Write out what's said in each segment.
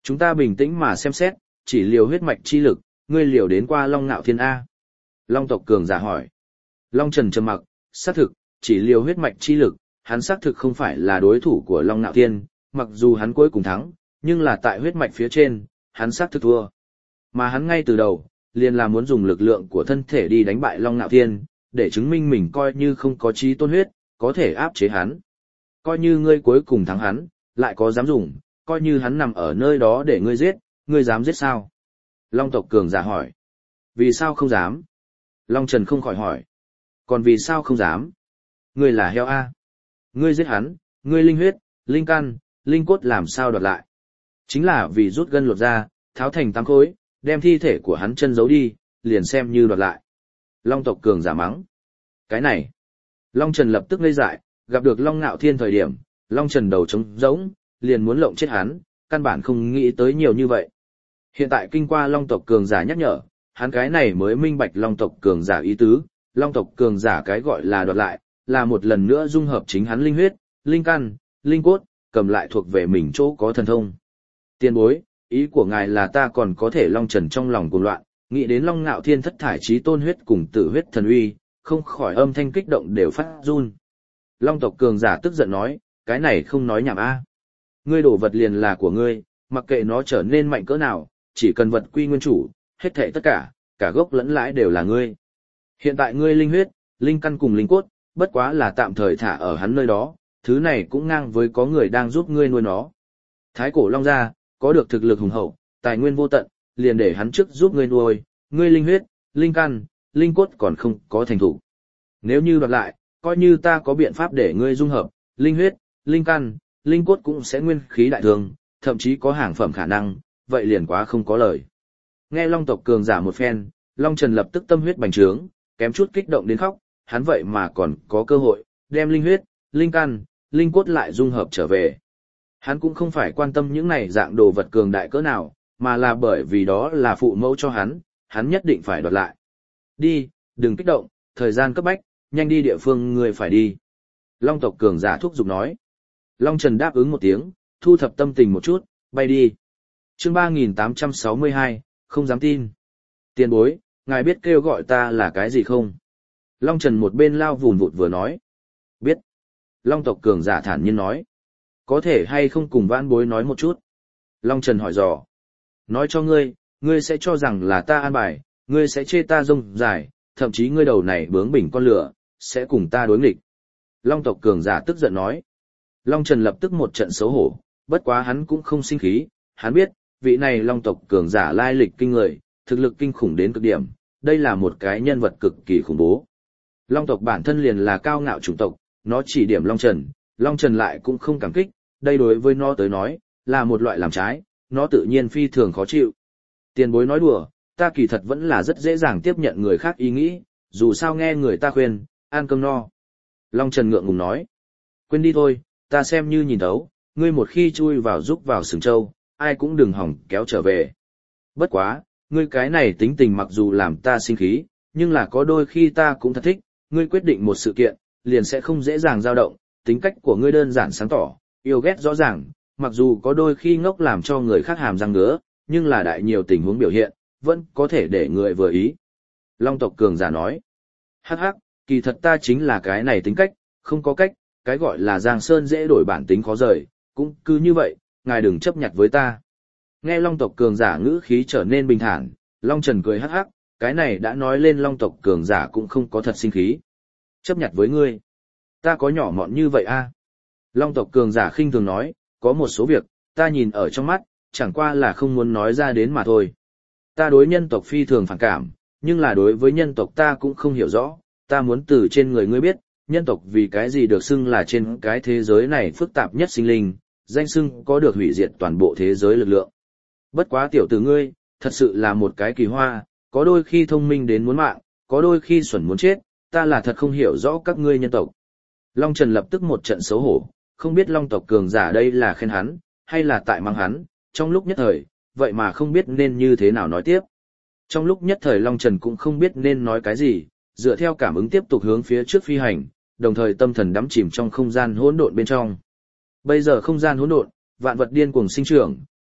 Chúng ta bình tĩnh mà xem xét, chỉ liều huyết mạch chi lực, ngươi liều đến qua Long Nạo Thiên A. Long tộc cường giả hỏi. Long Trần trầm mặc, xác thực, chỉ liều huyết mạch chi lực, hắn xác thực không phải là đối thủ của Long Nạo Thiên, mặc dù hắn cuối cùng thắng, nhưng là tại huyết mạch phía trên, hắn xác thực thua. Mà hắn ngay từ đầu, liền là muốn dùng lực lượng của thân thể đi đánh bại Long Nạo Thiên, để chứng minh mình coi như không có chí tôn huyết, có thể áp chế hắn. Coi như ngươi cuối cùng thắng hắn, lại có dám dùng, coi như hắn nằm ở nơi đó để ngươi giết, ngươi dám giết sao? Long tộc cường giả hỏi. Vì sao không dám? Long Trần không khỏi hỏi. Còn vì sao không dám? Ngươi là heo A. Ngươi giết hắn, ngươi linh huyết, linh căn, linh cốt làm sao đoạt lại? Chính là vì rút gân lột ra, tháo thành tám khối, đem thi thể của hắn chân giấu đi, liền xem như đoạt lại. Long tộc cường giả mắng. Cái này. Long Trần lập tức ngây dại, gặp được Long Nạo Thiên thời điểm, Long Trần đầu trống rỗng, liền muốn lộng chết hắn, căn bản không nghĩ tới nhiều như vậy. Hiện tại kinh qua Long tộc cường giả nhắc nhở, hắn cái này mới minh bạch Long tộc cường giả ý tứ, Long tộc cường giả cái gọi là đoạt lại, là một lần nữa dung hợp chính hắn linh huyết, linh căn, linh cốt, cầm lại thuộc về mình chỗ có thần thông. Tiền bối, ý của ngài là ta còn có thể Long Trần trong lòng cuồng loạn, nghĩ đến Long Nạo Thiên thất thải chí tôn huyết cùng tử huyết thần uy, không khỏi âm thanh kích động đều phát run. Long tộc cường giả tức giận nói, cái này không nói nhảm a. Ngươi đổ vật liền là của ngươi, mặc kệ nó trở nên mạnh cỡ nào, chỉ cần vật quy nguyên chủ, hết thảy tất cả gốc lẫn lãi đều là ngươi. Hiện tại ngươi linh huyết, linh căn cùng linh cốt, bất quá là tạm thời thả ở hắn nơi đó, thứ này cũng ngang với có người đang giúp ngươi nuôi nó. Thái cổ Long gia, có được thực lực hùng hậu, tài nguyên vô tận, liền để hắn trước giúp ngươi nuôi, ngươi linh huyết, linh căn, linh cốt còn không có thành thủ. Nếu như đoạt lại, coi như ta có biện pháp để ngươi dung hợp, linh huyết, linh căn, linh cốt cũng sẽ nguyên khí đại thương, thậm chí có hàng phẩm khả năng, vậy liền quá không có lời. Nghe Long tộc cường giả một phen, Long Trần lập tức tâm huyết bành trướng, kém chút kích động đến khóc, hắn vậy mà còn có cơ hội, đem linh huyết, linh căn, linh cốt lại dung hợp trở về. Hắn cũng không phải quan tâm những này dạng đồ vật cường đại cỡ nào, mà là bởi vì đó là phụ mẫu cho hắn nhất định phải đoạt lại. Đi, đừng kích động, thời gian cấp bách, nhanh đi địa phương người phải đi. Long tộc cường giả thúc giục nói. Long Trần đáp ứng một tiếng, thu thập tâm tình một chút, bay đi. Chương 3862, không dám tin. Tiền bối, ngài biết kêu gọi ta là cái gì không? Long Trần một bên lao vùn vụt vừa nói. Biết. Long tộc cường giả thản nhiên nói. Có thể hay không cùng vãn bối nói một chút? Long Trần hỏi dò. Nói cho ngươi, ngươi sẽ cho rằng là ta an bài, ngươi sẽ chê ta rông dài, thậm chí ngươi đầu này bướng bỉnh con lửa, sẽ cùng ta đối nghịch. Long tộc cường giả tức giận nói. Long Trần lập tức một trận xấu hổ, bất quá hắn cũng không sinh khí, hắn biết, vị này Long tộc cường giả lai lịch kinh người, thực lực kinh khủng đến cực điểm, đây là một cái nhân vật cực kỳ khủng bố. Long tộc bản thân liền là cao ngạo chủng tộc, nó chỉ điểm Long Trần lại cũng không cảm kích, đây đối với nó tới nói, là một loại làm trái, nó tự nhiên phi thường khó chịu. Tiền bối nói đùa, ta kỳ thật vẫn là rất dễ dàng tiếp nhận người khác ý nghĩ, dù sao nghe người ta khuyên, ăn cơm no. Long Trần ngượng ngùng nói, quên đi thôi, ta xem như nhìn thấu, ngươi một khi chui vào rúc vào sừng trâu, ai cũng đừng hỏng kéo trở về. Bất quá, ngươi cái này tính tình mặc dù làm ta sinh khí, nhưng là có đôi khi ta cũng thật thích, ngươi quyết định một sự kiện, liền sẽ không dễ dàng dao động, tính cách của ngươi đơn giản sáng tỏ, yêu ghét rõ ràng, mặc dù có đôi khi ngốc làm cho người khác hàm răng ngứa, nhưng là đại nhiều tình huống biểu hiện, vẫn có thể để người vừa ý. Long tộc cường giả nói, hắc hắc, kỳ thật ta chính là cái này tính cách, không có cách, cái gọi là Giang Sơn dễ đổi bản tính khó rời, cũng cứ như vậy, ngài đừng chấp nhặt với ta. Nghe Long tộc cường giả ngữ khí trở nên bình thản, Long Trần cười hắc hắc, cái này đã nói lên Long tộc cường giả cũng không có thật sinh khí. Chấp nhặt với ngươi, ta có nhỏ mọn như vậy a? Long tộc cường giả khinh thường nói, có một số việc, ta nhìn ở trong mắt, chẳng qua là không muốn nói ra đến mà thôi. Ta đối nhân tộc phi thường phản cảm, nhưng là đối với nhân tộc ta cũng không hiểu rõ, ta muốn từ trên người ngươi biết, nhân tộc vì cái gì được xưng là trên cái thế giới này phức tạp nhất sinh linh, danh xưng có được hủy diệt toàn bộ thế giới lực lượng. Bất quá tiểu tử ngươi, thật sự là một cái kỳ hoa, có đôi khi thông minh đến muốn mạng, có đôi khi xuẩn muốn chết, ta là thật không hiểu rõ các ngươi nhân tộc. Long Trần lập tức một trận xấu hổ, không biết Long tộc cường giả đây là khen hắn, hay là tại mắng hắn, trong lúc nhất thời, vậy mà không biết nên như thế nào nói tiếp. Trong lúc nhất thời Long Trần cũng không biết nên nói cái gì, dựa theo cảm ứng tiếp tục hướng phía trước phi hành, đồng thời tâm thần đắm chìm trong không gian hỗn độn bên trong. Bây giờ không gian hỗn độn, vạn vật điên cuồng sinh trưởng,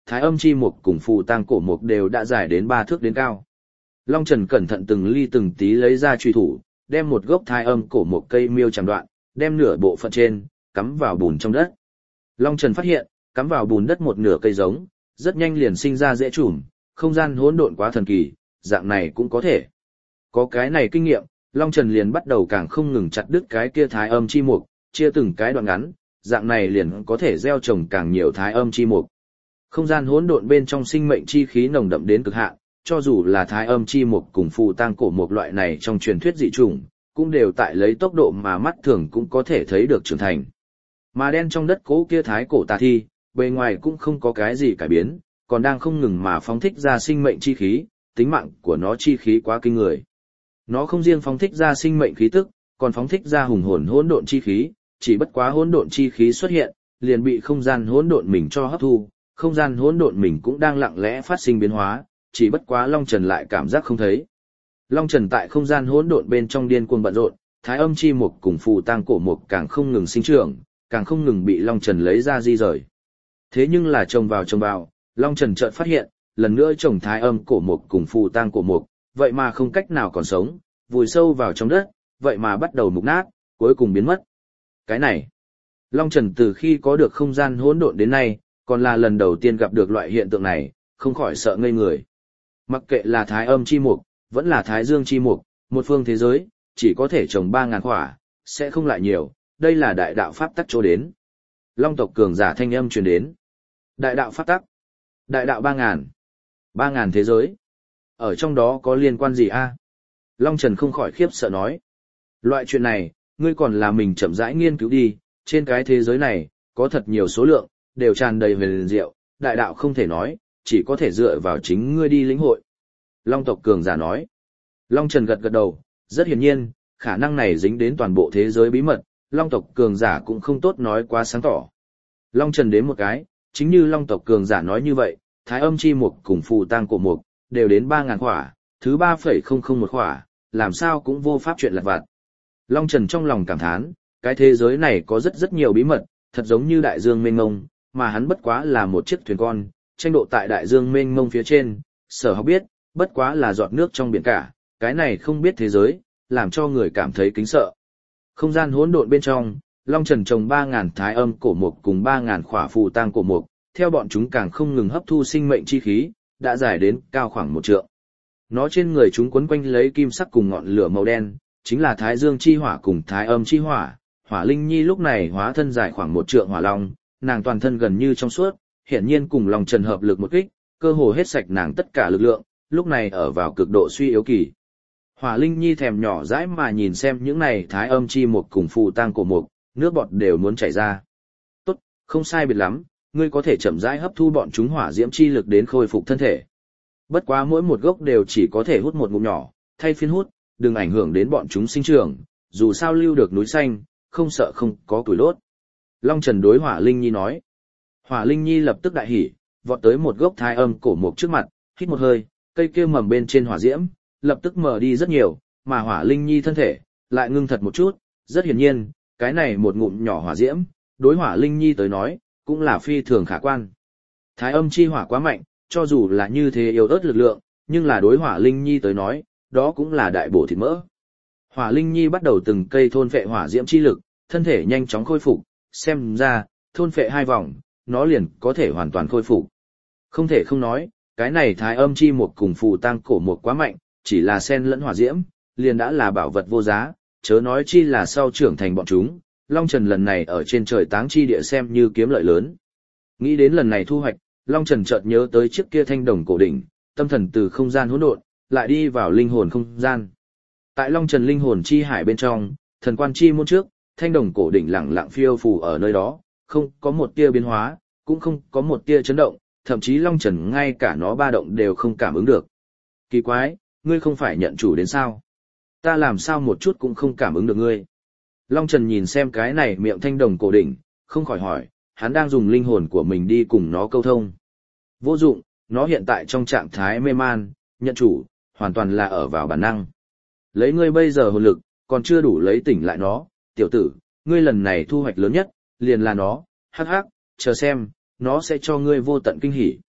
thái âm chi mục cùng phù tang cổ mục đều đã dài đến 3 thước đến cao. Long Trần cẩn thận từng ly từng tí lấy ra chùy thủ, đem một gốc thái âm cổ mục cây miêu chằm đoạn, đem nửa bộ phận trên, cắm vào bùn trong đất. Long Trần phát hiện, cắm vào bùn đất một nửa cây giống, rất nhanh liền sinh ra rễ chùm, không gian hỗn độn quá thần kỳ, dạng này cũng có thể. Có cái này kinh nghiệm, Long Trần liền bắt đầu càng không ngừng chặt đứt cái kia thái âm chi mục, chia từng cái đoạn ngắn, dạng này liền có thể gieo trồng càng nhiều thái âm chi mục. Không gian hỗn độn bên trong sinh mệnh chi khí nồng đậm đến cực hạn, cho dù là thái âm chi mục cùng phù tang cổ mục loại này trong truyền thuyết dị chủng, cũng đều tại lấy tốc độ mà mắt thường cũng có thể thấy được trưởng thành. Mà đen trong đất cố kia thái cổ tà thi, bề ngoài cũng không có cái gì cải biến, còn đang không ngừng mà phóng thích ra sinh mệnh chi khí, tính mạng của nó chi khí quá kinh người. Nó không riêng phóng thích ra sinh mệnh khí tức, còn phóng thích ra hùng hồn hỗn độn chi khí, chỉ bất quá hỗn độn chi khí xuất hiện, liền bị không gian hỗn độn mình cho hấp thu, không gian hỗn độn mình cũng đang lặng lẽ phát sinh biến hóa, chỉ bất quá Long Trần lại cảm giác không thấy. Long Trần tại không gian hỗn độn bên trong điên cuồng bận rộn, thái âm chi mục cùng phù tang cổ mục càng không ngừng sinh trưởng, càng không ngừng bị Long Trần lấy ra di rời. Thế nhưng là trồng vào, Long Trần chợt phát hiện, lần nữa trồng thái âm cổ mục cùng phù tang cổ mục, vậy mà không cách nào còn sống, vùi sâu vào trong đất, vậy mà bắt đầu mục nát, cuối cùng biến mất. Cái này, Long Trần từ khi có được không gian hỗn độn đến nay, còn là lần đầu tiên gặp được loại hiện tượng này, không khỏi sợ ngây người. Mặc kệ là thái âm chi mục, vẫn là thái dương chi mục, một phương thế giới, chỉ có thể trồng 3.000 quả, sẽ không lại nhiều, đây là đại đạo pháp tắc chỗ đến. Long tộc cường giả thanh âm truyền đến. Đại đạo pháp tắc. Đại đạo 3.000. 3.000 thế giới. Ở trong đó có liên quan gì a? Long Trần không khỏi khiếp sợ nói. Loại chuyện này, ngươi còn là mình chậm rãi nghiên cứu đi, trên cái thế giới này, có thật nhiều số lượng, đều tràn đầy huyền diệu, đại đạo không thể nói, chỉ có thể dựa vào chính ngươi đi lĩnh hội. Long tộc cường giả nói. Long Trần gật gật đầu, rất hiển nhiên, khả năng này dính đến toàn bộ thế giới bí mật, Long tộc cường giả cũng không tốt nói quá sáng tỏ. Long Trần đến một cái, chính như Long tộc cường giả nói như vậy, thái âm chi mục cùng phù tang cổ mục, đều đến 3.000 khỏa, thứ 3,001 khỏa, làm sao cũng vô pháp chuyện lặt vặt. Long Trần trong lòng cảm thán, cái thế giới này có rất nhiều bí mật, thật giống như đại dương mênh mông, mà hắn bất quá là một chiếc thuyền con, tranh độ tại đại dương mênh mông phía trên, sở học biết, bất quá là giọt nước trong biển cả, cái này không biết thế giới, làm cho người cảm thấy kính sợ. Không gian hỗn độn bên trong, Long Trần trồng 3.000 thái âm cổ mục cùng 3.000 khỏa phù tang cổ mục, theo bọn chúng càng không ngừng hấp thu sinh mệnh chi khí, đã dài đến cao khoảng 1 trượng. Nó trên người chúng quấn quanh lấy kim sắc cùng ngọn lửa màu đen, chính là thái dương chi hỏa cùng thái âm chi hỏa. Hỏa Linh Nhi lúc này hóa thân dài khoảng 1 trượng hỏa long, nàng toàn thân gần như trong suốt, hiển nhiên cùng Long Trần hợp lực một kích, cơ hồ hết sạch nàng tất cả lực lượng, lúc này ở vào cực độ suy yếu kỳ. Hỏa Linh Nhi thèm nhỏ dãi mà nhìn xem những này thái âm chi mục cùng phù tang cổ mục, nước bọt đều muốn chảy ra. Tốt, không sai biệt lắm, ngươi có thể chậm rãi hấp thu bọn chúng hỏa diễm chi lực đến khôi phục thân thể. Bất quá mỗi một gốc đều chỉ có thể hút một ngụm nhỏ, thay phiên hút, đừng ảnh hưởng đến bọn chúng sinh trưởng, dù sao lưu được núi xanh, không sợ không có củi đốt. Long Trần đối Hỏa Linh Nhi nói. Hỏa Linh Nhi lập tức đại hỉ, vọt tới một gốc thái âm cổ mục trước mặt, hít một hơi, cây kia mầm bên trên hỏa diễm, lập tức mở đi rất nhiều, mà Hỏa Linh Nhi thân thể lại ngưng thật một chút, rất hiển nhiên, cái này một ngụm nhỏ hỏa diễm, đối Hỏa Linh Nhi tới nói, cũng là phi thường khả quan. Thái âm chi hỏa quá mạnh, cho dù là như thế yếu ớt lực lượng, nhưng là đối Hỏa Linh Nhi tới nói, đó cũng là đại bổ thịt mỡ. Hỏa Linh Nhi bắt đầu từng cây thôn phệ hỏa diễm chi lực, thân thể nhanh chóng khôi phục, xem ra, thôn phệ 2 vòng, nó liền có thể hoàn toàn khôi phục. Không thể không nói, cái này thái âm chi mục cùng phù tang cổ mục quá mạnh, chỉ là sen lẫn hỏa diễm, liền đã là bảo vật vô giá, chớ nói chi là sau trưởng thành bọn chúng, Long Trần lần này ở trên trời táng chi địa xem như kiếm lợi lớn. Nghĩ đến lần này thu hoạch, Long Trần chợt nhớ tới chiếc kia thanh đồng cổ đỉnh, tâm thần từ không gian hỗn độn, lại đi vào linh hồn không gian. Tại Long Trần linh hồn chi hải bên trong, thần quan chi môn trước, thanh đồng cổ đỉnh lặng lặng phiêu phù ở nơi đó, không có một tia biến hóa, cũng không có một tia chấn động, thậm chí Long Trần ngay cả nó ba động đều không cảm ứng được. Kỳ quái, ngươi không phải nhận chủ đến sao? Ta làm sao một chút cũng không cảm ứng được ngươi? Long Trần nhìn xem cái này miệng thanh đồng cổ đỉnh, không khỏi hỏi, hắn đang dùng linh hồn của mình đi cùng nó câu thông. Vô dụng, nó hiện tại trong trạng thái mê man, nhận chủ, hoàn toàn là ở vào bản năng. Lấy ngươi bây giờ hồn lực, còn chưa đủ lấy tỉnh lại nó, tiểu tử, ngươi lần này thu hoạch lớn nhất, liền là nó, hắc hắc, chờ xem, nó sẽ cho ngươi vô tận kinh hỉ.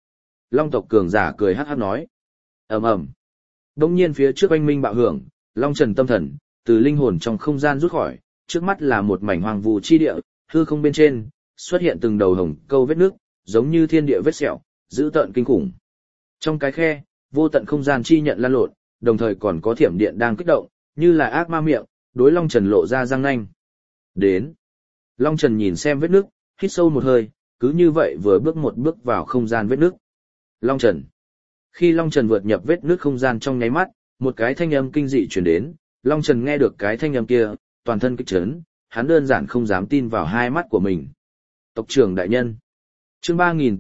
Long tộc cường giả cười hắc hắc nói. Ầm ầm. Đông nhiên phía trước oanh minh bạo hưởng, Long Trần tâm thần, từ linh hồn trong không gian rút khỏi, trước mắt là một mảnh hoang vu chi địa, hư không bên trên, xuất hiện từng đầu hồng câu vết nước, giống như thiên địa vết sẹo, dữ tợn kinh khủng. Trong cái khe, vô tận không gian chi nhận lan lộn, đồng thời còn có thiểm điện đang kích động, như là ác ma miệng, đối Long Trần lộ ra răng nanh. Đến. Long Trần nhìn xem vết nước, hít sâu một hơi, cứ như vậy vừa bước một bước vào không gian vết nước. Long Trần. Khi Long Trần vượt nhập vết nước không gian trong nháy mắt, một cái thanh âm kinh dị truyền đến, Long Trần nghe được cái thanh âm kia, toàn thân kích chấn, hắn đơn giản không dám tin vào hai mắt của mình. Tộc trưởng đại nhân. Chương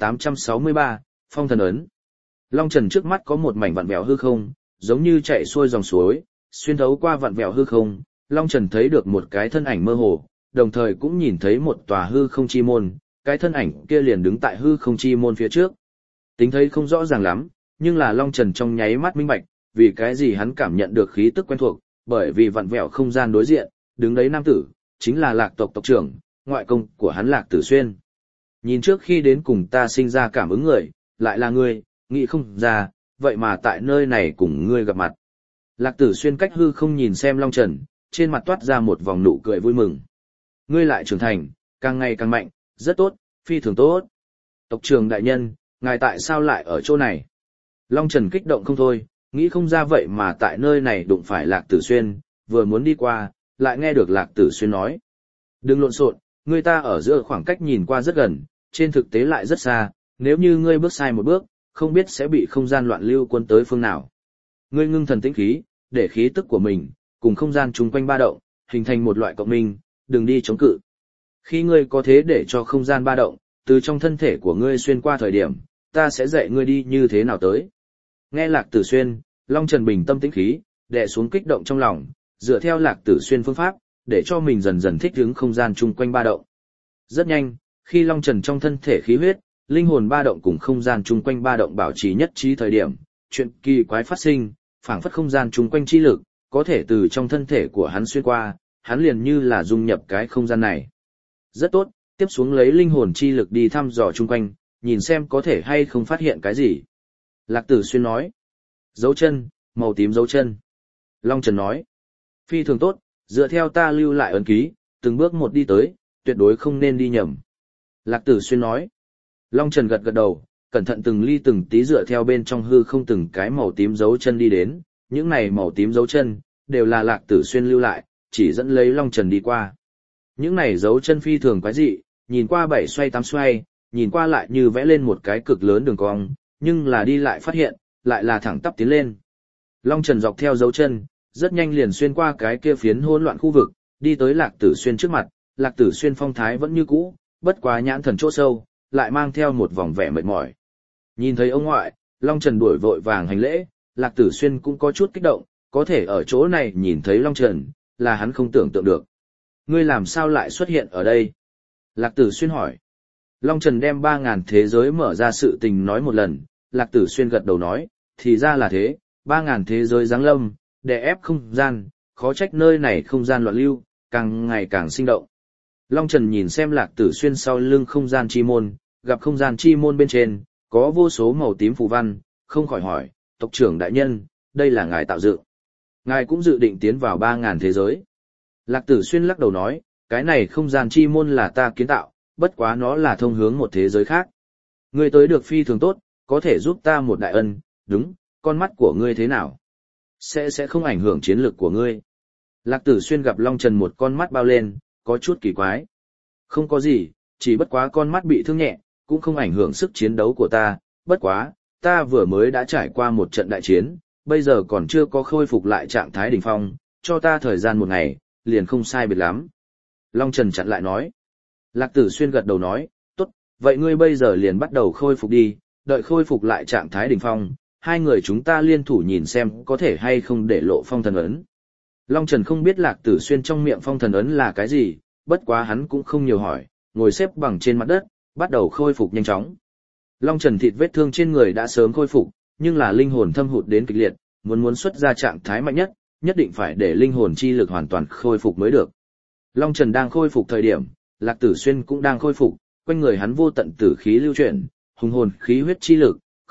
3863, Phong thần ấn. Long Trần trước mắt có một mảnh vặn vẹo hư không, giống như chạy xuôi dòng suối, xuyên thấu qua vặn vẹo hư không, Long Trần thấy được một cái thân ảnh mơ hồ, đồng thời cũng nhìn thấy một tòa hư không chi môn, cái thân ảnh kia liền đứng tại hư không chi môn phía trước. Tính thấy không rõ ràng lắm, nhưng là Long Trần trong nháy mắt minh bạch, vì cái gì hắn cảm nhận được khí tức quen thuộc, bởi vì vặn vẹo không gian đối diện, đứng đấy nam tử, chính là Lạc tộc tộc trưởng, ngoại công của hắn Lạc Tử Xuyên. Nhìn trước khi đến cùng ta sinh ra cảm ứng người, lại là ngươi, nghĩ không ra, vậy mà tại nơi này cùng ngươi gặp mặt. Lạc Tử Xuyên cách hư không nhìn xem Long Trần, trên mặt toát ra một vòng nụ cười vui mừng. Ngươi lại trưởng thành, càng ngày càng mạnh, rất tốt, phi thường tốt. Tộc trưởng đại nhân, ngài tại sao lại ở chỗ này? Long Trần kích động không thôi, nghĩ không ra vậy mà tại nơi này đụng phải Lạc Tử Xuyên, vừa muốn đi qua, lại nghe được Lạc Tử Xuyên nói. Đừng lộn xộn, người ta ở giữa khoảng cách nhìn qua rất gần, trên thực tế lại rất xa, nếu như ngươi bước sai một bước, không biết sẽ bị không gian loạn lưu quân tới phương nào. Ngươi ngưng thần tĩnh khí, để khí tức của mình, cùng không gian chung quanh ba động, hình thành một loại cộng minh, đừng đi chống cự. Khi ngươi có thế để cho không gian ba động, từ trong thân thể của ngươi xuyên qua thời điểm, ta sẽ dạy ngươi đi như thế nào tới. Nghe Lạc Tử Xuyên, Long Trần bình tâm tĩnh khí, đè xuống kích động trong lòng, dựa theo Lạc Tử Xuyên phương pháp, để cho mình dần dần thích ứng không gian chung quanh ba động. Rất nhanh, khi Long Trần trong thân thể khí huyết, linh hồn ba động cùng không gian chung quanh ba động bảo trì nhất trí thời điểm, chuyện kỳ quái phát sinh, phảng phất không gian chung quanh chi lực, có thể từ trong thân thể của hắn xuyên qua, hắn liền như là dung nhập cái không gian này. Rất tốt, tiếp xuống lấy linh hồn chi lực đi thăm dò chung quanh, nhìn xem có thể hay không phát hiện cái gì. Lạc Tử Xuyên nói. Dấu chân, màu tím dấu chân. Long Trần nói. Phi thường tốt, dựa theo ta lưu lại ấn ký, từng bước một đi tới, tuyệt đối không nên đi nhầm. Lạc Tử Xuyên nói. Long Trần gật gật đầu, cẩn thận từng ly từng tí dựa theo bên trong hư không từng cái màu tím dấu chân đi đến, những này màu tím dấu chân, đều là Lạc Tử Xuyên lưu lại, chỉ dẫn lấy Long Trần đi qua. Những này dấu chân phi thường quái dị, nhìn qua 7 xoay 8 xoay, nhìn qua lại như vẽ lên một cái cực lớn đường cong, nhưng là đi lại phát hiện, lại là thẳng tắp tiến lên. Long Trần dọc theo dấu chân, rất nhanh liền xuyên qua cái kia phiến hỗn loạn khu vực, đi tới Lạc Tử Xuyên trước mặt, Lạc Tử Xuyên phong thái vẫn như cũ, bất quá nhãn thần chỗ sâu, lại mang theo một vòng vẻ mệt mỏi. Nhìn thấy ông ngoại, Long Trần đuổi vội vàng hành lễ, Lạc Tử Xuyên cũng có chút kích động, có thể ở chỗ này nhìn thấy Long Trần, là hắn không tưởng tượng được. Ngươi làm sao lại xuất hiện ở đây? Lạc Tử Xuyên hỏi. Long Trần đem 3.000 thế giới mở ra sự tình nói một lần, Lạc Tử Xuyên gật đầu nói, thì ra là thế, 3.000 thế giới giáng lâm, đè ép không gian, khó trách nơi này không gian loạn lưu, càng ngày càng sinh động. Long Trần nhìn xem Lạc Tử Xuyên sau lưng không gian chi môn, gặp không gian chi môn bên trên, có vô số màu tím phù văn, không khỏi hỏi, tộc trưởng đại nhân, đây là ngài tạo dựng. Ngài cũng dự định tiến vào 3.000 thế giới. Lạc Tử Xuyên lắc đầu nói, cái này không gian chi môn là ta kiến tạo, bất quá nó là thông hướng một thế giới khác. Ngươi tới được phi thường tốt, có thể giúp ta một đại ân, đúng, con mắt của ngươi thế nào? Sẽ không ảnh hưởng chiến lược của ngươi. Lạc Tử Xuyên gặp Long Trần một con mắt bao lên, có chút kỳ quái. Không có gì, chỉ bất quá con mắt bị thương nhẹ, cũng không ảnh hưởng sức chiến đấu của ta, bất quá, ta vừa mới đã trải qua một trận đại chiến, bây giờ còn chưa có khôi phục lại trạng thái đỉnh phong, cho ta thời gian một ngày, liền không sai biệt lắm. Long Trần chặn lại nói. Lạc Tử Xuyên gật đầu nói, tốt, vậy ngươi bây giờ liền bắt đầu khôi phục đi, đợi khôi phục lại trạng thái đỉnh phong, hai người chúng ta liên thủ nhìn xem có thể hay không để lộ phong thần ấn. Long Trần không biết Lạc Tử Xuyên trong miệng phong thần ấn là cái gì, bất quá hắn cũng không nhiều hỏi, ngồi xếp bằng trên mặt đất, bắt đầu khôi phục nhanh chóng. Long Trần thịt vết thương trên người đã sớm khôi phục, nhưng là linh hồn thâm hụt đến kịch liệt, muốn xuất ra trạng thái mạnh nhất, nhất định phải để linh hồn chi lực hoàn toàn khôi phục mới được. Long Trần đang khôi phục thời điểm, Lạc Tử Xuyên cũng đang khôi phục, quanh người hắn vô tận tử khí lưu chuyển, hùng hồn khí huyết chi lực,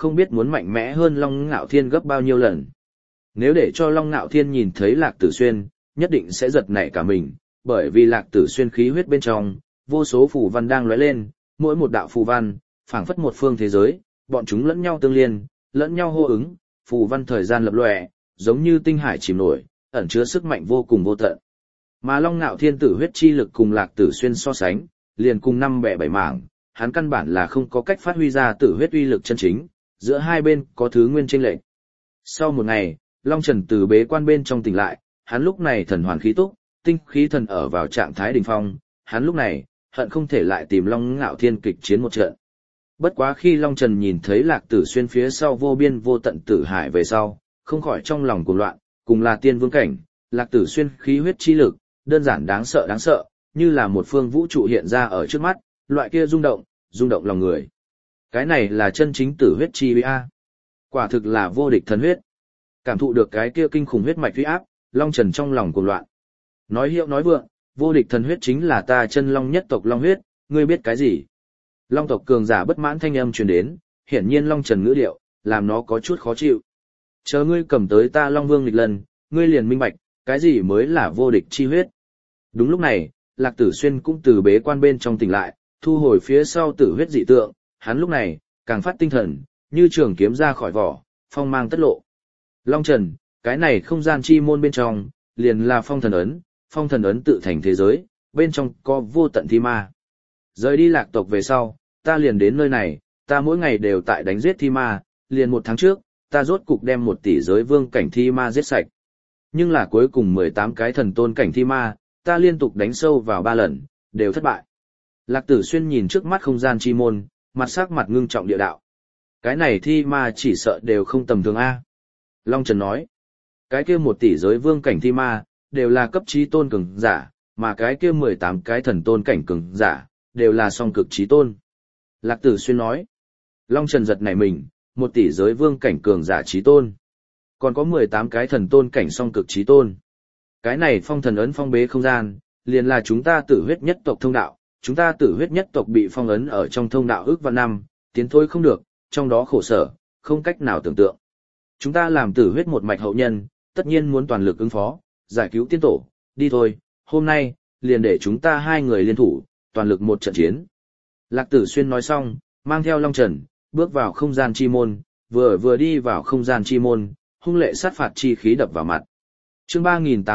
không biết muốn mạnh mẽ hơn Long Ngạo Thiên gấp bao nhiêu lần. Nếu để cho Long Ngạo Thiên nhìn thấy Lạc Tử Xuyên, nhất định sẽ giật nảy cả mình, bởi vì Lạc Tử Xuyên khí huyết bên trong, vô số phù văn đang lóe lên, mỗi một đạo phù văn, phảng phất một phương thế giới, bọn chúng lẫn nhau tương liên, lẫn nhau hô ứng, phù văn thời gian lập lòe, giống như tinh hải chìm nổi, ẩn chứa sức mạnh vô cùng vô tận. Mà Long Ngạo Thiên tử huyết chi lực cùng Lạc Tử Xuyên so sánh, liền cùng năm bẻ bảy mảng, hắn căn bản là không có cách phát huy ra tử huyết uy lực chân chính, giữa hai bên có thứ nguyên chênh lệch. Sau một ngày, Long Trần từ bế quan bên trong tỉnh lại, hắn lúc này thần hoàn khí túc, tinh khí thần ở vào trạng thái đỉnh phong, hắn lúc này hận không thể lại tìm Long Ngạo Thiên kịch chiến một trận. Bất quá khi Long Trần nhìn thấy Lạc Tử Xuyên phía sau vô biên vô tận tử hải về sau, không khỏi trong lòng cuồng loạn, cùng là tiên vương cảnh, Lạc Tử Xuyên khí huyết chi lực, đơn giản đáng sợ, như là một phương vũ trụ hiện ra ở trước mắt, loại kia rung động lòng người. Cái này là chân chính tử huyết chi uy a. Quả thực là vô địch thần huyết. Cảm thụ được cái kia kinh khủng huyết mạch uy áp, Long Trần trong lòng cuồng loạn. Nói hiệu nói vượng, vô địch thần huyết chính là ta chân long nhất tộc long huyết, ngươi biết cái gì? Long tộc cường giả bất mãn thanh âm truyền đến, hiển nhiên Long Trần ngữ điệu, làm nó có chút khó chịu. Chờ ngươi cầm tới ta Long Vương nghịch lần, ngươi liền minh bạch, cái gì mới là vô địch chi huyết. Đúng lúc này, Lạc Tử Xuyên cũng từ bế quan bên trong tỉnh lại, thu hồi phía sau tử huyết dị tượng, hắn lúc này, càng phát tinh thần, như trường kiếm ra khỏi vỏ, phong mang tất lộ. Long Trần, cái này không gian chi môn bên trong, liền là phong thần ấn tự thành thế giới, bên trong có vô tận thi ma. Rời đi Lạc tộc về sau, ta liền đến nơi này, ta mỗi ngày đều tại đánh giết thi ma, liền 1 tháng trước, ta rốt cục đem 1 tỷ giới vương cảnh thi ma giết sạch. Nhưng là cuối cùng 18 cái thần tôn cảnh thi ma, ta liên tục đánh sâu vào 3 lần, đều thất bại. Lạc Tử Xuyên nhìn trước mắt không gian chi môn, mặt sắc mặt ngưng trọng địa đạo. Cái này thi ma chỉ sợ đều không tầm thường A. Long Trần nói, cái kia 1 tỷ giới vương cảnh thi ma, đều là cấp chí tôn cường giả, mà cái kia 18 cái thần tôn cảnh cường giả, đều là song cực chí tôn. Lạc Tử Xuyên nói, Long Trần giật nảy mình, 1 tỷ giới vương cảnh cường giả chí tôn. Còn có 18 cái thần tôn cảnh song cực chí tôn. Cái này phong thần ấn phong bế không gian, liền là chúng ta tử huyết nhất tộc thông đạo, chúng ta tử huyết nhất tộc bị phong ấn ở trong thông đạo ước vạn năm, tiến thôi không được, trong đó khổ sở, không cách nào tưởng tượng. Chúng ta làm tử huyết một mạch hậu nhân, tất nhiên muốn toàn lực ứng phó, giải cứu tiên tổ, đi thôi, hôm nay, liền để chúng ta 2 người liên thủ, toàn lực một trận chiến. Lạc Tử Xuyên nói xong, mang theo Long Trần, bước vào không gian chi môn, vừa đi vào không gian chi môn, hung lệ sát phạt chi khí đập vào mặt. Chương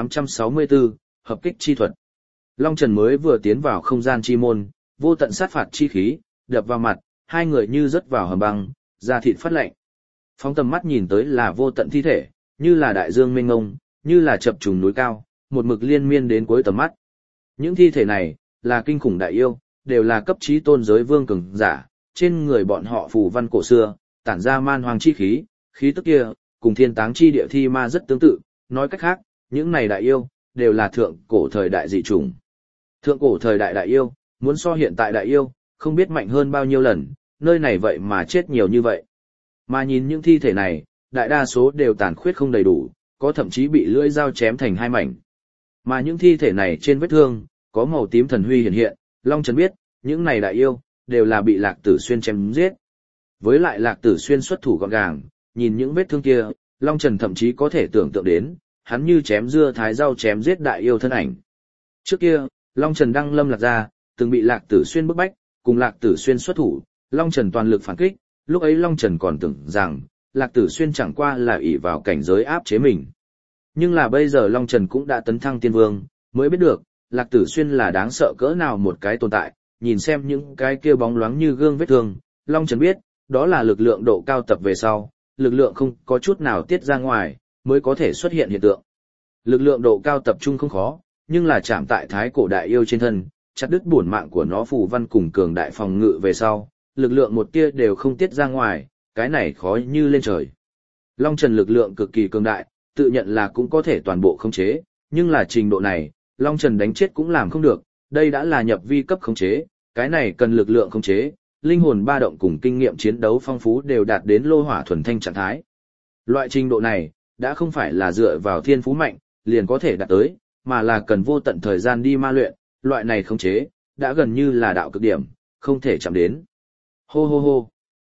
3864, hợp kích chi thuật. Long Trần mới vừa tiến vào không gian chi môn, vô tận sát phạt chi khí đập vào mặt, 2 người như rớt vào hầm băng, da thịt phát lạnh. Phóng tầm mắt nhìn tới là vô tận thi thể, như là đại dương mênh mông, như là chập trùng núi cao, một mực liên miên đến cuối tầm mắt. Những thi thể này là kinh khủng đại yêu, đều là cấp chí tôn giới vương cường giả, trên người bọn họ phù văn cổ xưa, tản ra man hoang chi khí, khí tức kia cùng thiên táng chi địa thi ma rất tương tự, nói cách khác, những này đại yêu đều là thượng cổ thời đại dị chủng. Thượng cổ thời đại đại yêu, muốn so hiện tại đại yêu, không biết mạnh hơn bao nhiêu lần, nơi này vậy mà chết nhiều như vậy. Mà nhìn những thi thể này, đại đa số đều tàn khuyết không đầy đủ, có thậm chí bị lưỡi dao chém thành 2 mảnh. Mà những thi thể này trên vết thương, có màu tím thần huy hiện hiện, Long Trần biết, những này đại yêu, đều là bị Lạc Tử Xuyên chém giết. Với lại Lạc Tử Xuyên xuất thủ gọn gàng, nhìn những vết thương kia, Long Trần thậm chí có thể tưởng tượng đến, hắn như chém dưa thái rau chém giết đại yêu thân ảnh. Trước kia, Long Trần đăng lâm lạc ra, từng bị Lạc Tử Xuyên bức bách, cùng Lạc Tử Xuyên xuất thủ, Long Trần toàn lực phản kích, lúc ấy Long Trần còn tưởng rằng, Lạc Tử Xuyên chẳng qua là ỷ vào cảnh giới áp chế mình. Nhưng là bây giờ Long Trần cũng đã tấn thăng tiên vương, mới biết được, Lạc Tử Xuyên là đáng sợ cỡ nào một cái tồn tại, nhìn xem những cái kia bóng loáng như gương vết thương, Long Trần biết, đó là lực lượng độ cao tập về sau, lực lượng không có chút nào tiết ra ngoài, mới có thể xuất hiện hiện tượng. Lực lượng độ cao tập trung không khó, nhưng là chạm tại thái cổ đại yêu trên thân, chặt đứt bổn mạng của nó phù văn cùng cường đại phòng ngự về sau, lực lượng một tia đều không tiết ra ngoài, cái này khó như lên trời. Long Trần lực lượng cực kỳ cường đại, tự nhận là cũng có thể toàn bộ khống chế, nhưng là trình độ này, Long Trần đánh chết cũng làm không được, đây đã là nhập vi cấp khống chế, cái này cần lực lượng khống chế, linh hồn ba động cùng kinh nghiệm chiến đấu phong phú đều đạt đến lô hỏa thuần thanh trạng thái. Loại trình độ này, đã không phải là dựa vào thiên phú mạnh, liền có thể đạt tới, mà là cần vô tận thời gian đi ma luyện, loại này khống chế, đã gần như là đạo cực điểm, không thể chạm đến. Hô hô hô.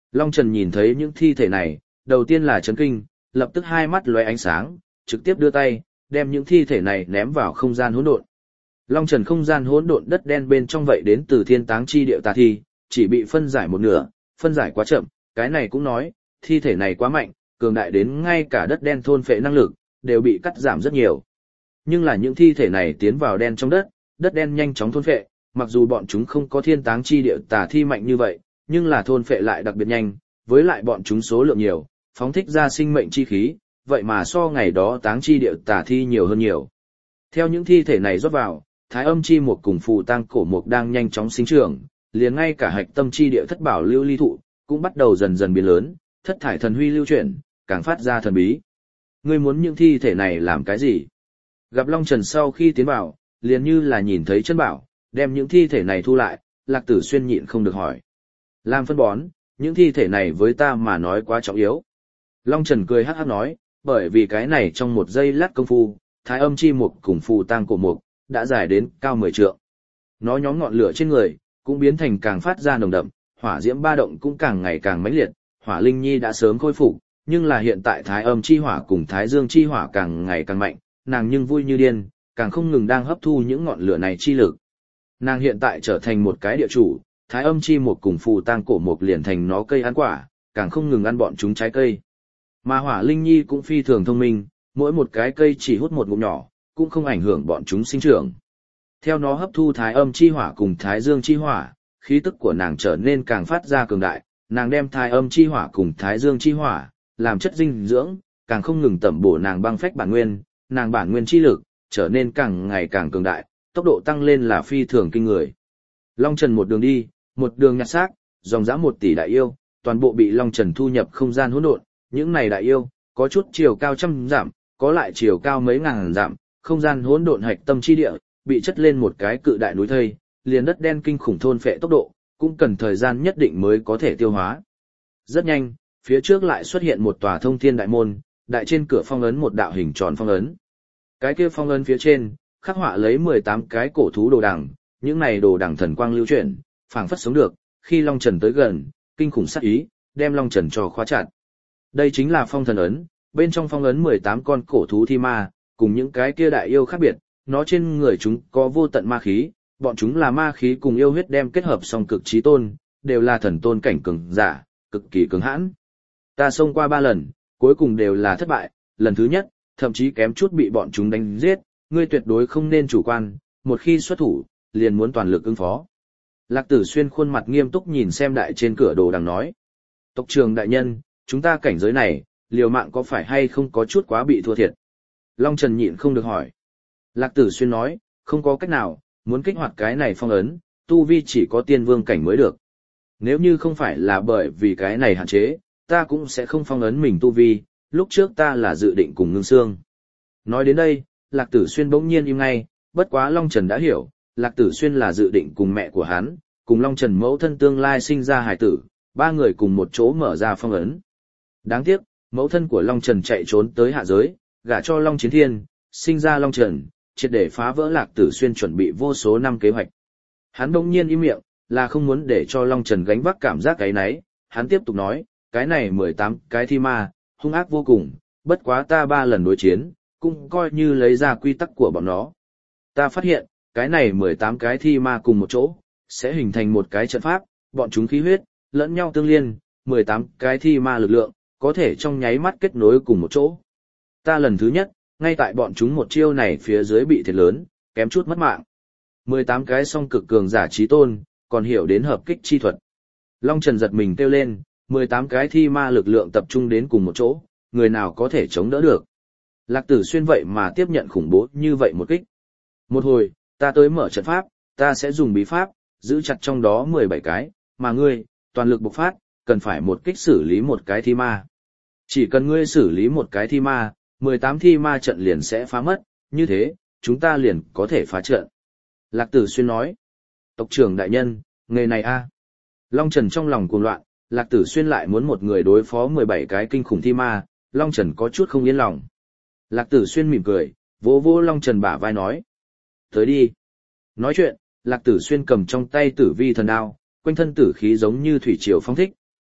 Long Trần nhìn thấy những thi thể này, đầu tiên là chấn kinh, lập tức hai mắt lóe ánh sáng, trực tiếp đưa tay, đem những thi thể này ném vào không gian hỗn độn. Long Trần không gian hỗn độn đất đen bên trong vậy đến từ thiên táng chi điệu tà thi, chỉ bị phân giải một nửa, phân giải quá chậm, cái này cũng nói, thi thể này quá mạnh, cường đại đến ngay cả đất đen thôn phệ năng lực, đều bị cắt giảm rất nhiều. Nhưng là những thi thể này tiến vào đen trong đất, đất đen nhanh chóng thôn phệ, mặc dù bọn chúng không có thiên táng chi điệu tà thi mạnh như vậy, nhưng là thôn phệ lại đặc biệt nhanh, với lại bọn chúng số lượng nhiều, phóng thích ra sinh mệnh chi khí, vậy mà so ngày đó táng chi điệu tà thi nhiều hơn nhiều. Theo những thi thể này rót vào, thái âm chi mục cùng phù tang cổ mục đang nhanh chóng sinh trưởng, liền ngay cả hạch tâm chi địa thất bảo lưu ly thụ cũng bắt đầu dần dần biến lớn, thất thải thần huy lưu chuyển, càng phát ra thần bí. Ngươi muốn những thi thể này làm cái gì? Gặp Long Trần sau khi tiến vào, liền như là nhìn thấy chân bảo, đem những thi thể này thu lại, Lạc Tử Xuyên nhịn không được hỏi. Làm phân bón, những thi thể này với ta mà nói quá trọng yếu. Long Trần cười hắc hắc nói, bởi vì cái này trong một giây lát công phu, thái âm chi mục cùng phù tang cổ mục đã dài đến cao 10 trượng. Nó nhóm ngọn lửa trên người cũng biến thành càng phát ra nồng đậm, hỏa diễm ba động cũng càng ngày càng mãnh liệt, Hỏa Linh Nhi đã sớm khôi phục, nhưng là hiện tại thái âm chi hỏa cùng thái dương chi hỏa càng ngày càng mạnh, nàng nhưng vui như điên, càng không ngừng đang hấp thu những ngọn lửa này chi lực. Nàng hiện tại trở thành một cái địa chủ, thái âm chi một cùng phù tang cổ một liền thành nó cây ăn quả, càng không ngừng ăn bọn chúng trái cây. Mà Hỏa Linh Nhi cũng phi thường thông minh, mỗi một cái cây chỉ hút một ngụm nhỏ, cũng không ảnh hưởng bọn chúng sinh trưởng. Theo nó hấp thu thái âm chi hỏa cùng thái dương chi hỏa, khí tức của nàng trở nên càng phát ra cường đại, nàng đem thái âm chi hỏa cùng thái dương chi hỏa làm chất dinh dưỡng, càng không ngừng tẩm bổ nàng băng phách bản nguyên, nàng bản nguyên chi lực trở nên càng ngày càng cường đại, tốc độ tăng lên là phi thường kinh người. Long Trần một đường đi, một đường nhặt xác, dòng dã 1 tỷ đại yêu, toàn bộ bị Long Trần thu nhập không gian hỗn độn, những này đại yêu, có chút chiều cao trăm dặm, có lại chiều cao mấy ngàn dặm, không gian hỗn độn hạch tâm chi địa, bị chất lên một cái cự đại núi thây, liền đất đen kinh khủng thôn phệ tốc độ, cũng cần thời gian nhất định mới có thể tiêu hóa. Rất nhanh, phía trước lại xuất hiện một tòa thông thiên đại môn, đại trên cửa phong ấn một đạo hình tròn phong ấn. Cái kia phong ấn phía trên, khắc họa lấy 18 cái cổ thú đồ đằng, những này đồ đằng thần quang lưu chuyển, phảng phất sống được, khi Long Trần tới gần, kinh khủng sát ý, đem Long Trần cho khóa chặt. Đây chính là phong thần ấn, bên trong phong ấn 18 con cổ thú thi ma, cùng những cái kia đại yêu khác biệt, nó trên người chúng có vô tận ma khí, bọn chúng là ma khí cùng yêu huyết đem kết hợp song cực chí tôn, đều là thần tôn cảnh cường giả, cực kỳ cứng hãn. Ta xông qua 3 lần, cuối cùng đều là thất bại, lần thứ nhất, thậm chí kém chút bị bọn chúng đánh giết, ngươi tuyệt đối không nên chủ quan, một khi xuất thủ, liền muốn toàn lực ứng phó. Lạc Tử Xuyên khuôn mặt nghiêm túc nhìn xem đại trên cửa đồ đằng nói. Tộc trưởng đại nhân, chúng ta cảnh giới này, liều mạng có phải hay không có chút quá bị thua thiệt? Long Trần nhịn không được hỏi. Lạc Tử Xuyên nói, không có cách nào, muốn kích hoạt cái này phong ấn, tu vi chỉ có tiên vương cảnh mới được. Nếu như không phải là bởi vì cái này hạn chế, ta cũng sẽ không phong ấn mình tu vi, lúc trước ta là dự định cùng Ngưng Xương. Nói đến đây, Lạc Tử Xuyên bỗng nhiên im ngay, bất quá Long Trần đã hiểu, Lạc Tử Xuyên là dự định cùng mẹ của hắn, cùng Long Trần mẫu thân tương lai sinh ra hài tử, 3 người cùng một chỗ mở ra phong ấn. Đáng tiếc, mẫu thân của Long Trần chạy trốn tới hạ giới, gả cho Long Chiến Thiên, sinh ra Long Trần, triệt để phá vỡ Lạc Tử Xuyên chuẩn bị vô số năm kế hoạch. Hắn bỗng nhiên im miệng, là không muốn để cho Long Trần gánh vác cảm giác cái nấy, hắn tiếp tục nói, cái này 18 cái thi ma, hung ác vô cùng, bất quá ta 3 lần đối chiến, cũng coi như lấy ra quy tắc của bọn nó. Ta phát hiện, cái này 18 cái thi ma cùng một chỗ, sẽ hình thành một cái trận pháp, bọn chúng khí huyết, lẫn nhau tương liên, 18 cái thi ma lực lượng, có thể trong nháy mắt kết nối cùng một chỗ. Ta lần thứ nhất, ngay tại bọn chúng một chiêu này phía dưới bị thiệt lớn, kém chút mất mạng. 18 cái song cực cường giả trí tôn, còn hiểu đến hợp kích chi thuật. Long Trần giật mình kêu lên, 18 cái thi ma lực lượng tập trung đến cùng một chỗ, người nào có thể chống đỡ được. Lạc Tử Xuyên vậy mà tiếp nhận khủng bố như vậy một kích. Một hồi, ta tới mở trận pháp, ta sẽ dùng bí pháp, giữ chặt trong đó 17 cái, mà ngươi, toàn lực bộc phát, cần phải một kích xử lý một cái thi ma. Chỉ cần ngươi xử lý một cái thi ma, 18 thi ma trận liền sẽ phá mất, như thế, chúng ta liền có thể phá trận. Lạc Tử Xuyên nói, tộc trưởng đại nhân, nghề này a. Long Trần trong lòng cuồng loạn, Lạc Tử Xuyên lại muốn một người đối phó 17 cái kinh khủng thi ma, Long Trần có chút không yên lòng. Lạc Tử Xuyên mỉm cười, vỗ vỗ Long Trần bả vai nói, tới đi. Nói chuyện, Lạc Tử Xuyên cầm trong tay tử vi thần đao, quanh thân tử khí giống như thủy triều phong thích,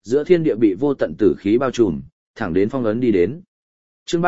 giữa thiên địa bị vô tận tử khí bao trùm, thẳng đến phong ấn đi đến. Chương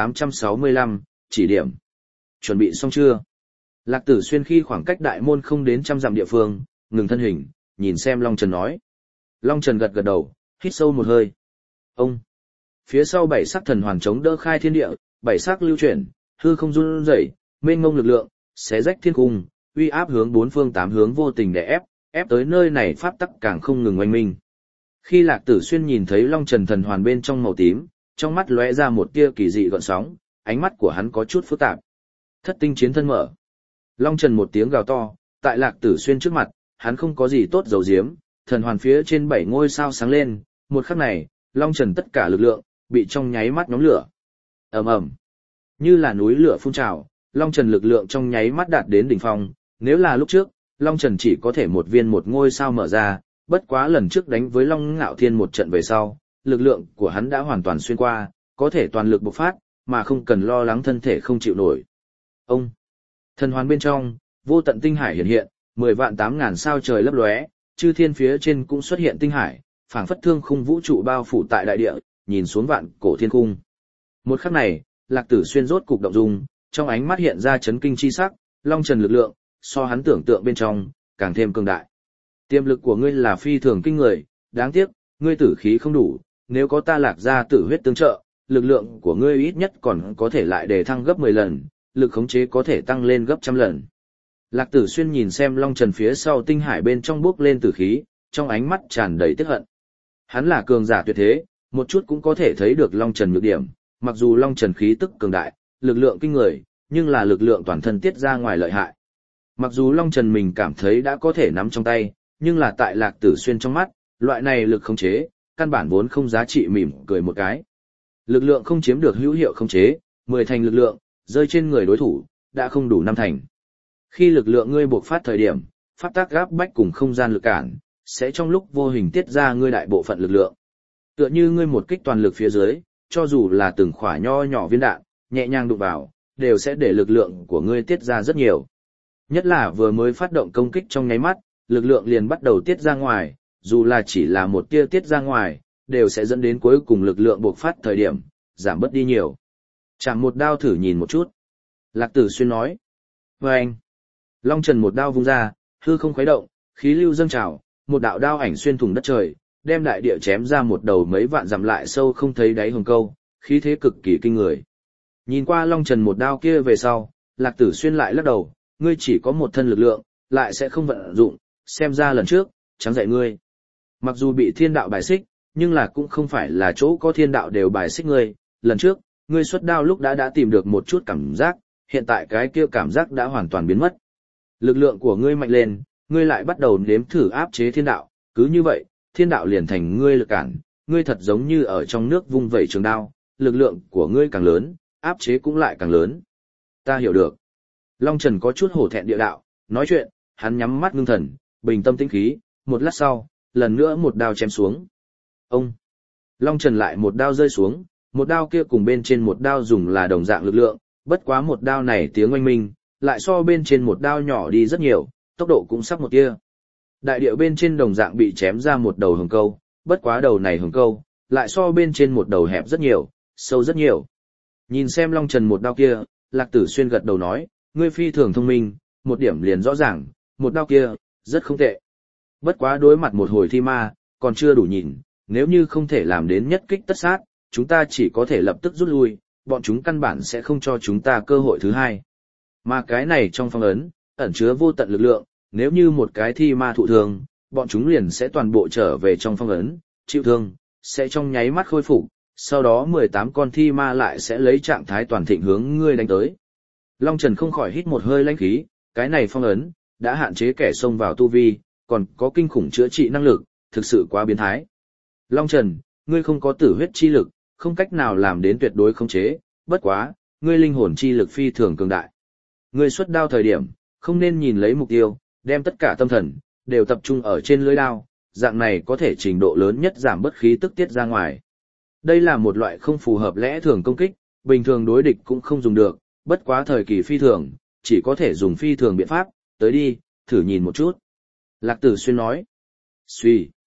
3865, chỉ điểm. Chuẩn bị xong chưa? Lạc Tử Xuyên khi khoảng cách đại môn không đến 100 dặm địa phương, ngừng thân hình, nhìn xem Long Trần nói. Long Trần gật gật đầu, hít sâu một hơi. Ông. Phía sau bảy sắc thần hoàn chống đỡ khai thiên địa, bảy sắc lưu chuyển, hư không run rẩy, mênh mông lực lượng, xé rách thiên cung, uy áp hướng bốn phương tám hướng vô tình để ép tới nơi này pháp tắc càng không ngừng oanh minh. Khi Lạc Tử Xuyên nhìn thấy Long Trần thần hoàn bên trong màu tím, trong mắt lóe ra một tia kỳ dị gợn sóng, ánh mắt của hắn có chút phức tạp. Thất tinh chiến thân mở. Long Trần một tiếng gào to, tại Lạc Tử Xuyên trước mặt, hắn không có gì tốt giấu giếm, thần hoàn phía trên 7 ngôi sao sáng lên, một khắc này, Long Trần tất cả lực lượng bị trong nháy mắt nhóm lửa. Ầm ầm. Như là núi lửa phun trào, Long Trần lực lượng trong nháy mắt đạt đến đỉnh phong, nếu là lúc trước, Long Trần chỉ có thể một viên một ngôi sao mở ra, bất quá lần trước đánh với Long Ngạo Thiên một trận về sau, lực lượng của hắn đã hoàn toàn xuyên qua, có thể toàn lực bộc phát, mà không cần lo lắng thân thể không chịu nổi. Ông. Thần hoàn bên trong, vô tận tinh hải hiện hiện, 10 vạn 8 ngàn sao trời lấp lóe, chư thiên phía trên cũng xuất hiện tinh hải, phảng phất thương khung vũ trụ bao phủ tại đại địa, nhìn xuống vạn cổ thiên cung. Một khắc này, Lạc Tử Xuyên rốt cục động dung, trong ánh mắt hiện ra chấn kinh chi sắc, Long Trần lực lượng, so hắn tưởng tượng bên trong, càng thêm cường đại. Tiềm lực của ngươi là phi thường kinh người, đáng tiếc, ngươi tử khí không đủ, nếu có ta Lạc gia tử huyết tương trợ, lực lượng của ngươi ít nhất còn có thể lại đề thăng gấp 10 lần, lực khống chế có thể tăng lên gấp 100 lần. Lạc Tử Xuyên nhìn xem Long Trần phía sau tinh hải bên trong bước lên tử khí, trong ánh mắt tràn đầy tiếc hận. Hắn là cường giả tuyệt thế, một chút cũng có thể thấy được Long Trần nhược điểm, mặc dù Long Trần khí tức cường đại, lực lượng kinh người, nhưng là lực lượng toàn thân tiết ra ngoài lợi hại. Mặc dù Long Trần mình cảm thấy đã có thể nắm trong tay, nhưng là tại Lạc Tử Xuyên trong mắt, loại này lực khống chế, căn bản vốn không giá trị mỉm cười một cái. Lực lượng không chiếm được hữu hiệu khống chế, 10 thành lực lượng, rơi trên người đối thủ, đã không đủ 5 thành. Khi lực lượng ngươi buộc phát thời điểm, pháp tác gáp bách cùng không gian lực cản, sẽ trong lúc vô hình tiết ra ngươi đại bộ phận lực lượng. Tựa như ngươi một kích toàn lực phía dưới, cho dù là từng khỏa nho nhỏ viên đạn, nhẹ nhàng đụng vào, đều sẽ để lực lượng của ngươi tiết ra rất nhiều. Nhất là vừa mới phát động công kích trong nháy mắt, lực lượng liền bắt đầu tiết ra ngoài, dù là chỉ là một tia tiết ra ngoài, đều sẽ dẫn đến cuối cùng lực lượng buộc phát thời điểm, giảm bớt đi nhiều. Chạm một đao thử nhìn một chút. Lạc Tử Xuyên nói. Và anh. Long Trần một đao vung ra, hư không khuấy động, khí lưu dâng trào, một đạo đao ảnh xuyên thủng đất trời, đem đại địa chém ra một đầu mấy vạn dặm lại sâu không thấy đáy hồng câu, khí thế cực kỳ kinh người. Nhìn qua Long Trần một đao kia về sau, Lạc Tử Xuyên lại lắc đầu, ngươi chỉ có một thân lực lượng, lại sẽ không vận dụng, xem ra lần trước, chẳng dạy ngươi. Mặc dù bị thiên đạo bài xích, nhưng là cũng không phải là chỗ có thiên đạo đều bài xích ngươi, lần trước, ngươi xuất đao lúc đã tìm được một chút cảm giác, hiện tại cái kia cảm giác đã hoàn toàn biến mất. Lực lượng của ngươi mạnh lên, ngươi lại bắt đầu nếm thử áp chế thiên đạo, cứ như vậy, thiên đạo liền thành ngươi lực cản, ngươi thật giống như ở trong nước vung vẩy trường đao, lực lượng của ngươi càng lớn, áp chế cũng lại càng lớn. Ta hiểu được. Long Trần có chút hổ thẹn địa đạo, nói chuyện, hắn nhắm mắt ngưng thần, bình tâm tĩnh khí, một lát sau, lần nữa một đao chém xuống. Ông! Long Trần lại một đao rơi xuống, một đao kia cùng bên trên một đao dùng là đồng dạng lực lượng, bất quá một đao này tiếng oanh minh, lại so bên trên một đao nhỏ đi rất nhiều, tốc độ cũng sắp một tia. Đại địa bên trên đồng dạng bị chém ra một đầu hồng câu, bất quá đầu này hồng câu, lại so bên trên một đầu hẹp rất nhiều, sâu rất nhiều. Nhìn xem Long Trần một đao kia, Lạc Tử Xuyên gật đầu nói, ngươi phi thường thông minh, một điểm liền rõ ràng, một đao kia, rất không tệ. Bất quá đối mặt một hồi thi ma, còn chưa đủ nhìn, nếu như không thể làm đến nhất kích tất sát, chúng ta chỉ có thể lập tức rút lui, bọn chúng căn bản sẽ không cho chúng ta cơ hội thứ hai. Mà cái này trong phong ấn, ẩn chứa vô tận lực lượng, nếu như một cái thi ma thụ thương, bọn chúng liền sẽ toàn bộ trở về trong phong ấn, chịu thương, sẽ trong nháy mắt khôi phục, sau đó 18 con thi ma lại sẽ lấy trạng thái toàn thịnh hướng ngươi đánh tới. Long Trần không khỏi hít một hơi lãnh khí, cái này phong ấn, đã hạn chế kẻ xông vào tu vi, còn có kinh khủng chữa trị năng lực, thực sự quá biến thái. Long Trần, ngươi không có tử huyết chi lực, không cách nào làm đến tuyệt đối khống chế, bất quá, ngươi linh hồn chi lực phi thường cường đại. Ngươi xuất đao thời điểm, không nên nhìn lấy mục tiêu, đem tất cả tâm thần, đều tập trung ở trên lưỡi đao, dạng này có thể trình độ lớn nhất giảm bất khí tức tiết ra ngoài. Đây là một loại không phù hợp lẽ thường công kích, bình thường đối địch cũng không dùng được, bất quá thời kỳ phi thường, chỉ có thể dùng phi thường biện pháp, tới đi, thử nhìn một chút. Lạc Tử Xuyên nói. Suy.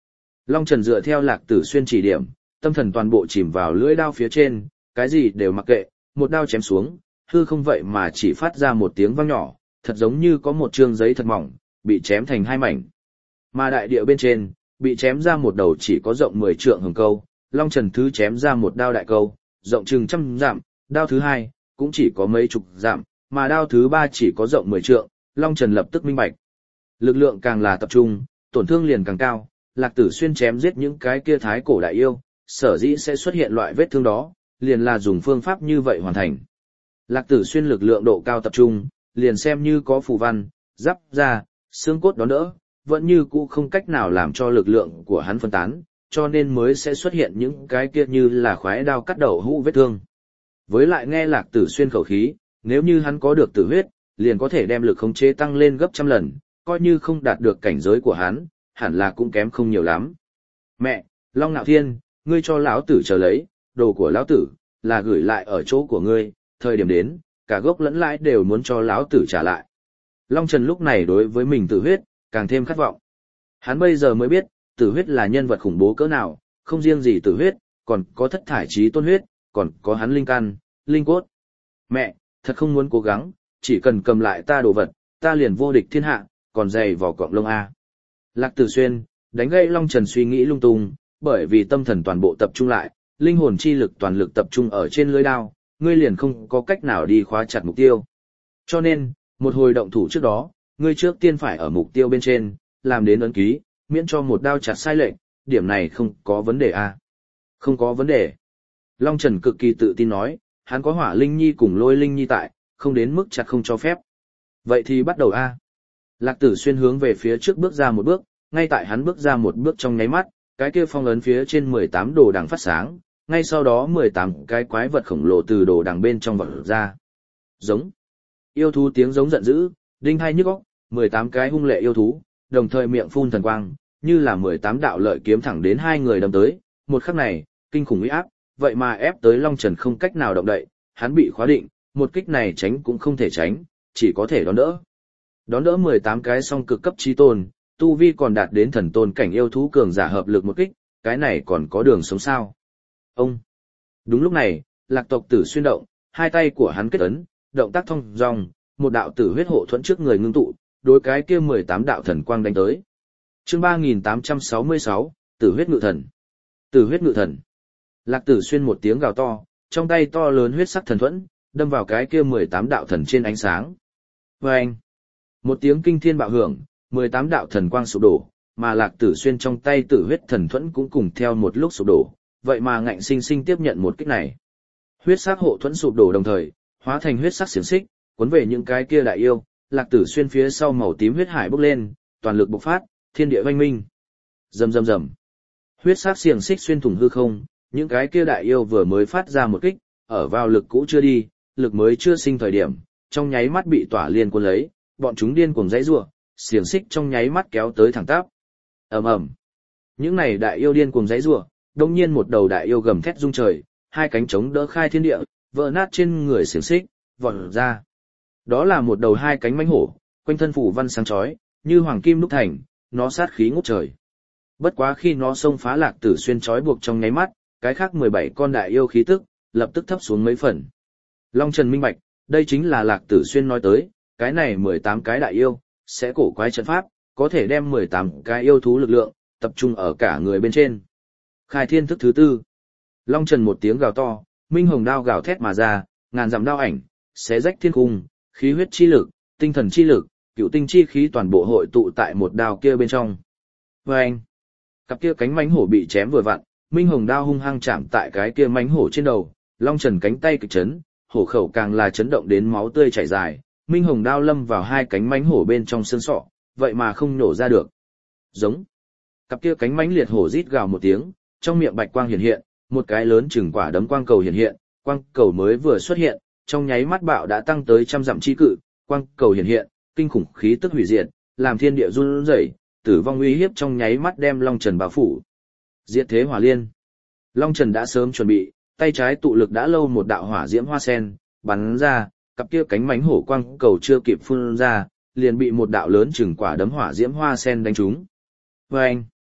Long Trần dựa theo Lạc Tử Xuyên chỉ điểm, tâm thần toàn bộ chìm vào lưỡi đao phía trên, cái gì đều mặc kệ, một đao chém xuống, hư không vậy mà chỉ phát ra một tiếng vang nhỏ, thật giống như có một trương giấy thật mỏng, bị chém thành hai mảnh. Mà đại địa bên trên, bị chém ra một đầu chỉ có rộng 10 trượng hừng câu, Long Trần thứ chém ra một đao đại câu, rộng chừng trăm dặm, đao thứ hai cũng chỉ có mấy chục dặm, mà đao thứ ba chỉ có rộng 10 trượng, Long Trần lập tức minh bạch. Lực lượng càng là tập trung, tổn thương liền càng cao, Lạc Tử Xuyên chém giết những cái kia thái cổ đại yêu, sở dĩ sẽ xuất hiện loại vết thương đó, liền là dùng phương pháp như vậy hoàn thành. Lạc Tử Xuyên lực lượng độ cao tập trung, liền xem như có phù văn, giáp da, xương cốt đón đỡ, vẫn như cũ không cách nào làm cho lực lượng của hắn phân tán, cho nên mới sẽ xuất hiện những cái kia như là khoái đao cắt đầu hũ vết thương. Với lại nghe Lạc Tử Xuyên khẩu khí, nếu như hắn có được tử huyết, liền có thể đem lực khống chế tăng lên gấp trăm lần, coi như không đạt được cảnh giới của hắn, hẳn là cũng kém không nhiều lắm. Mẹ, Long Nạo Thiên, ngươi cho lão tử chờ lấy, đồ của lão tử là gửi lại ở chỗ của ngươi, thời điểm đến, cả gốc lẫn lãi đều muốn cho lão tử trả lại. Long Trần lúc này đối với mình tử huyết, càng thêm khát vọng. Hắn bây giờ mới biết, tử huyết là nhân vật khủng bố cỡ nào, không riêng gì tử huyết, còn có thất thải trí tôn huyết, còn có hắn linh căn, linh cốt. Mẹ, thật không muốn cố gắng, chỉ cần cầm lại ta đồ vật, ta liền vô địch thiên hạ, còn dày vỏ cọng lông A. Lạc Tử Xuyên, đánh gãy Long Trần suy nghĩ lung tung, bởi vì tâm thần toàn bộ tập trung lại, linh hồn chi lực toàn lực tập trung ở trên lưỡi đao, ngươi liền không có cách nào đi khóa chặt mục tiêu. Cho nên, một hồi động thủ trước đó, ngươi trước tiên phải ở mục tiêu bên trên, làm đến ấn ký, miễn cho một đao chặt sai lệch, điểm này không có vấn đề A. Không có vấn đề. Long Trần cực kỳ tự tin nói, hắn có Hỏa Linh Nhi cùng Lôi Linh Nhi tại, không đến mức chặt không cho phép. Vậy thì bắt đầu A. Lạc Tử Xuyên hướng về phía trước bước ra một bước, ngay tại hắn bước ra một bước trong nháy mắt, cái kia phong ấn phía trên 18 đồ đằng phát sáng, ngay sau đó 18 cái quái vật khổng lồ từ đồ đằng bên trong vọt ra. Giống. Yêu thú tiếng giống giận dữ, đinh hai nhức óc, 18 cái hung lệ yêu thú, đồng thời miệng phun thần quang, như là 18 đạo lợi kiếm thẳng đến hai người đâm tới, một khắc này, kinh khủng uy áp, vậy mà ép tới Long Trần không cách nào động đậy, hắn bị khóa định, một kích này tránh cũng không thể tránh, chỉ có thể đón đỡ. Đón đỡ 18 cái song cực cấp chí tôn, tu vi còn đạt đến thần tôn cảnh yêu thú cường giả hợp lực một kích, cái này còn có đường sống sao? Ông. Đúng lúc này, Lạc tộc Tử Xuyên động, hai tay của hắn kết ấn, động tác thông dong, một đạo tử huyết hộ thuẫn trước người ngưng tụ, đối cái kia 18 đạo thần quang đánh tới. Chương 3866, Tử huyết ngự thần. Tử huyết ngự thần. Lạc Tử Xuyên một tiếng gào to, trong tay to lớn huyết sắc thần thuẫn, đâm vào cái kia 18 đạo thần trên ánh sáng. Oeng! Một tiếng kinh thiên bạo hưởng, 18 đạo thần quang sụp đổ, mà Lạc Tử Xuyên trong tay tử huyết thần thuẫn cũng cùng theo một lúc sụp đổ, vậy mà ngạnh sinh sinh tiếp nhận một kích này. Huyết sắc hộ thuẫn sụp đổ đồng thời, hóa thành huyết sắc xiềng xích, cuốn về những cái kia đại yêu, Lạc Tử Xuyên phía sau màu tím huyết hải bốc lên, toàn lực bộc phát, thiên địa oanh minh. Rầm rầm rầm. Huyết sắc xiềng xích xuyên thủng hư không, những cái kia đại yêu vừa mới phát ra một kích, ở vào lực cũ chưa đi, lực mới chưa sinh thời điểm, trong nháy mắt bị tỏa liên cuốn lấy, bọn chúng điên cuồng giãy giụa, xiềng xích trong nháy mắt kéo tới thẳng tắp. Ầm ầm. Những này đại yêu điên cuồng giãy giụa, đột nhiên một đầu đại yêu gầm thét rung trời, hai cánh chống đỡ khai thiên địa, vỡ nát trên người xiềng xích, vọt ra. Đó là một đầu hai cánh mãnh hổ, quanh thân phủ văn sáng chói, như hoàng kim đúc thành, nó sát khí ngút trời. Bất quá khi nó xông phá Lạc Tử Xuyên trói buộc trong nháy mắt, cái khác 17 con đại yêu khí tức, lập tức thấp xuống mấy phần. Long Trần minh bạch, đây chính là Lạc Tử Xuyên nói tới, cái này 18 cái đại yêu, sẽ cổ quái trận pháp, có thể đem 18 cái yêu thú lực lượng, tập trung ở cả người bên trên. Khai thiên thức thứ tư. Long Trần một tiếng gào to, minh hồng đao gào thét mà ra, ngàn dặm đao ảnh, xé rách thiên cung, khí huyết chi lực, tinh thần chi lực, cựu tinh chi khí toàn bộ hội tụ tại một đao kia bên trong. Vâng! Cặp kia cánh mãnh hổ bị chém vừa vặn, minh hồng đao hung hăng chạm tại cái kia mãnh hổ trên đầu, Long Trần cánh tay kịch chấn, hổ khẩu càng là chấn động đến máu tươi chảy dài, minh hồng đao lâm vào hai cánh mãnh hổ bên trong xương sọ, vậy mà không nổ ra được. Giống. Cặp kia cánh mãnh liệt hổ rít gào một tiếng, trong miệng bạch quang hiện hiện, một cái lớn chừng quả đấm quang cầu hiện hiện, quang cầu mới vừa xuất hiện, trong nháy mắt bạo đã tăng tới trăm dặm chi cự, quang cầu hiện hiện, kinh khủng khí tức hủy diệt, làm thiên địa run rẩy, tử vong uy hiếp trong nháy mắt đem Long Trần bao phủ. Diệt thế hỏa liên. Long Trần đã sớm chuẩn bị, tay trái tụ lực đã lâu một đạo hỏa diễm hoa sen, bắn ra, cặp kia cánh mãnh hổ quang cầu chưa kịp phun ra, liền bị một đạo lớn chừng quả đấm hỏa diễm hoa sen đánh trúng. Vâng!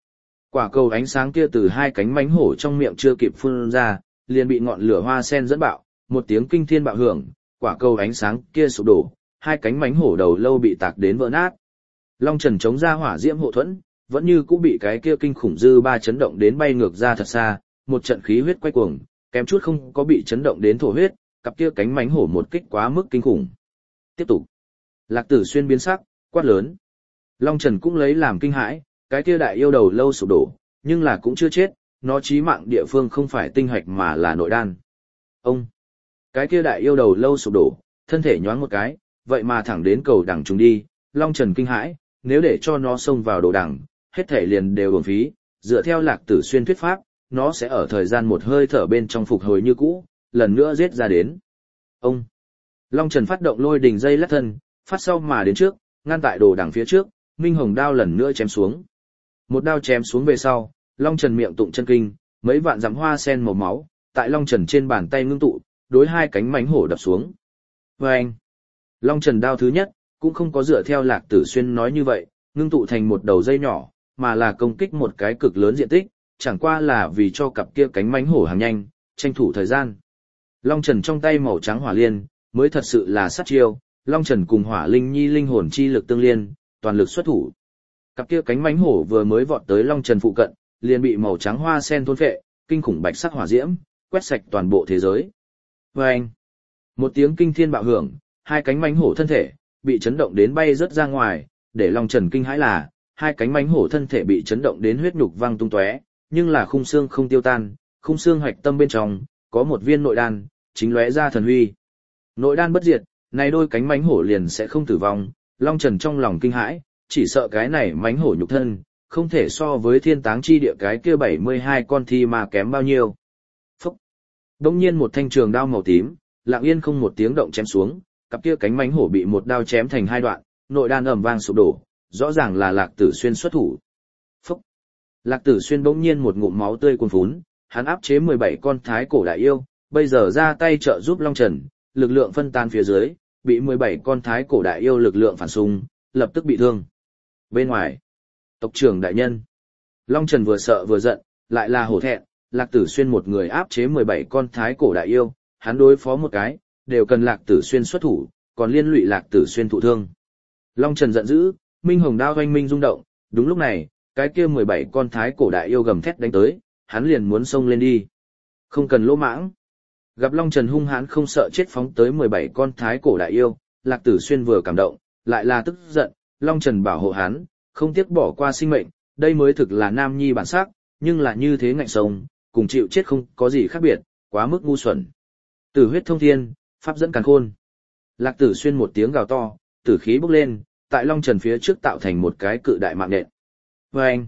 Quả cầu ánh sáng kia từ hai cánh mánh hổ trong miệng chưa kịp phun ra, liền bị ngọn lửa hoa sen dẫn bạo, một tiếng kinh thiên bạo hưởng, quả cầu ánh sáng kia sụp đổ, hai cánh mánh hổ đầu lâu bị tạc đến vỡ nát. Long Trần chống ra hỏa diễm hộ thuẫn, vẫn như cũng bị cái kia kinh khủng dư ba chấn động đến bay ngược ra thật xa, một trận khí huyết quay cuồng, kém chút không có bị chấn động đến thổ huyết, cặp kia cánh mánh hổ một kích quá mức kinh khủng. Tiếp tục. Lạc Tử Xuyên biến sắc, quát lớn. Long Trần cũng lấy làm kinh hãi, cái kia đại yêu đầu lâu sụp đổ, nhưng là cũng chưa chết, nó chí mạng địa phương không phải tinh hạch mà là nội đan. Ông. Cái kia đại yêu đầu lâu sụp đổ, thân thể nhoáng một cái, vậy mà thẳng đến cầu đằng trùng đi, Long Trần kinh hãi, nếu để cho nó xông vào đồ đằng, hết thể liền đều uổng phí, dựa theo Lạc Tử Xuyên thuyết pháp, nó sẽ ở thời gian một hơi thở bên trong phục hồi như cũ, lần nữa giết ra đến. Ông. Long Trần phát động lôi đình dây lắc thân, phát sau mà đến trước, ngăn tại đồ đằng phía trước, Minh Hồng đao lần nữa chém xuống. Một đao chém xuống về sau, Long Trần miệng tụng chân kinh, mấy vạn dặm hoa sen màu máu, tại Long Trần trên bàn tay ngưng tụ, đối hai cánh mãnh hổ đập xuống. Vâng! Long Trần đao thứ nhất, cũng không có dựa theo Lạc Tử Xuyên nói như vậy, ngưng tụ thành một đầu dây nhỏ, mà là công kích một cái cực lớn diện tích, chẳng qua là vì cho cặp kia cánh mãnh hổ hàng nhanh, tranh thủ thời gian. Long Trần trong tay màu trắng hỏa liên, mới thật sự là sát chiêu, Long Trần cùng Hỏa Linh Nhi linh hồn chi lực tương liên, toàn lực xuất thủ. Cặp kia cánh mãnh hổ vừa mới vọt tới Long Trần phụ cận, liền bị màu trắng hoa sen thôn phệ, kinh khủng bạch sắc hỏa diễm, quét sạch toàn bộ thế giới. Vâng! Một tiếng kinh thiên bạo hưởng, hai cánh mãnh hổ thân thể, bị chấn động đến bay rớt ra ngoài, để Long Trần kinh hãi là, hai cánh mãnh hổ thân thể bị chấn động đến huyết nhục văng tung tóe, nhưng là khung xương không tiêu tan, khung xương hoạch tâm bên trong, có một viên nội đan, chính lóe ra thần huy. Nội đan bất diệt, này đôi cánh mãnh hổ liền sẽ không tử vong, Long Trần trong lòng kinh hãi, chỉ sợ cái này mãnh hổ nhục thân, không thể so với thiên táng chi địa cái kia 72 con thi mà kém bao nhiêu. Phúc! Đông nhiên một thanh trường đao màu tím, lặng yên không một tiếng động chém xuống, cặp kia cánh mãnh hổ bị một đao chém thành hai đoạn, nội đan ầm vang sụp đổ, rõ ràng là Lạc Tử Xuyên xuất thủ. Phúc! Lạc Tử Xuyên bỗng nhiên một ngụm máu tươi cuồn phún, hắn áp chế 17 con thái cổ đại yêu, bây giờ ra tay trợ giúp Long Trần, lực lượng phân tán phía dưới, bị 17 con thái cổ đại yêu lực lượng phản xung, lập tức bị thương. Bên ngoài, tộc trưởng đại nhân. Long Trần vừa sợ vừa giận, lại là hổ thẹn, Lạc Tử Xuyên một người áp chế 17 con thái cổ đại yêu, hắn đối phó một cái, đều cần Lạc Tử Xuyên xuất thủ, còn liên lụy Lạc Tử Xuyên thụ thương. Long Trần giận dữ, Minh Hồng đao oanh minh rung động, đúng lúc này, cái kia 17 con thái cổ đại yêu gầm thét đánh tới, hắn liền muốn xông lên đi. Không cần lỗ mãng. Gặp Long Trần hung hãn không sợ chết phóng tới 17 con thái cổ đại yêu, Lạc Tử Xuyên vừa cảm động, lại là tức giận, Long Trần bảo hộ hắn, không tiếc bỏ qua sinh mệnh, đây mới thực là nam nhi bản sắc, nhưng là như thế ngạnh sống, cùng chịu chết không có gì khác biệt, quá mức ngu xuẩn. Tử huyết thông thiên, pháp dẫn càn khôn. Lạc Tử Xuyên một tiếng gào to, tử khí bốc lên, tại Long Trần phía trước tạo thành một cái cự đại mạng nhện. Vâng!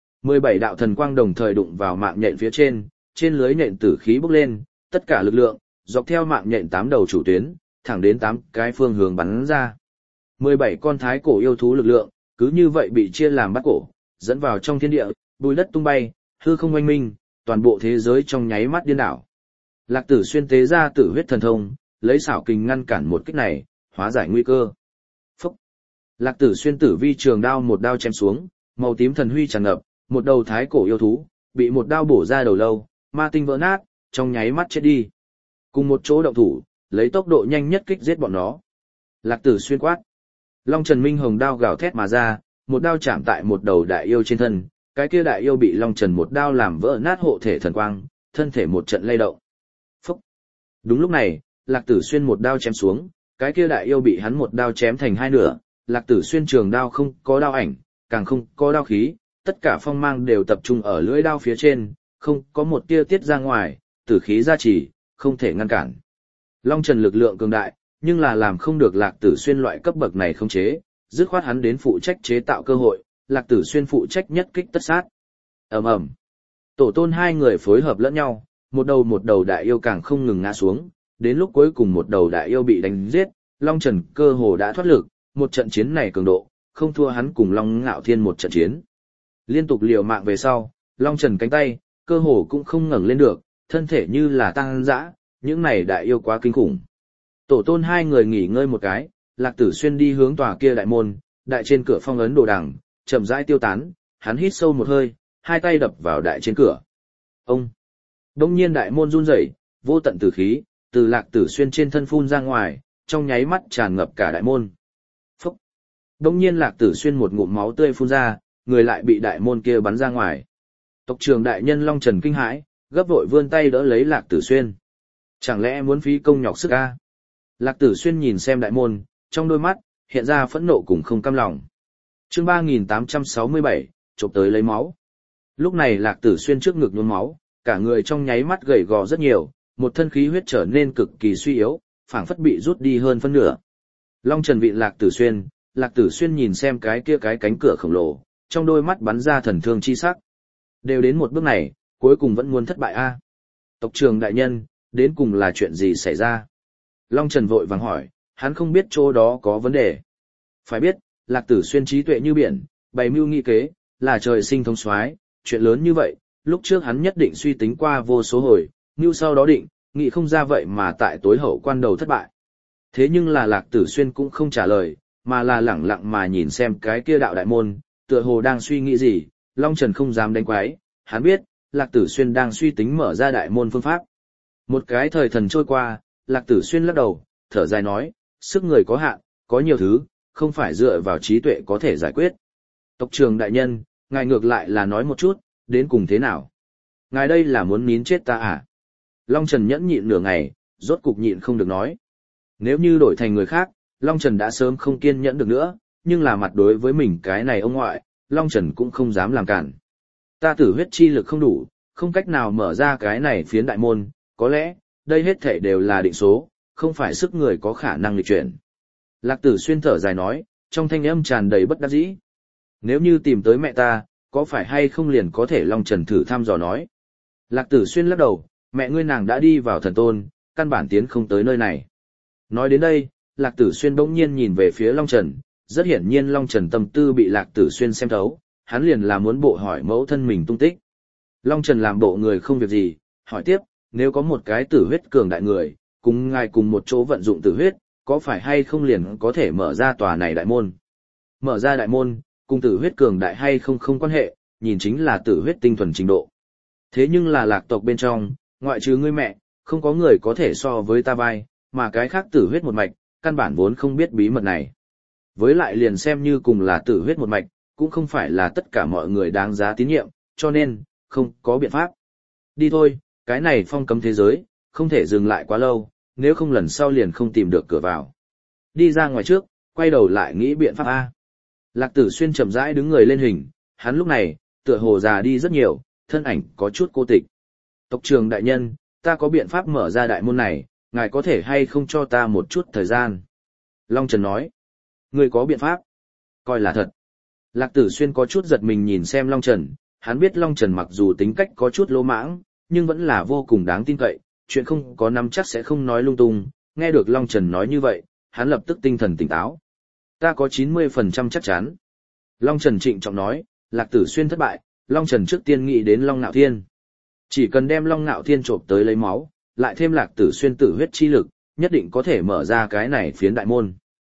17 đạo thần quang đồng thời đụng vào mạng nhện phía trên lưới nhện tử khí bốc lên, tất cả lực lượng, dọc theo mạng nhện 8 đầu chủ tuyến, thẳng đến 8 cái phương hướng bắn ra. 17 con thái cổ yêu thú lực lượng, cứ như vậy bị chia làm bát cổ, dẫn vào trong thiên địa, bùi đất tung bay, hư không oanh minh, toàn bộ thế giới trong nháy mắt điên đảo. Lạc Tử Xuyên tế ra tử huyết thần thông, lấy xảo kình ngăn cản một kích này, hóa giải nguy cơ. Phúc! Lạc Tử Xuyên tử vi trường đao một đao chém xuống, màu tím thần huy tràn ngập, một đầu thái cổ yêu thú, bị một đao bổ ra đầu lâu, ma tinh vỡ nát, trong nháy mắt chết đi. Cùng một chỗ động thủ, lấy tốc độ nhanh nhất kích giết bọn nó. Lạc Tử Xuyên quát. Long Trần Minh Hồng đao gào thét mà ra, một đao chạm tại một đầu đại yêu trên thân, cái kia đại yêu bị Long Trần một đao làm vỡ nát hộ thể thần quang, thân thể một trận lay động. Phúc! Đúng lúc này, Lạc Tử Xuyên một đao chém xuống, cái kia đại yêu bị hắn một đao chém thành hai nửa, Lạc Tử Xuyên trường đao không có đao ảnh, càng không có đao khí, tất cả phong mang đều tập trung ở lưỡi đao phía trên, không có một tia tiết ra ngoài, tử khí gia trì, không thể ngăn cản. Long Trần lực lượng cường đại, nhưng là làm không được Lạc Tử Xuyên loại cấp bậc này không chế, dứt khoát hắn đến phụ trách chế tạo cơ hội, Lạc Tử Xuyên phụ trách nhất kích tất sát. Ầm ầm. Tổ tôn hai người phối hợp lẫn nhau, một đầu đại yêu càng không ngừng ngã xuống, đến lúc cuối cùng một đầu đại yêu bị đánh giết, Long Trần cơ hồ đã thoát lực, một trận chiến này cường độ, không thua hắn cùng Long Ngạo Thiên một trận chiến. Liên tục liều mạng về sau, Long Trần cánh tay, cơ hồ cũng không ngẩng lên được, thân thể như là tăng dã, những này đại yêu quá kinh khủng. Tổ tôn hai người nghỉ ngơi một cái, Lạc Tử Xuyên đi hướng tòa kia đại môn, đại trên cửa phong ấn đồ đằng, chậm rãi tiêu tán, hắn hít sâu một hơi, hai tay đập vào đại trên cửa. Ông! Đông nhiên đại môn run rẩy, vô tận tử khí, từ Lạc Tử Xuyên trên thân phun ra ngoài, trong nháy mắt tràn ngập cả đại môn. Phúc! Đông nhiên Lạc Tử Xuyên một ngụm máu tươi phun ra, người lại bị đại môn kia bắn ra ngoài. Tộc trưởng đại nhân Long Trần kinh hãi, gấp vội vươn tay đỡ lấy Lạc Tử Xuyên. Chẳng lẽ muốn phí công nhọc sức a? Lạc Tử Xuyên nhìn xem đại môn, trong đôi mắt hiện ra phẫn nộ cùng không cam lòng. Chương 3867, chộp tới lấy máu. Lúc này Lạc Tử Xuyên trước ngực nhuốm máu, cả người trong nháy mắt gầy gò rất nhiều, một thân khí huyết trở nên cực kỳ suy yếu, phảng phất bị rút đi hơn phân nửa. Long Trần vịn Lạc Tử Xuyên nhìn xem cái kia cái cánh cửa khổng lồ, trong đôi mắt bắn ra thần thương chi sắc. Đều đến một bước này, cuối cùng vẫn muốn thất bại a. Tộc trưởng đại nhân, đến cùng là chuyện gì xảy ra? Long Trần vội vàng hỏi, hắn không biết chỗ đó có vấn đề. Phải biết, Lạc Tử Xuyên trí tuệ như biển, bày mưu nghị kế, là trời sinh thông soái, chuyện lớn như vậy, lúc trước hắn nhất định suy tính qua vô số hồi, mưu sau đó định, nghĩ không ra vậy mà tại tối hậu quan đầu thất bại. Thế nhưng là Lạc Tử Xuyên cũng không trả lời, mà là lẳng lặng mà nhìn xem cái kia đạo đại môn, tựa hồ đang suy nghĩ gì, Long Trần không dám đánh quái, hắn biết, Lạc Tử Xuyên đang suy tính mở ra đại môn phương pháp. Một cái thời thần trôi qua, Lạc Tử Xuyên lắc đầu, thở dài nói, sức người có hạn, có nhiều thứ, không phải dựa vào trí tuệ có thể giải quyết. Tộc trưởng đại nhân, ngài ngược lại là nói một chút, đến cùng thế nào? Ngài đây là muốn nín chết ta à? Long Trần nhẫn nhịn nửa ngày, rốt cục nhịn không được nói. Nếu như đổi thành người khác, Long Trần đã sớm không kiên nhẫn được nữa, nhưng là mặt đối với mình cái này ông ngoại, Long Trần cũng không dám làm cản. Ta tử huyết chi lực không đủ, không cách nào mở ra cái này phiến đại môn, có lẽ, đây hết thảy đều là định số, không phải sức người có khả năng nghịch chuyển. Lạc Tử Xuyên thở dài nói, trong thanh âm tràn đầy bất đắc dĩ. Nếu như tìm tới mẹ ta, có phải hay không liền có thể? Long Trần thử thăm dò nói. Lạc Tử Xuyên lắc đầu, mẹ ngươi nàng đã đi vào thần tôn, căn bản tiến không tới nơi này. Nói đến đây, Lạc Tử Xuyên bỗng nhiên nhìn về phía Long Trần, rất hiển nhiên Long Trần tâm tư bị Lạc Tử Xuyên xem thấu, hắn liền là muốn bộ hỏi mẫu thân mình tung tích. Long Trần làm bộ người không việc gì, hỏi tiếp, nếu có một cái tử huyết cường đại người, cùng ngài cùng một chỗ vận dụng tử huyết, có phải hay không liền có thể mở ra tòa này đại môn? Mở ra đại môn, cùng tử huyết cường đại hay không không quan hệ, nhìn chính là tử huyết tinh thuần trình độ. Thế nhưng là Lạc tộc bên trong, ngoại trừ ngươi mẹ, không có người có thể so với ta vai, mà cái khác tử huyết một mạch, căn bản vốn không biết bí mật này. Với lại liền xem như cùng là tử huyết một mạch, cũng không phải là tất cả mọi người đáng giá tín nhiệm, cho nên, không có biện pháp. Đi thôi, cái này phong cấm thế giới, không thể dừng lại quá lâu, nếu không lần sau liền không tìm được cửa vào. Đi ra ngoài trước, quay đầu lại nghĩ biện pháp A. Lạc Tử Xuyên chậm rãi đứng người lên hình, hắn lúc này, tựa hồ già đi rất nhiều, thân ảnh có chút cô tịch. Tộc trưởng đại nhân, ta có biện pháp mở ra đại môn này, ngài có thể hay không cho ta một chút thời gian? Long Trần nói, ngươi có biện pháp? Coi là thật. Lạc Tử Xuyên có chút giật mình nhìn xem Long Trần, hắn biết Long Trần mặc dù tính cách có chút lỗ mãng, nhưng vẫn là vô cùng đáng tin cậy, chuyện không có nắm chắc sẽ không nói lung tung. Nghe được Long Trần nói như vậy, hắn lập tức tinh thần tỉnh táo. Ta có 90% chắc chắn. Long Trần trịnh trọng nói, Lạc Tử Xuyên thất bại, Long Trần trước tiên nghĩ đến Long Nạo Thiên. Chỉ cần đem Long Nạo Thiên trộm tới lấy máu, lại thêm Lạc Tử Xuyên tử huyết chi lực, nhất định có thể mở ra cái này phiến đại môn.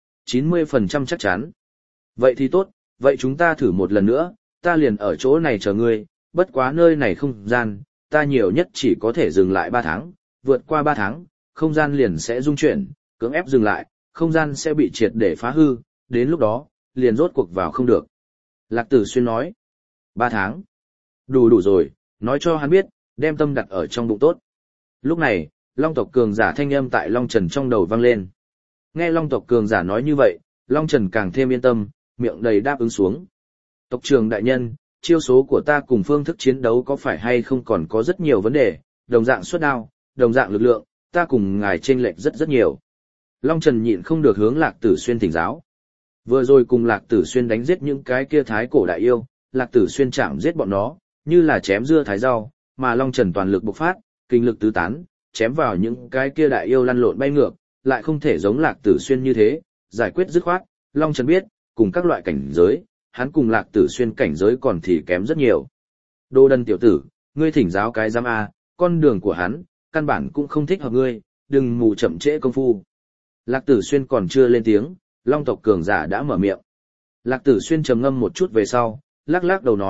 90% chắc chắn. Vậy thì tốt, vậy chúng ta thử một lần nữa, ta liền ở chỗ này chờ ngươi, bất quá nơi này không gian, ta nhiều nhất chỉ có thể dừng lại 3 tháng, vượt qua 3 tháng, không gian liền sẽ rung chuyển, cưỡng ép dừng lại, không gian sẽ bị triệt để phá hư, đến lúc đó, liền rốt cuộc vào không được. Lạc Tử Xuyên nói, 3 tháng. Đủ rồi, nói cho hắn biết, đem tâm đặt ở trong bụng tốt. Lúc này, Long tộc cường giả thanh âm tại Long Trần trong đầu vang lên. Nghe Long tộc cường giả nói như vậy, Long Trần càng thêm yên tâm, miệng đầy đáp ứng xuống. Tộc trưởng đại nhân, chiêu số của ta cùng phương thức chiến đấu có phải hay không còn có rất nhiều vấn đề, đồng dạng xuất đao, đồng dạng lực lượng, ta cùng ngài chênh lệch rất nhiều. Long Trần nhịn không được hướng Lạc Tử Xuyên thỉnh giáo. Vừa rồi cùng Lạc Tử Xuyên đánh giết những cái kia thái cổ đại yêu, Lạc Tử Xuyên chạm giết bọn nó, như là chém dưa thái rau, mà Long Trần toàn lực bộc phát, kinh lực tứ tán, chém vào những cái kia đại yêu lăn lộn bay ngược, lại không thể giống Lạc Tử Xuyên như thế, giải quyết dứt khoát. Long Trần biết, cùng các loại cảnh giới, hắn cùng Lạc Tử Xuyên cảnh giới còn thì kém rất nhiều. Đô đần tiểu tử, ngươi thỉnh giáo cái giám A, con đường của hắn, căn bản cũng không thích hợp ngươi, đừng mù chậm trễ công phu. Lạc Tử Xuyên còn chưa lên tiếng, Long tộc cường giả đã mở miệng. Lạc Tử Xuyên trầm ngâm một chút về sau, lắc lắc đầu nói,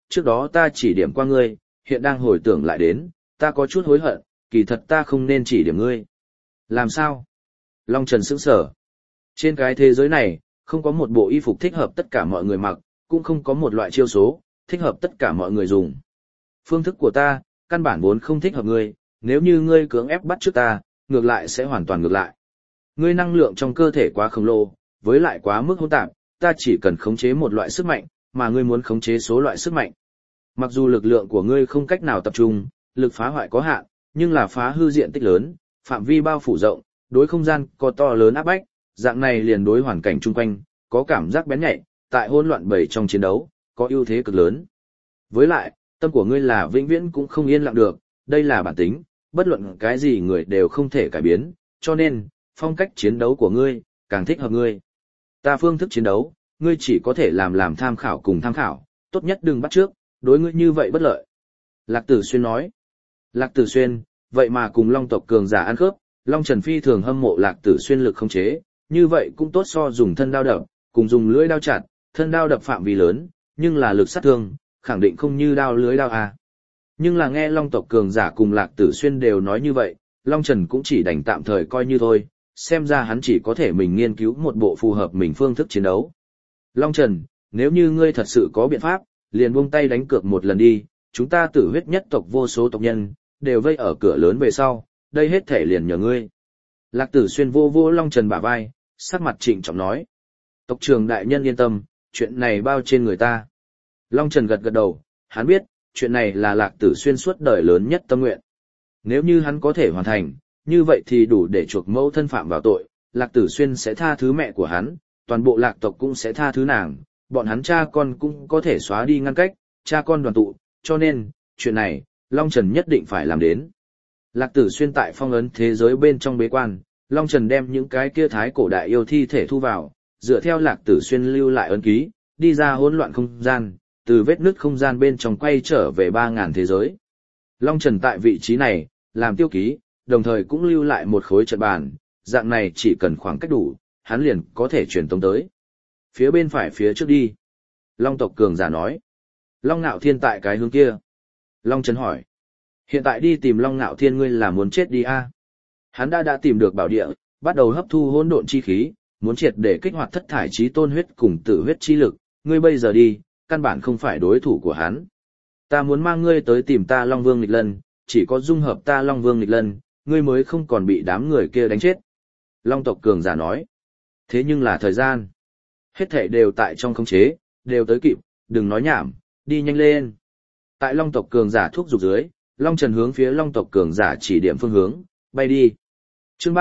Trước đó ta chỉ điểm qua ngươi, hiện đang hồi tưởng lại đến, ta có chút hối hận, kỳ thật ta không nên chỉ điểm ngươi. Làm sao? Long Trần sững sờ. Trên cái thế giới này, không có một bộ y phục thích hợp tất cả mọi người mặc, cũng không có một loại chiêu số, thích hợp tất cả mọi người dùng. Phương thức của ta, căn bản vốn không thích hợp ngươi, nếu như ngươi cưỡng ép bắt chước ta, ngược lại sẽ hoàn toàn ngược lại. Ngươi năng lượng trong cơ thể quá khổng lồ, với lại quá mức hỗn tạp, ta chỉ cần khống chế một loại sức mạnh, mà ngươi muốn khống chế số loại sức mạnh. Mặc dù lực lượng của ngươi không cách nào tập trung, lực phá hoại có hạn, nhưng là phá hư diện tích lớn, phạm vi bao phủ rộng, đối không gian có to lớn áp bách, dạng này liền đối hoàn cảnh chung quanh, có cảm giác bén nhạy, tại hỗn loạn bầy trong chiến đấu, có ưu thế cực lớn. Với lại, tâm của ngươi là vĩnh viễn cũng không yên lặng được, đây là bản tính, bất luận cái gì người đều không thể cải biến, cho nên, phong cách chiến đấu của ngươi, càng thích hợp ngươi. Ta phương thức chiến đấu, ngươi chỉ có thể làm tham khảo cùng tham khảo, tốt nhất đừng bắt trước, đối ngươi như vậy bất lợi. Lạc Tử Xuyên nói. Lạc Tử Xuyên, vậy mà cùng Long tộc cường giả ăn khớp, Long Trần phi thường hâm mộ Lạc Tử Xuyên lực khống chế, như vậy cũng tốt so dùng thân đao đập, cùng dùng lưỡi đao chặt, thân đao đập phạm vi lớn, nhưng là lực sát thương, khẳng định không như đao lưới đao à. Nhưng là nghe Long tộc cường giả cùng Lạc Tử Xuyên đều nói như vậy, Long Trần cũng chỉ đành tạm thời coi như thôi, xem ra hắn chỉ có thể mình nghiên cứu một bộ phù hợp mình phương thức chiến đấu. Long Trần, nếu như ngươi thật sự có biện pháp, liền buông tay đánh cược một lần đi, chúng ta Tử Huyết nhất tộc vô số tộc nhân, đều vây ở cửa lớn về sau, đây hết thể liền nhờ ngươi. Lạc Tử Xuyên vô vô Long Trần bả vai, sắc mặt trịnh trọng nói. Tộc trưởng đại nhân yên tâm, chuyện này bao trên người ta. Long Trần gật gật đầu, hắn biết, chuyện này là Lạc Tử Xuyên suốt đời lớn nhất tâm nguyện. Nếu như hắn có thể hoàn thành, như vậy thì đủ để chuộc mẫu thân phạm vào tội, Lạc Tử Xuyên sẽ tha thứ mẹ của hắn, toàn bộ Lạc tộc cũng sẽ tha thứ nàng, bọn hắn cha con cũng có thể xóa đi ngăn cách, cha con đoàn tụ, cho nên, chuyện này, Long Trần nhất định phải làm đến. Lạc Tử Xuyên tại phong ấn thế giới bên trong bế quan, Long Trần đem những cái kia thái cổ đại yêu thi thể thu vào, dựa theo Lạc Tử Xuyên lưu lại ấn ký, đi ra hỗn loạn không gian, từ vết nứt không gian bên trong quay trở về 3.000 thế giới. Long Trần tại vị trí này, làm tiêu ký, đồng thời cũng lưu lại một khối trận bàn, dạng này chỉ cần khoảng cách đủ, hắn liền có thể truyền tống tới. Phía bên phải phía trước đi. Long tộc cường giả nói. Long Nạo Thiên tại cái hướng kia. Long Trần hỏi. Hiện tại đi tìm Long Nạo Thiên ngươi là muốn chết đi a? Hắn đã tìm được bảo địa, bắt đầu hấp thu hỗn độn chi khí, muốn triệt để kích hoạt thất thải chí tôn huyết cùng tử huyết chi lực, ngươi bây giờ đi, căn bản không phải đối thủ của hắn. Ta muốn mang ngươi tới tìm ta Long Vương Nghịch Lân, chỉ có dung hợp ta Long Vương Nghịch Lân, ngươi mới không còn bị đám người kia đánh chết. Long tộc cường giả nói. Thế nhưng là thời gian. Hết thảy đều tại trong khống chế, đều tới kịp, đừng nói nhảm, đi nhanh lên. Tại Long tộc cường giả thúc giục dưới, Long Trần hướng phía Long tộc cường giả chỉ điểm phương hướng, bay đi. Chương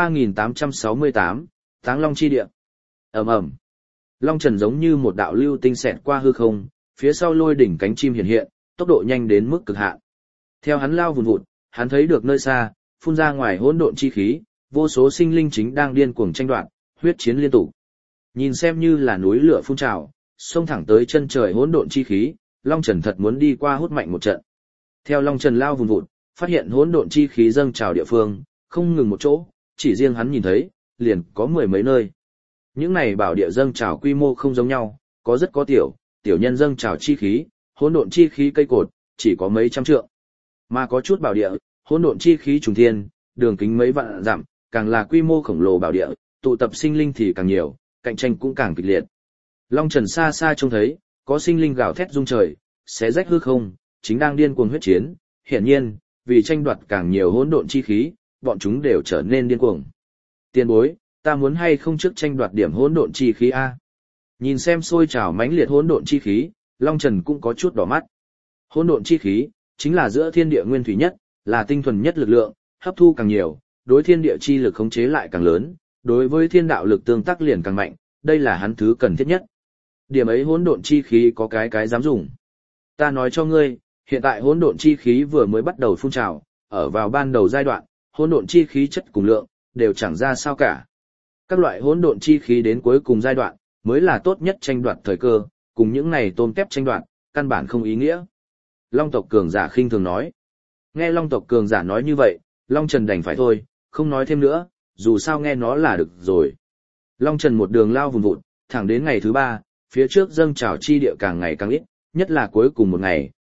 3868, Táng Long chi địa. Ầm ầm. Long Trần giống như một đạo lưu tinh xẹt qua hư không, phía sau lôi đỉnh cánh chim hiện hiện, tốc độ nhanh đến mức cực hạn. Theo hắn lao vùn vụt, hắn thấy được nơi xa, phun ra ngoài hỗn độn chi khí, vô số sinh linh chính đang điên cuồng tranh đoạt, huyết chiến liên tục. Nhìn xem như là núi lửa phun trào, xông thẳng tới chân trời hỗn độn chi khí, Long Trần thật muốn đi qua hút mạnh một trận. Theo Long Trần lao vùn vụt, phát hiện hỗn độn chi khí dâng trào địa phương, không ngừng một chỗ, chỉ riêng hắn nhìn thấy, liền có 10 mấy nơi. Những này bảo địa dâng trào quy mô không giống nhau, có rất có tiểu nhân dâng trào chi khí, hỗn độn chi khí cây cột, chỉ có mấy trăm trượng. Mà có chút bảo địa, hỗn độn chi khí trùng thiên, đường kính mấy vạn dặm, càng là quy mô khổng lồ bảo địa, tụ tập sinh linh thì càng nhiều, cạnh tranh cũng càng kịch liệt. Long Trần xa xa trông thấy, có sinh linh gào thét rung trời, xé rách hư không, chính đang điên cuồng huyết chiến, hiển nhiên, vì tranh đoạt càng nhiều hỗn độn chi khí, bọn chúng đều trở nên điên cuồng. Tiền bối, ta muốn hay không trước tranh đoạt điểm hỗn độn chi khí a? Nhìn xem sôi trào mãnh liệt hỗn độn chi khí, Long Trần cũng có chút đỏ mắt. Hỗn độn chi khí chính là giữa thiên địa nguyên thủy nhất, là tinh thuần nhất lực lượng, hấp thu càng nhiều, đối thiên địa chi lực khống chế lại càng lớn, đối với thiên đạo lực tương tác liền càng mạnh, đây là hắn thứ cần thiết nhất. Điểm ấy hỗn độn chi khí có cái dám dùng. Ta nói cho ngươi, hiện tại hỗn độn chi khí vừa mới bắt đầu phun trào, ở vào ban đầu giai đoạn, hỗn độn chi khí chất cùng lượng đều chẳng ra sao cả. Các loại hỗn độn chi khí đến cuối cùng giai đoạn, mới là tốt nhất tranh đoạt thời cơ, cùng những này tôm tép tranh đoạt, căn bản không ý nghĩa. Long tộc cường giả khinh thường nói. Nghe Long tộc cường giả nói như vậy, Long Trần đành phải thôi, không nói thêm nữa, dù sao nghe nó là được rồi. Long Trần một đường lao vùn vụt, thẳng đến ngày thứ 3, phía trước dâng trào chi địa càng ngày càng ít, nhất là cuối cùng một ngày,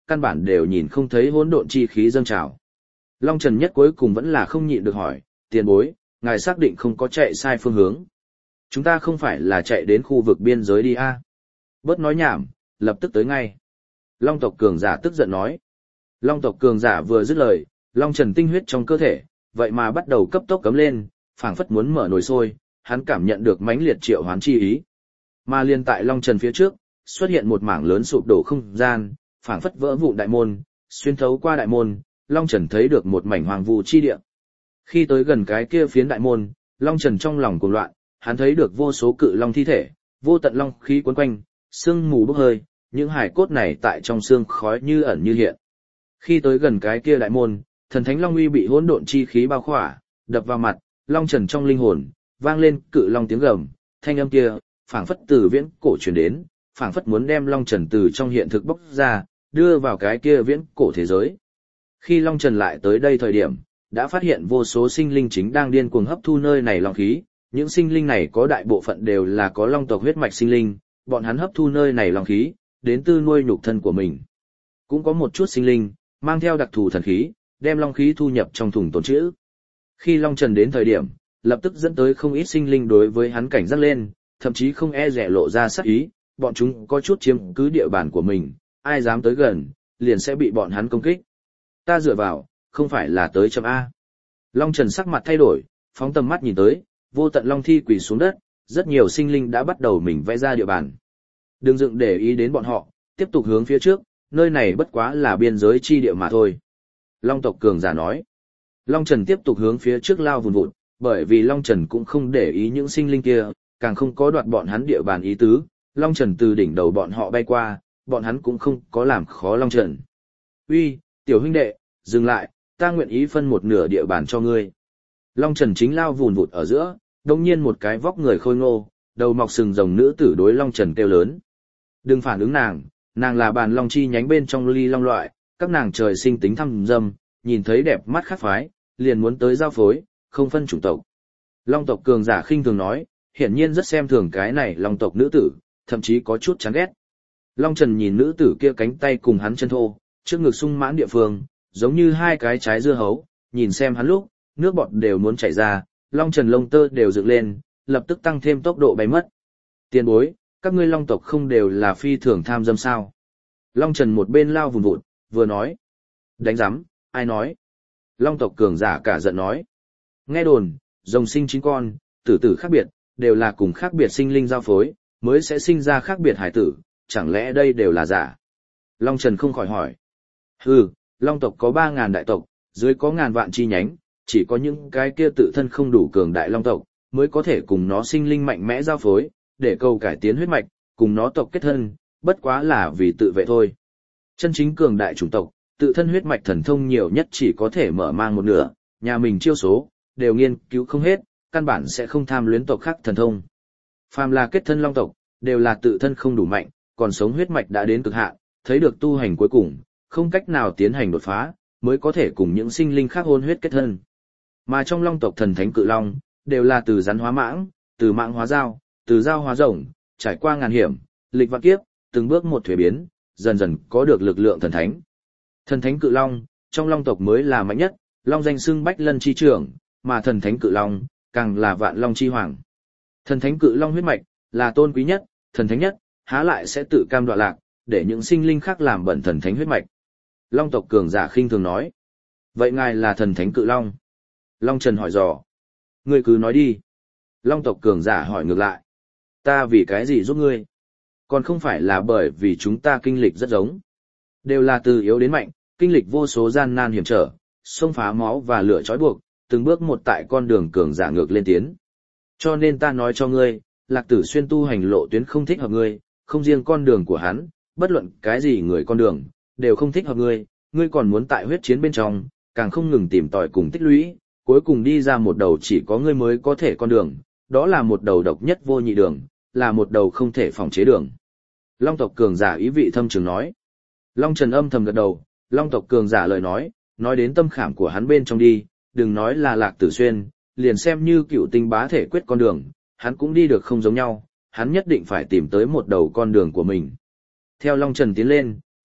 căn bản đều nhìn không thấy hỗn độn chi khí dâng trào. Long Trần Nhất cuối cùng vẫn là không nhịn được hỏi, tiền bối, ngài xác định không có chạy sai phương hướng. Chúng ta không phải là chạy đến khu vực biên giới đi a? Bớt nói nhảm, lập tức tới ngay. Long tộc cường giả tức giận nói. Long tộc cường giả vừa dứt lời, Long Trần tinh huyết trong cơ thể, vậy mà bắt đầu cấp tốc cấm lên, phảng phất muốn mở nồi sôi, hắn cảm nhận được mãnh liệt triệu hoán chi ý. Mà liên tại Long Trần phía trước, xuất hiện một mảng lớn sụp đổ không gian, phảng phất vỡ vụn đại môn, xuyên thấu qua đại môn, Long Trần thấy được một mảnh hoang vu chi địa. Khi tới gần cái kia phiến đại môn, Long Trần trong lòng cuồng loạn, hắn thấy được vô số cự long thi thể, vô tận long khí cuốn quanh, sương mù bốc hơi, những hải cốt này tại trong sương khói như ẩn như hiện. Khi tới gần cái kia đại môn, thần thánh long uy bị hỗn độn chi khí bao khỏa, đập vào mặt, Long Trần trong linh hồn vang lên cự long tiếng gầm, thanh âm kia phảng phất từ viễn cổ truyền đến, phảng phất muốn đem Long Trần từ trong hiện thực bóc ra, đưa vào cái kia viễn cổ thế giới. Khi Long Trần lại tới đây thời điểm, đã phát hiện vô số sinh linh chính đang điên cuồng hấp thu nơi này long khí, những sinh linh này có đại bộ phận đều là có long tộc huyết mạch sinh linh, bọn hắn hấp thu nơi này long khí, đến tư nuôi nhục thân của mình. Cũng có một chút sinh linh, mang theo đặc thù thần khí, đem long khí thu nhập trong thùng tồn trữ. Khi Long Trần đến thời điểm, lập tức dẫn tới không ít sinh linh đối với hắn cảnh giác lên, thậm chí không e dè lộ ra sát ý, bọn chúng có chút chiếm cứ địa bàn của mình, ai dám tới gần, liền sẽ bị bọn hắn công kích. Ta dựa vào, không phải là tới chấm A. Long Trần sắc mặt thay đổi, phóng tầm mắt nhìn tới, vô tận long thi quỳ xuống đất, rất nhiều sinh linh đã bắt đầu mình vẽ ra địa bàn. Đừng dựng để ý đến bọn họ, tiếp tục hướng phía trước, nơi này bất quá là biên giới chi địa mà thôi. Long tộc cường giả nói. Long Trần tiếp tục hướng phía trước lao vùn vụt, bởi vì Long Trần cũng không để ý những sinh linh kia, càng không có đoạt bọn hắn địa bàn ý tứ. Long Trần từ đỉnh đầu bọn họ bay qua, bọn hắn cũng không có làm khó Long Trần. Uy, tiểu huynh đệ, dừng lại, ta nguyện ý phân một nửa địa bàn cho ngươi. Long Trần chính lao vùn vụt ở giữa, đồng nhiên một cái vóc người khôi ngô, đầu mọc sừng rồng nữ tử đối Long Trần kêu lớn. Đừng phản ứng nàng, nàng là bàn long chi nhánh bên trong ly long loại, các nàng trời sinh tính thăm dâm, nhìn thấy đẹp mắt khác phái, liền muốn tới giao phối, không phân chủng tộc. Long tộc cường giả khinh thường nói, hiển nhiên rất xem thường cái này long tộc nữ tử, thậm chí có chút chán ghét. Long Trần nhìn nữ tử kia cánh tay cùng hắn chân thô, trước ngực sung mãn địa phương, giống như hai cái trái dưa hấu, nhìn xem hắn lúc, nước bọt đều muốn chảy ra, Long Trần lông tơ đều dựng lên, lập tức tăng thêm tốc độ bay mất. Tiền bối, các ngươi long tộc không đều là phi thường tham dâm sao? Long Trần một bên lao vùn vụt, vừa nói. Đánh giám, ai nói? Long tộc cường giả cả giận nói. Nghe đồn, rồng sinh 9 con, tử tử khác biệt, đều là cùng khác biệt sinh linh giao phối, mới sẽ sinh ra khác biệt hải tử, chẳng lẽ đây đều là giả? Long Trần không khỏi hỏi. Hừ, long tộc có 3.000 đại tộc, dưới có ngàn vạn chi nhánh, chỉ có những cái kia tự thân không đủ cường đại long tộc, mới có thể cùng nó sinh linh mạnh mẽ giao phối, để cầu cải tiến huyết mạch, cùng nó tộc kết thân, bất quá là vì tự vệ thôi. Chân chính cường đại chủng tộc, tự thân huyết mạch thần thông nhiều nhất chỉ có thể mở mang một nửa, nhà mình chiêu số, đều nghiên cứu không hết, căn bản sẽ không tham luyến tộc khác thần thông. Phàm là kết thân long tộc, đều là tự thân không đủ mạnh, còn sống huyết mạch đã đến cực hạn, thấy được tu hành cuối cùng, không cách nào tiến hành đột phá, mới có thể cùng những sinh linh khác hôn huyết kết thân. Mà trong long tộc thần thánh cự long, đều là từ rắn hóa mãng, từ mãng hóa dao, từ dao hóa rồng, trải qua ngàn hiểm, lịch vạn kiếp, từng bước một thuế biến, dần dần có được lực lượng thần thánh. Thần thánh cự long, trong long tộc mới là mạnh nhất, long danh xưng bách lân chi trưởng, mà thần thánh cự long, càng là vạn long chi hoàng. Thần thánh cự long huyết mạch, là tôn quý nhất, thần thánh nhất, há lại sẽ tự cam đoạ lạc, để những sinh linh khác làm bẩn thần thánh huyết mạch. Long tộc cường giả khinh thường nói. Vậy ngài là thần thánh cự long? Long Trần hỏi dò. Ngươi cứ nói đi. Long tộc cường giả hỏi ngược lại. Ta vì cái gì giúp ngươi? Còn không phải là bởi vì chúng ta kinh lịch rất giống. Đều là từ yếu đến mạnh, kinh lịch vô số gian nan hiểm trở, xông phá máu và lửa trói buộc, từng bước một tại con đường cường giả ngược lên tiến. Cho nên ta nói cho ngươi, Lạc Tử Xuyên tu hành lộ tuyến không thích hợp ngươi, không riêng con đường của hắn, bất luận cái gì người con đường, đều không thích hợp ngươi, ngươi còn muốn tại huyết chiến bên trong, càng không ngừng tìm tòi cùng tích lũy, cuối cùng đi ra một đầu chỉ có ngươi mới có thể con đường, đó là một đầu độc nhất vô nhị đường, là một đầu không thể phòng chế đường. Long tộc cường giả ý vị thâm trường nói. Long Trần âm thầm gật đầu, Long tộc cường giả lời nói đến tâm khảm của hắn bên trong đi, đừng nói là Lạc Tử Xuyên, liền xem như Cựu Tinh bá thể quyết con đường, hắn cũng đi được không giống nhau, hắn nhất định phải tìm tới một đầu con đường của mình. Theo Long Trần tiến lên,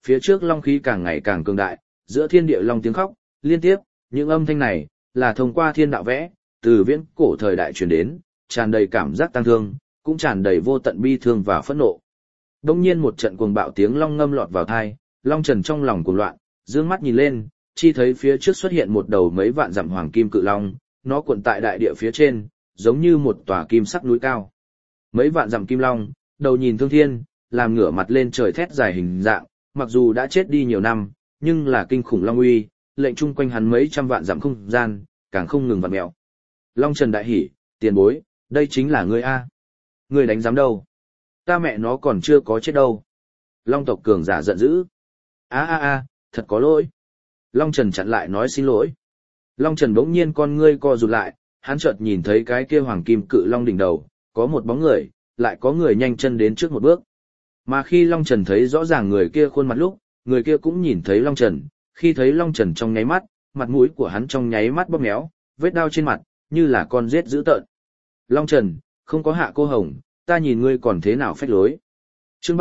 phía trước long khí càng ngày càng cường đại, giữa thiên địa long tiếng khóc, liên tiếp, những âm thanh này, là thông qua thiên đạo vẽ, từ viễn cổ thời đại truyền đến, tràn đầy cảm giác tăng thương, cũng tràn đầy vô tận bi thương và phẫn nộ. Đông nhiên một trận cuồng bạo tiếng long ngâm lọt vào tai, Long Trần trong lòng cuồng loạn, dương mắt nhìn lên, chi thấy phía trước xuất hiện một đầu mấy vạn dặm hoàng kim cự long, nó cuộn tại đại địa phía trên, giống như một tòa kim sắc núi cao. Mấy vạn dặm kim long, đầu nhìn thương thiên, làm ngửa mặt lên trời thét dài hình dạng, mặc dù đã chết đi nhiều năm, nhưng là kinh khủng long uy, lệnh chung quanh hắn mấy trăm vạn dặm không gian, càng không ngừng vặn mèo. Long Trần đại hỉ, tiền bối, đây chính là ngươi a. Ngươi đánh giám đâu? Ta mẹ nó còn chưa có chết đâu. Long tộc cường giả giận dữ. Thật có lỗi. Long Trần chặn lại nói xin lỗi. Long Trần bỗng nhiên con ngươi co rụt lại, hắn chợt nhìn thấy cái kia hoàng kim cự long đỉnh đầu, có một bóng người, lại có người nhanh chân đến trước một bước. Mà khi Long Trần thấy rõ ràng người kia khuôn mặt lúc, người kia cũng nhìn thấy Long Trần, khi thấy Long Trần trong nháy mắt, mặt mũi của hắn trong nháy mắt bóp méo, vết đau trên mặt, như là con rết dữ tợn. Long Trần, không có Hạ Cô Hồng, ta nhìn ngươi còn thế nào phách lối. Chương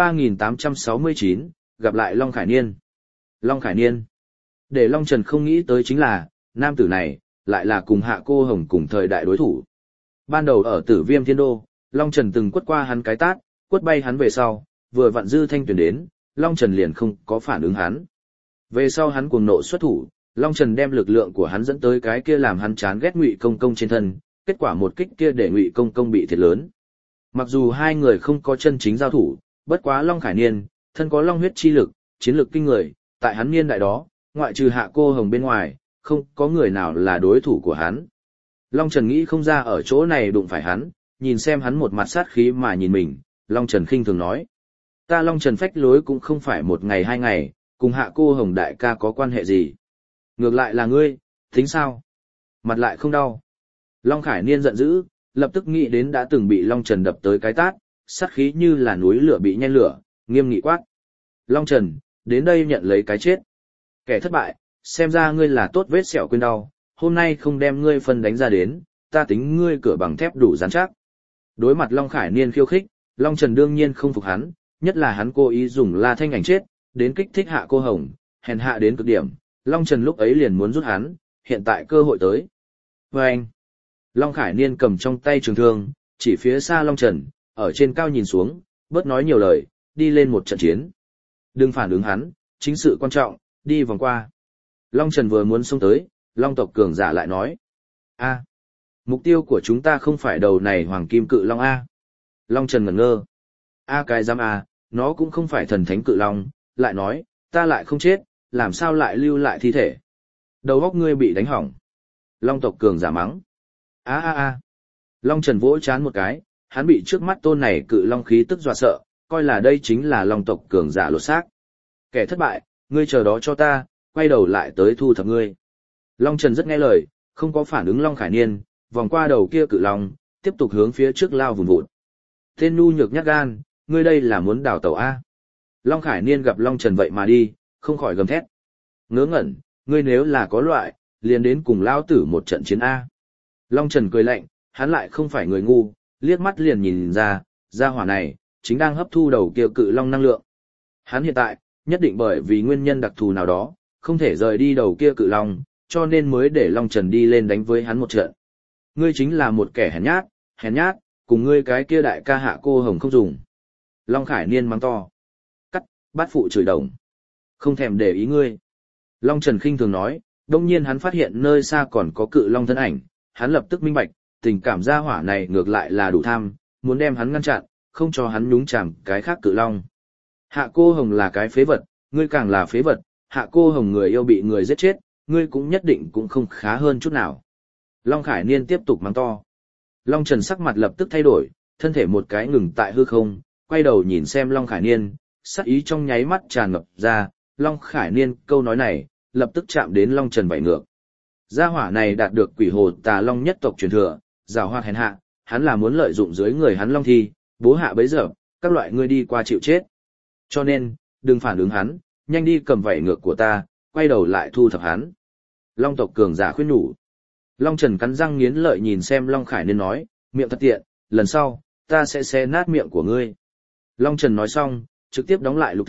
3869, gặp lại Long Khải Niên. Long Khải Niên. Để Long Trần không nghĩ tới chính là, nam tử này, lại là cùng Hạ Cô Hồng cùng thời đại đối thủ. Ban đầu ở Tử Viêm Thiên Đô, Long Trần từng quất qua hắn cái tát, quất bay hắn về sau, vừa vặn dư thanh tuyển đến, Long Trần liền không có phản ứng hắn. Về sau hắn cuồng nộ xuất thủ, Long Trần đem lực lượng của hắn dẫn tới cái kia làm hắn chán ghét Ngụy Công Công trên thân, kết quả một kích kia để Ngụy Công Công bị thiệt lớn. Mặc dù hai người không có chân chính giao thủ, bất quá Long Khải Niên, thân có long huyết chi lực, chiến lực kinh người, tại hắn niên đại đó, ngoại trừ Hạ Cô Hồng bên ngoài, không có người nào là đối thủ của hắn. Long Trần nghĩ không ra ở chỗ này đụng phải hắn, nhìn xem hắn một mặt sát khí mà nhìn mình, Long Trần khinh thường nói. Ta Long Trần phách lối cũng không phải một ngày hai ngày, cùng Hạ Cô Hồng đại ca có quan hệ gì. Ngược lại là ngươi, tính sao? Mặt lại không đau. Long Khải Niên giận dữ, lập tức nghĩ đến đã từng bị Long Trần đập tới cái tát, sát khí như là núi lửa bị nhen lửa, nghiêm nghị quát. Long Trần, đến đây nhận lấy cái chết. Kẻ thất bại, xem ra ngươi là tốt vết sẹo quên đau, hôm nay không đem ngươi phân đánh ra đến, ta tính ngươi cửa bằng thép đủ rắn chắc. Đối mặt Long Khải Niên khiêu khích, Long Trần đương nhiên không phục hắn, nhất là hắn cố ý dùng La Thanh ảnh chết, đến kích thích Hạ Cô Hồng, hèn hạ đến cực điểm, Long Trần lúc ấy liền muốn rút hắn, hiện tại cơ hội tới. Và anh, Long Khải Niên cầm trong tay trường thương, chỉ phía xa Long Trần, ở trên cao nhìn xuống, bớt nói nhiều lời, đi lên một trận chiến. Đừng phản ứng hắn, chính sự quan trọng, đi vòng qua. Long Trần vừa muốn xông tới, Long tộc cường giả lại nói. Mục tiêu của chúng ta không phải đầu này hoàng kim cự long A. Long Trần ngẩn ngơ. Cái giám A, nó cũng không phải thần thánh cự long, lại nói, ta lại không chết, làm sao lại lưu lại thi thể. Đầu óc ngươi bị đánh hỏng. Long tộc cường giả mắng. Long Trần vỗ chán một cái, hắn bị trước mắt tôn này cự long khí tức dọa sợ, coi là đây chính là long tộc cường giả lột xác. Kẻ thất bại, ngươi chờ đó cho ta, quay đầu lại tới thu thập ngươi. Long Trần rất nghe lời, không có phản ứng Long Khải Niên, vòng qua đầu kia cự long, tiếp tục hướng phía trước lao vùn vụt. Tên nhu nhược nhát gan, ngươi đây là muốn đào tẩu A. Long Khải Niên gặp Long Trần vậy mà đi, không khỏi gầm thét. Ngớ ngẩn, ngươi nếu là có loại, liền đến cùng lao tử một trận chiến A. Long Trần cười lạnh, hắn lại không phải người ngu, liếc mắt liền nhìn ra, gia hỏa này, chính đang hấp thu đầu kia cự long năng lượng. Hắn hiện tại, nhất định bởi vì nguyên nhân đặc thù nào đó, không thể rời đi đầu kia cự long, cho nên mới để Long Trần đi lên đánh với hắn một trận. Ngươi chính là một kẻ hèn nhát, cùng ngươi cái kia đại ca Hạ Cô Hồng không dùng. Long Khải Niên mắng to. Cắt, bát phụ chửi đồng. Không thèm để ý ngươi. Long Trần khinh thường nói, đông nhiên hắn phát hiện nơi xa còn có cự long thân ảnh, hắn lập tức minh bạch, tình cảm gia hỏa này ngược lại là đủ tham, muốn đem hắn ngăn chặn, không cho hắn nhúng chàm cái khác cự long. Hạ Cô Hồng là cái phế vật, ngươi càng là phế vật, Hạ Cô Hồng người yêu bị người giết chết, ngươi cũng nhất định cũng không khá hơn chút nào. Long Khải Niên tiếp tục mắng to. Long Trần sắc mặt lập tức thay đổi, thân thể một cái ngừng tại hư không, quay đầu nhìn xem Long Khải Niên, sắc ý trong nháy mắt tràn ngập ra, Long Khải Niên câu nói này, lập tức chạm đến Long Trần vảy ngược. Gia hỏa này đạt được quỷ hồ tà long nhất tộc truyền thừa, giàu hoạt hèn hạ, hắn là muốn lợi dụng dưới người hắn long thi, bố hạ bấy giờ, các loại ngươi đi qua chịu chết. Cho nên, đừng phản ứng hắn, nhanh đi cầm vảy ngược của ta, quay đầu lại thu thập hắn. Long tộc cường giả khuyên nhủ. Long Trần cắn răng nghiến lợi nhìn xem Long Khải Niên nói, miệng thật tiện, lần sau, ta sẽ xé nát miệng của ngươi. Long Trần nói xong, trực tiếp đóng lại lục thức,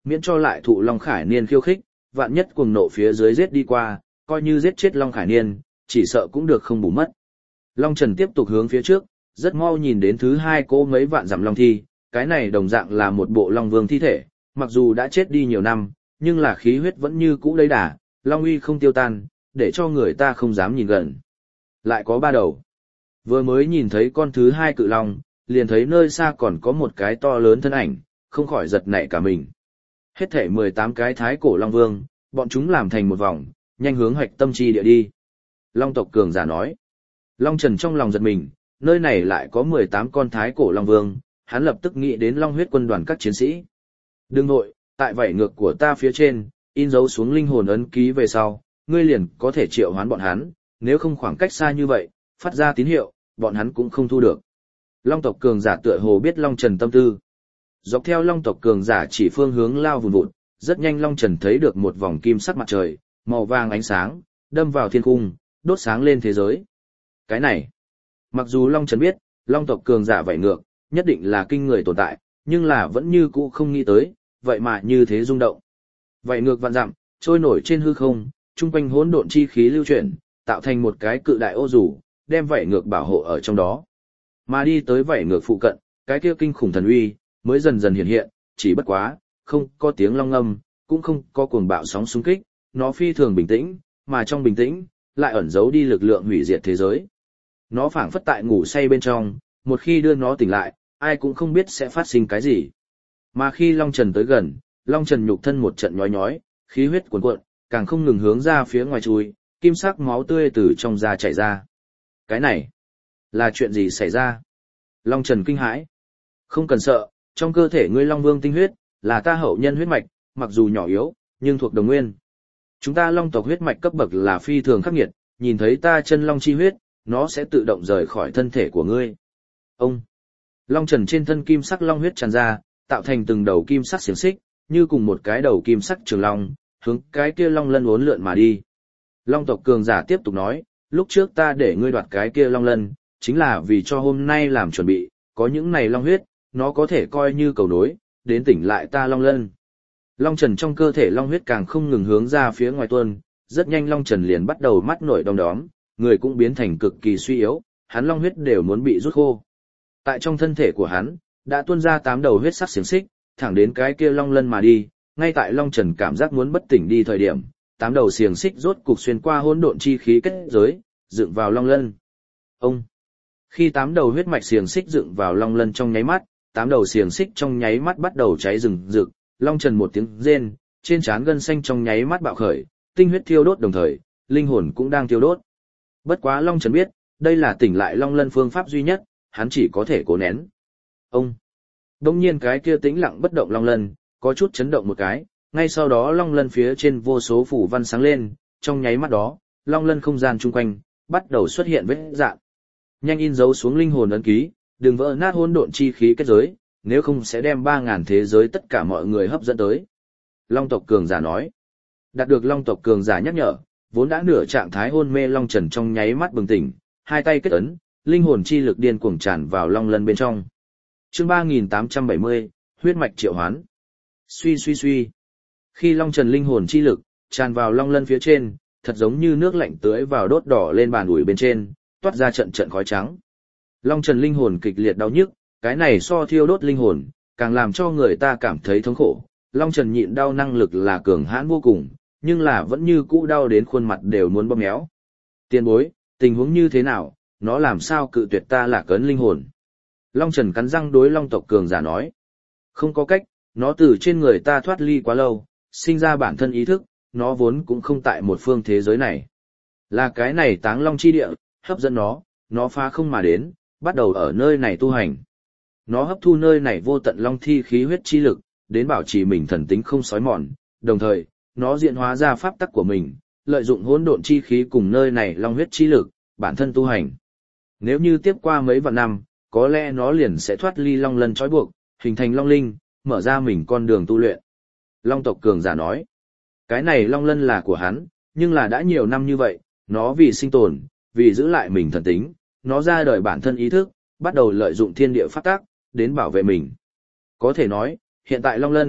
miễn cho lại thụ Long Khải Niên khiêu khích, vạn nhất cuồng nộ phía dưới giết đi qua, coi như giết chết Long Khải Niên, chỉ sợ cũng được không bù mất. Long Trần tiếp tục hướng phía trước, rất mau nhìn đến thứ hai cỗ mấy vạn dặm long thi, cái này đồng dạng là một bộ Long Vương thi thể, mặc dù đã chết đi nhiều năm, nhưng là khí huyết vẫn như cũ đầy đà, Long uy không tiêu tan, để cho người ta không dám nhìn gần. Lại có 3 đầu. Vừa mới nhìn thấy con thứ 2 cự long, liền thấy nơi xa còn có một cái to lớn thân ảnh, không khỏi giật nảy cả mình. Hết thể 18 cái thái cổ Long Vương, bọn chúng làm thành một vòng, nhanh hướng hoạch tâm chi địa đi. Long tộc cường giả nói. Long Trần trong lòng giật mình, nơi này lại có 18 con thái cổ Long Vương, hắn lập tức nghĩ đến Long huyết quân đoàn các chiến sĩ. Đừng nội, tại vảy ngược của ta phía trên, in dấu xuống linh hồn ấn ký về sau, ngươi liền có thể triệu hoán bọn hắn, nếu không khoảng cách xa như vậy, phát ra tín hiệu, bọn hắn cũng không thu được. Long tộc cường giả tựa hồ biết Long Trần tâm tư. Dọc theo Long tộc cường giả chỉ phương hướng lao vùn vụt, rất nhanh Long Trần thấy được một vòng kim sắc mặt trời, màu vàng ánh sáng, đâm vào thiên cung, đốt sáng lên thế giới. Cái này, mặc dù Long Trần biết, Long tộc cường giả vảy ngược, nhất định là kinh người tồn tại, nhưng là vẫn như cũ không nghĩ tới, vậy mà như thế rung động. Vảy ngược vạn dặm, trôi nổi trên hư không, trung quanh hỗn độn chi khí lưu chuyển, tạo thành một cái cự đại ô rủ, đem vảy ngược bảo hộ ở trong đó. Mà đi tới vảy ngược phụ cận, cái kia kinh khủng thần uy mới dần dần hiện hiện, chỉ bất quá, không có tiếng long ngâm, cũng không có cuồng bạo sóng xung kích, nó phi thường bình tĩnh, mà trong bình tĩnh lại ẩn giấu đi lực lượng hủy diệt thế giới. Nó phảng phất tại ngủ say bên trong, một khi đưa nó tỉnh lại, ai cũng không biết sẽ phát sinh cái gì. Mà khi Long Trần tới gần, Long Trần nhục thân một trận nhói nhói, khí huyết cuồn cuộn, càng không ngừng hướng ra phía ngoài chui, kim sắc máu tươi từ trong da chảy ra. Cái này, là chuyện gì xảy ra? Long Trần kinh hãi. Không cần sợ, trong cơ thể ngươi Long Vương tinh huyết, là ta hậu nhân huyết mạch, mặc dù nhỏ yếu, nhưng thuộc đồng nguyên. Chúng ta Long tộc huyết mạch cấp bậc là phi thường khắc nghiệt, nhìn thấy ta chân Long chi huyết, nó sẽ tự động rời khỏi thân thể của ngươi. Ông! Long Trần trên thân kim sắc Long huyết tràn ra, tạo thành từng đầu kim sắc xiềng xích, như cùng một cái đầu kim sắc trường long, hướng cái kia Long Lân uốn lượn mà đi. Long tộc cường giả tiếp tục nói, lúc trước ta để ngươi đoạt cái kia Long Lân, chính là vì cho hôm nay làm chuẩn bị, có những này Long huyết, nó có thể coi như cầu nối, đến tỉnh lại ta Long Lân. Long Trần trong cơ thể Long huyết càng không ngừng hướng ra phía ngoài tuôn, rất nhanh Long Trần liền bắt đầu mắt nổi đom đóm, người cũng biến thành cực kỳ suy yếu, hắn Long huyết đều muốn bị rút khô. Tại trong thân thể của hắn, đã tuôn ra 8 đầu huyết sắc xiềng xích, thẳng đến cái kia Long Lân mà đi, ngay tại Long Trần cảm giác muốn bất tỉnh đi thời điểm, 8 đầu xiềng xích rốt cục xuyên qua hỗn độn chi khí kết giới, dựng vào Long Lân. Ông! Khi 8 đầu huyết mạch xiềng xích dựng vào Long Lân trong nháy mắt, 8 đầu xiềng xích trong nháy mắt bắt đầu cháy rừng rực, Long Trần một tiếng rên, trên trán gân xanh trong nháy mắt bạo khởi, tinh huyết thiêu đốt đồng thời, linh hồn cũng đang thiêu đốt. Bất quá Long Trần biết, đây là tỉnh lại Long Lân phương pháp duy nhất, hắn chỉ có thể cố nén. Ông! Đông nhiên cái kia tĩnh lặng bất động Long Lân, có chút chấn động một cái, ngay sau đó Long Lân phía trên vô số phủ văn sáng lên, trong nháy mắt đó, Long Lân không gian chung quanh, bắt đầu xuất hiện vết rạn. Nhanh in dấu xuống linh hồn ấn ký, đừng vỡ nát hỗn độn chi khí kết giới, nếu không sẽ đem 3.000 thế giới tất cả mọi người hấp dẫn tới. Long tộc cường giả nói. Đạt được Long tộc cường giả nhắc nhở, vốn đã nửa trạng thái hôn mê Long Trần trong nháy mắt bừng tỉnh, hai tay kết ấn, linh hồn chi lực điên cuồng tràn vào Long Lân bên trong. Chương 3870, huyết mạch triệu hoán. Suy suy suy. Khi Long Trần linh hồn chi lực tràn vào Long Lân phía trên, thật giống như nước lạnh tưới vào đốt đỏ lên bàn ủi bên trên, toát ra trận trận khói trắng. Long Trần linh hồn kịch liệt đau nhức, cái này so thiêu đốt linh hồn, càng làm cho người ta cảm thấy thống khổ. Long Trần nhịn đau năng lực là cường hãn vô cùng, nhưng là vẫn như cũ đau đến khuôn mặt đều muốn bóp méo. Tiền bối, tình huống như thế nào, nó làm sao cự tuyệt ta là cấn linh hồn? Long Trần cắn răng đối Long tộc cường giả nói. Không có cách, nó từ trên người ta thoát ly quá lâu, sinh ra bản thân ý thức, nó vốn cũng không tại một phương thế giới này. Là cái này táng long chi địa, hấp dẫn nó phá không mà đến, bắt đầu ở nơi này tu hành. Nó hấp thu nơi này vô tận long thi khí huyết chi lực, đến bảo trì mình thần tính không xói mòn, đồng thời, nó diễn hóa ra pháp tắc của mình, lợi dụng hỗn độn chi khí cùng nơi này long huyết chi lực, bản thân tu hành. Nếu như tiếp qua mấy vạn năm, có lẽ nó liền sẽ thoát ly long lân trói buộc, hình thành long linh, mở ra mình con đường tu luyện. Long tộc cường giả nói, cái này long lân là của hắn, nhưng là đã nhiều năm như vậy, nó vì sinh tồn, vì giữ lại mình thần tính, nó ra đời bản thân ý thức, bắt đầu lợi dụng thiên địa pháp tắc, đến bảo vệ mình. Có thể nói, hiện tại long lân,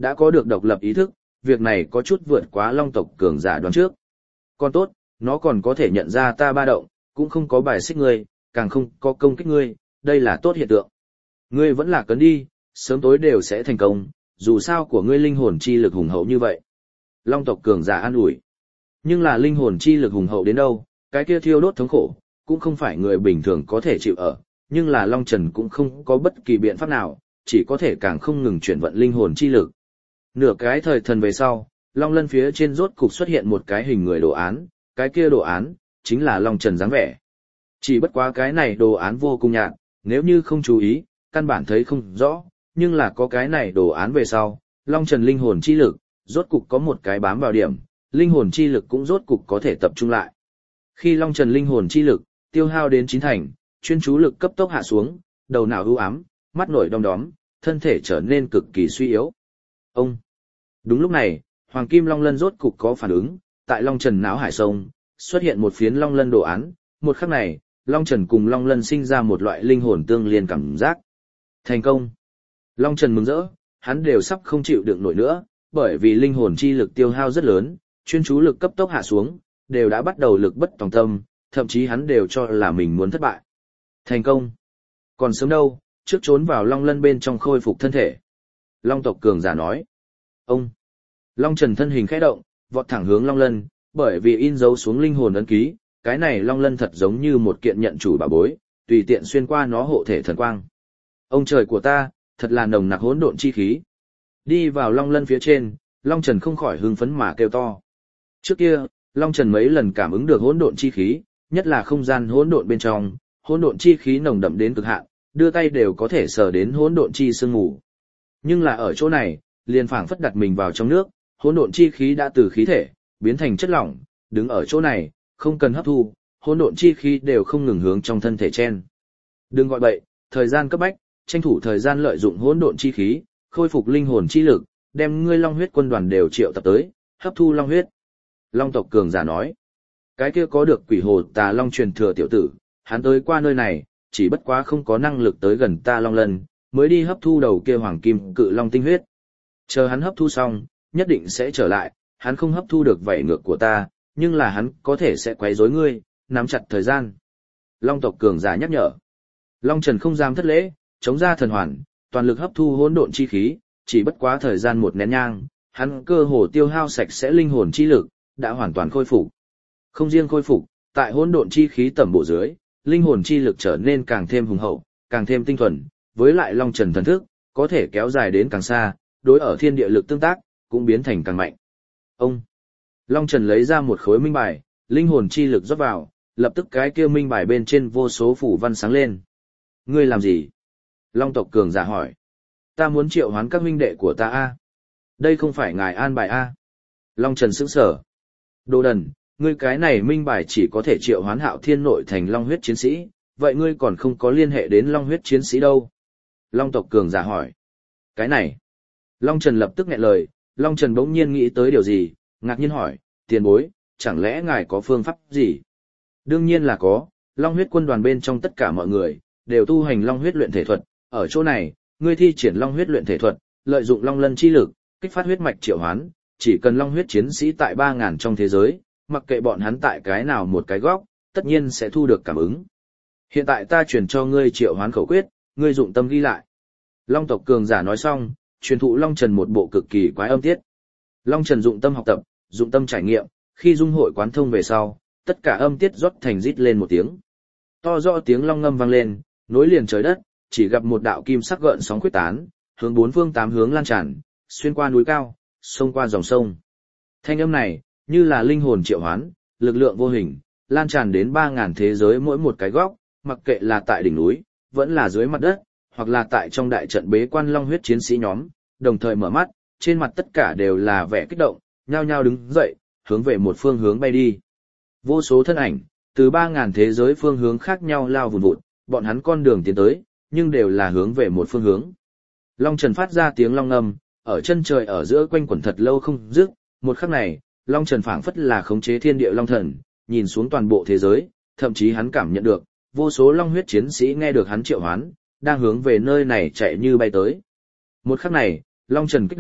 đã có được độc lập ý thức, việc này có chút vượt quá long tộc cường giả đoán trước. Còn tốt, nó còn có thể nhận ra ta ba động, cũng không có bài xích ngươi, càng không có công kích ngươi, đây là tốt hiện tượng. Ngươi vẫn là cấn đi, sớm tối đều sẽ thành công, dù sao của ngươi linh hồn chi lực hùng hậu như vậy. Long tộc cường giả an ủi. Nhưng là linh hồn chi lực hùng hậu đến đâu, cái kia thiêu đốt thống khổ, cũng không phải người bình thường có thể chịu ở, nhưng là Long Trần cũng không có bất kỳ biện pháp nào, chỉ có thể càng không ngừng chuyển vận linh hồn chi lực. Nửa cái thời thần về sau, Long Lân phía trên rốt cục xuất hiện một cái hình người đồ án, cái kia đồ án, chính là Long Trần dáng vẻ. Chỉ bất quá cái này đồ án vô cùng nhạt, nếu như không chú ý, căn bản thấy không rõ, nhưng là có cái này đồ án về sau, Long Trần linh hồn chi lực, rốt cục có một cái bám vào điểm, linh hồn chi lực cũng rốt cục có thể tập trung lại. Khi Long Trần linh hồn chi lực tiêu hao đến 9 thành, chuyên chú lực cấp tốc hạ xuống, đầu não u ám, mắt nổi đom đóm, thân thể trở nên cực kỳ suy yếu. Ông. Đúng lúc này, Hoàng Kim Long Lân rốt cục có phản ứng, tại Long Trần não hải sông, xuất hiện một phiến Long Lân đồ án, một khắc này, Long Trần cùng Long Lân sinh ra một loại linh hồn tương liên cảm giác. Thành công. Long Trần mừng rỡ, hắn đều sắp không chịu đựng nổi nữa, bởi vì linh hồn chi lực tiêu hao rất lớn, chuyên chú lực cấp tốc hạ xuống, đều đã bắt đầu lực bất tòng tâm, thậm chí hắn đều cho là mình muốn thất bại. Thành công. Còn sớm đâu, trước trốn vào Long Lân bên trong khôi phục thân thể. Long tộc cường giả nói. Ông. Long Trần thân hình khẽ động, vọt thẳng hướng Long Lân, bởi vì in dấu xuống linh hồn ấn ký, cái này Long Lân thật giống như một kiện nhận chủ bảo bối, tùy tiện xuyên qua nó hộ thể thần quang. Ông trời của ta, thật là nồng nặc hỗn độn chi khí. Đi vào Long Lân phía trên, Long Trần không khỏi hưng phấn mà kêu to. Trước kia, Long Trần mấy lần cảm ứng được hỗn độn chi khí, nhất là không gian hỗn độn bên trong, hỗn độn chi khí nồng đậm đến cực hạn, đưa tay đều có thể sờ đến hỗn độn chi sương mù. Nhưng là ở chỗ này, liền phảng phất đặt mình vào trong nước, hỗn độn chi khí đã từ khí thể biến thành chất lỏng, đứng ở chỗ này, không cần hấp thu, hỗn độn chi khí đều không ngừng hướng trong thân thể chen. Đừng gọi bậy, thời gian cấp bách, tranh thủ thời gian lợi dụng hỗn độn chi khí, khôi phục linh hồn chi lực, đem ngươi Long huyết quân đoàn đều triệu tập tới, hấp thu Long huyết. Long tộc cường giả nói, cái kia có được quỷ hồ tà Long truyền thừa tiểu tử, hắn tới qua nơi này, chỉ bất quá không có năng lực tới gần ta Long Lân, mới đi hấp thu đầu kia hoàng kim cự Long tinh huyết. Chờ hắn hấp thu xong, nhất định sẽ trở lại, hắn không hấp thu được vảy ngược của ta, nhưng là hắn có thể sẽ quấy rối ngươi, nắm chặt thời gian. Long tộc cường giả nhắc nhở. Long Trần không dám thất lễ, chống ra thần hoàn, toàn lực hấp thu hỗn độn chi khí, chỉ bất quá thời gian một nén nhang, hắn cơ hồ tiêu hao sạch sẽ linh hồn chi lực, đã hoàn toàn khôi phục. Không riêng khôi phục, tại hỗn độn chi khí tẩm bổ dưới, linh hồn chi lực trở nên càng thêm hùng hậu, càng thêm tinh thuần, với lại Long Trần thần thức, có thể kéo dài đến càng xa, đối ở thiên địa lực tương tác, cũng biến thành càng mạnh. Ông Long Trần lấy ra một khối minh bài, linh hồn chi lực rót vào, lập tức cái kia minh bài bên trên vô số phủ văn sáng lên. Ngươi làm gì? Long tộc cường giả hỏi. Ta muốn triệu hoán các huynh đệ của ta a. Đây không phải ngài an bài a. Long Trần sững sờ. Đồ đần, ngươi cái này minh bài chỉ có thể triệu hoán Hạo Thiên nội thành Long huyết chiến sĩ, vậy ngươi còn không có liên hệ đến Long huyết chiến sĩ đâu? Long tộc cường giả hỏi. Cái này. Long Trần lập tức nghẹn lời, Long Trần bỗng nhiên nghĩ tới điều gì, ngạc nhiên hỏi, tiền bối, chẳng lẽ ngài có phương pháp gì? Đương nhiên là có, Long huyết quân đoàn bên trong tất cả mọi người, đều tu hành Long huyết luyện thể thuật, ở chỗ này, ngươi thi triển Long huyết luyện thể thuật, lợi dụng Long Lân chi lực, kích phát huyết mạch triệu hoán, chỉ cần Long huyết chiến sĩ tại 3000 trong thế giới, mặc kệ bọn hắn tại cái nào một cái góc, tất nhiên sẽ thu được cảm ứng. Hiện tại ta truyền cho ngươi triệu hoán khẩu quyết, ngươi dụng tâm ghi lại. Long tộc cường giả nói xong, truyền thụ Long Trần một bộ cực kỳ quái âm tiết. Long Trần dụng tâm học tập, dụng tâm trải nghiệm, khi dung hội quán thông về sau, tất cả âm tiết rót thành rít lên một tiếng. To rõ tiếng long ngâm vang lên, nối liền trời đất, chỉ gặp một đạo kim sắc gợn sóng khuếch tán, hướng bốn phương tám hướng lan tràn, xuyên qua núi cao, xông qua dòng sông. Thanh âm này, như là linh hồn triệu hoán, lực lượng vô hình, lan tràn đến 3000 thế giới mỗi một cái góc, mặc kệ là tại đỉnh núi, vẫn là dưới mặt đất, hoặc là tại trong đại trận bế quan Long huyết chiến sĩ nhóm, đồng thời mở mắt, trên mặt tất cả đều là vẻ kích động, nhao nhao đứng dậy, hướng về một phương hướng bay đi. Vô số thân ảnh, từ 3000 thế giới phương hướng khác nhau lao vùn vụt, bọn hắn con đường tiến tới, nhưng đều là hướng về một phương hướng. Long Trần phát ra tiếng long ngâm, ở chân trời ở giữa quanh quẩn thật lâu không dứt, một khắc này, Long Trần phảng phất là khống chế thiên địa long thần, nhìn xuống toàn bộ thế giới, thậm chí hắn cảm nhận được, vô số Long huyết chiến sĩ nghe được hắn triệu hoán, đang hướng về nơi này chạy như bay tới. Một khắc này, Long Trần kích động,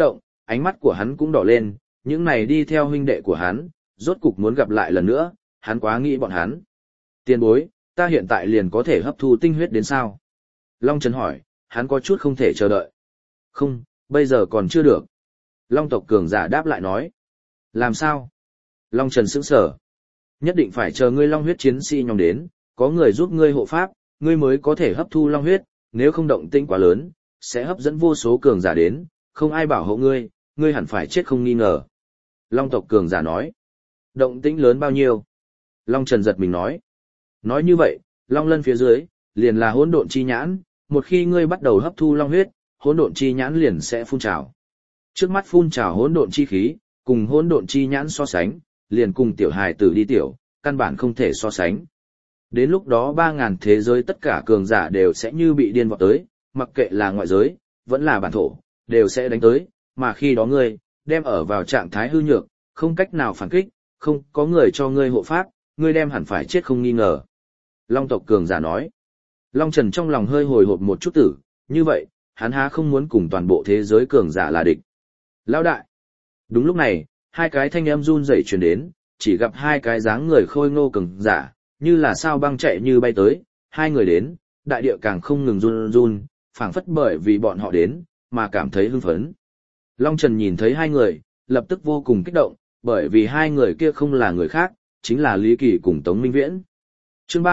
ánh mắt của hắn cũng đỏ lên, những này đi theo huynh đệ của hắn, rốt cục muốn gặp lại lần nữa, hắn quá nghĩ bọn hắn. Tiền bối, ta hiện tại liền có thể hấp thu tinh huyết đến sao? Long Trần hỏi, hắn có chút không thể chờ đợi. Không, bây giờ còn chưa được. Long tộc cường giả đáp lại nói. Làm sao? Long Trần sững sờ. Nhất định phải chờ ngươi long huyết chiến sĩ nhóm đến, có người giúp ngươi hộ pháp, ngươi mới có thể hấp thu long huyết, nếu không động tĩnh quá lớn, sẽ hấp dẫn vô số cường giả đến, không ai bảo hộ ngươi, ngươi hẳn phải chết không nghi ngờ. Long tộc cường giả nói. Động tĩnh lớn bao nhiêu? Long Trần giật mình nói. Nói như vậy, long lân phía dưới, liền là hỗn độn chi nhãn, một khi ngươi bắt đầu hấp thu long huyết, hỗn độn chi nhãn liền sẽ phun trào. Trước mắt phun trào hỗn độn chi khí, cùng hỗn độn chi nhãn so sánh, liền cùng tiểu hài tử đi tiểu, căn bản không thể so sánh. Đến lúc đó 3.000 thế giới tất cả cường giả đều sẽ như bị điên vọt tới, mặc kệ là ngoại giới, vẫn là bản thổ, đều sẽ đánh tới, mà khi đó ngươi, đem ở vào trạng thái hư nhược, không cách nào phản kích, không có người cho ngươi hộ pháp, ngươi đem hẳn phải chết không nghi ngờ. Long tộc cường giả nói. Long Trần trong lòng hơi hồi hộp một chút tử, như vậy, hắn há không muốn cùng toàn bộ thế giới cường giả là địch. Lão đại. Đúng lúc này, hai cái thanh âm run rẩy truyền đến, chỉ gặp hai cái dáng người khôi ngô cường giả, như là sao băng chạy như bay tới, hai người đến, đại địa càng không ngừng run run, phảng phất bởi vì bọn họ đến, mà cảm thấy hưng phấn. Long Trần nhìn thấy hai người, lập tức vô cùng kích động, bởi vì hai người kia không là người khác, chính là Lý Kỳ cùng Tống Minh Viễn. Chương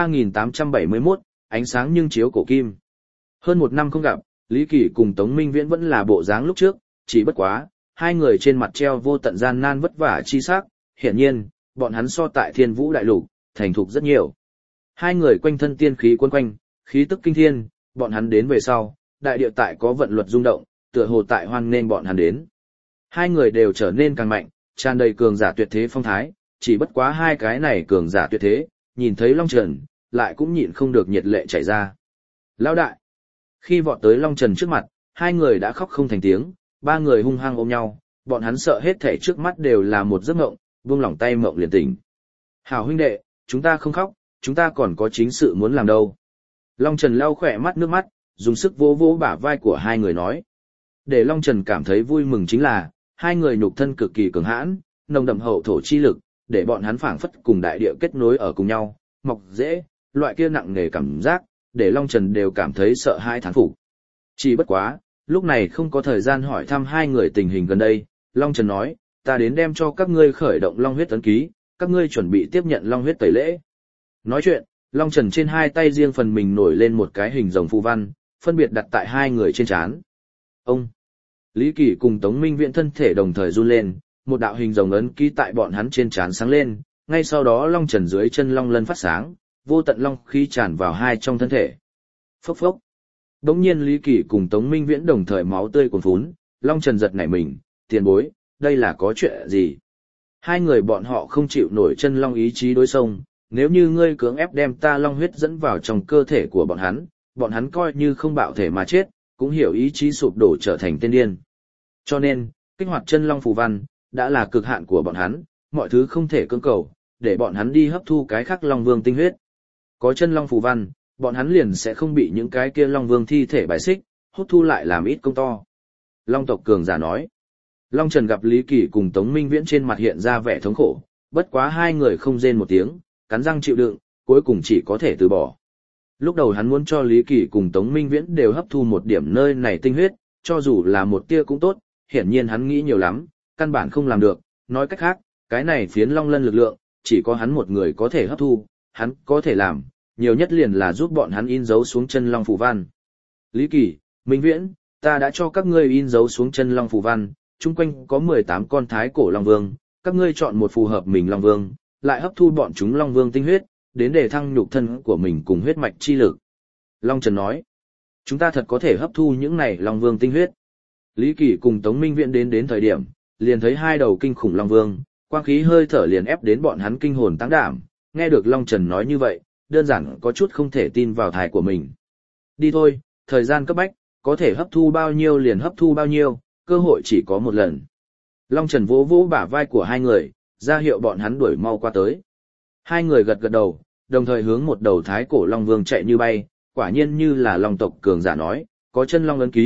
3871, ánh sáng nhưng chiếu cổ kim. Hơn một năm không gặp, Lý Kỳ cùng Tống Minh Viễn vẫn là bộ dáng lúc trước, chỉ bất quá, hai người trên mặt treo vô tận gian nan vất vả chi sắc, hiển nhiên, bọn hắn so tại Thiên Vũ Đại Lục, thành thục rất nhiều. Hai người quanh thân tiên khí quấn quanh, khí tức kinh thiên, bọn hắn đến về sau, đại địa tại có vận luật rung động, tựa hồ tại hoan nên bọn hắn đến. Hai người đều trở nên càng mạnh, tràn đầy cường giả tuyệt thế phong thái, chỉ bất quá hai cái này cường giả tuyệt thế, nhìn thấy Long Trần, lại cũng nhịn không được nhiệt lệ chảy ra. Lão đại! Khi vọt tới Long Trần trước mặt, hai người đã khóc không thành tiếng, ba người hung hăng ôm nhau, bọn hắn sợ hết thảy trước mắt đều là một giấc mộng, buông lỏng tay mộng liền tỉnh. Hảo huynh đệ, chúng ta không khóc, chúng ta còn có chính sự muốn làm đâu. Long Trần lau khỏe mắt nước mắt, dùng sức vỗ vỗ bả vai của hai người nói. Để Long Trần cảm thấy vui mừng chính là, hai người nhục thân cực kỳ cường hãn, nồng đậm hậu thổ chi lực, để bọn hắn phảng phất cùng đại địa kết nối ở cùng nhau, mọc dễ, loại kia nặng nề cảm giác, để Long Trần đều cảm thấy sợ hãi thán phục. Chỉ bất quá, lúc này không có thời gian hỏi thăm hai người tình hình gần đây, Long Trần nói, ta đến đem cho các ngươi khởi động long huyết ấn ký, các ngươi chuẩn bị tiếp nhận long huyết tẩy lễ. Nói chuyện, Long Trần trên hai tay riêng phần mình nổi lên một cái hình rồng phù văn, phân biệt đặt tại hai người trên trán. Ông Lý Kỳ cùng Tống Minh Viễn thân thể đồng thời run lên, một đạo hình rồng ấn ký tại bọn hắn trên trán sáng lên, ngay sau đó Long Trần dưới chân long lân phát sáng, vô tận long khí tràn vào hai trong thân thể. Phốc phốc. Đống nhiên Lý Kỳ cùng Tống Minh Viễn đồng thời máu tươi cuồn phún, Long Trần giật nảy mình, tiền bối, đây là có chuyện gì? Hai người bọn họ không chịu nổi chân long ý chí đối xông, nếu như ngươi cưỡng ép đem ta long huyết dẫn vào trong cơ thể của bọn hắn coi như không bạo thể mà chết, cũng hiểu ý chí sụp đổ trở thành tên điên. Cho nên, kích hoạt chân long phù văn, đã là cực hạn của bọn hắn, mọi thứ không thể cưỡng cầu, để bọn hắn đi hấp thu cái khác long vương tinh huyết. Có chân long phù văn, bọn hắn liền sẽ không bị những cái kia long vương thi thể bài xích, hút thu lại làm ít công to. Long tộc cường giả nói. Long Trần gặp Lý Kỳ cùng Tống Minh Viễn trên mặt hiện ra vẻ thống khổ, bất quá hai người không rên một tiếng, cắn răng chịu đựng, cuối cùng chỉ có thể từ bỏ. Lúc đầu hắn muốn cho Lý Kỳ cùng Tống Minh Viễn đều hấp thu một điểm nơi này tinh huyết, cho dù là một tia cũng tốt, hiển nhiên hắn nghĩ nhiều lắm, căn bản không làm được, nói cách khác, cái này phiến long lân lực lượng, chỉ có hắn một người có thể hấp thu, hắn có thể làm, nhiều nhất liền là giúp bọn hắn in dấu xuống chân long phù văn. Lý Kỳ, Minh Viễn, ta đã cho các ngươi in dấu xuống chân long phù văn, chung quanh có 18 con thái cổ long vương, các ngươi chọn một phù hợp mình long vương, lại hấp thu bọn chúng long vương tinh huyết, đến để thăng nhục thân của mình cùng huyết mạch chi lực. Long Trần nói, chúng ta thật có thể hấp thu những này long vương tinh huyết. Lý Kỳ cùng Tống Minh Viễn đến thời điểm, liền thấy hai đầu kinh khủng long vương, quang khí hơi thở liền ép đến bọn hắn kinh hồn táng đảm, nghe được Long Trần nói như vậy, đơn giản có chút không thể tin vào thải của mình. Đi thôi, thời gian cấp bách, có thể hấp thu bao nhiêu liền hấp thu bao nhiêu, cơ hội chỉ có một lần. Long Trần vỗ vỗ bả vai của hai người, ra hiệu bọn hắn đuổi mau qua tới. Hai người gật gật đầu, đồng thời hướng một đầu thái cổ long vương chạy như bay, quả nhiên như là long tộc cường giả nói, có chân long ấn ký,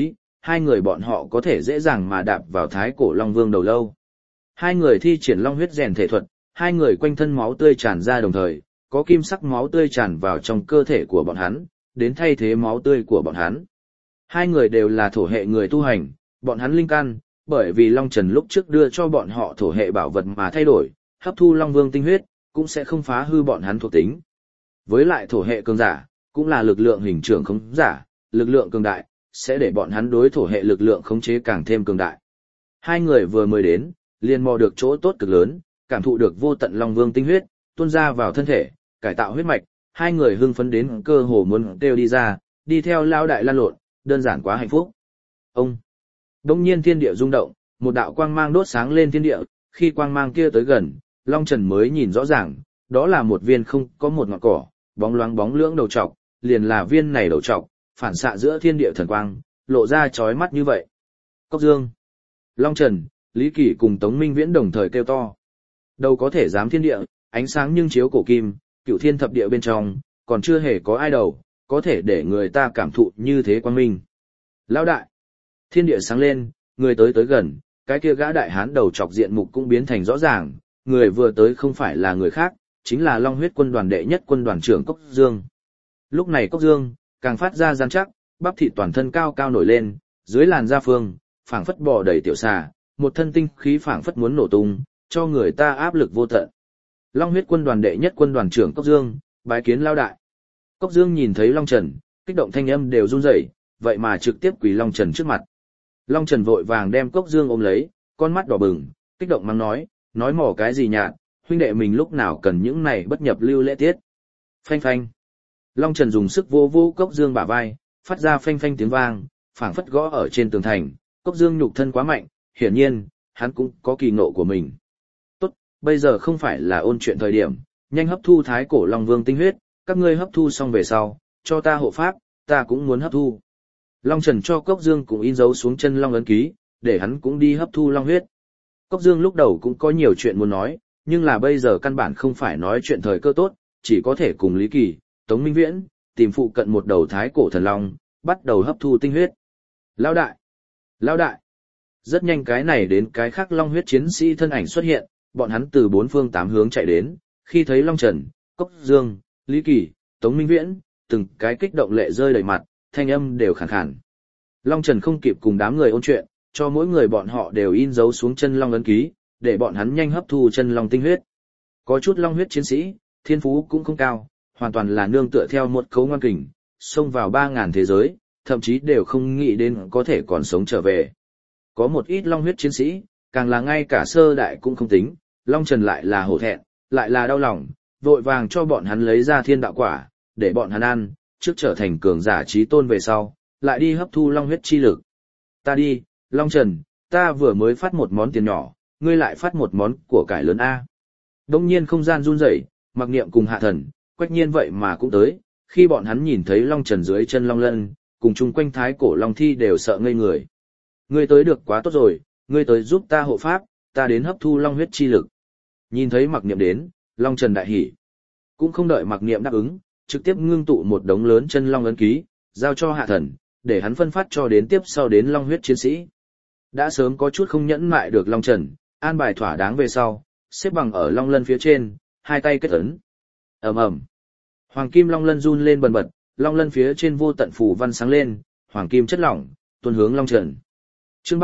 hai người bọn họ có thể dễ dàng mà đạp vào thái cổ Long Vương đầu lâu. Hai người thi triển long huyết rèn thể thuật, hai người quanh thân máu tươi tràn ra đồng thời, có kim sắc máu tươi tràn vào trong cơ thể của bọn hắn, đến thay thế máu tươi của bọn hắn. Hai người đều là thổ hệ người tu hành, bọn hắn linh căn, bởi vì Long Trần lúc trước đưa cho bọn họ thổ hệ bảo vật mà thay đổi, hấp thu Long Vương tinh huyết, cũng sẽ không phá hư bọn hắn thuộc tính. Với lại thổ hệ cường giả, cũng là lực lượng hình trưởng khống giả, lực lượng cường đại, sẽ để bọn hắn đối thổ hệ lực lượng khống chế càng thêm cường đại. Hai người vừa mới đến, liền mò được chỗ tốt cực lớn, cảm thụ được vô tận Long Vương tinh huyết, tuôn ra vào thân thể, cải tạo huyết mạch, hai người hưng phấn đến cơ hồ muốn kêu đi ra, đi theo lao đại lan lộn, đơn giản quá hạnh phúc. Ông! Đông nhiên thiên địa rung động, một đạo quang mang đốt sáng lên thiên địa, khi quang mang kia tới gần, Long Trần mới nhìn rõ ràng, đó là một viên không có một ngọn cỏ, bóng loáng bóng lưỡng đầu trọc, liền là viên này đầu trọc, phản xạ giữa thiên địa thần quang, lộ ra chói mắt như vậy. Cốc Dương! Long Trần, Lý Kỳ cùng Tống Minh Viễn đồng thời kêu to. Đâu có thể dám thiên địa, ánh sáng nhưng chiếu cổ kim, cửu thiên thập địa bên trong, còn chưa hề có ai đầu, có thể để người ta cảm thụ như thế quang minh. Lão đại! Thiên địa sáng lên, người tới gần, cái kia gã đại hán đầu chọc diện mục cũng biến thành rõ ràng, người vừa tới không phải là người khác, chính là Long huyết quân đoàn đệ nhất quân đoàn trưởng Cốc Dương. Lúc này Cốc Dương, càng phát ra rắn chắc, bắp thịt toàn thân cao cao nổi lên, dưới làn da phương, phảng phất bò đầy tiểu xà, một thân tinh khí phảng phất muốn nổ tung, cho người ta áp lực vô tận. Long huyết quân đoàn đệ nhất quân đoàn trưởng Cốc Dương, bái kiến lao đại. Cốc Dương nhìn thấy Long Trần, kích động thanh âm đều run rẩy, vậy mà trực tiếp quỳ Long Trần trước mặt. Long Trần vội vàng đem Cốc Dương ôm lấy, con mắt đỏ bừng, kích động mắng nói mỏ cái gì nhạt, huynh đệ mình lúc nào cần những này bất nhập lưu lễ tiết. Phanh phanh. Long Trần dùng sức vô vô Cốc Dương bả vai, phát ra phanh phanh tiếng vang, phảng phất gõ ở trên tường thành. Cốc Dương nhục thân quá mạnh, hiển nhiên, hắn cũng có kỳ ngộ của mình. Tốt, bây giờ không phải là ôn chuyện thời điểm, nhanh hấp thu thái cổ Long Vương tinh huyết, các ngươi hấp thu xong về sau, cho ta hộ pháp, ta cũng muốn hấp thu. Long Trần cho Cốc Dương cũng in dấu xuống chân Long ấn ký, để hắn cũng đi hấp thu Long huyết. Cốc Dương lúc đầu cũng có nhiều chuyện muốn nói, nhưng là bây giờ căn bản không phải nói chuyện thời cơ tốt, chỉ có thể cùng Lý Kỳ, Tống Minh Viễn, tìm phụ cận một đầu thái cổ thần long, bắt đầu hấp thu tinh huyết. Lão đại! Lão đại! Rất nhanh cái này đến cái khác Long huyết chiến sĩ thân ảnh xuất hiện, bọn hắn từ bốn phương tám hướng chạy đến, khi thấy Long Trần, Cốc Dương, Lý Kỳ, Tống Minh Viễn, từng cái kích động lệ rơi đầy mặt, thanh âm đều khàn khàn. Long Trần không kịp cùng đám người ôn chuyện, cho mỗi người bọn họ đều in dấu xuống chân Long ấn ký, để bọn hắn nhanh hấp thu chân Long tinh huyết. Có chút Long huyết chiến sĩ, thiên phú cũng không cao, hoàn toàn là nương tựa theo một cấu ngoan kình, xông vào 3.000 thế giới, thậm chí đều không nghĩ đến có thể còn sống trở về. Có một ít Long huyết chiến sĩ, càng là ngay cả sơ đại cũng không tính, Long Trần lại là hổ thẹn, lại là đau lòng, vội vàng cho bọn hắn lấy ra thiên đạo quả, để bọn hắn ăn, trước trở thành cường giả trí tôn về sau, lại đi hấp thu Long huyết chi lực. Ta đi, Long Trần, ta vừa mới phát một món tiền nhỏ, ngươi lại phát một món của cải lớn A. Đông nhiên không gian run rẩy, Mặc Niệm cùng Hạ Thần, Quách Nhiên vậy mà cũng tới, khi bọn hắn nhìn thấy Long Trần dưới chân Long Lân, cùng chung quanh thái cổ Long Thi đều sợ ngây người. Ngươi tới được quá tốt rồi, ngươi tới giúp ta hộ pháp, ta đến hấp thu Long huyết chi lực. Nhìn thấy Mặc Niệm đến, Long Trần đại hỉ. Cũng không đợi Mặc Niệm đáp ứng, trực tiếp ngưng tụ một đống lớn chân Long ấn ký, giao cho Hạ Thần, để hắn phân phát cho đến tiếp sau đến Long huyết chiến sĩ. Đã sớm có chút không nhẫn mại được Long Trần, an bài thỏa đáng về sau, xếp bằng ở Long Lân phía trên, hai tay kết ấn. Ầm ầm. Hoàng kim Long Lân run lên bần bật, Long Lân phía trên vô tận phù văn sáng lên, hoàng kim chất lỏng tuôn hướng Long Trần. Chương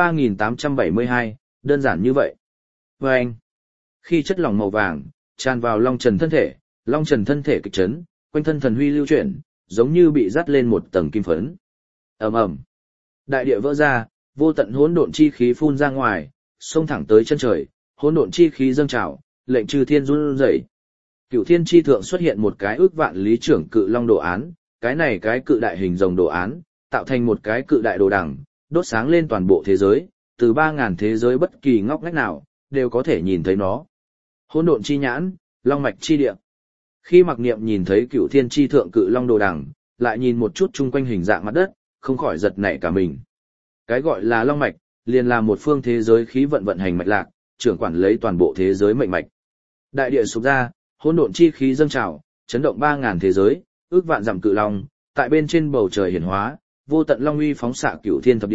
3872, đơn giản như vậy. Oeng. Khi chất lỏng màu vàng tràn vào Long Trần thân thể kịch chấn, quanh thân thần huy lưu chuyển, giống như bị dắt lên một tầng kim phấn. Ầm ầm. Đại địa vỡ ra, vô tận hỗn độn chi khí phun ra ngoài, xông thẳng tới chân trời, hỗn độn chi khí dâng trào, lệnh chư thiên run rẩy. Cửu thiên chi thượng xuất hiện một cái ước vạn lý trưởng cự long đồ án, cái này cái cự đại hình rồng đồ án, tạo thành một cái cự đại đồ đằng, đốt sáng lên toàn bộ thế giới, từ 3.000 thế giới bất kỳ ngóc ngách nào, đều có thể nhìn thấy nó. Hỗn độn chi nhãn, long mạch chi địa. Khi Mặc Niệm nhìn thấy Cửu thiên chi thượng cự long đồ đằng, lại nhìn một chút chung quanh hình dạng mặt đất, không khỏi giật nảy cả mình. Cái gọi là long mạch, liền là một phương thế giới khí vận vận hành mạch lạc, trưởng quản lấy toàn bộ thế giới mệnh mạch. Đại địa sụp ra, hỗn độn chi khí dâng trào, chấn động 3.000 thế giới, ước vạn dặm cự long, tại bên trên bầu trời hiển hóa, vô tận long uy phóng xạ cửu thiên thập địa,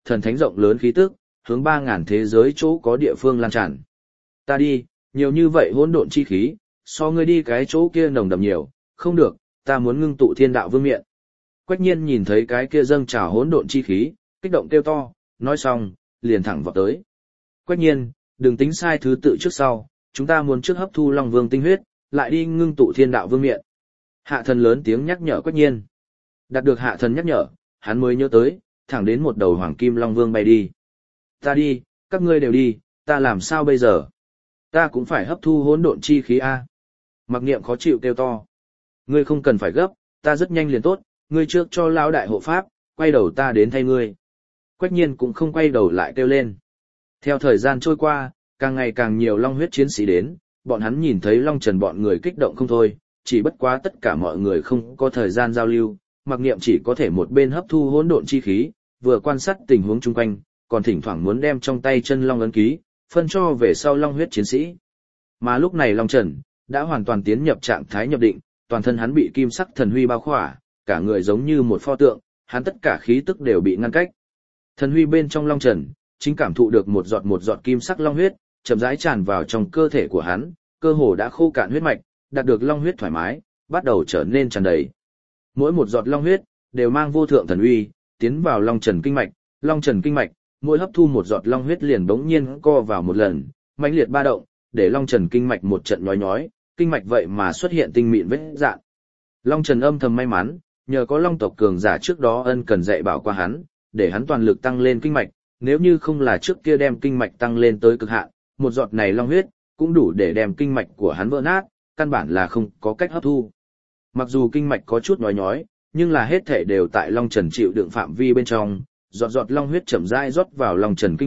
thần thánh rộng lớn khí tức, hướng 3.000 thế giới chỗ có địa phương lan tràn. Ta đi, nhiều như vậy hỗn độn chi khí, so ngươi đi cái chỗ kia nồng đậm nhiều, không được, ta muốn ngưng tụ thiên đạo vương miện. Quách Nhiên nhìn thấy cái kia dâng trào hỗn độn chi khí, kích động kêu to, nói xong, liền thẳng vào tới. Quách Nhiên, đừng tính sai thứ tự trước sau, chúng ta muốn trước hấp thu Long Vương tinh huyết, lại đi ngưng tụ thiên đạo vương miện. Hạ thần lớn tiếng nhắc nhở Quách Nhiên. Đạt được hạ thần nhắc nhở, hắn mới nhớ tới, thẳng đến một đầu hoàng kim Long Vương bay đi. Ta đi, các ngươi đều đi, ta làm sao bây giờ? Ta cũng phải hấp thu hỗn độn chi khí a. Mặc Niệm khó chịu kêu to. Ngươi không cần phải gấp, ta rất nhanh liền tốt, ngươi trước cho lão đại hộ pháp, quay đầu ta đến thay ngươi. Quách Nhiên cũng không quay đầu lại kêu lên. Theo thời gian trôi qua, càng ngày càng nhiều long huyết chiến sĩ đến, bọn hắn nhìn thấy Long Trần bọn người kích động không thôi, chỉ bất quá tất cả mọi người không có thời gian giao lưu, Mặc Niệm chỉ có thể một bên hấp thu hỗn độn chi khí, vừa quan sát tình huống chung quanh, còn thỉnh thoảng muốn đem trong tay chân long ấn ký, phân cho về sau long huyết chiến sĩ. Mà lúc này Long Trần đã hoàn toàn tiến nhập trạng thái nhập định, toàn thân hắn bị kim sắc thần huy bao khỏa, cả người giống như một pho tượng, hắn tất cả khí tức đều bị ngăn cách. Thần huy bên trong Long Trần chính cảm thụ được một giọt kim sắc long huyết chậm rãi tràn vào trong cơ thể của hắn, cơ hồ đã khô cạn huyết mạch, đạt được long huyết thoải mái, bắt đầu trở nên tràn đầy. Mỗi một giọt long huyết đều mang vô thượng thần uy, tiến vào Long Trần kinh mạch, mỗi hấp thu một giọt long huyết liền bỗng nhiên co vào một lần, mãnh liệt ba động, để Long Trần kinh mạch một trận nhói nhói, kinh mạch vậy mà xuất hiện tinh mịn vết rạn. Long Trần âm thầm may mắn, nhờ có Long tộc cường giả trước đó ân cần dạy bảo qua hắn, để hắn toàn lực tăng lên kinh mạch, nếu như không là trước kia đem kinh mạch tăng lên tới cực hạn, một giọt này long huyết cũng đủ để đem kinh mạch của hắn vỡ nát, căn bản là không có cách hấp thu. Mặc dù kinh mạch có chút nhói nhói, nhưng là hết thể đều tại Long Trần chịu đựng phạm vi bên trong, giọt long huyết chậm rãi rót vào Long Trần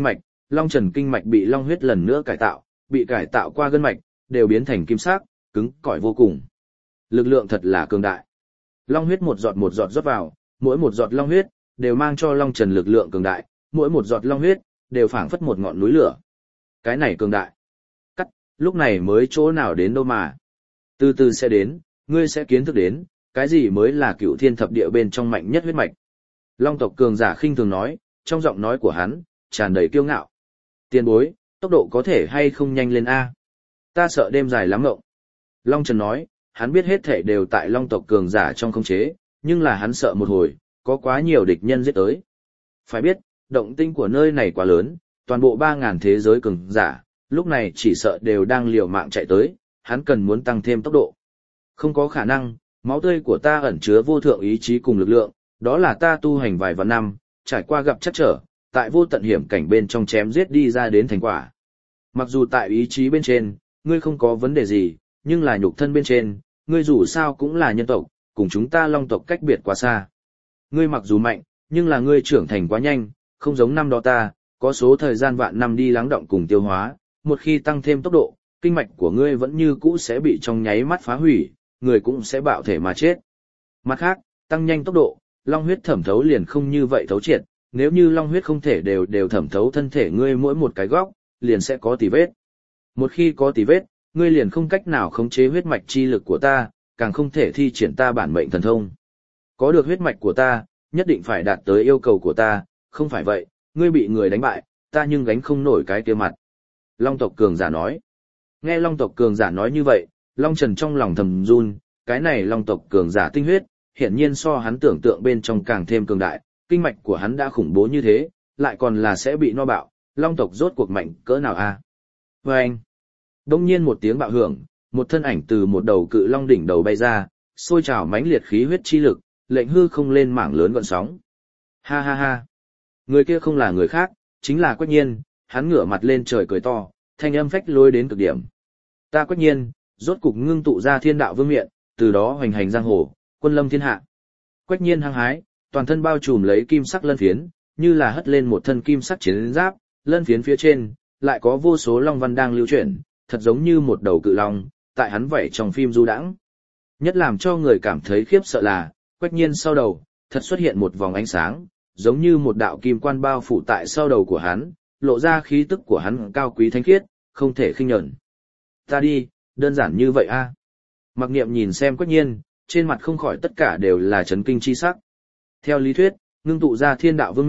kinh mạch bị long huyết lần nữa cải tạo, bị cải tạo qua gân mạch, đều biến thành kim sắc, cứng cỏi vô cùng. Lực lượng thật là cường đại. Long huyết một giọt rót vào, mỗi một giọt long huyết đều mang cho Long Trần lực lượng cường đại, mỗi một giọt long huyết đều phảng phất một ngọn núi lửa. Cái này cường đại. Cắt, lúc này mới chỗ nào đến đâu mà. Từ từ sẽ đến, ngươi sẽ kiến thức đến, cái gì mới là Cửu Thiên Thập Địa bên trong mạnh nhất huyết mạch. Long tộc cường giả khinh thường nói, trong giọng nói của hắn tràn đầy kiêu ngạo. Tiền bối, tốc độ có thể hay không nhanh lên a? Ta sợ đêm dài lắm ngộng. Long Trần nói, hắn biết hết thể đều tại Long tộc cường giả trong khống chế, nhưng là hắn sợ một hồi, có quá nhiều địch nhân giết tới. Phải biết, động tĩnh của nơi này quá lớn, toàn bộ 3.000 thế giới cường giả, lúc này chỉ sợ đều đang liều mạng chạy tới, hắn cần muốn tăng thêm tốc độ. Không có khả năng, máu tươi của ta ẩn chứa vô thượng ý chí cùng lực lượng, đó là ta tu hành vài vạn năm, trải qua gặp trắc trở, tại vô tận hiểm cảnh bên trong chém giết đi ra đến thành quả. Mặc dù tại ý chí bên trên, ngươi không có vấn đề gì, nhưng là nhục thân bên trên, ngươi dù sao cũng là nhân tộc, cùng chúng ta Long tộc cách biệt quá xa. Ngươi mặc dù mạnh, nhưng là ngươi trưởng thành quá nhanh, không giống năm đó ta, có số thời gian vạn năm đi lắng động cùng tiêu hóa, một khi tăng thêm tốc độ, kinh mạch của ngươi vẫn như cũ sẽ bị trong nháy mắt phá hủy, người cũng sẽ bạo thể mà chết. Mặt khác, tăng nhanh tốc độ, long huyết thẩm thấu liền không như vậy thấu triệt, nếu như long huyết không thể đều thẩm thấu thân thể ngươi mỗi một cái góc, liền sẽ có tì vết. Một khi có tì vết, ngươi liền không cách nào khống chế huyết mạch chi lực của ta, càng không thể thi triển ta bản mệnh thần thông. Có được huyết mạch của ta, nhất định phải đạt tới yêu cầu của ta, không phải vậy, ngươi bị người đánh bại, ta nhưng gánh không nổi cái kia mặt. Long tộc cường giả nói. Nghe Long tộc cường giả nói như vậy, Long Trần trong lòng thầm run, cái này Long tộc cường giả tinh huyết, hiển nhiên so hắn tưởng tượng bên trong càng thêm cường đại, kinh mạch của hắn đã khủng bố như thế, lại còn là sẽ bị no bạo, Long tộc rốt cuộc mạnh cỡ nào a? Và anh, đông nhiên một tiếng bạo hưởng, một thân ảnh từ một đầu cự long đỉnh đầu bay ra, sôi trào mãnh liệt khí huyết chi lực, lệnh hư không lên mảng lớn gợn sóng. Ha ha ha. Người kia không là người khác, chính là Quách Nhiên, hắn ngửa mặt lên trời cười to, thanh âm phách lối đến cực điểm. Ta Quách Nhiên, rốt cục ngưng tụ ra thiên đạo vương miện, từ đó hoành hành giang hồ, quân lâm thiên hạ. Quách Nhiên hăng hái, toàn thân bao trùm lấy kim sắc lân phiến, như là hất lên một thân kim sắc chiến giáp, lân phiến phía trên lại có vô số long văn đang lưu chuyển, thật giống như một đầu cự long, tại hắn vảy trong phim du đãng. Nhất làm cho người cảm thấy khiếp sợ là, Quách Nhiên sau đầu, thật xuất hiện một vòng ánh sáng, giống như một đạo kim quan bao phủ tại sau đầu của hắn, lộ ra khí tức của hắn cao quý thánh khiết, không thể khinh nhẫn. Ta đi, đơn giản như vậy a? Mặc Niệm nhìn xem Quách Nhiên, trên mặt không khỏi tất cả đều là chấn kinh chi sắc. Theo lý thuyết, ngưng tụ ra thiên đạo vương miện,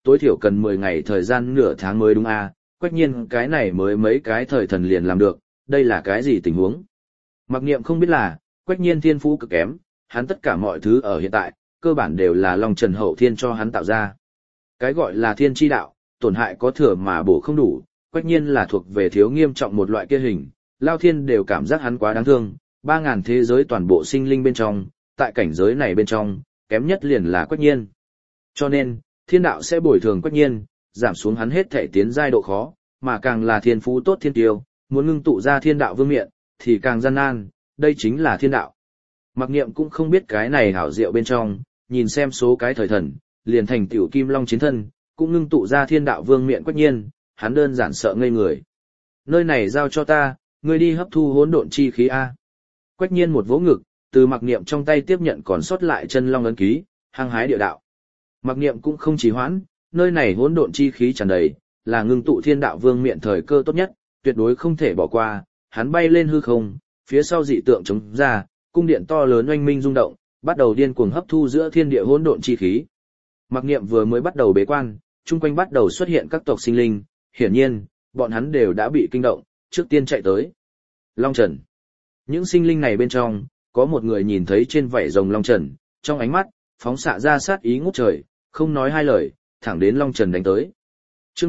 tối thiểu cần 10 ngày thời gian nửa tháng mới đúng à, Quách Nhiên cái này mới mấy cái thời thần liền làm được, đây là cái gì tình huống? Mặc niệm không biết là, Quách Nhiên thiên phú cực kém, hắn tất cả mọi thứ ở hiện tại, cơ bản đều là Long Trần hậu thiên cho hắn tạo ra. Cái gọi là thiên chi đạo, tổn hại có thừa mà bổ không đủ, Quách Nhiên là thuộc về thiếu nghiêm trọng một loại kia hình, Lao Thiên đều cảm giác hắn quá đáng thương, 3.000 thế giới toàn bộ sinh linh bên trong, tại cảnh giới này bên trong, kém nhất liền là Quách Nhiên. Cho nên, thiên đạo sẽ bồi thường Quách Nhiên, giảm xuống hắn hết thể tiến giai độ khó, mà càng là thiên phú tốt thiên tiêu, muốn ngưng tụ ra thiên đạo vương miện, thì càng gian nan, đây chính là thiên đạo. Mặc niệm cũng không biết cái này hảo diệu bên trong, nhìn xem số cái thời thần, liền thành tiểu kim long chiến thân, cũng ngưng tụ ra thiên đạo vương miện Quách Nhiên, hắn đơn giản sợ ngây người. Nơi này giao cho ta, ngươi đi hấp thu hỗn độn chi khí A. Quách Nhiên một vỗ ngực, từ mặc niệm trong tay tiếp nhận còn sót lại chân long ấn ký, hăng hái địa đạo. Mặc niệm cũng không trì hoãn, nơi này hỗn độn chi khí tràn đầy, là ngưng tụ thiên đạo vương miện thời cơ tốt nhất, tuyệt đối không thể bỏ qua, hắn bay lên hư không, phía sau dị tượng chống ra, cung điện to lớn oanh minh rung động, bắt đầu điên cuồng hấp thu giữa thiên địa hỗn độn chi khí. Mặc niệm vừa mới bắt đầu bế quan, chung quanh bắt đầu xuất hiện các tộc sinh linh, hiển nhiên, bọn hắn đều đã bị kinh động, trước tiên chạy tới. Long Trần. Những sinh linh này bên trong, có một người nhìn thấy trên vảy rồng Long Trần, trong ánh mắt, phóng xạ ra sát ý ngút trời, không nói hai lời, thẳng đến Long Trần đánh tới. Chương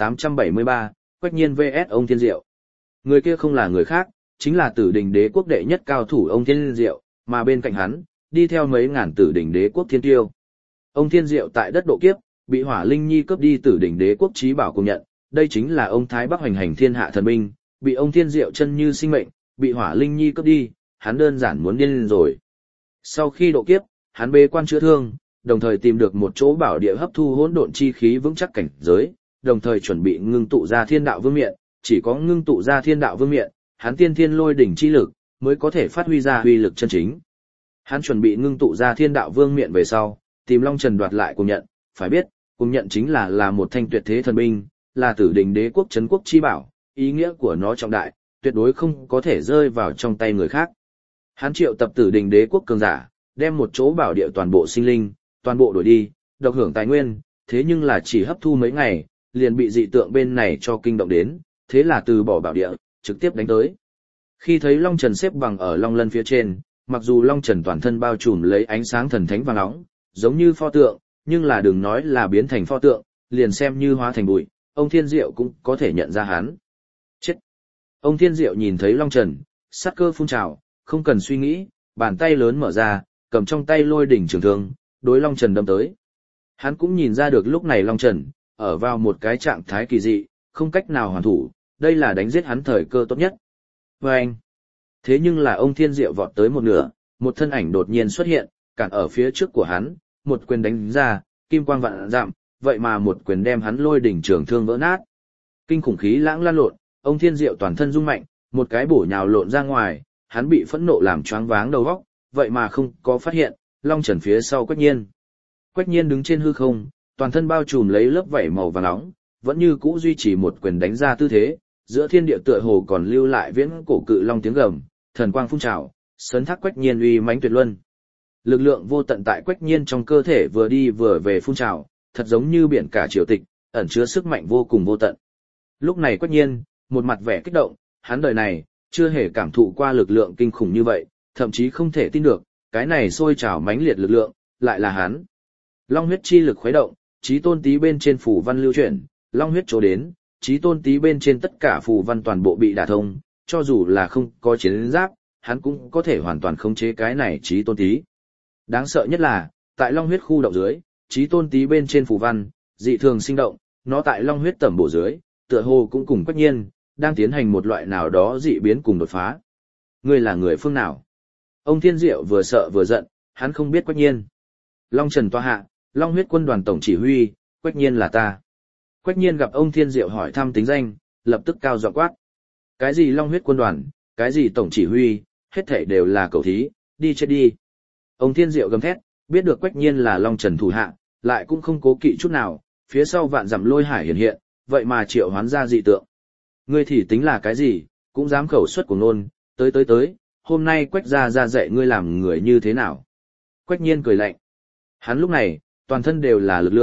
3873, Quách Nhiên vs ông Thiên Diệu. Người kia không là người khác, chính là Tử Đình Đế quốc đệ nhất cao thủ ông Thiên Diệu, mà bên cạnh hắn, đi theo mấy ngàn Tử Đình Đế quốc thiên tiêu. Ông Thiên Diệu tại đất độ kiếp, bị Hỏa Linh Nhi cướp đi Tử Đình Đế quốc chí bảo công nhận, đây chính là ông Thái Bắc hoành hành thiên hạ thần binh, bị ông Thiên Diệu chân như sinh mệnh, bị Hỏa Linh Nhi cướp đi, hắn đơn giản muốn điên lên rồi. Sau khi độ kiếp, hắn bế quan chữa thương, đồng thời tìm được một chỗ bảo địa hấp thu hỗn độn chi khí vững chắc cảnh giới, đồng thời chuẩn bị ngưng tụ ra thiên đạo vương miện, chỉ có ngưng tụ ra thiên đạo vương miện, hắn tiên thiên lôi đỉnh chi lực mới có thể phát huy ra uy lực chân chính. Hắn chuẩn bị ngưng tụ ra thiên đạo vương miện về sau, tìm Long Trần đoạt lại cùng nhận, phải biết, cùng nhận chính là một thanh tuyệt thế thần binh, là Tử Đình Đế quốc trấn quốc chi bảo, ý nghĩa của nó trọng đại, tuyệt đối không có thể rơi vào trong tay người khác. Hắn triệu tập Tử Đình Đế quốc cường giả, đem một chỗ bảo địa toàn bộ sinh linh, toàn bộ đổi đi, độc hưởng tài nguyên, thế nhưng là chỉ hấp thu mấy ngày, liền bị dị tượng bên này cho kinh động đến, thế là từ bỏ bảo địa, trực tiếp đánh tới. Khi thấy Long Trần xếp bằng ở Long Lân phía trên, mặc dù Long Trần toàn thân bao trùm lấy ánh sáng thần thánh vàng nóng, giống như pho tượng, nhưng là đừng nói là biến thành pho tượng, liền xem như hóa thành bụi, ông Thiên Diệu cũng có thể nhận ra hắn. Chết! Ông Thiên Diệu nhìn thấy Long Trần, sát cơ phun trào, không cần suy nghĩ, bàn tay lớn mở ra, cầm trong tay lôi đỉnh trường thương, đối Long Trần đâm tới. Hắn cũng nhìn ra được lúc này Long Trần, ở vào một cái trạng thái kỳ dị, không cách nào hoàn thủ, đây là đánh giết hắn thời cơ tốt nhất. Và anh, thế nhưng là ông Thiên Diệu vọt tới một nửa, một thân ảnh đột nhiên xuất hiện, cản ở phía trước của hắn, một quyền đánh ra, kim quang vạn dặm, vậy mà một quyền đem hắn lôi đỉnh trường thương vỡ nát. Kinh khủng khí lãng lan lộn, ông Thiên Diệu toàn thân rung mạnh, một cái bổ nhào lộn ra ngoài, hắn bị phẫn nộ làm choáng váng đầu óc, vậy mà không có phát hiện, Long Trần phía sau Quách Nhiên. Quách Nhiên đứng trên hư không, toàn thân bao trùm lấy lớp vảy màu vàng nóng, vẫn như cũ duy trì một quyền đánh ra tư thế, giữa thiên địa tựa hồ còn lưu lại viễn cổ cự long tiếng gầm, thần quang phun trào, sấn thác Quách Nhiên uy mãnh tuyệt luân. Lực lượng vô tận tại Quách Nhiên trong cơ thể vừa đi vừa về phun trào, thật giống như biển cả triều tịch, ẩn chứa sức mạnh vô cùng vô tận. Lúc này Quách Nhiên, một mặt vẻ kích động, hắn đời này chưa hề cảm thụ qua lực lượng kinh khủng như vậy, thậm chí không thể tin được, cái này sôi trào mãnh liệt lực lượng, lại là hắn. Long huyết chi lực khuấy động, chí tôn tí bên trên phù văn lưu chuyển, long huyết chỗ đến, chí tôn tí bên trên tất cả phù văn toàn bộ bị đả thông, cho dù là không có chiến giáp, hắn cũng có thể hoàn toàn khống chế cái này chí tôn tí. Đáng sợ nhất là, tại long huyết khu động dưới, chí tôn tí bên trên phù văn, dị thường sinh động, nó tại long huyết tẩm bổ dưới, tựa hồ cũng cùng Quách Nhiên, đang tiến hành một loại nào đó dị biến cùng đột phá. Ngươi là người phương nào? Ông Thiên Diệu vừa sợ vừa giận, hắn không biết Quách Nhiên. Long Trần tọa hạ, Long huyết quân đoàn tổng chỉ huy, Quách Nhiên là ta. Quách Nhiên gặp ông Thiên Diệu hỏi thăm tính danh, lập tức cao giọng quát. Cái gì Long huyết quân đoàn, cái gì tổng chỉ huy, hết thảy đều là cầu thí, đi chết đi. Ông Thiên Diệu gầm thét, biết được Quách Nhiên là Long Trần thủ hạ, lại cũng không cố kỵ chút nào, phía sau vạn dặm lôi hải hiện hiện, vậy mà triệu hoán ra dị tượng. Ngươi thì tính là cái gì, cũng dám khẩu xuất của nôn, tới, hôm nay Quách gia ra dạy ngươi làm người như thế nào. Quách Nhiên cười lạnh. Hắn lúc này, toàn thân đều là lực lượng,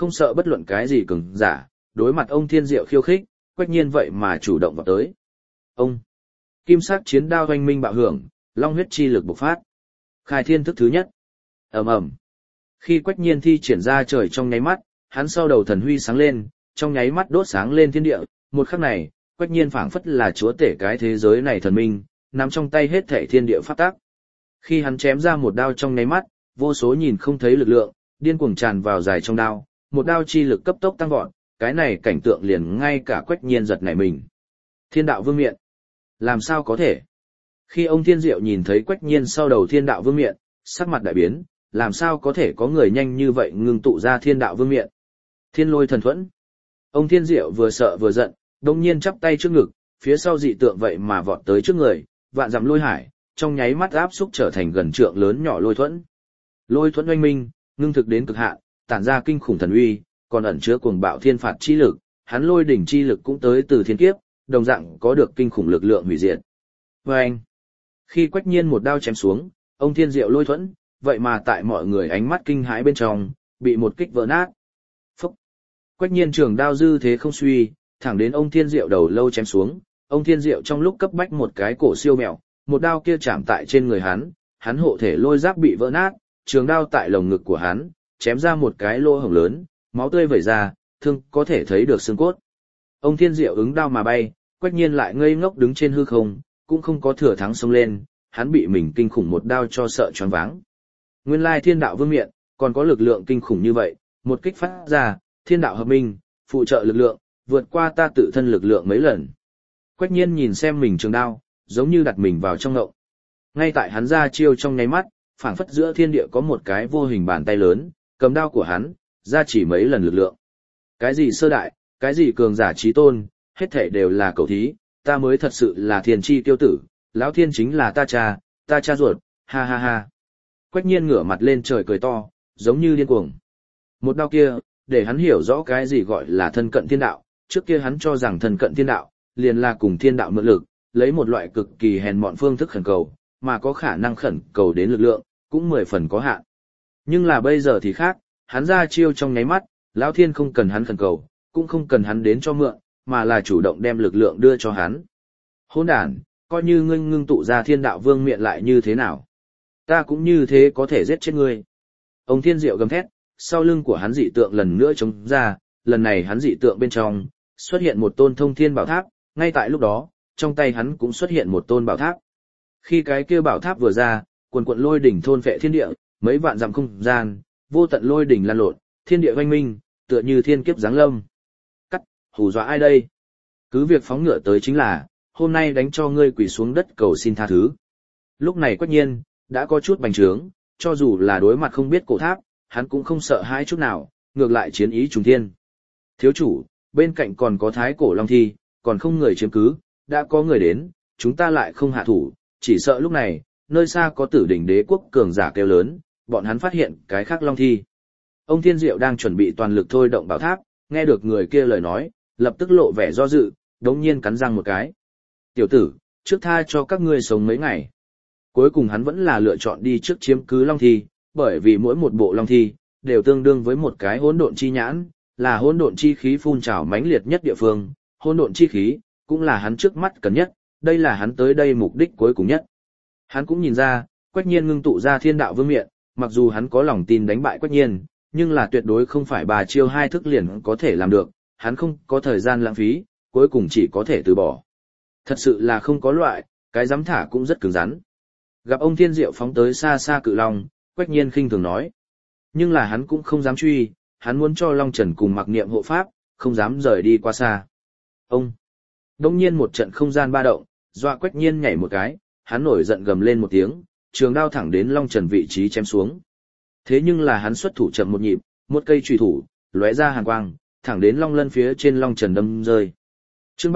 không sợ bất luận cái gì cường giả, đối mặt ông Thiên Diệu khiêu khích, Quách Nhiên vậy mà chủ động vào tới. Ông kim sắc chiến đao oanh minh bạo hưởng, long huyết chi lực bộc phát. Khai thiên thức thứ nhất. Ầm ầm. Khi Quách Nhiên thi triển ra trời trong nháy mắt, hắn sau đầu thần huy sáng lên, trong nháy mắt đốt sáng lên thiên địa, một khắc này, Quách Nhiên phảng phất là chúa tể cái thế giới này thần minh, nắm trong tay hết thảy thiên địa pháp tắc. Khi hắn chém ra một đao trong nháy mắt, vô số nhìn không thấy lực lượng, điên cuồng tràn vào dài trong đao, một đao chi lực cấp tốc tăng vọt, cái này cảnh tượng liền ngay cả Quách Nhiên giật nảy mình. Thiên đạo vương miện. Làm sao có thể? Khi ông Thiên Diệu nhìn thấy Quách Nhiên sau đầu thiên đạo vương miện, sắc mặt đại biến, làm sao có thể có người nhanh như vậy ngưng tụ ra thiên đạo vương miện? Thiên lôi thần thuẫn. Ông Thiên Diệu vừa sợ vừa giận, đồng nhiên chắp tay trước ngực, phía sau dị tượng vậy mà vọt tới trước người, vạn dặm lôi hải, trong nháy mắt áp xúc trở thành gần trượng lớn nhỏ lôi thuẫn. Lôi thuẫn oanh minh, ngưng thực đến cực hạn, tản ra kinh khủng thần uy, còn ẩn chứa cuồng bạo thiên phạt chi lực, hắn lôi đỉnh chi lực cũng tới từ thiên kiếp, đồng dạng có được kinh khủng lực lượng hủy diệt. Oanh! Khi Quách Nhiên một đao chém xuống, ông Thiên Diệu lôi thuẫn, vậy mà tại mọi người ánh mắt kinh hãi bên trong, bị một kích vỡ nát. Phúc! Quách Nhiên trường đao dư thế không suy, thẳng đến ông Thiên Diệu đầu lâu chém xuống, ông Thiên Diệu trong lúc cấp bách một cái cổ siêu mẹo, một đao kia chạm tại trên người hắn hộ thể lôi giáp bị vỡ nát, trường đao tại lồng ngực của hắn, chém ra một cái lỗ hổng lớn, máu tươi vẩy ra, thương có thể thấy được xương cốt. Ông Thiên Diệu ứng đao mà bay, Quách Nhiên lại ngây ngốc đứng trên hư không, cũng không có thừa thắng xông lên, hắn bị mình kinh khủng một đao cho sợ choáng váng. Nguyên lai thiên đạo vương miện, còn có lực lượng kinh khủng như vậy, một kích phát ra, thiên đạo hợp minh, phụ trợ lực lượng, vượt qua ta tự thân lực lượng mấy lần. Quách Nhiên nhìn xem mình trường đao, giống như đặt mình vào trong ngộng. Ngay tại hắn ra chiêu trong nháy mắt, phảng phất giữa thiên địa có một cái vô hình bàn tay lớn, cầm đao của hắn, ra chỉ mấy lần lực lượng. Cái gì sơ đại, cái gì cường giả trí tôn, hết thảy đều là cầu thí, ta mới thật sự là thiên chi tiêu tử, lão thiên chính là ta cha ruột, ha ha ha. Quách Nhiên ngửa mặt lên trời cười to, giống như điên cuồng. Một đao kia, để hắn hiểu rõ cái gì gọi là thân cận thiên đạo, trước kia hắn cho rằng thân cận thiên đạo, liền là cùng thiên đạo mượn lực, lấy một loại cực kỳ hèn mọn phương thức khẩn cầu, mà có khả năng khẩn cầu đến lực lượng, cũng 10 phần có hạn. Nhưng là bây giờ thì khác, hắn ra chiêu trong nháy mắt, lão thiên không cần hắn khẩn cầu, cũng không cần hắn đến cho mượn, mà là chủ động đem lực lượng đưa cho hắn. Hỗn đản, coi như ngươi ngưng tụ ra thiên đạo vương miện lại như thế nào? Ta cũng như thế có thể giết chết ngươi. Ông Thiên Diệu gầm thét, sau lưng của hắn dị tượng lần nữa chống ra, lần này hắn dị tượng bên trong, xuất hiện một tôn thông thiên bảo tháp, ngay tại lúc đó, trong tay hắn cũng xuất hiện một tôn bảo tháp. Khi cái kia bảo tháp vừa ra, quần quận lôi đỉnh thôn phệ thiên địa, mấy vạn dặm không gian, vô tận lôi đỉnh lan lộn, thiên địa oanh minh, tựa như thiên kiếp giáng lâm. Cắt, hù dọa ai đây? Cứ việc phóng ngựa tới chính là, hôm nay đánh cho ngươi quỳ xuống đất cầu xin tha thứ. Lúc này Quách Nhiên, đã có chút bành trướng, cho dù là đối mặt không biết cổ tháp, hắn cũng không sợ hãi chút nào, ngược lại chiến ý trùng thiên. Thiếu chủ, bên cạnh còn có thái cổ long thi, còn không người chiếm cứ, đã có người đến, chúng ta lại không hạ thủ, chỉ sợ lúc này, nơi xa có Tử Đỉnh Đế quốc cường giả kêu lớn, bọn hắn phát hiện cái khác long thi. Ông Thiên Diệu đang chuẩn bị toàn lực thôi động bảo tháp, nghe được người kia lời nói, lập tức lộ vẻ do dự, đống nhiên cắn răng một cái. Tiểu tử, trước tha cho các ngươi sống mấy ngày. Cuối cùng hắn vẫn là lựa chọn đi trước chiếm cứ long thi, bởi vì mỗi một bộ long thi, đều tương đương với một cái hỗn độn chi nhãn, là hỗn độn chi khí phun trào mãnh liệt nhất địa phương, hỗn độn chi khí, cũng là hắn trước mắt cần nhất, đây là hắn tới đây mục đích cuối cùng nhất. Hắn cũng nhìn ra, Quách Nhiên ngưng tụ ra thiên đạo vương miện, mặc dù hắn có lòng tin đánh bại Quách Nhiên, nhưng là tuyệt đối không phải 3 chiêu 2 thức liền có thể làm được, hắn không có thời gian lãng phí, cuối cùng chỉ có thể từ bỏ. Thật sự là không có loại, cái dám thả cũng rất cứng rắn. Gặp ông Thiên Diệu phóng tới xa xa cự long, Quách Nhiên khinh thường nói. Nhưng là hắn cũng không dám truy, hắn muốn cho Long Trần cùng mặc niệm hộ pháp, không dám rời đi qua xa. Ông! Đông nhiên một trận không gian ba động, dọa Quách Nhiên nhảy một cái, hắn nổi giận gầm lên một tiếng, trường đao thẳng đến Long Trần vị trí chém xuống. Thế nhưng là hắn xuất thủ chậm một nhịp, một cây chùy thủ, lóe ra hàn quang, thẳng đến Long Lân phía trên Long Trần đâm rơi. Chương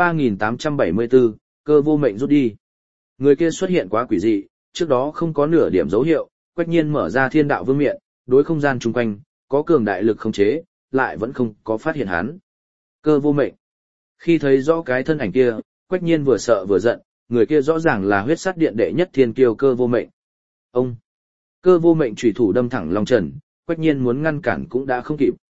3874, cơ vô mệnh rút đi. Người kia xuất hiện quá quỷ dị, trước đó không có nửa điểm dấu hiệu, Quách Nhiên mở ra thiên đạo vương miện, đối không gian chung quanh, có cường đại lực khống chế, lại vẫn không có phát hiện hắn. Cơ vô mệnh. Khi thấy rõ cái thân ảnh kia, Quách Nhiên vừa sợ vừa giận, người kia rõ ràng là huyết sát điện đệ nhất thiên kiêu cơ vô mệnh. Ông! Cơ vô mệnh chủy thủ đâm thẳng Long Trần, Quách Nhiên muốn ngăn cản cũng đã không kịp,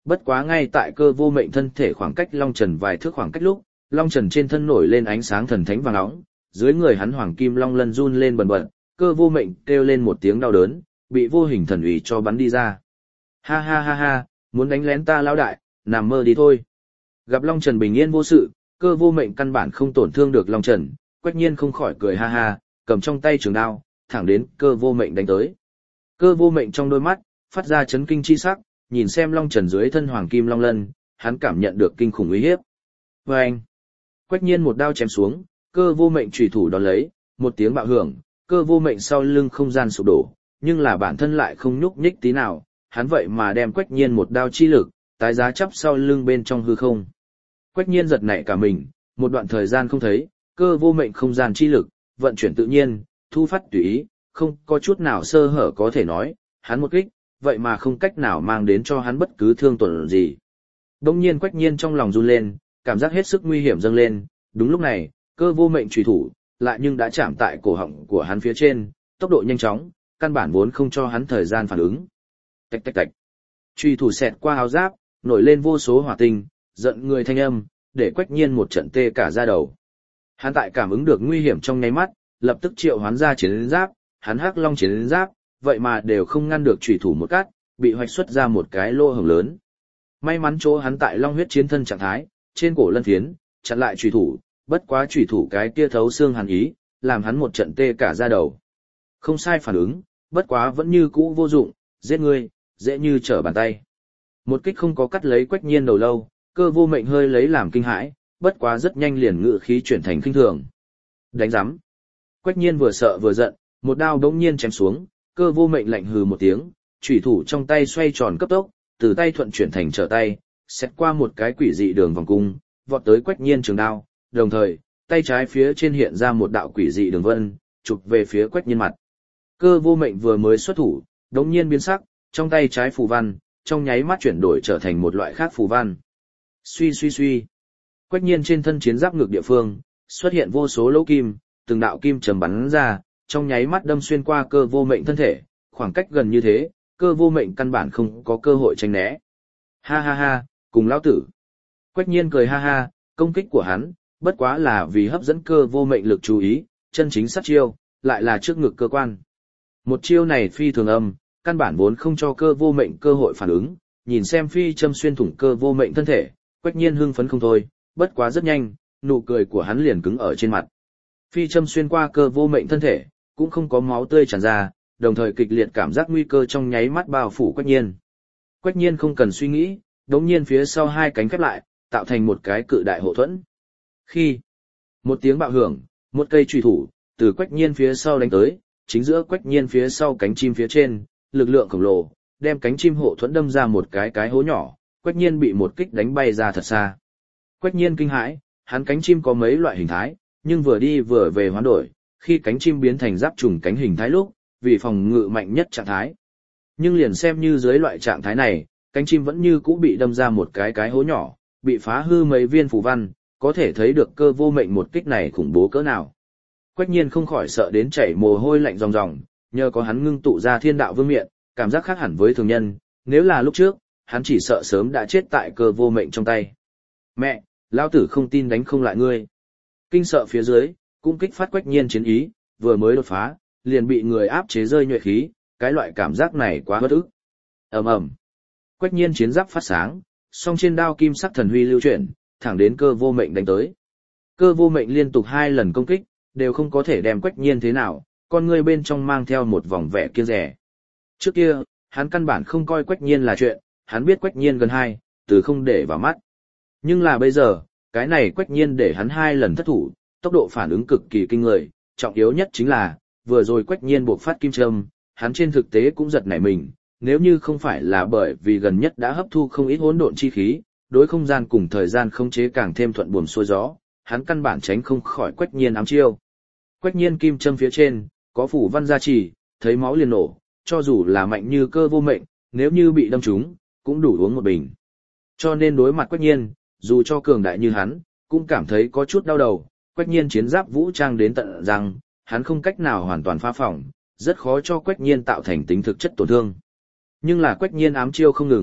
Bất quá ngay tại Cơ Vô Mệnh thân thể khoảng cách Long Trần vài thước khoảng cách lúc, Long Trần trên thân nổi lên ánh sáng thần thánh vàng óng, dưới người hắn hoàng kim long lân run lên bần bật, Cơ Vô Mệnh kêu lên một tiếng đau đớn, bị vô hình thần ủy cho bắn đi ra. Ha ha ha ha, muốn đánh lén ta lão đại, nằm mơ đi thôi. Gặp Long Trần bình yên vô sự, Cơ Vô Mệnh căn bản không tổn thương được Long Trần, Quách Nhiên không khỏi cười ha ha, cầm trong tay trường đao, thẳng đến Cơ Vô Mệnh đánh tới. Cơ Vô Mệnh trong đôi mắt phát ra chấn kinh chi sắc, nhìn xem Long Trần dưới thân hoàng kim long lân, hắn cảm nhận được kinh khủng uy hiếp. Oeng! Quách Nhiên một đao chém xuống, Cơ Vô Mệnh chủy thủ đón lấy, một tiếng bạo hưởng, Cơ Vô Mệnh sau lưng không gian sụp đổ, nhưng là bản thân lại không nhúc nhích tí nào, hắn vậy mà đem Quách Nhiên một đao chi lực, tái giá chắp sau lưng bên trong hư không. Quách Nhiên giật nảy cả mình, một đoạn thời gian không thấy, Cơ Vô Mệnh không gian chi lực, vận chuyển tự nhiên, thu phát tùy ý, không có chút nào sơ hở có thể nói, hắn một kích, vậy mà không cách nào mang đến cho hắn bất cứ thương tổn gì. Đông nhiên Quách Nhiên trong lòng run lên, cảm giác hết sức nguy hiểm dâng lên, đúng lúc này, Cơ Vô Mệnh chủy thủ, lại nhưng đã chạm tại cổ họng của hắn phía trên, tốc độ nhanh chóng, căn bản vốn không cho hắn thời gian phản ứng. Tạch tạch tạch. Chủy thủ xẹt qua áo giáp, nổi lên vô số hỏa tinh, giận người thanh âm, để Quách Nhiên một trận tê cả da đầu. Hắn tại cảm ứng được nguy hiểm trong nháy mắt, lập tức triệu hoán ra chiến giáp, hắn hắc long chiến giáp, vậy mà đều không ngăn được chủy thủ một cát, bị hoạch xuất ra một cái lỗ hổng lớn. May mắn chỗ hắn tại long huyết chiến thân trạng thái, trên cổ lân phiến, chặn lại chủy thủ, bất quá chủy thủ cái kia thấu xương hàn ý, làm hắn một trận tê cả da đầu. Không sai phản ứng, bất quá vẫn như cũ vô dụng, giết ngươi, dễ như trở bàn tay. Một kích không có cắt lấy Quách Nhiên đầu lâu, Cơ Vô Mệnh hơi lấy làm kinh hãi, bất quá rất nhanh liền ngự khí chuyển thành khinh thường. Đánh rắm. Quách Nhiên vừa sợ vừa giận, một đao đống nhiên chém xuống, Cơ Vô Mệnh lạnh hừ một tiếng, chủy thủ trong tay xoay tròn cấp tốc, từ tay thuận chuyển thành trở tay, xét qua một cái quỷ dị đường vòng cung, vọt tới Quách Nhiên trường đao, đồng thời, tay trái phía trên hiện ra một đạo quỷ dị đường vân, chụp về phía Quách Nhiên mặt. Cơ Vô Mệnh vừa mới xuất thủ, đống nhiên biến sắc, trong tay trái phù văn, trong nháy mắt chuyển đổi trở thành một loại khác phù văn. Suy suy suy. Quách Nhiên trên thân chiến giáp ngực địa phương, xuất hiện vô số lỗ kim, từng đạo kim chầm bắn ra, trong nháy mắt đâm xuyên qua Cơ Vô Mệnh thân thể, khoảng cách gần như thế, Cơ Vô Mệnh căn bản không có cơ hội tránh né. Ha ha ha, cùng lão tử. Quách Nhiên cười ha ha, công kích của hắn, bất quá là vì hấp dẫn Cơ Vô Mệnh lực chú ý, chân chính sát chiêu, lại là trước ngực cơ quan. Một chiêu này phi thường âm, căn bản vốn không cho Cơ Vô Mệnh cơ hội phản ứng, nhìn xem phi châm xuyên thủng Cơ Vô Mệnh thân thể, Quách Nhiên hưng phấn không thôi, bất quá rất nhanh, nụ cười của hắn liền cứng ở trên mặt. Phi châm xuyên qua Cơ Vô Mệnh thân thể, cũng không có máu tươi tràn ra, đồng thời kịch liệt cảm giác nguy cơ trong nháy mắt bao phủ Quách Nhiên. Quách Nhiên không cần suy nghĩ, đống nhiên phía sau hai cánh khép lại, tạo thành một cái cự đại hộ thuẫn. Khi một tiếng bạo hưởng, một cây chùy thủ từ Quách Nhiên phía sau đánh tới, chính giữa Quách Nhiên phía sau cánh chim phía trên, lực lượng khổng lồ đem cánh chim hộ thuẫn đâm ra một cái hố nhỏ, Quách Nhiên bị một kích đánh bay ra thật xa. Quách Nhiên kinh hãi, hắn cánh chim có mấy loại hình thái, nhưng vừa đi vừa về hoán đổi, khi cánh chim biến thành giáp trùng cánh hình thái lúc, vì phòng ngự mạnh nhất trạng thái. Nhưng liền xem như dưới loại trạng thái này, cánh chim vẫn như cũ bị đâm ra một cái hố nhỏ, bị phá hư mấy viên phù văn, có thể thấy được Cơ Vô Mệnh một kích này khủng bố cỡ nào. Quách Nhiên không khỏi sợ đến chảy mồ hôi lạnh ròng ròng, nhờ có hắn ngưng tụ ra Thiên Đạo Vương miện, cảm giác khác hẳn với thường nhân, nếu là lúc trước, hắn chỉ sợ sớm đã chết tại Cơ Vô Mệnh trong tay. Mẹ, lão tử không tin đánh không lại ngươi. Kinh sợ phía dưới, cũng kích phát Quách Nhiên chiến ý, vừa mới đột phá, liền bị người áp chế rơi nhuệ khí, cái loại cảm giác này quá bất ức. Ầm ầm. Quách Nhiên chiến giáp phát sáng, song trên đao kim sắc thần huy lưu chuyển, thẳng đến Cơ Vô Mệnh đánh tới. Cơ Vô Mệnh liên tục 2 lần công kích, đều không có thể đem Quách Nhiên thế nào, con người bên trong mang theo một vòng vẻ kiêng dè. Trước kia, hắn căn bản không coi Quách Nhiên là chuyện, hắn biết Quách Nhiên gần 2, từ không để vào mắt. Nhưng là bây giờ, cái này Quách Nhiên để hắn 2 lần thất thủ, tốc độ phản ứng cực kỳ kinh người, trọng yếu nhất chính là, vừa rồi Quách Nhiên buộc phát kim châm, hắn trên thực tế cũng giật nảy mình, nếu như không phải là bởi vì gần nhất đã hấp thu không ít hỗn độn chi khí, đối không gian cùng thời gian khống chế càng thêm thuận buồm xuôi gió, hắn căn bản tránh không khỏi Quách Nhiên ám chiêu. Quách Nhiên kim châm phía trên, có phủ văn gia trì, thấy máu liền nổ, cho dù là mạnh như Cơ Vô Mệnh, nếu như bị đâm trúng, cũng đủ uống một bình. Cho nên đối mặt Quách Nhiên, dù cho cường đại như hắn, cũng cảm thấy có chút đau đầu, Quách Nhiên chiến giáp vũ trang đến tận rằng, hắn không cách nào hoàn toàn phá phỏng, rất khó cho Quách Nhiên tạo thành tính thực chất tổn thương. Nhưng là Quách Nhiên ám chiêu không ngừng,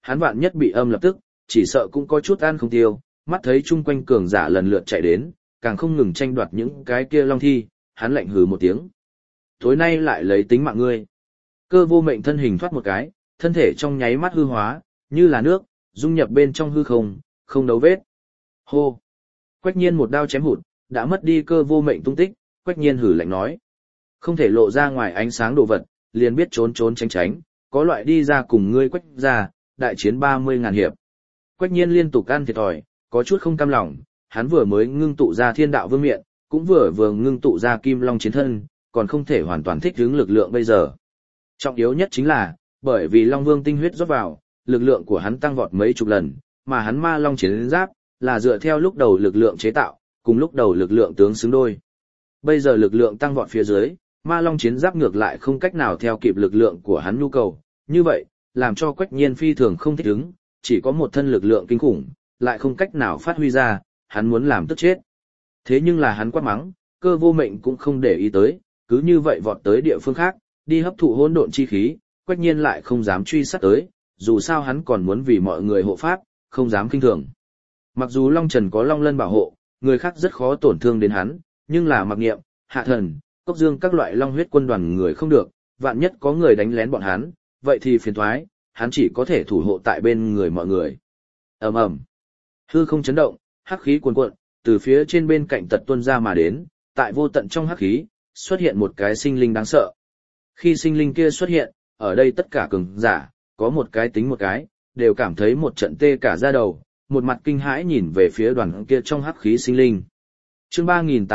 hắn vạn nhất bị âm lập tức, chỉ sợ cũng có chút ăn không tiêu, mắt thấy chung quanh cường giả lần lượt chạy đến, càng không ngừng tranh đoạt những cái kia long thi, hắn lạnh hừ một tiếng. Tối nay lại lấy tính mạng ngươi. Cơ vô mệnh thân hình thoát một cái, thân thể trong nháy mắt hư hóa, như là nước, dung nhập bên trong hư không, không đấu vết. Hô! Quách nhiên một đao chém hụt, đã mất đi cơ vô mệnh tung tích, Quách nhiên hử lạnh nói. Không thể lộ ra ngoài ánh sáng đồ vật, liền biết trốn trốn tránh tránh, có loại đi ra cùng ngươi Quách ra, đại chiến 30.000 hiệp. Quách nhiên liên tục ăn thiệt thòi, có chút không cam lòng, hắn vừa mới ngưng tụ ra thiên đạo vương miện, cũng vừa ngưng tụ ra kim long chiến thân, còn không thể hoàn toàn thích ứng lực lượng bây giờ. Trọng yếu nhất chính là, bởi vì long vương tinh huyết rót vào, lực lượng của hắn tăng vọt mấy chục lần, mà hắn ma long chiến giáp, là dựa theo lúc đầu lực lượng chế tạo, cùng lúc đầu lực lượng tướng xứng đôi. Bây giờ lực lượng tăng vọt phía dưới, ma long chiến giáp ngược lại không cách nào theo kịp lực lượng của hắn nhu cầu, như vậy, làm cho Quách nhiên phi thường không thích ứng, chỉ có một thân lực lượng kinh khủng, lại không cách nào phát huy ra, hắn muốn làm tức chết. Thế nhưng là hắn quát mắng, cơ vô mệnh cũng không để ý tới, cứ như vậy vọt tới địa phương khác, đi hấp thụ hỗn độn chi khí, Quách nhiên lại không dám truy sát tới, dù sao hắn còn muốn vì mọi người hộ pháp, không dám kinh thường. Mặc dù Long Trần có Long Lân bảo hộ, người khác rất khó tổn thương đến hắn, nhưng là Mặc Niệm, Hạ Thần, Cốc Dương các loại Long huyết quân đoàn người không được, vạn nhất có người đánh lén bọn hắn, vậy thì phiền toái, hắn chỉ có thể thủ hộ tại bên người mọi người. Ầm ầm. Hư không chấn động, hắc khí cuồn cuộn, từ phía trên bên cạnh tật tuôn ra mà đến, tại vô tận trong hắc khí, xuất hiện một cái sinh linh đáng sợ. Khi sinh linh kia xuất hiện, ở đây tất cả cường giả, có một cái tính một cái, đều cảm thấy một trận tê cả da đầu, một mặt kinh hãi nhìn về phía đoàn kia trong hắc khí sinh linh. Chương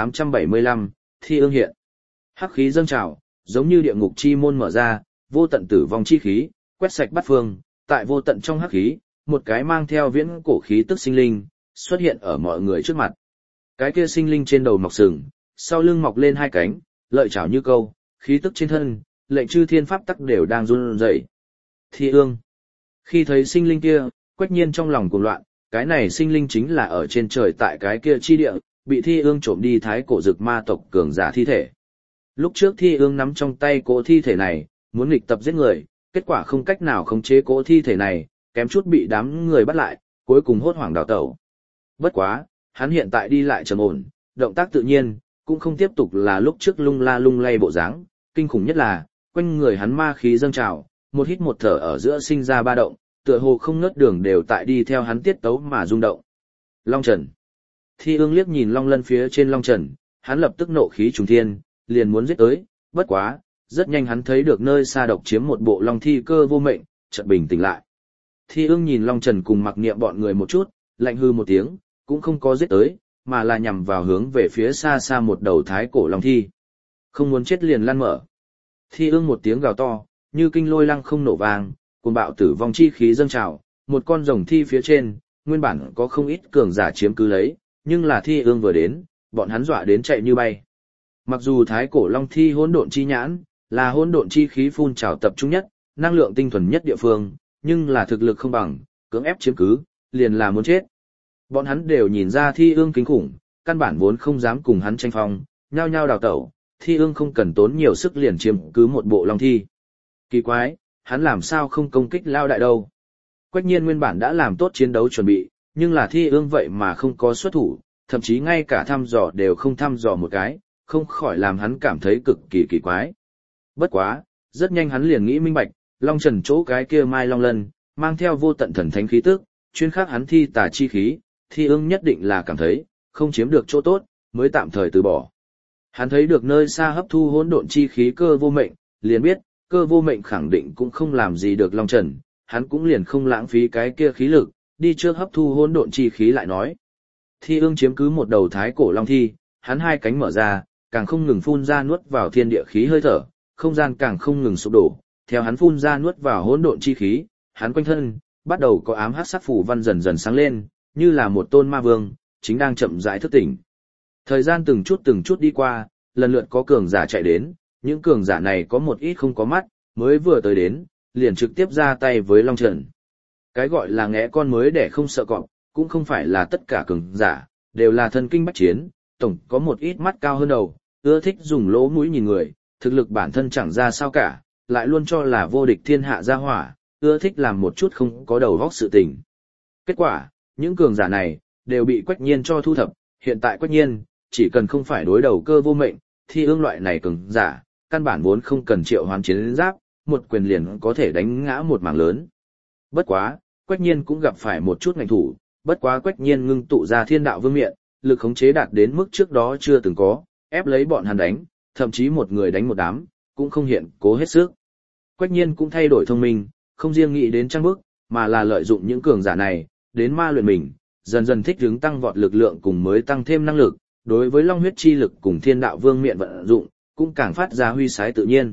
3875, Thi ương hiện. Hắc khí dâng trào, giống như địa ngục chi môn mở ra, vô tận tử vong chi khí, quét sạch bát phương, tại vô tận trong hắc khí, một cái mang theo viễn cổ khí tức sinh linh, xuất hiện ở mọi người trước mặt. Cái kia sinh linh trên đầu mọc sừng, sau lưng mọc lên hai cánh, lợi chảo như câu, khí tức trên thân, lệnh chư thiên pháp tắc đều đang run rẩy. Thi ương. Khi thấy sinh linh kia, Quách nhiên trong lòng cuồng loạn, cái này sinh linh chính là ở trên trời tại cái kia chi địa, bị Thi ương trộm đi thái cổ dực ma tộc cường giả thi thể. Lúc trước Thi ương nắm trong tay cỗ thi thể này, muốn nghịch tập giết người, kết quả không cách nào khống chế cỗ thi thể này, kém chút bị đám người bắt lại, cuối cùng hốt hoảng đào tẩu. Bất quá, hắn hiện tại đi lại trầm ổn, động tác tự nhiên, cũng không tiếp tục là lúc trước lung la lung lay bộ dáng, kinh khủng nhất là, quanh người hắn ma khí dâng trào, một hít một thở ở giữa sinh ra ba động, tựa hồ không ngớt đường đều tại đi theo hắn tiết tấu mà rung động. Long Trần. Thi ương liếc nhìn Long Lân phía trên Long Trần, hắn lập tức nộ khí trùng thiên, liền muốn giết tới, bất quá, rất nhanh hắn thấy được nơi xa độc chiếm một bộ Long thi cơ vô mệnh, chợt bình tĩnh lại. Thi ương nhìn Long Trần cùng Mặc Niệm bọn người một chút, lạnh hư một tiếng, cũng không có giết tới, mà là nhằm vào hướng về phía xa xa một đầu thái cổ Long thi. Không muốn chết liền lan mở. Thi ương một tiếng gào to, như kinh lôi lăng không nổ vang, cuồng bạo tử vong chi khí dâng trào, một con rồng thi phía trên, nguyên bản có không ít cường giả chiếm cứ lấy, nhưng là Thi ương vừa đến, bọn hắn dọa đến chạy như bay. Mặc dù thái cổ Long thi hỗn độn chi nhãn, là hỗn độn chi khí phun trào tập trung nhất, năng lượng tinh thuần nhất địa phương, nhưng là thực lực không bằng, cưỡng ép chiếm cứ, liền là muốn chết. Bọn hắn đều nhìn ra Thi ương kinh khủng, căn bản vốn không dám cùng hắn tranh phong, nhao nhao đào tẩu, Thi ương không cần tốn nhiều sức liền chiếm cứ một bộ Long thi. Kỳ quái, hắn làm sao không công kích lao đại đâu. Quách nhiên nguyên bản đã làm tốt chiến đấu chuẩn bị, nhưng là Thi ương vậy mà không có xuất thủ, thậm chí ngay cả thăm dò đều không thăm dò một cái, không khỏi làm hắn cảm thấy cực kỳ kỳ quái. Bất quá, rất nhanh hắn liền nghĩ minh bạch, Long Trần chỗ cái kia Mai Long Lân, mang theo vô tận thần thánh khí tức, chuyên khắc hắn thi tà chi khí, Thi ương nhất định là cảm thấy, không chiếm được chỗ tốt, mới tạm thời từ bỏ. Hắn thấy được nơi xa hấp thu hỗn độn chi khí cơ vô mệnh, liền biết, cơ vô mệnh khẳng định cũng không làm gì được Long Trần, hắn cũng liền không lãng phí cái kia khí lực, đi trước hấp thu hỗn độn chi khí lại nói. Thi ương chiếm cứ một đầu thái cổ Long thi, hắn hai cánh mở ra, càng không ngừng phun ra nuốt vào thiên địa khí hơi thở, không gian càng không ngừng sụp đổ, theo hắn phun ra nuốt vào hỗn độn chi khí, hắn quanh thân bắt đầu có ám hắc sắc phù văn dần dần sáng lên, như là một tôn ma vương, chính đang chậm rãi thức tỉnh. Thời gian từng chút đi qua, lần lượt có cường giả chạy đến, những cường giả này có một ít không có mắt, mới vừa tới đến, liền trực tiếp ra tay với Long Trần. Cái gọi là ngẽ con mới để không sợ cọp, cũng không phải là tất cả cường giả, đều là thân kinh bách chiến, tổng có một ít mắt cao hơn đầu, ưa thích dùng lỗ mũi nhìn người, thực lực bản thân chẳng ra sao cả, lại luôn cho là vô địch thiên hạ gia hỏa, ưa thích làm một chút không có đầu óc sự tình. Kết quả, những cường giả này, đều bị Quách Nhiên cho thu thập, hiện tại Quách Nhiên, chỉ cần không phải đối đầu Cơ Vô Mệnh, Thi Ương loại này cường giả, căn bản vốn không cần triệu hoán chiến giáp, một quyền liền có thể đánh ngã một mảng lớn. Bất quá, Quách Nhiên cũng gặp phải một chút ngành thủ, bất quá Quách Nhiên ngưng tụ ra Thiên Đạo Vương miện, lực khống chế đạt đến mức trước đó chưa từng có, ép lấy bọn hắn đánh, thậm chí một người đánh một đám, cũng không hiện cố hết sức. Quách Nhiên cũng thay đổi thông minh, không riêng nghĩ đến trang bức, mà là lợi dụng những cường giả này, đến ma luyện mình, dần dần thích ứng tăng vọt lực lượng cùng mới tăng thêm năng lực, đối với Long huyết chi lực cùng Thiên Đạo Vương miện vận dụng, cũng càng phát ra huy sái tự nhiên.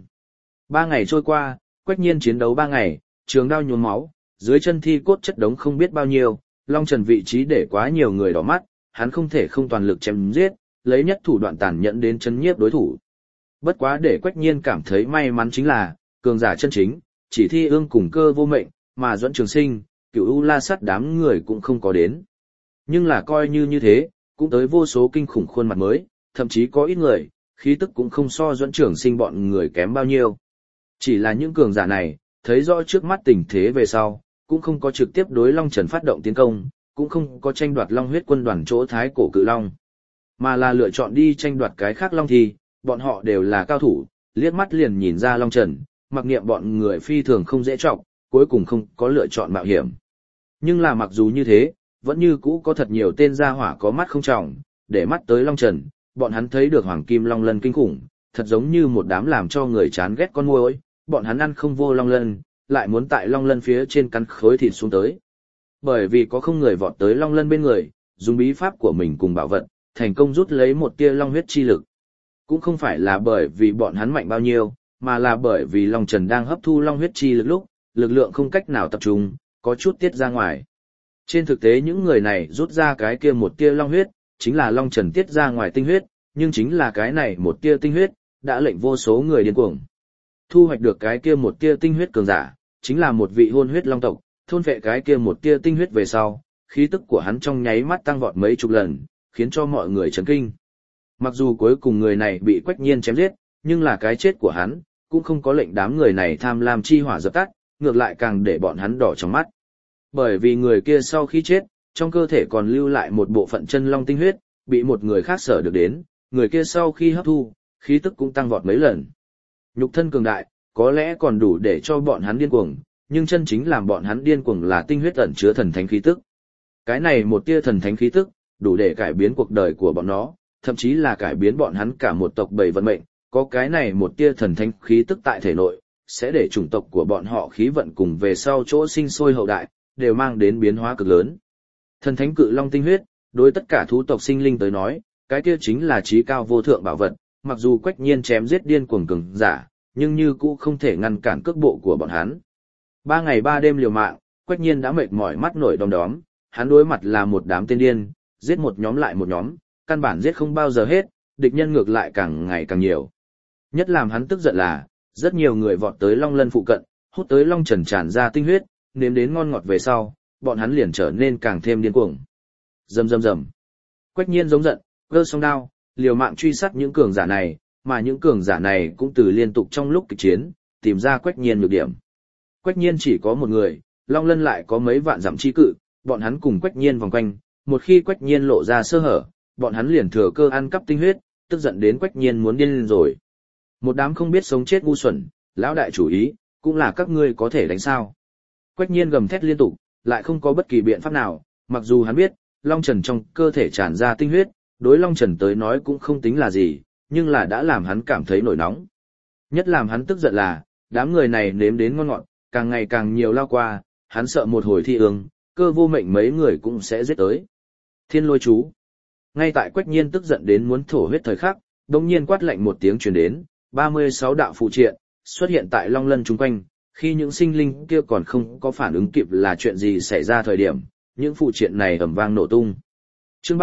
3 ngày trôi qua, Quách Nhiên chiến đấu 3 ngày, trường đao nhuốm máu, dưới chân thi cốt chất đống không biết bao nhiêu, Long Trần vị trí để quá nhiều người đỏ mắt, hắn không thể không toàn lực chém giết, lấy nhất thủ đoạn tàn nhẫn đến chấn nhiếp đối thủ. Bất quá để Quách Nhiên cảm thấy may mắn chính là, cường giả chân chính, chỉ Thi Ương cùng Cơ Vô Mệnh, mà Duẫn Trường Sinh, Cửu U La Sát đám người cũng không có đến. Nhưng là coi như thế, cũng tới vô số kinh khủng khuôn mặt mới, thậm chí có ít người, khí tức cũng không so Duẫn Trường Sinh bọn người kém bao nhiêu. Chỉ là những cường giả này, thấy rõ trước mắt tình thế về sau, cũng không có trực tiếp đối Long Trần phát động tiến công, cũng không có tranh đoạt Long huyết quân đoàn chỗ Thái Cổ Cự Long, mà là lựa chọn đi tranh đoạt cái khác Long thi, bọn họ đều là cao thủ, liếc mắt liền nhìn ra Long Trần, mặc niệm bọn người phi thường không dễ trọng, cuối cùng không có lựa chọn mạo hiểm. Nhưng là mặc dù như thế, vẫn như cũ có thật nhiều tên gia hỏa có mắt không trọng, để mắt tới Long Trần, bọn hắn thấy được Hoàng Kim Long Lân kinh khủng, thật giống như một đám làm cho người chán ghét con muỗi, bọn hắn ăn không vô Long Lân, lại muốn tại Long Lân phía trên cắn khối thịt xuống tới. Bởi vì có không người vọt tới Long Lân bên người, dùng bí pháp của mình cùng bảo vật, thành công rút lấy một tia Long huyết chi lực. Cũng không phải là bởi vì bọn hắn mạnh bao nhiêu, mà là bởi vì Long Trần đang hấp thu Long huyết chi lực lúc, lực lượng không cách nào tập trung, có chút tiết ra ngoài. Trên thực tế những người này rút ra cái kia một tia Long huyết, chính là Long Trần tiết ra ngoài tinh huyết, nhưng chính là cái này một tia tinh huyết, đã lệnh vô số người điên cuồng. Thu hoạch được cái kia một tia tinh huyết cường giả, chính là một vị hôn huyết long tộc, thôn vệ cái kia một tia tinh huyết về sau, khí tức của hắn trong nháy mắt tăng vọt mấy chục lần, khiến cho mọi người chấn kinh. Mặc dù cuối cùng người này bị Quách Nhiên chém giết, nhưng là cái chết của hắn, cũng không có lệnh đám người này tham lam chi hỏa dập tắt, ngược lại càng để bọn hắn đỏ trong mắt. Bởi vì người kia sau khi chết, trong cơ thể còn lưu lại một bộ phận chân long tinh huyết, bị một người khác sở được đến, người kia sau khi hấp thu, khí tức cũng tăng vọt mấy lần. Nhục thân cường đại, có lẽ còn đủ để cho bọn hắn điên cuồng, nhưng chân chính làm bọn hắn điên cuồng là tinh huyết ẩn chứa thần thánh khí tức. Cái này một tia thần thánh khí tức, đủ để cải biến cuộc đời của bọn nó, thậm chí là cải biến bọn hắn cả một tộc bầy vận mệnh, có cái này một tia thần thánh khí tức tại thể nội, sẽ để chủng tộc của bọn họ khí vận cùng về sau chỗ sinh sôi hậu đại, đều mang đến biến hóa cực lớn. Thần thánh cự long tinh huyết, đối tất cả thú tộc sinh linh tới nói, cái kia chính là chí cao vô thượng bảo vật, mặc dù Quách Nhiên chém giết điên cuồng cường giả, nhưng như cũ không thể ngăn cản cước bộ của bọn hắn. 3 ngày 3 đêm liều mạng, Quách Nhiên đã mệt mỏi mắt nổi đom đóm, hắn đối mặt là một đám tên điên, giết một nhóm lại một nhóm, căn bản giết không bao giờ hết, địch nhân ngược lại càng ngày càng nhiều. Nhất làm hắn tức giận là, rất nhiều người vọt tới Long Lân phụ cận, hút tới Long Trần tràn ra tinh huyết, nếm đến ngon ngọt về sau, bọn hắn liền trở nên càng thêm điên cuồng. Rầm rầm rầm. Quách Nhiên giống giận, giơ song đao, liều mạng truy sát những cường giả này, mà những cường giả này cũng từ liên tục trong lúc kịch chiến, tìm ra Quách Nhiên nhược điểm. Quách Nhiên chỉ có một người, Long Lân lại có mấy vạn dặm chi cự, bọn hắn cùng Quách Nhiên vòng quanh, một khi Quách Nhiên lộ ra sơ hở, bọn hắn liền thừa cơ ăn cắp tinh huyết, tức giận đến Quách Nhiên muốn điên lên rồi. Một đám không biết sống chết ngu xuẩn, lão đại chủ ý, cũng là các ngươi có thể đánh sao. Quách Nhiên gầm thét liên tục, lại không có bất kỳ biện pháp nào, mặc dù hắn biết, Long Trần trong cơ thể tràn ra tinh huyết, đối Long Trần tới nói cũng không tính là gì, nhưng là đã làm hắn cảm thấy nổi nóng. Nhất làm hắn tức giận là, đám người này nếm đến ngon ngọt, càng ngày càng nhiều lao qua, hắn sợ một hồi Thi Ương, Cơ Vô Mệnh mấy người cũng sẽ giết tới. Thiên lôi chú. Ngay tại Quách Nhiên tức giận đến muốn thổ huyết thời khắc, đột nhiên quát lạnh một tiếng truyền đến, 36 đạo phụ triện xuất hiện tại Long Lân chung quanh, khi những sinh linh kia còn không có phản ứng kịp là chuyện gì xảy ra thời điểm, những phụ triện này ầm vang nổ tung. Chương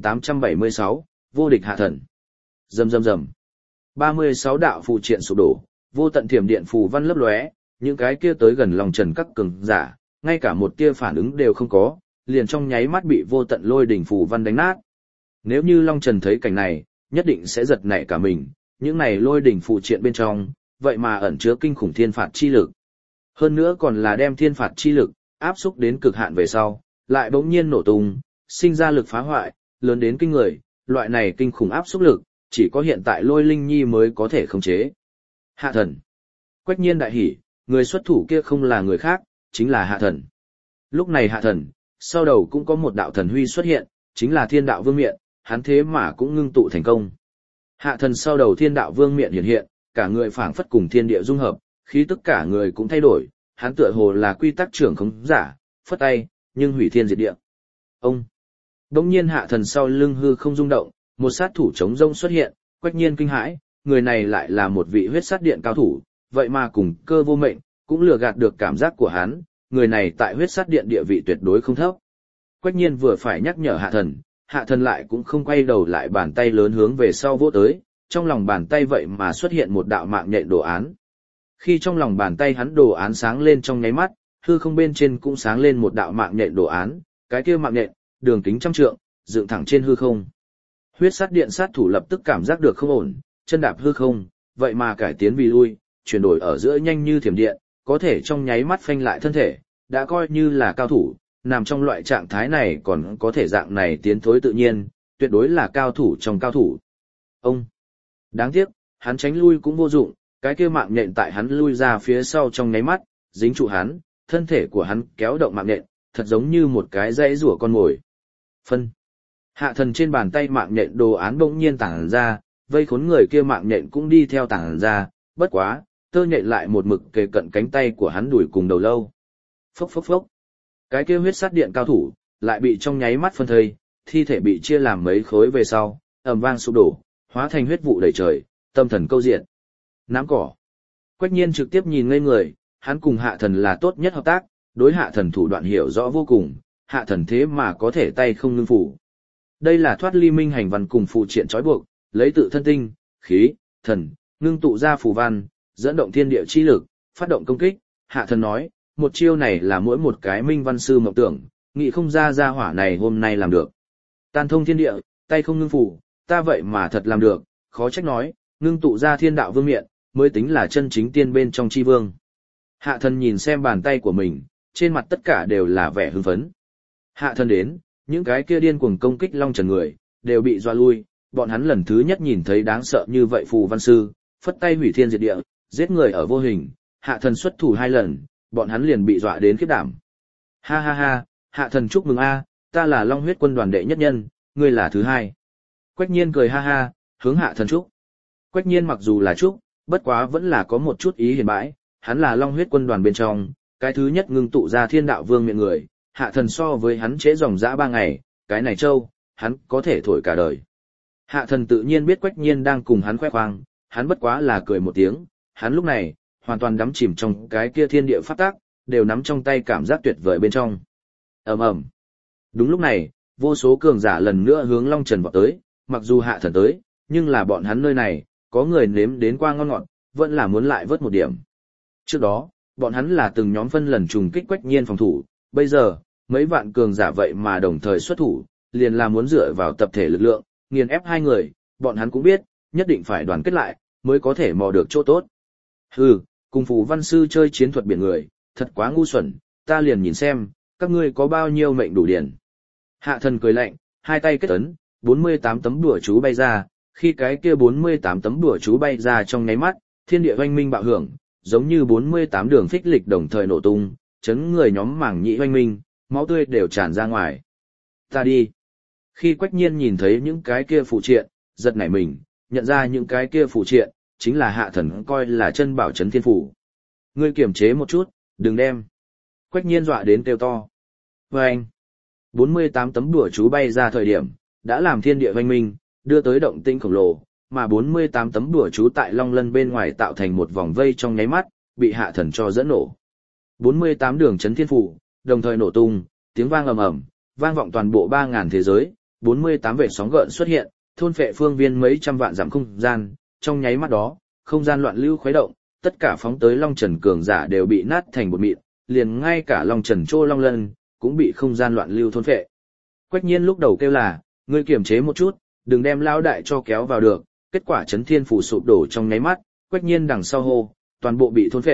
3876, vô địch hạ thần. Rầm rầm rầm. 36 đạo phụ triện sụp đổ, vô tận thiểm điện phù văn lấp lóe, những cái kia tới gần Long Trần các cường giả, ngay cả một tia phản ứng đều không có, liền trong nháy mắt bị vô tận lôi đỉnh phù văn đánh nát. Nếu như Long Trần thấy cảnh này, nhất định sẽ giật nảy cả mình, những này lôi đỉnh phù triện bên trong, vậy mà ẩn chứa kinh khủng thiên phạt chi lực. Hơn nữa còn là đem thiên phạt chi lực, áp xúc đến cực hạn về sau, lại bỗng nhiên nổ tung, sinh ra lực phá hoại, lớn đến kinh người, loại này kinh khủng áp xúc lực, chỉ có hiện tại Lôi Linh Nhi mới có thể khống chế. Hạ thần. Quách nhiên đại hỉ, người xuất thủ kia không là người khác, chính là hạ thần. Lúc này hạ thần, sau đầu cũng có một đạo thần huy xuất hiện, chính là thiên đạo vương miện, hắn thế mà cũng ngưng tụ thành công. Hạ thần sau đầu thiên đạo vương miện hiện hiện, cả người phảng phất cùng thiên địa dung hợp, khí tức cả người cũng thay đổi, hắn tựa hồ là quy tắc trưởng khống giả, phất tay, nhưng hủy thiên diệt địa. Ông. Đống nhiên hạ thần sau lưng hư không rung động, một sát thủ chống rông xuất hiện, Quách nhiên kinh hãi, người này lại là một vị huyết sát điện cao thủ, vậy mà cùng Cơ Vô Mệnh, cũng lừa gạt được cảm giác của hắn, người này tại huyết sát điện địa vị tuyệt đối không thấp. Quách nhiên vừa phải nhắc nhở hạ thần lại cũng không quay đầu lại, bàn tay lớn hướng về sau vỗ tới, trong lòng bàn tay vậy mà xuất hiện một đạo mạng nhện đồ án. Khi trong lòng bàn tay hắn đồ án sáng lên trong nháy mắt, hư không bên trên cũng sáng lên một đạo mạng nhện đồ án, cái kia mạng nhện, đường kính 100 trượng, dựng thẳng trên hư không. Huyết sát điện sát thủ lập tức cảm giác được không ổn, chân đạp hư không, vậy mà cải tiến vì lui, chuyển đổi ở giữa nhanh như thiểm điện, có thể trong nháy mắt phanh lại thân thể, đã coi như là cao thủ, nằm trong loại trạng thái này còn có thể dạng này tiến thối tự nhiên, tuyệt đối là cao thủ trong cao thủ. Ông! Đáng tiếc, hắn tránh lui cũng vô dụng, cái kia mạng nhện tại hắn lui ra phía sau trong nháy mắt, dính trụ hắn, thân thể của hắn kéo động mạng nhện, thật giống như một cái dãy rủa con mồi. Phân! Hạ thần trên bàn tay mạng nhện đồ án bỗng nhiên tản ra, vây khốn người kia mạng nhện cũng đi theo tản ra, bất quá, tơ nhện lại một mực kề cận cánh tay của hắn đuổi cùng đầu lâu. Phốc phốc phốc! Cái kia huyết sát điện cao thủ, lại bị trong nháy mắt phân thây, thi thể bị chia làm mấy khối về sau, ầm vang sụp đổ, hóa thành huyết vụ đầy trời, tâm thần câu diện. Nắm cỏ. Quách nhiên trực tiếp nhìn ngây người, hắn cùng hạ thần là tốt nhất hợp tác, đối hạ thần thủ đoạn hiểu rõ vô cùng, hạ thần thế mà có thể tay không ngưng phủ. Đây là thoát ly minh hành văn cùng phụ triện trói buộc, lấy tự thân tinh, khí, thần, ngưng tụ ra phù văn, dẫn động thiên địa chi lực, phát động công kích. Hạ thần nói, một chiêu này là mỗi một cái minh văn sư mộng tưởng, nghĩ không ra hỏa này hôm nay làm được. Tan thông thiên địa, tay không ngưng phủ, ta vậy mà thật làm được, khó trách nói, ngưng tụ ra thiên đạo vương miện, mới tính là chân chính tiên bên trong chi vương. Hạ thần nhìn xem bàn tay của mình, trên mặt tất cả đều là vẻ hưng phấn. Hạ thần đến, những cái kia điên cuồng công kích Long Trần người, đều bị dọa lui, bọn hắn lần thứ nhất nhìn thấy đáng sợ như vậy phù văn sư, phất tay hủy thiên diệt địa, giết người ở vô hình, hạ thần xuất thủ 2 lần, bọn hắn liền bị dọa đến khiếp đảm. Ha ha ha, hạ thần chúc mừng a, ta là Long huyết quân đoàn đệ nhất nhân, ngươi là thứ 2. Quách nhiên cười ha ha, hướng hạ thần chúc. Quách nhiên mặc dù là chúc, bất quá vẫn là có một chút ý hiền bãi, hắn là Long huyết quân đoàn bên trong, cái thứ nhất ngưng tụ ra thiên đạo vương miệng người, hạ thần so với hắn trễ dòng dã 3 ngày, cái này trâu, hắn có thể thổi cả đời. Hạ thần tự nhiên biết Quách nhiên đang cùng hắn khoe khoang, hắn bất quá là cười một tiếng, hắn lúc này, hoàn toàn đắm chìm trong cái kia thiên địa pháp tác, đều nắm trong tay cảm giác tuyệt vời bên trong. Ầm ầm. Đúng lúc này, vô số cường giả lần nữa hướng Long Trần vọt tới, mặc dù hạ thần tới, nhưng là bọn hắn nơi này, có người nếm đến qua ngon ngọt, vẫn là muốn lại vớt một điểm. Trước đó, bọn hắn là từng nhóm phân lần trùng kích Quách nhiên phòng thủ, bây giờ, mấy vạn cường giả vậy mà đồng thời xuất thủ, liền là muốn dựa vào tập thể lực lượng, nghiền ép 2 người, bọn hắn cũng biết, nhất định phải đoàn kết lại, mới có thể mò được chỗ tốt. Hừ, cùng phù văn sư chơi chiến thuật biển người, thật quá ngu xuẩn, ta liền nhìn xem, các ngươi có bao nhiêu mệnh đủ điển. Hạ thần cười lạnh, 2 tay kết ấn, 48 tấm đùa chú bay ra, khi cái kia 48 tấm đùa chú bay ra trong nháy mắt, thiên địa oanh minh bạo hưởng, giống như 48 đường phích lịch đồng thời nổ tung, chấn người nhóm mảng nhĩ oanh minh, máu tươi đều tràn ra ngoài. Ta đi. Khi Quách nhiên nhìn thấy những cái kia phụ triện, giật nảy mình, nhận ra những cái kia phụ triện, chính là hạ thần coi là chân bảo chấn thiên phủ. Ngươi kiềm chế một chút, đừng đem. Quách nhiên dọa đến kêu to. Và anh. 48 tấm đùa chú bay ra thời điểm, đã làm thiên địa oanh minh, đưa tới động tĩnh khổng lồ, mà 48 tấm đùa chú tại Long Lân bên ngoài tạo thành một vòng vây trong nháy mắt, bị hạ thần cho dẫn nổ. 48 đường chấn thiên phủ, đồng thời nổ tung, tiếng vang ầm ầm, vang vọng toàn bộ 3000 thế giới, 48 vệt sóng gợn xuất hiện, thôn phệ phương viên mấy trăm vạn dặm không gian, trong nháy mắt đó, không gian loạn lưu khuấy động, tất cả phóng tới Long Trần cường giả đều bị nát thành bột mịn, liền ngay cả Long Trần Trô Long Lân cũng bị không gian loạn lưu thôn phệ. Quách nhiên lúc đầu kêu là, ngươi kiềm chế một chút, đừng đem lão đại cho kéo vào được, kết quả chấn thiên phủ sụp đổ trong nháy mắt, Quách nhiên đằng sau hô, toàn bộ bị thôn phệ,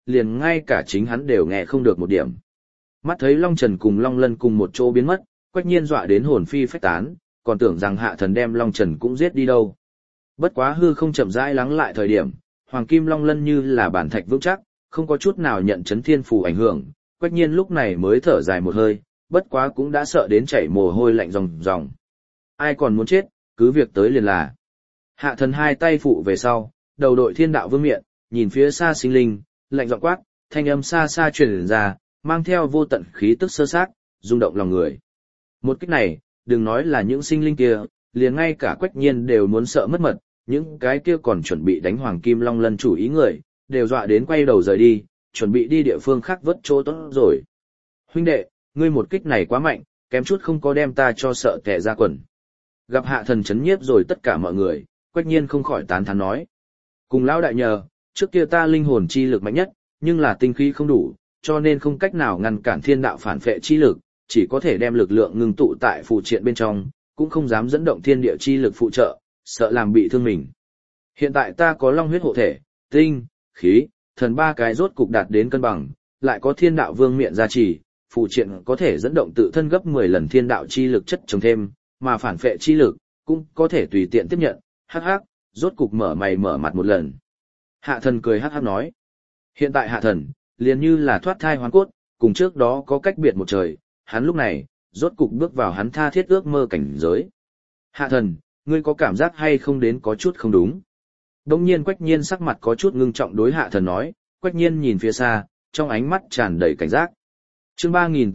liền ngay cả chính hắn đều nghe không được một điểm. Mắt thấy Long Trần cùng Long Lân cùng một chỗ biến mất, Quách Nhiên dọa đến hồn phi phách tán, còn tưởng rằng Hạ Thần đem Long Trần cũng giết đi đâu. Bất quá hư không chậm rãi lắng lại thời điểm, Hoàng Kim Long Lân như là bản thạch vững chắc, không có chút nào nhận chấn thiên phù ảnh hưởng, Quách Nhiên lúc này mới thở dài một hơi, bất quá cũng đã sợ đến chảy mồ hôi lạnh ròng ròng. Ai còn muốn chết, cứ việc tới liền là. Hạ Thần hai tay phụ về sau, đầu đội Thiên Đạo Vương miện, nhìn phía xa sinh linh, lạnh giọng quát, thanh âm xa xa truyền ra, mang theo vô tận khí tức sơ sát, rung động lòng người. Một cách này, đừng nói là những sinh linh kia, liền ngay cả Quách Nhiên đều muốn sợ mất mật, những cái kia còn chuẩn bị đánh Hoàng Kim Long Lân chủ ý người, đều dọa đến quay đầu rời đi, chuẩn bị đi địa phương khác vớt chỗ tốt rồi. Huynh đệ, ngươi một kích này quá mạnh, kém chút không có đem ta cho sợ tè ra quần. Gặp Hạ Thần chấn nhiếp rồi tất cả mọi người, Quách Nhiên không khỏi tán thán nói. Cùng lão đại nhờ, trước kia ta linh hồn chi lực mạnh nhất, nhưng là tinh khí không đủ, cho nên không cách nào ngăn cản thiên đạo phản phệ chi lực, chỉ có thể đem lực lượng ngưng tụ tại phụ triện bên trong, cũng không dám dẫn động thiên địa chi lực phụ trợ, sợ làm bị thương mình. Hiện tại ta có long huyết hộ thể, tinh, khí, thần ba cái rốt cục đạt đến cân bằng, lại có thiên đạo vương miện gia trì, phụ triện có thể dẫn động tự thân gấp 10 lần thiên đạo chi lực chất trồng thêm, mà phản phệ chi lực cũng có thể tùy tiện tiếp nhận. Hắc hắc, rốt cục mở mày mở mặt một lần. Hạ Thần cười hắc hắc nói, hiện tại Hạ Thần liền như là thoát thai hoán cốt, cùng trước đó có cách biệt một trời, hắn lúc này rốt cục bước vào hắn tha thiết ước mơ cảnh giới. Hạ Thần, ngươi có cảm giác hay không đến có chút không đúng? Đông nhiên Quách Nhiên sắc mặt có chút ngưng trọng đối Hạ Thần nói, Quách Nhiên nhìn phía xa, trong ánh mắt tràn đầy cảnh giác. Chương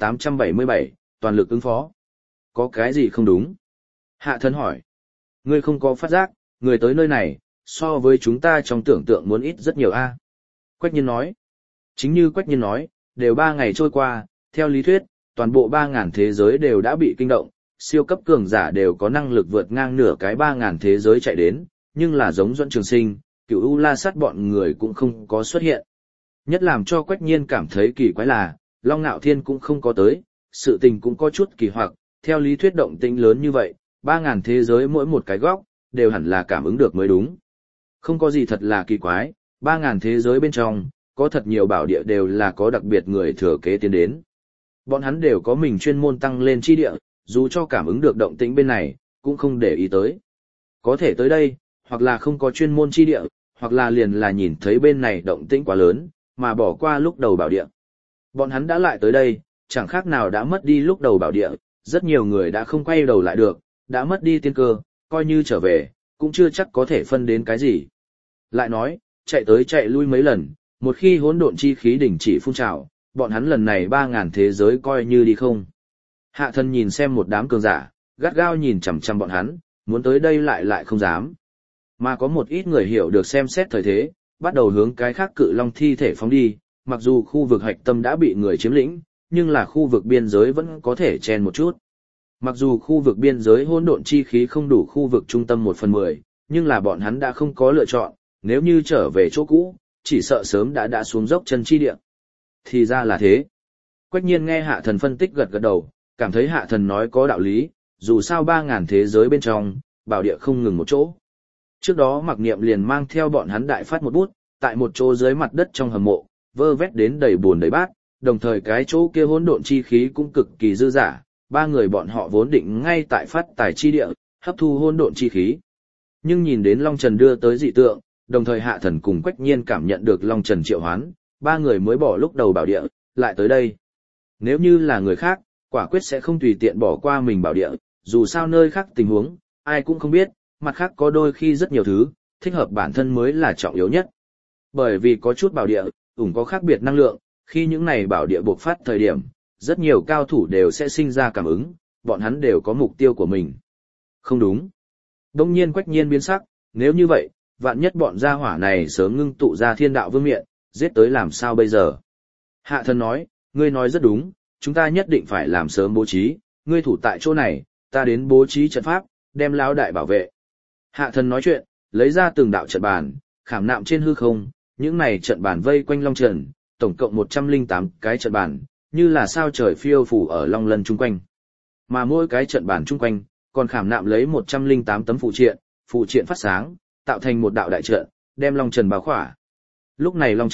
3877, toàn lực ứng phó. Có cái gì không đúng? Hạ Thần hỏi. Ngươi không có phát giác, người tới nơi này, so với chúng ta trong tưởng tượng muốn ít rất nhiều a. Quách Nhiên nói. Chính như Quách Nhiên nói, đều 3 ngày trôi qua, theo lý thuyết, toàn bộ 3.000 thế giới đều đã bị kinh động, siêu cấp cường giả đều có năng lực vượt ngang nửa cái 3.000 thế giới chạy đến, nhưng là giống Duẫn Trường Sinh, Cửu U La Sát bọn người cũng không có xuất hiện. Nhất làm cho Quách Nhiên cảm thấy kỳ quái là, Long Nạo Thiên cũng không có tới, sự tình cũng có chút kỳ hoặc, theo lý thuyết động tĩnh lớn như vậy, 3.000 thế giới mỗi một cái góc, đều hẳn là cảm ứng được mới đúng. Không có gì thật là kỳ quái, 3.000 thế giới bên trong, có thật nhiều bảo địa đều là có đặc biệt người thừa kế tiến đến. Bọn hắn đều có mình chuyên môn tăng lên chi địa, dù cho cảm ứng được động tĩnh bên này, cũng không để ý tới. Có thể tới đây, hoặc là không có chuyên môn chi địa, hoặc là liền là nhìn thấy bên này động tĩnh quá lớn, mà bỏ qua lúc đầu bảo địa. Bọn hắn đã lại tới đây, chẳng khác nào đã mất đi lúc đầu bảo địa, rất nhiều người đã không quay đầu lại được, đã mất đi tiên cơ, coi như trở về, cũng chưa chắc có thể phân đến cái gì. Lại nói, chạy tới chạy lui mấy lần, một khi hỗn độn chi khí đình chỉ phun trào, bọn hắn lần này 3.000 thế giới coi như đi không. Hạ Thần nhìn xem một đám cường giả, gắt gao nhìn chằm chằm bọn hắn, muốn tới đây lại không dám. Mà có một ít người hiểu được xem xét thời thế, bắt đầu hướng cái khác cự long thi thể phóng đi, mặc dù khu vực hạch tâm đã bị người chiếm lĩnh, nhưng là khu vực biên giới vẫn có thể chen một chút. Mặc dù khu vực biên giới hỗn độn chi khí không đủ khu vực trung tâm 1/10, nhưng là bọn hắn đã không có lựa chọn, nếu như trở về chỗ cũ, chỉ sợ sớm đã xuống dốc chân chi địa. Thì ra là thế. Quách Nhiên nghe Hạ Thần phân tích gật gật đầu, cảm thấy Hạ Thần nói có đạo lý, dù sao 3.000 thế giới bên trong, bảo địa không ngừng một chỗ. Trước đó Mặc Niệm liền mang theo bọn hắn đại phát một bút, tại một chỗ dưới mặt đất trong hầm mộ, vơ vét đến đầy buồn đầy bát, đồng thời cái chỗ kia hỗn độn chi khí cũng cực kỳ dư dả, 3 người bọn họ vốn định ngay tại phát tài chi địa, hấp thu hỗn độn chi khí. Nhưng nhìn đến Long Trần đưa tới dị tượng, đồng thời Hạ Thần cùng Quách Nhiên cảm nhận được Long Trần triệu hoán, 3 người mới bỏ lúc đầu bảo địa, lại tới đây. Nếu như là người khác, quả quyết sẽ không tùy tiện bỏ qua mình bảo địa, dù sao nơi khác tình huống, ai cũng không biết, mặt khác có đôi khi rất nhiều thứ, thích hợp bản thân mới là trọng yếu nhất. Bởi vì có chút bảo địa, có khác biệt năng lượng, khi những này bảo địa bộc phát thời điểm, rất nhiều cao thủ đều sẽ sinh ra cảm ứng, bọn hắn đều có mục tiêu của mình. Không đúng. Đông nhiên Quách Nhiên biến sắc, nếu như vậy, vạn nhất bọn gia hỏa này sớm ngưng tụ ra thiên đạo vương miện, giết tới làm sao bây giờ? Hạ Thần nói, ngươi nói rất đúng, chúng ta nhất định phải làm sớm bố trí, ngươi thủ tại chỗ này, ta đến bố trí trận pháp, đem lão đại bảo vệ. Hạ Thần nói chuyện, lấy ra từng đạo trận bàn, khảm nạm trên hư không, những này trận bàn vây quanh Long Trần, tổng cộng 108 cái trận bàn, như là sao trời phiêu phủ ở Long Lân chung quanh. Mà mỗi cái trận bàn chung quanh, còn khảm nạm lấy 108 tấm phụ triện phát sáng, tạo thành một đạo đại trận, đem Long Trần bao khỏa. Lúc này Long Trần,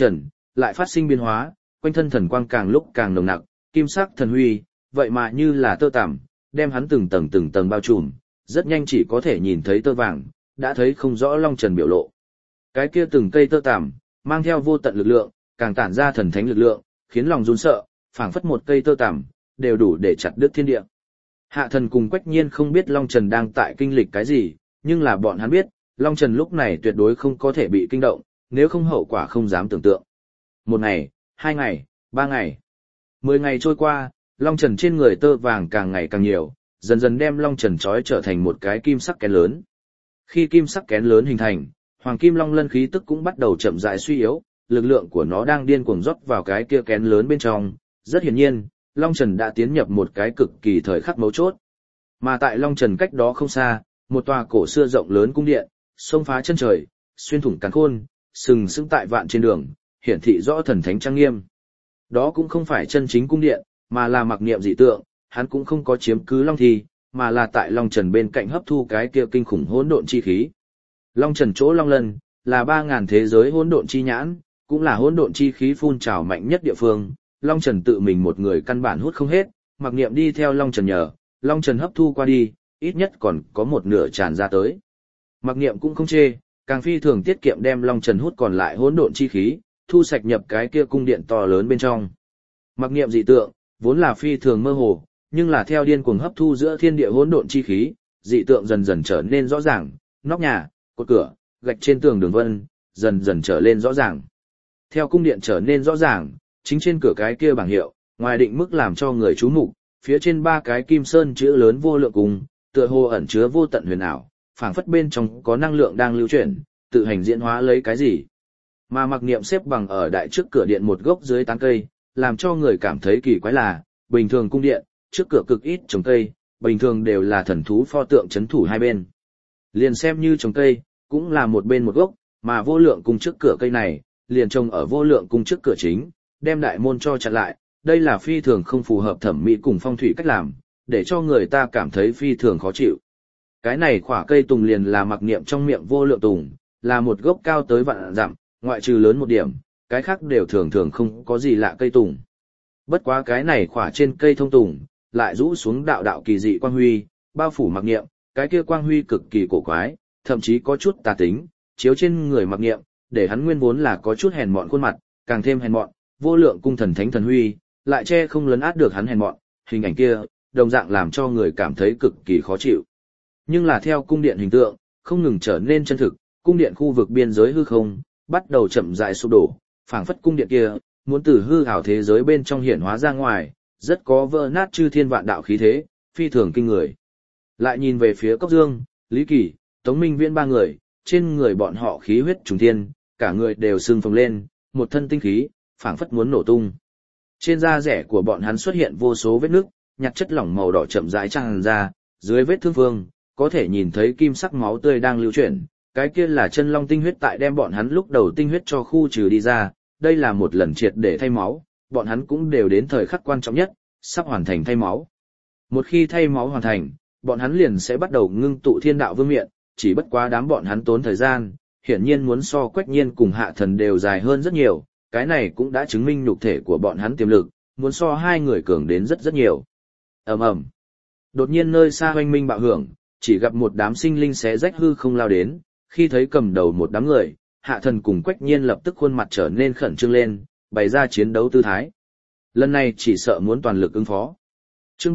lại phát sinh biến hóa, quanh thân thần quang càng lúc càng nồng nặc, kim sắc thần huy, vậy mà như là tơ tằm, đem hắn từng tầng bao trùm, rất nhanh chỉ có thể nhìn thấy tơ vàng, đã thấy không rõ Long Trần biểu lộ. Cái kia từng cây tơ tằm, mang theo vô tận lực lượng, càng tản ra thần thánh lực lượng, khiến lòng run sợ, phảng phất một cây tơ tằm, đều đủ để chặt đứt thiên địa. Hạ Thần cùng Quách Nhiên không biết Long Trần đang tại kinh lịch cái gì, nhưng là bọn hắn biết, Long Trần lúc này tuyệt đối không có thể bị kinh động, nếu không hậu quả không dám tưởng tượng. 1 ngày, 2 ngày, 3 ngày, 10 ngày trôi qua, Long Trần trên người tơ vàng càng ngày càng nhiều, dần dần đem Long Trần trói trở thành một cái kim sắc kén lớn. Khi kim sắc kén lớn hình thành, Hoàng Kim Long Lân khí tức cũng bắt đầu chậm rãi suy yếu, lực lượng của nó đang điên cuồng rót vào cái kia kén lớn bên trong. Rất hiển nhiên, Long Trần đã tiến nhập một cái cực kỳ thời khắc mấu chốt. Mà tại Long Trần cách đó không xa, một tòa cổ xưa rộng lớn cung điện, xông phá chân trời, xuyên thủng càn khôn, sừng sững tại vạn trên đường, hiển thị rõ thần thánh trang nghiêm. Đó cũng không phải chân chính cung điện, mà là mặc niệm dị tượng, hắn cũng không có chiếm cứ Long Thi, mà là tại Long Trần bên cạnh hấp thu cái kia kinh khủng hỗn độn chi khí. Long Trần chỗ Long Lân là 3000 thế giới hỗn độn chi nhãn, cũng là hỗn độn chi khí phun trào mạnh nhất địa phương. Long Trần tự mình một người căn bản hút không hết, mặc niệm đi theo Long Trần nhờ, Long Trần hấp thu qua đi, ít nhất còn có một nửa tràn ra tới. Mặc niệm cũng không chê, càng phi thường tiết kiệm đem Long Trần hút còn lại hỗn độn chi khí, thu sạch nhập cái kia cung điện to lớn bên trong. Mặc niệm dị tượng, vốn là phi thường mơ hồ, nhưng là theo điên cuồng hấp thu giữa thiên địa hỗn độn chi khí, dị tượng dần dần trở nên rõ ràng, nóc nhà, cột cửa, gạch trên tường đường vân, dần dần trở lên rõ ràng. Theo cung điện trở nên rõ ràng, chính trên cửa cái kia bảng hiệu, ngoài định mức làm cho người chú mục, phía trên 3 cái kim sơn chữ lớn vô lượng cung, tựa hồ ẩn chứa vô tận huyền ảo, phảng phất bên trong có năng lượng đang lưu chuyển, tự hành diễn hóa lấy cái gì. Mà mặc niệm xếp bằng ở đại trước cửa điện một gốc dưới tán cây, làm cho người cảm thấy kỳ quái là, bình thường cung điện, trước cửa cực ít trồng cây, bình thường đều là thần thú pho tượng chấn thủ hai bên. Liền xem như trồng cây, cũng là một bên một gốc, mà vô lượng cung trước cửa cây này, liền trồng ở vô lượng cung trước cửa chính, đem đại môn cho chặn lại, đây là phi thường không phù hợp thẩm mỹ cùng phong thủy cách làm, để cho người ta cảm thấy phi thường khó chịu. Cái này khỏa cây tùng liền là mặc niệm trong miệng vô lượng tùng, là một gốc cao tới vạn dặm, ngoại trừ lớn một điểm, cái khác đều thường thường không có gì lạ cây tùng. Bất quá cái này khỏa trên cây thông tùng, lại rũ xuống đạo đạo kỳ dị quang huy, bao phủ mặc niệm, cái kia quang huy cực kỳ cổ quái, thậm chí có chút tà tính, chiếu trên người mặc niệm, để hắn nguyên vốn là có chút hèn mọn khuôn mặt, càng thêm hèn mọn, vô lượng cung thần thánh thần huy, lại che không lấn át được hắn hèn mọn, hình ảnh kia, đồng dạng làm cho người cảm thấy cực kỳ khó chịu. Nhưng là theo cung điện hình tượng, không ngừng trở nên chân thực, cung điện khu vực biên giới hư không, bắt đầu chậm rãi sụp đổ, phảng phất cung điện kia, muốn từ hư ảo thế giới bên trong hiển hóa ra ngoài, rất có vỡ nát chư thiên vạn đạo khí thế, phi thường kinh người. Lại nhìn về phía Cốc Dương, Lý Kỳ, Tống Minh Viễn 3 người, trên người bọn họ khí huyết trùng thiên, cả người đều sưng phồng lên, một thân tinh khí, phảng phất muốn nổ tung. Trên da rẻ của bọn hắn xuất hiện vô số vết nứt, nhạt chất lỏng màu đỏ chậm rãi tràn ra, dưới vết thương vương, có thể nhìn thấy kim sắc máu tươi đang lưu chuyển, cái kia là chân long tinh huyết tại đem bọn hắn lúc đầu tinh huyết cho khu trừ đi ra, đây là một lần triệt để thay máu, bọn hắn cũng đều đến thời khắc quan trọng nhất, sắp hoàn thành thay máu. Một khi thay máu hoàn thành, bọn hắn liền sẽ bắt đầu ngưng tụ thiên đạo vương miện, chỉ bất quá đám bọn hắn tốn thời gian, hiển nhiên muốn so Quách Nhiên cùng Hạ Thần đều dài hơn rất nhiều, cái này cũng đã chứng minh nhục thể của bọn hắn tiềm lực, muốn so hai người cường đến rất rất nhiều. Ầm ầm. Đột nhiên nơi xa oanh minh bạo hưởng, chỉ gặp một đám sinh linh xé rách hư không lao đến, khi thấy cầm đầu một đám người, Hạ Thần cùng Quách Nhiên lập tức khuôn mặt trở nên khẩn trương lên, bày ra chiến đấu tư thái. Lần này chỉ sợ muốn toàn lực ứng phó. Chương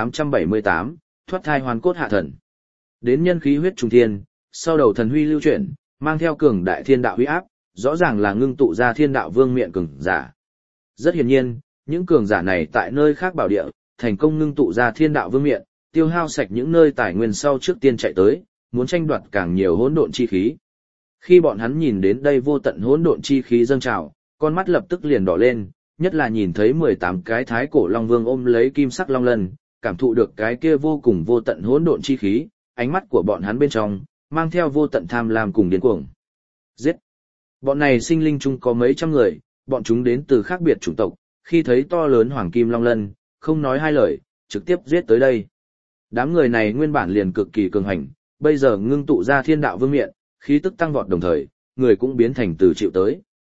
3878, thoát thai hoàn cốt Hạ Thần. Đến nhân khí huyết trùng thiên, sau đầu thần huy lưu chuyển, mang theo cường đại thiên đạo huy áp, rõ ràng là ngưng tụ ra thiên đạo vương miện cường giả. Rất hiển nhiên, những cường giả này tại nơi khác bảo địa, thành công ngưng tụ ra thiên đạo vương miện, tiêu hao sạch những nơi tài nguyên sau trước tiên chạy tới, muốn tranh đoạt càng nhiều hỗn độn chi khí. Khi bọn hắn nhìn đến đây vô tận hỗn độn chi khí dâng trào, con mắt lập tức liền đỏ lên, nhất là nhìn thấy 18 cái thái cổ long vương ôm lấy kim sắc long lân, cảm thụ được cái kia vô cùng vô tận hỗn độn chi khí, ánh mắt của bọn hắn bên trong mang theo vô tận tham lam cùng điên cuồng. Giết! Bọn này sinh linh chung có mấy trăm người, bọn chúng đến từ khác biệt chủng tộc, khi thấy to lớn hoàng kim long lân, không nói hai lời, trực tiếp giết tới đây. Đám người này nguyên bản liền cực kỳ cường hành, bây giờ ngưng tụ ra thiên đạo vương miện, khí tức tăng vọt đồng thời, người cũng biến thành từ chịu tới.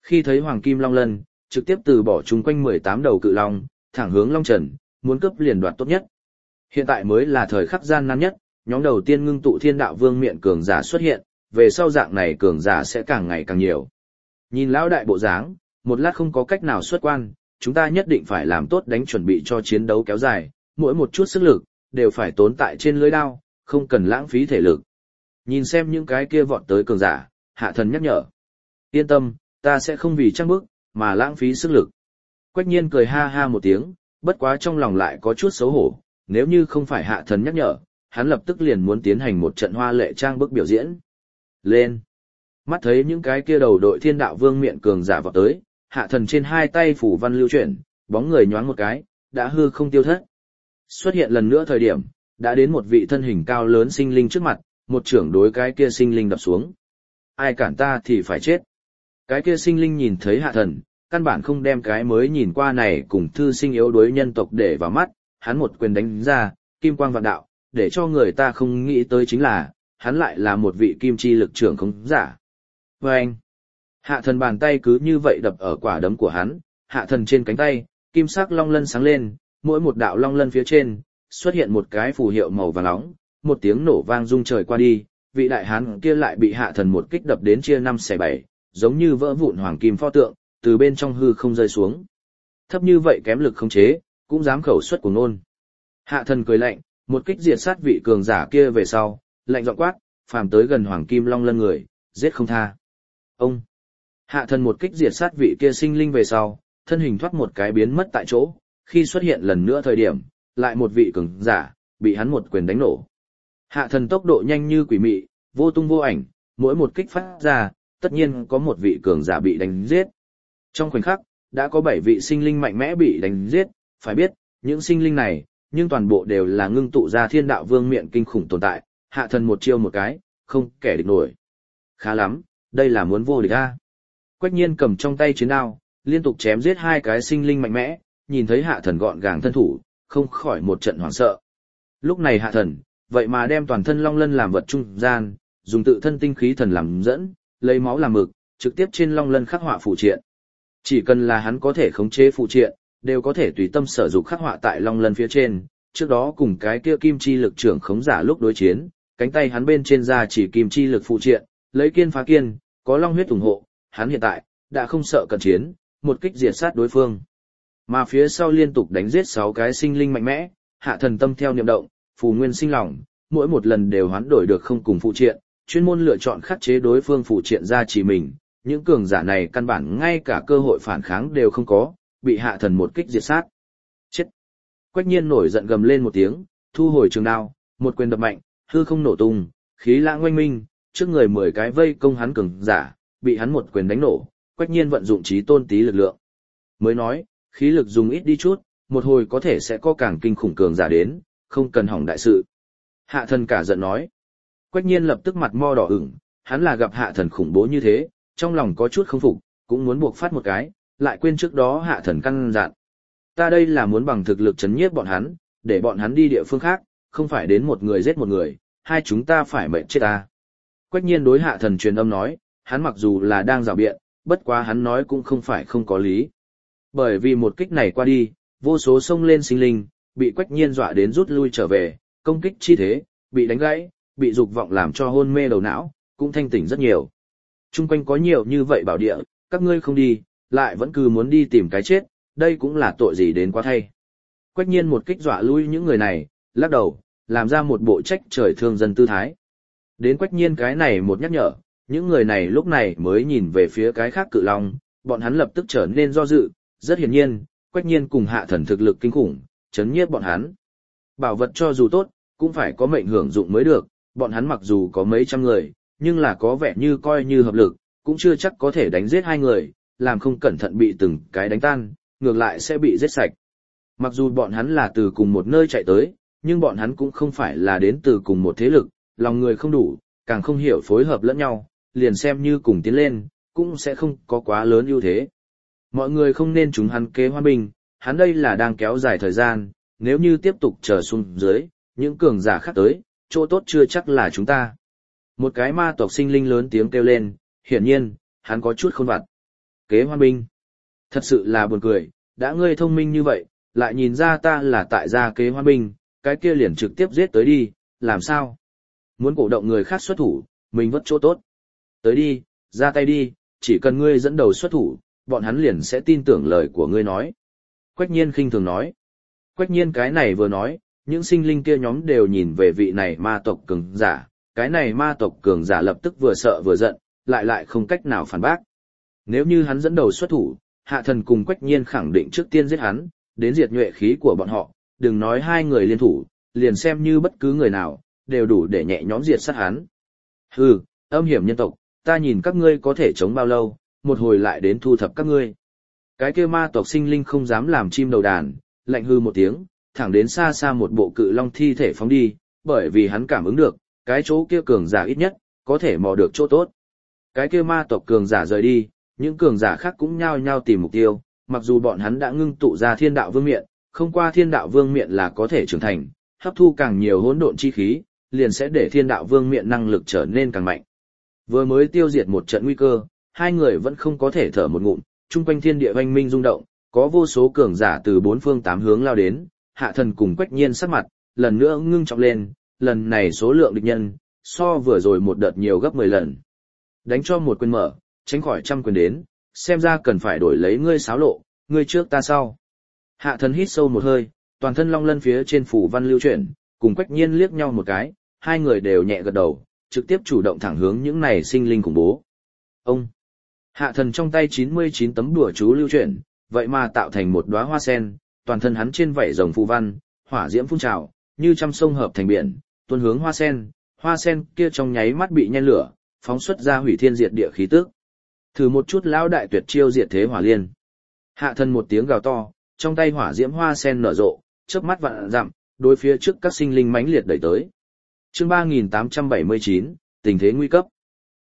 Khi thấy Hoàng Kim Long Lân, trực tiếp từ bỏ chung quanh 18 đầu cự long, thẳng hướng Long Trần, muốn cướp liền đoạt tốt nhất. Hiện tại mới là thời khắc gian nan nhất, nhóm đầu tiên ngưng tụ Thiên Đạo Vương miện cường giả xuất hiện, về sau dạng này cường giả sẽ càng ngày càng nhiều. Nhìn lão đại bộ dáng, một lát không có cách nào xuất quan, chúng ta nhất định phải làm tốt đánh chuẩn bị cho chiến đấu kéo dài, mỗi một chút sức lực đều phải tốn tại trên lưới đao, không cần lãng phí thể lực. Nhìn xem những cái kia vọt tới cường giả, Hạ Thần nhắc nhở. Yên tâm, ta sẽ không vì trăng bước, mà lãng phí sức lực. Quách Nhiên cười ha ha một tiếng, bất quá trong lòng lại có chút xấu hổ, nếu như không phải Hạ Thần nhắc nhở, hắn lập tức liền muốn tiến hành một trận hoa lệ trang bức biểu diễn. Lên! Mắt thấy những cái kia đầu đội Thiên Đạo Vương miện cường giả vọt tới, Hạ Thần trên hai tay phủ văn lưu chuyển, bóng người nhoáng một cái, đã hư không tiêu thất. Xuất hiện lần nữa thời điểm, đã đến một vị thân hình cao lớn sinh linh trước mặt, một trưởng đối cái kia sinh linh đập xuống. Ai cản ta thì phải chết. Cái kia sinh linh nhìn thấy Hạ Thần, căn bản không đem cái mới nhìn qua này cùng thư sinh yếu đuối nhân tộc để vào mắt, hắn một quyền đánh ra, kim quang vạn đạo, để cho người ta không nghĩ tới chính là, hắn lại là một vị kim chi lực trưởng không giả. Và anh, Hạ Thần bàn tay cứ như vậy đập ở quả đấm của hắn, Hạ Thần trên cánh tay, kim sắc long lân sáng lên, mỗi một đạo long lân phía trên, xuất hiện một cái phù hiệu màu vàng nóng, một tiếng nổ vang rung trời qua đi, vị đại hán kia lại bị Hạ Thần một kích đập đến chia 5/7, giống như vỡ vụn hoàng kim pho tượng, từ bên trong hư không rơi xuống. Thấp như vậy kém lực khống chế, cũng dám khẩu xuất của nôn. Hạ Thần cười lạnh, một kích diệt sát vị cường giả kia về sau, lạnh giọng quát, phàm tới gần hoàng kim long lân người, giết không tha. Ông! Hạ Thần một kích diệt sát vị kia sinh linh về sau, thân hình thoát một cái biến mất tại chỗ, khi xuất hiện lần nữa thời điểm, lại một vị cường giả, bị hắn một quyền đánh nổ. Hạ Thần tốc độ nhanh như quỷ mị, vô tung vô ảnh, mỗi một kích phát ra, tất nhiên có một vị cường giả bị đánh giết. Trong khoảnh khắc, đã có 7 vị sinh linh mạnh mẽ bị đánh giết, phải biết, những sinh linh này, nhưng toàn bộ đều là ngưng tụ ra Thiên Đạo Vương miện kinh khủng tồn tại, Hạ Thần một chiêu một cái, không kẻ địch nổi. Khá lắm, đây là muốn vô địch a. Quách Nhiên cầm trong tay chiến đao, liên tục chém giết 2 cái sinh linh mạnh mẽ, nhìn thấy Hạ Thần gọn gàng thân thủ, không khỏi một trận hoảng sợ. Lúc này Hạ Thần, vậy mà đem toàn thân long lân làm vật trung gian, dùng tự thân tinh khí thần làm dẫn, lấy máu làm mực, trực tiếp trên long lân khắc họa phù triện. Chỉ cần là hắn có thể khống chế phù triện, đều có thể tùy tâm sở dục khắc họa tại long lân phía trên. Trước đó cùng cái kia kim chi lực trưởng khống giả lúc đối chiến, cánh tay hắn bên trên ra chỉ kim chi lực phù triện, lấy kiên phá kiên, có long huyết ủng hộ, hắn hiện tại đã không sợ cận chiến, một kích diệt sát đối phương. Mà phía sau liên tục đánh giết 6 cái sinh linh mạnh mẽ, Hạ Thần tâm theo niệm động, phù nguyên sinh lòng, mỗi một lần đều hoán đổi được không cùng phụ triện, chuyên môn lựa chọn khắc chế đối phương phụ triện ra chỉ mình, những cường giả này căn bản ngay cả cơ hội phản kháng đều không có, bị Hạ Thần một kích diệt sát. Chết! Quách Nhiên nổi giận gầm lên một tiếng, thu hồi trường đao, một quyền đập mạnh, hư không nổ tung, khí lãng oanh minh, trước người 10 cái vây công hắn cường giả, bị hắn một quyền đánh nổ, Quách Nhiên vận dụng chí tôn tí lực lượng. Mới nói, khí lực dùng ít đi chút, một hồi có thể sẽ có càng kinh khủng cường giả đến, không cần hỏng đại sự. Hạ Thần cả giận nói. Quách Nhiên lập tức mặt mo đỏ ửng, hắn là gặp Hạ Thần khủng bố như thế, trong lòng có chút không phục, cũng muốn buộc phát một cái, lại quên trước đó Hạ Thần căn dặn. Ta đây là muốn bằng thực lực chấn nhiếp bọn hắn, để bọn hắn đi địa phương khác, không phải đến một người giết một người, hai chúng ta phải mệnh chết ta. Quách Nhiên đối Hạ Thần truyền âm nói, hắn mặc dù là đang rào biện, bất quá hắn nói cũng không phải không có lý. Bởi vì một kích này qua đi, vô số xông lên sinh linh, bị Quách Nhiên dọa đến rút lui trở về, công kích chi thế, bị đánh gãy, bị dục vọng làm cho hôn mê đầu não, cũng thanh tỉnh rất nhiều. Trung quanh có nhiều như vậy bảo địa, các ngươi không đi, lại vẫn cứ muốn đi tìm cái chết, đây cũng là tội gì đến quá thay. Quách Nhiên một kích dọa lui những người này, lắc đầu, làm ra một bộ trách trời thương dân tư thái. Đến Quách Nhiên cái này một nhắc nhở, những người này lúc này mới nhìn về phía cái khác cự long, bọn hắn lập tức trở nên do dự, rất hiển nhiên, Quách Nhiên cùng Hạ Thần thực lực kinh khủng, chấn nhiếp bọn hắn. Bảo vật cho dù tốt, cũng phải có mệnh hưởng dụng mới được, bọn hắn mặc dù có mấy trăm người, nhưng là có vẻ như coi như hợp lực, cũng chưa chắc có thể đánh giết 2 người, làm không cẩn thận bị từng cái đánh tan, ngược lại sẽ bị giết sạch. Mặc dù bọn hắn là từ cùng một nơi chạy tới, nhưng bọn hắn cũng không phải là đến từ cùng một thế lực, lòng người không đủ, càng không hiểu phối hợp lẫn nhau, liền xem như cùng tiến lên, cũng sẽ không có quá lớn ưu thế. Mọi người không nên trúng hắn kế hoa bình, hắn đây là đang kéo dài thời gian, nếu như tiếp tục chờ xuống dưới, những cường giả khác tới, chỗ tốt chưa chắc là chúng ta. Một cái ma tộc sinh linh lớn tiếng kêu lên, hiển nhiên, hắn có chút khôn vặt. Kế hoan binh. Thật sự là buồn cười, đã ngươi thông minh như vậy, lại nhìn ra ta là tại gia kế hoan binh, cái kia liền trực tiếp giết tới đi, làm sao? Muốn cổ động người khác xuất thủ, mình vất chỗ tốt. Tới đi, ra tay đi, chỉ cần ngươi dẫn đầu xuất thủ, bọn hắn liền sẽ tin tưởng lời của ngươi nói. Quách nhiên khinh thường nói. Quách nhiên cái này vừa nói, những sinh linh kia nhóm đều nhìn về vị này ma tộc cường giả, cái này ma tộc cường giả lập tức vừa sợ vừa giận, lại không cách nào phản bác. Nếu như hắn dẫn đầu xuất thủ, Hạ Thần cùng Quách nhiên khẳng định trước tiên giết hắn, đến diệt nhuệ khí của bọn họ, đừng nói hai người liên thủ, liền xem như bất cứ người nào, đều đủ để nhẹ nhõm diệt sát hắn. Hừ, âm hiểm nhân tộc, ta nhìn các ngươi có thể chống bao lâu, một hồi lại đến thu thập các ngươi. Cái kia ma tộc sinh linh không dám làm chim đầu đàn, lạnh hư một tiếng, thẳng đến xa xa một bộ cự long thi thể phóng đi, bởi vì hắn cảm ứng được, cái chỗ kia cường giả ít nhất, có thể mò được chỗ tốt. Cái kia ma tộc cường giả rời đi, những cường giả khác cũng nhao nhao tìm mục tiêu, mặc dù bọn hắn đã ngưng tụ ra thiên đạo vương miện, không qua thiên đạo vương miện là có thể trưởng thành, hấp thu càng nhiều hỗn độn chi khí, liền sẽ để thiên đạo vương miện năng lực trở nên càng mạnh. Vừa mới tiêu diệt một trận nguy cơ, hai người vẫn không có thể thở một ngụm, chung quanh thiên địa oanh minh rung động, có vô số cường giả từ bốn phương tám hướng lao đến, Hạ Thần cùng Quách nhiên sắc mặt, lần nữa ngưng trọng lên, lần này số lượng địch nhân, so vừa rồi một đợt nhiều gấp 10 lần. Đánh cho một quyền mở, tránh khỏi trăm quyền đến, xem ra cần phải đổi lấy ngươi xáo lộ, ngươi trước ta sau. Hạ Thần hít sâu một hơi, toàn thân long lân phía trên phủ văn lưu chuyển, cùng Quách nhiên liếc nhau một cái, hai người đều nhẹ gật đầu, trực tiếp chủ động thẳng hướng những này sinh linh khủng bố. Ông! Hạ Thần trong tay 99 tấm đùa chú lưu chuyển, vậy mà tạo thành một đóa hoa sen, toàn thân hắn trên vảy rồng phù văn, hỏa diễm phun trào, như trăm sông hợp thành biển, tuôn hướng hoa sen kia trong nháy mắt bị nhen lửa, phóng xuất ra hủy thiên diệt địa khí tức. Thử một chút lão đại tuyệt chiêu diệt thế hỏa liên. Hạ Thần một tiếng gào to, trong tay hỏa diễm hoa sen nở rộ, chớp mắt vạn dặm, đối phía trước các sinh linh mãnh liệt đẩy tới. Chương 3879, tình thế nguy cấp.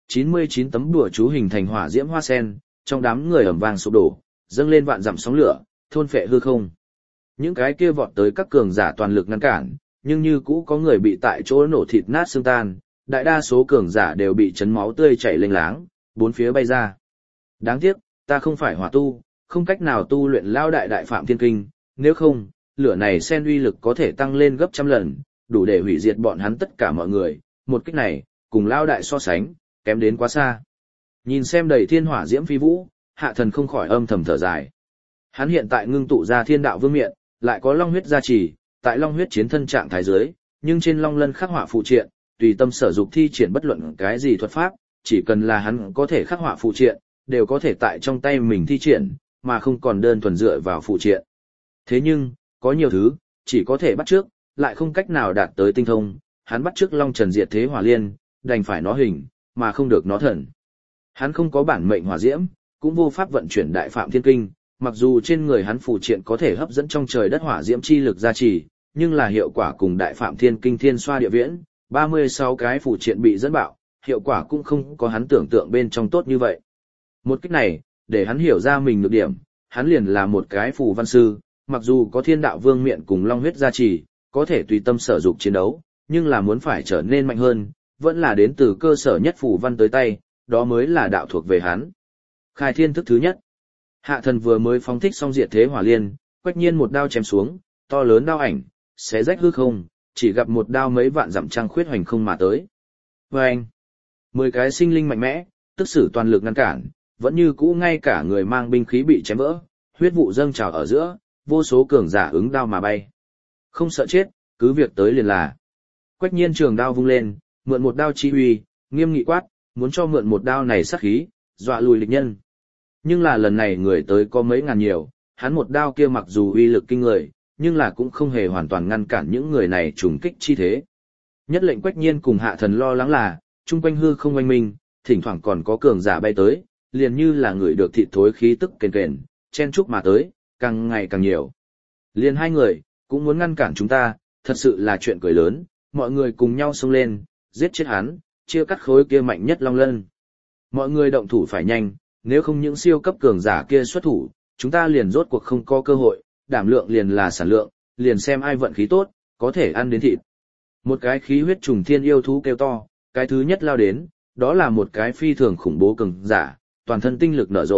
99 tấm đùa chú hình thành hỏa diễm hoa sen, trong đám người ầm vang sụp đổ, dâng lên vạn dặm sóng lửa, thôn phệ hư không. Những cái kia vọt tới các cường giả toàn lực ngăn cản, nhưng như cũ có người bị tại chỗ nổ thịt nát xương tan, đại đa số cường giả đều bị chấn máu tươi chảy lênh láng, bốn phía bay ra. Đáng tiếc, ta không phải hỏa tu, không cách nào tu luyện lao đại phạm thiên kinh, nếu không, lửa này sen uy lực có thể tăng lên gấp trăm lần, đủ để hủy diệt bọn hắn tất cả mọi người, một kích này, cùng lao đại so sánh, kém đến quá xa. Nhìn xem đầy thiên hỏa diễm phi vũ, Hạ Thần không khỏi âm thầm thở dài. Hắn hiện tại ngưng tụ ra thiên đạo vương miện, lại có long huyết gia trì, tại long huyết chiến thân trạng thái dưới, nhưng trên long lân khắc họa phụ triện, tùy tâm sở dục thi triển bất luận cái gì thuật pháp, chỉ cần là hắn có thể khắc họa phụ triện, đều có thể tại trong tay mình thi triển, mà không còn đơn thuần dựa vào phụ triện. Thế nhưng, có nhiều thứ, chỉ có thể bắt trước, lại không cách nào đạt tới tinh thông, hắn bắt trước long trần diệt thế hỏa liên, đành phải nó hình, mà không được nó thần. Hắn không có bản mệnh hỏa diễm, cũng vô pháp vận chuyển đại phạm thiên kinh, mặc dù trên người hắn phụ triện có thể hấp dẫn trong trời đất hỏa diễm chi lực gia trì, nhưng là hiệu quả cùng đại phạm thiên kinh thiên xoa địa viễn, 36 cái phụ triện bị dẫn bạo, hiệu quả cũng không có hắn tưởng tượng bên trong tốt như vậy. Một cách này, để hắn hiểu ra mình nhược điểm, hắn liền là một cái phù văn sư, mặc dù có thiên đạo vương miện cùng long huyết gia trì, có thể tùy tâm sở dục chiến đấu, nhưng là muốn phải trở nên mạnh hơn, vẫn là đến từ cơ sở nhất phù văn tới tay, đó mới là đạo thuộc về hắn. Khai thiên thức thứ nhất. Hạ Thần vừa mới phóng thích xong diệt thế hỏa liên, Quách nhiên một đao chém xuống, to lớn đao ảnh, xé rách hư không, chỉ gặp một đao mấy vạn dặm trăng khuyết hoành không mà tới. Vâng! 10 cái sinh linh mạnh mẽ, tức sử toàn lực ngăn cản, vẫn như cũ ngay cả người mang binh khí bị chém vỡ, huyết vụ dâng trào ở giữa, vô số cường giả ứng đao mà bay. Không sợ chết, cứ việc tới liền là. Quách nhiên trường đao vung lên, mượn một đao chi uy, nghiêm nghị quát, muốn cho mượn một đao này sát khí, dọa lùi địch nhân. Nhưng là lần này người tới có mấy ngàn nhiều, hắn một đao kia mặc dù uy lực kinh người, nhưng là cũng không hề hoàn toàn ngăn cản những người này trùng kích chi thế. Nhất lệnh Quách nhiên cùng Hạ Thần lo lắng là, chung quanh hư không oanh minh, thỉnh thoảng còn có cường giả bay tới, liền như là người được thịt thối khí tức kền kền, chen chúc mà tới, càng ngày càng nhiều. Liền hai người, cũng muốn ngăn cản chúng ta, thật sự là chuyện cười lớn, mọi người cùng nhau xông lên, giết chết hắn, chia cắt khối kia mạnh nhất long lân. Mọi người động thủ phải nhanh, nếu không những siêu cấp cường giả kia xuất thủ, chúng ta liền rốt cuộc không có cơ hội, đảm lượng liền là sản lượng, liền xem ai vận khí tốt, có thể ăn đến thịt. Một cái khí huyết trùng thiên yêu thú kêu to, cái thứ nhất lao đến, đó là một cái phi thường khủng bố cường giả, toàn thân tinh lực nở rộ,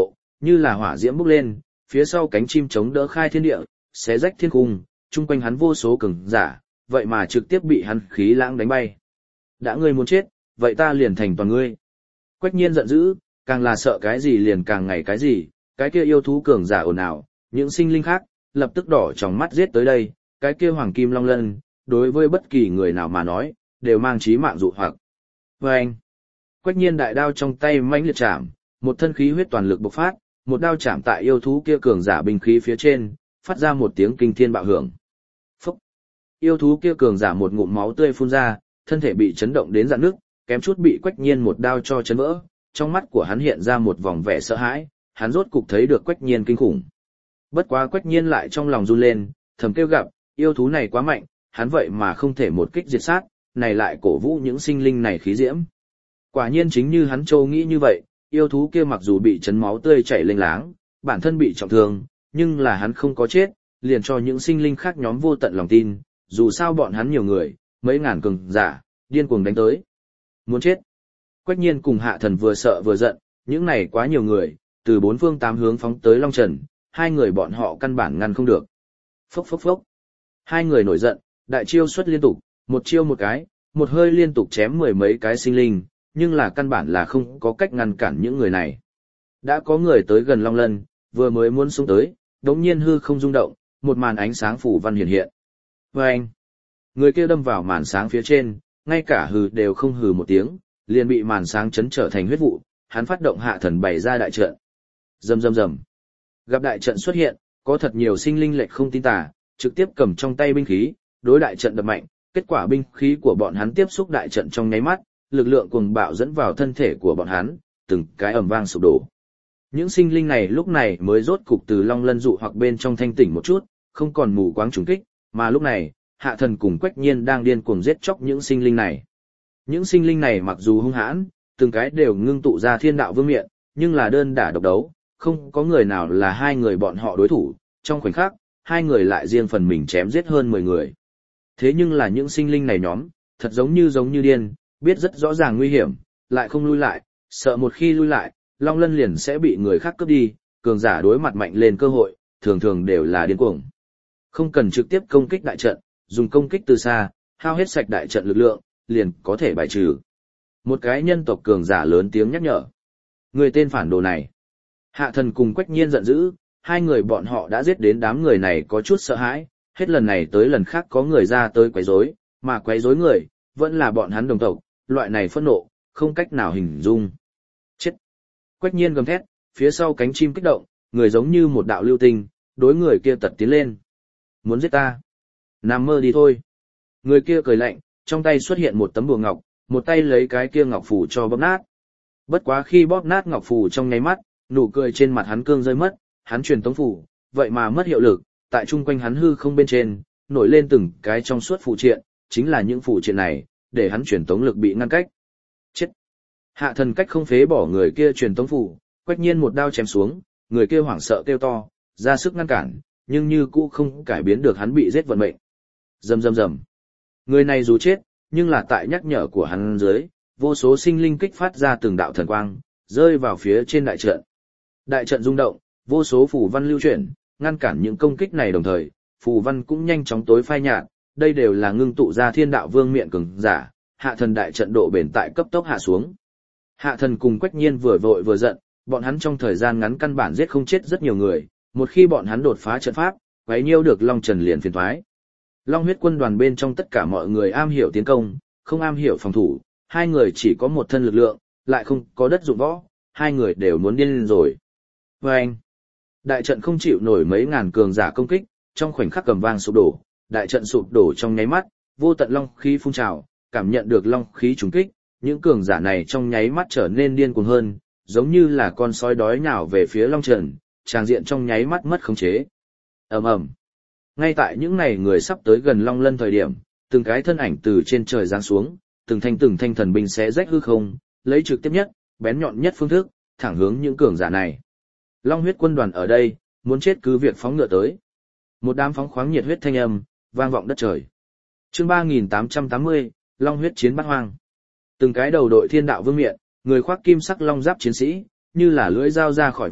như là hỏa diễm bốc lên, phía sau cánh chim chống đỡ khai thiên địa, xé rách thiên cung, chung quanh hắn vô số cường giả, vậy mà trực tiếp bị hắn khí lãng đánh bay. Đã ngươi muốn chết, vậy ta liền thành toàn ngươi. Quách Nhiên giận dữ, càng là sợ cái gì liền càng ngày cái gì, cái kia yêu thú cường giả ồn ào, những sinh linh khác, lập tức đỏ trong mắt giết tới đây, cái kia hoàng kim long lân, đối với bất kỳ người nào mà nói, đều mang chí mạng dụ hoặc. Vâng! Quách Nhiên đại đao trong tay mãnh liệt chạm, một thân khí huyết toàn lực bộc phát, một đao chạm tại yêu thú kia cường giả binh khí phía trên, phát ra một tiếng kinh thiên bạo hưởng. Phúc! Yêu thú kia cường giả một ngụm máu tươi phun ra, thân thể bị chấn động đến rạn nước, kém chút bị Quách Nhiên một đao cho chấn vỡ, trong mắt của hắn hiện ra một vòng vẻ sợ hãi, hắn rốt cục thấy được Quách Nhiên kinh khủng. Bất quá Quách Nhiên lại trong lòng run lên, thầm kêu gặp, yêu thú này quá mạnh, hắn vậy mà không thể một kích diệt sát, này lại cổ vũ những sinh linh này khí diễm. Quả nhiên chính như hắn châu nghĩ như vậy, yêu thú kia mặc dù bị chấn máu tươi chảy lênh láng, bản thân bị trọng thương, nhưng là hắn không có chết, liền cho những sinh linh khác nhóm vô tận lòng tin, dù sao bọn hắn nhiều người, mấy ngàn cường giả, điên cuồng đánh tới. Muốn chết. Quách Nhiên cùng Hạ Thần vừa sợ vừa giận, những này quá nhiều người, từ bốn phương tám hướng phóng tới Long Trần, hai người bọn họ căn bản ngăn không được. Phốc phốc phốc. Hai người nổi giận, đại chiêu xuất liên tục, một chiêu một cái, một hơi liên tục chém mười mấy cái sinh linh, nhưng là căn bản là không có cách ngăn cản những người này. Đã có người tới gần Long Lân, vừa mới muốn xuống tới, đống nhiên hư không rung động, một màn ánh sáng phủ văn hiện hiện. Vâng! Người kia đâm vào màn sáng phía trên, ngay cả hừ đều không hừ một tiếng, liền bị màn sáng chấn trở thành huyết vụ, hắn phát động Hạ Thần bày ra đại trận. Rầm rầm rầm. Gặp đại trận xuất hiện, có thật nhiều sinh linh lệch không tin tà, trực tiếp cầm trong tay binh khí, đối đại trận đập mạnh, kết quả binh khí của bọn hắn tiếp xúc đại trận trong nháy mắt, lực lượng cuồng bạo dẫn vào thân thể của bọn hắn, từng cái ầm vang sụp đổ. Những sinh linh này lúc này mới rốt cục từ Long Lân dụ hoặc bên trong thanh tỉnh một chút, không còn mù quáng trùng kích, mà lúc này, Hạ Thần cùng Quách Nhiên đang điên cuồng giết chóc những sinh linh này. Những sinh linh này mặc dù hung hãn, từng cái đều ngưng tụ ra thiên đạo vương miện, nhưng là đơn đả độc đấu, không có người nào là hai người bọn họ đối thủ, trong khoảnh khắc, hai người lại riêng phần mình chém giết hơn 10 người. Thế nhưng là những sinh linh này nhóm, thật giống như điên, biết rất rõ ràng nguy hiểm, lại không lui lại, sợ một khi lui lại, Long Lân liền sẽ bị người khác cướp đi, cường giả đối mặt mạnh lên cơ hội, thường thường đều là điên cuồng. Không cần trực tiếp công kích đại trận, dùng công kích từ xa, hao hết sạch đại trận lực lượng, liền có thể bài trừ. Một cái nhân tộc cường giả lớn tiếng nhắc nhở. Người tên phản đồ này. Hạ Thần cùng Quách Nhiên giận dữ, hai người bọn họ đã giết đến đám người này có chút sợ hãi, hết lần này tới lần khác có người ra tới quấy rối, mà quấy rối người, vẫn là bọn hắn đồng tộc, loại này phẫn nộ, không cách nào hình dung. Chết! Quách Nhiên gầm thét, phía sau cánh chim kích động, người giống như một đạo lưu tinh, đối người kia tật tiến lên. Muốn giết ta? Nằm mơ đi thôi. Người kia cười lạnh, trong tay xuất hiện một tấm bùa ngọc, một tay lấy cái kia ngọc phù cho bóp nát. Bất quá khi bóp nát ngọc phù trong nháy mắt, nụ cười trên mặt hắn cương rơi mất, hắn truyền tống phù, vậy mà mất hiệu lực, tại chung quanh hắn hư không bên trên, nổi lên từng cái trong suốt phù triện, chính là những phù triện này, để hắn truyền tống lực bị ngăn cách. Chết! Hạ Thần cách không phế bỏ người kia truyền tống phù, Quách Nhiên một đao chém xuống, người kia hoảng sợ kêu to, ra sức ngăn cản, nhưng như cũ không cải biến được hắn bị giết vận mệnh. Rầm rầm rầm. Người này dù chết, nhưng là tại nhắc nhở của hắn dưới, vô số sinh linh kích phát ra từng đạo thần quang, rơi vào phía trên đại trận. Đại trận rung động, vô số phù văn lưu chuyển, ngăn cản những công kích này đồng thời, phù văn cũng nhanh chóng tối phai nhạt, đây đều là ngưng tụ ra thiên đạo vương miện cường giả, Hạ Thần đại trận độ bền tại cấp tốc hạ xuống. Hạ Thần cùng Quách Nhiên vừa vội vừa giận, bọn hắn trong thời gian ngắn căn bản giết không chết rất nhiều người, một khi bọn hắn đột phá trận pháp, quấy nhiêu được Long Trần liền phiền toái. Long huyết quân đoàn bên trong tất cả mọi người am hiểu tiến công, không am hiểu phòng thủ, hai người chỉ có một thân lực lượng, lại không có đất dụng võ, hai người đều muốn điên lên rồi. Vâng! Đại trận không chịu nổi mấy ngàn cường giả công kích, trong khoảnh khắc cầm vang sụp đổ, đại trận sụp đổ trong nháy mắt, vô tận long khí phun trào, cảm nhận được long khí trùng kích, những cường giả này trong nháy mắt trở nên điên cuồng hơn, giống như là con sói đói nhào về phía Long Trần, tràng diện trong nháy mắt mất khống chế. Ầm ầm. Ngay tại những này người sắp tới gần Long Lân thời điểm, từng cái thân ảnh từ trên trời giáng xuống, từng thanh thần binh xé rách hư không, lấy trực tiếp nhất, bén nhọn nhất phương thức, thẳng hướng những cường giả này. Long huyết quân đoàn ở đây, muốn chết cứ việc phóng ngựa tới. Một đám phóng khoáng nhiệt huyết thanh âm, vang vọng đất trời. Chương 3880, Long huyết chiến bát hoang. Từng cái đầu đội thiên đạo vương miện, người khoác kim sắc long giáp chiến sĩ, như là lưỡi dao ra khỏi vỏ,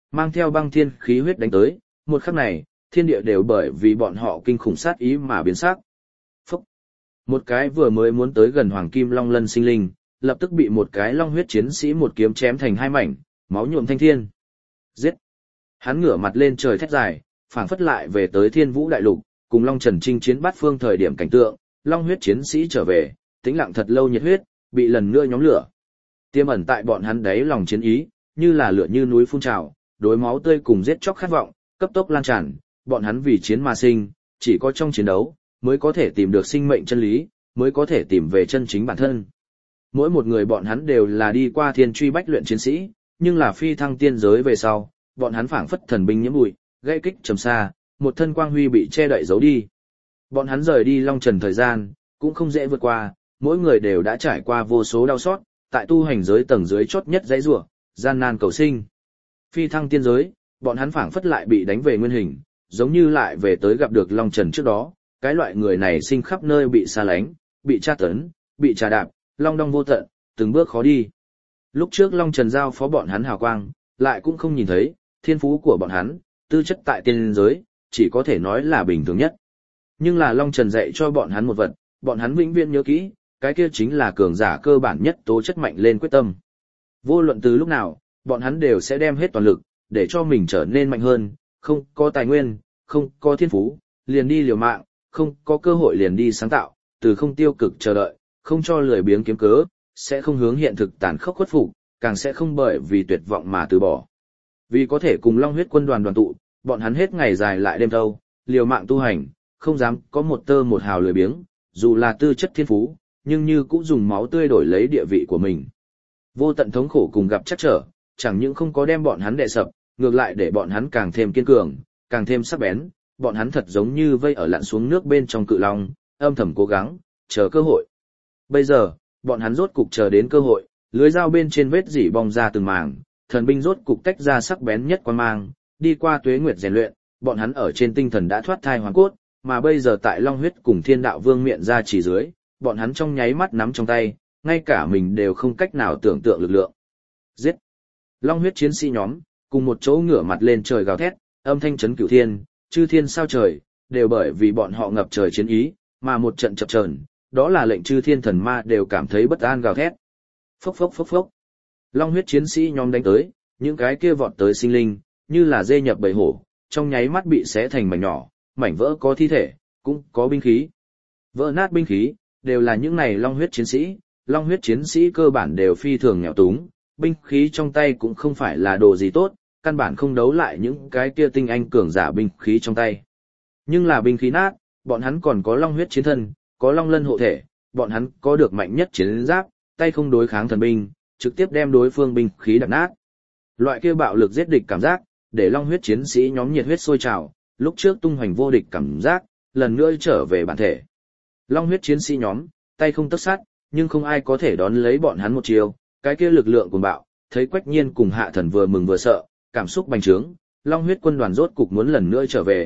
mang theo băng thiên khí huyết đánh tới, một khắc này, thiên địa đều bởi vì bọn họ kinh khủng sát ý mà biến sắc. Phúc! Một cái vừa mới muốn tới gần Hoàng Kim Long Lân sinh linh, lập tức bị một cái long huyết chiến sĩ một kiếm chém thành hai mảnh, máu nhuộm thanh thiên. Giết! Hắn ngửa mặt lên trời thét dài, phảng phất lại về tới Thiên Vũ Đại Lục, cùng Long Trần chinh chiến bát phương thời điểm cảnh tượng, long huyết chiến sĩ trở về, tĩnh lặng thật lâu nhiệt huyết, bị lần nữa nhóm lửa. Tiềm ẩn tại bọn hắn đáy lòng chiến ý, như là lửa như núi phun trào, đối máu tươi cùng giết chóc khát vọng, cấp tốc lan tràn, bọn hắn vì chiến mà sinh, chỉ có trong chiến đấu mới có thể tìm được sinh mệnh chân lý, mới có thể tìm về chân chính bản thân. Mỗi một người bọn hắn đều là đi qua thiên truy bách luyện chiến sĩ, nhưng là phi thăng tiên giới về sau, bọn hắn phảng phất thần binh nhiễm bụi, gây kích trầm xa, một thân quang huy bị che đậy giấu đi. Bọn hắn rời đi Long Trần thời gian, cũng không dễ vượt qua, mỗi người đều đã trải qua vô số đau xót, tại tu hành giới tầng dưới chót nhất dãy rủa, gian nan cầu sinh. Phi thăng tiên giới, bọn hắn phảng phất lại bị đánh về nguyên hình, giống như lại về tới gặp được Long Trần trước đó, cái loại người này sinh khắp nơi bị xa lánh, bị tra tấn, bị trà đạp, long đong vô tận, từng bước khó đi. Lúc trước Long Trần giao phó bọn hắn hào quang, lại cũng không nhìn thấy, thiên phú của bọn hắn, tư chất tại tiên giới, chỉ có thể nói là bình thường nhất. Nhưng là Long Trần dạy cho bọn hắn một vật, bọn hắn vĩnh viễn nhớ kỹ, cái kia chính là cường giả cơ bản nhất tố chất mạnh lên quyết tâm. Vô luận từ lúc nào, bọn hắn đều sẽ đem hết toàn lực, để cho mình trở nên mạnh hơn, không có tài nguyên, không có thiên phú, liền đi liều mạng, không có cơ hội liền đi sáng tạo, từ không tiêu cực chờ đợi, không cho lười biếng kiếm cớ, sẽ không hướng hiện thực tàn khốc khuất phục, càng sẽ không bởi vì tuyệt vọng mà từ bỏ. Vì có thể cùng Long huyết quân đoàn đoàn tụ, bọn hắn hết ngày dài lại đêm thâu, liều mạng tu hành, không dám có một tơ một hào lười biếng, dù là tư chất thiên phú, nhưng như cũng dùng máu tươi đổi lấy địa vị của mình. Vô tận thống khổ cùng gặp chắc trở, chẳng những không có đem bọn hắn đè sập, ngược lại để bọn hắn càng thêm kiên cường, càng thêm sắc bén, bọn hắn thật giống như vây ở lặn xuống nước bên trong cự long, âm thầm cố gắng, chờ cơ hội. Bây giờ, bọn hắn rốt cục chờ đến cơ hội, lưới dao bên trên vết dỉ bong ra từng mảng, thần binh rốt cục tách ra sắc bén nhất quan mang, đi qua tuế nguyệt rèn luyện, bọn hắn ở trên tinh thần đã thoát thai hoàn cốt, mà bây giờ tại Long huyết cùng Thiên Đạo Vương miệng ra chỉ dưới, bọn hắn trong nháy mắt nắm trong tay, ngay cả mình đều không cách nào tưởng tượng lực lượng. Giết! Long huyết chiến sĩ nhóm, cùng một chỗ ngửa mặt lên trời gào thét, âm thanh chấn cửu thiên, chư thiên sao trời, đều bởi vì bọn họ ngập trời chiến ý, mà một trận chập chờn, đó là lệnh chư thiên thần ma đều cảm thấy bất an gào thét. Phốc phốc phốc phốc. Long huyết chiến sĩ nhóm đánh tới, những cái kia vọt tới sinh linh, như là dê nhập bầy hổ, trong nháy mắt bị xé thành mảnh nhỏ, mảnh vỡ có thi thể, cũng có binh khí. Vỡ nát binh khí, đều là những này long huyết chiến sĩ, long huyết chiến sĩ cơ bản đều phi thường nghèo túng, binh khí trong tay cũng không phải là đồ gì tốt, căn bản không đấu lại những cái kia tinh anh cường giả binh khí trong tay. Nhưng là binh khí nát, bọn hắn còn có long huyết chiến thân, có long lân hộ thể, bọn hắn có được mạnh nhất chiến giáp, tay không đối kháng thần binh, trực tiếp đem đối phương binh khí đập nát. Loại kia bạo lực giết địch cảm giác, để long huyết chiến sĩ nhóm nhiệt huyết sôi trào, lúc trước tung hoành vô địch cảm giác, lần nữa trở về bản thể. Long huyết chiến sĩ nhóm, tay không tấc sắt, nhưng không ai có thể đón lấy bọn hắn một chiều, cái kia lực lượng cuồng bạo, thấy Quách Nhiên cùng Hạ Thần vừa mừng vừa sợ, cảm xúc bành trướng, Long huyết quân đoàn rốt cục muốn lần nữa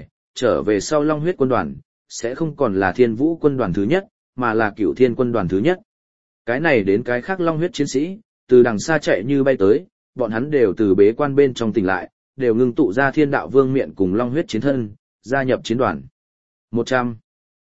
trở về sau Long huyết quân đoàn, sẽ không còn là Thiên Vũ quân đoàn thứ nhất, mà là Cửu Thiên quân đoàn thứ nhất. Cái này đến cái khác long huyết chiến sĩ, từ đằng xa chạy như bay tới, bọn hắn đều từ bế quan bên trong tỉnh lại, đều ngưng tụ ra Thiên Đạo Vương miện cùng long huyết chiến thân, gia nhập chiến đoàn. 100,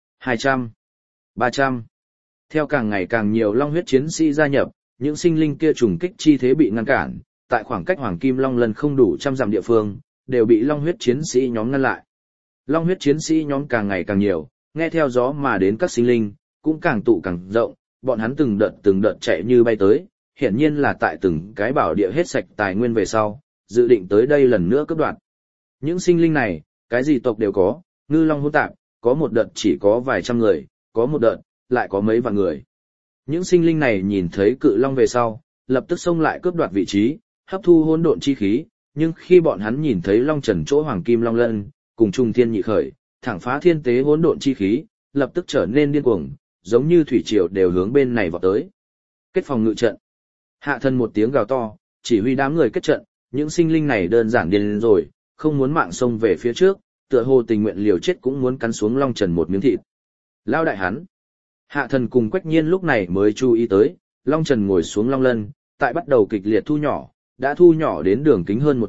200, 300. Theo càng ngày càng nhiều long huyết chiến sĩ gia nhập, những sinh linh kia trùng kích chi thế bị ngăn cản, tại khoảng cách Hoàng Kim Long Lân không đủ trăm dặm địa phương, đều bị long huyết chiến sĩ nhóm ngăn lại. Long huyết chiến sĩ nhóm càng ngày càng nhiều, nghe theo gió mà đến các sinh linh, cũng càng tụ càng rộng, bọn hắn từng đợt chạy như bay tới, hiển nhiên là tại từng cái bảo địa hết sạch tài nguyên về sau, dự định tới đây lần nữa cướp đoạt. Những sinh linh này, cái gì tộc đều có, ngư long hỗn tạp, có một đợt chỉ có vài trăm người, có một đợt lại có mấy vạn người. Những sinh linh này nhìn thấy cự long về sau, lập tức xông lại cướp đoạt vị trí, hấp thu hỗn độn chi khí, nhưng khi bọn hắn nhìn thấy Long Trần chỗ Hoàng Kim Long Lân, cùng Trung Thiên Nhị Khởi, thẳng phá thiên tế hỗn độn chi khí, lập tức trở nên điên cuồng, giống như thủy triều đều hướng bên này vọt tới. Kết phòng ngự trận. Hạ Thần một tiếng gào to, chỉ huy đám người kết trận, những sinh linh này đơn giản điên rồi, không muốn mạng xông về phía trước, tựa hồ tình nguyện liều chết cũng muốn cắn xuống Long Trần một miếng thịt. Lao đại hắn. Hạ Thần cùng Quách Nhiên lúc này mới chú ý tới, Long Trần ngồi xuống Long Lân, tại bắt đầu kịch liệt thu nhỏ, đã thu nhỏ đến đường kính hơn 1 trượng,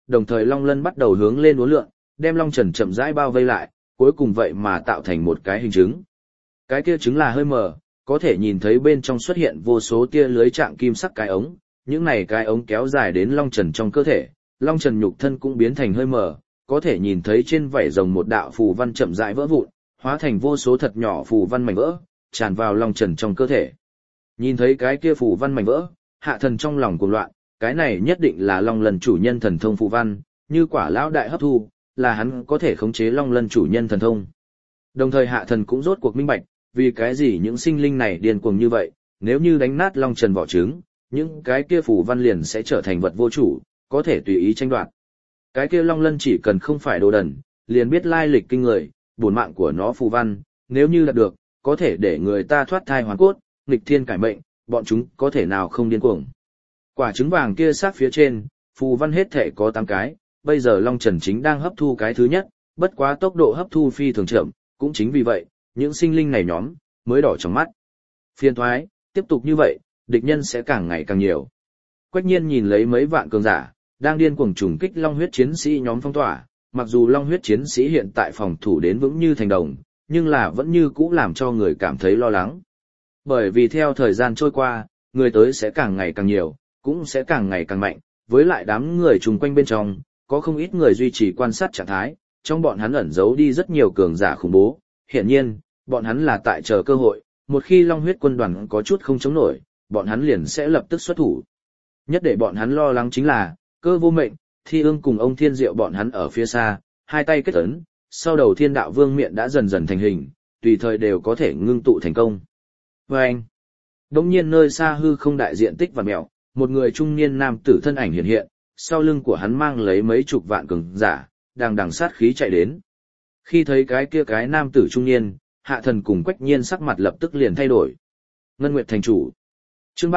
đồng thời long lân bắt đầu hướng lên uốn lượn, đem long trần chậm rãi bao vây lại, cuối cùng vậy mà tạo thành một cái hình trứng. Cái kia trứng là hơi mờ, có thể nhìn thấy bên trong xuất hiện vô số tia lưới trạng kim sắc cái ống, những này cái ống kéo dài đến long trần trong cơ thể, long trần nhục thân cũng biến thành hơi mờ, có thể nhìn thấy trên vảy rồng một đạo phù văn chậm rãi vỡ vụn, hóa thành vô số thật nhỏ phù văn mảnh vỡ, tràn vào long trần trong cơ thể. Nhìn thấy cái kia phù văn mảnh vỡ, hạ thần trong lòng cuồng loạn, cái này nhất định là long lân chủ nhân thần thông phù văn, như quả lão đại hấp thu, là hắn có thể khống chế long lân chủ nhân thần thông. Đồng thời hạ thần cũng rốt cuộc minh bạch, vì cái gì những sinh linh này điên cuồng như vậy, nếu như đánh nát long trần vỏ trứng, những cái kia phù văn liền sẽ trở thành vật vô chủ, có thể tùy ý tranh đoạt. Cái kia long lân chỉ cần không phải đồ đần, liền biết lai lịch kinh người, bổn mạng của nó phù văn, nếu như đạt được, có thể để người ta thoát thai hoàn cốt, nghịch thiên cải mệnh, bọn chúng có thể nào không điên cuồng. Quả trứng vàng kia sát phía trên, phù văn hết thể có 8 cái, bây giờ long trần chính đang hấp thu cái thứ nhất, bất quá tốc độ hấp thu phi thường chậm, cũng chính vì vậy, những sinh linh này nhóm, mới đỏ trong mắt. Phiền thoái, tiếp tục như vậy, địch nhân sẽ càng ngày càng nhiều. Quách nhiên nhìn lấy mấy vạn cường giả, đang điên cuồng trùng kích long huyết chiến sĩ nhóm phong tỏa, mặc dù long huyết chiến sĩ hiện tại phòng thủ đến vững như thành đồng, nhưng là vẫn như cũ làm cho người cảm thấy lo lắng. Bởi vì theo thời gian trôi qua, người tới sẽ càng ngày càng nhiều, cũng sẽ càng ngày càng mạnh, với lại đám người chung quanh bên trong, có không ít người duy trì quan sát trạng thái, trong bọn hắn ẩn giấu đi rất nhiều cường giả khủng bố, hiển nhiên, bọn hắn là tại chờ cơ hội, một khi long huyết quân đoàn có chút không chống nổi, bọn hắn liền sẽ lập tức xuất thủ. Nhất để bọn hắn lo lắng chính là, Cơ Vô Mệnh, Thi Ương cùng ông Thiên Diệu bọn hắn ở phía xa, hai tay kết ấn, sau đầu Thiên Đạo Vương miện đã dần dần thành hình, tùy thời đều có thể ngưng tụ thành công. Và anh, đống nhiên nơi xa hư không đại diện tích và mèo, một người trung niên nam tử thân ảnh hiện hiện, sau lưng của hắn mang lấy mấy chục vạn cường giả, đang đằng sát khí chạy đến. Khi thấy cái kia cái nam tử trung niên, hạ thần cùng Quách Nhiên sắc mặt lập tức liền thay đổi. Ngân Nguyệt thành chủ. Chương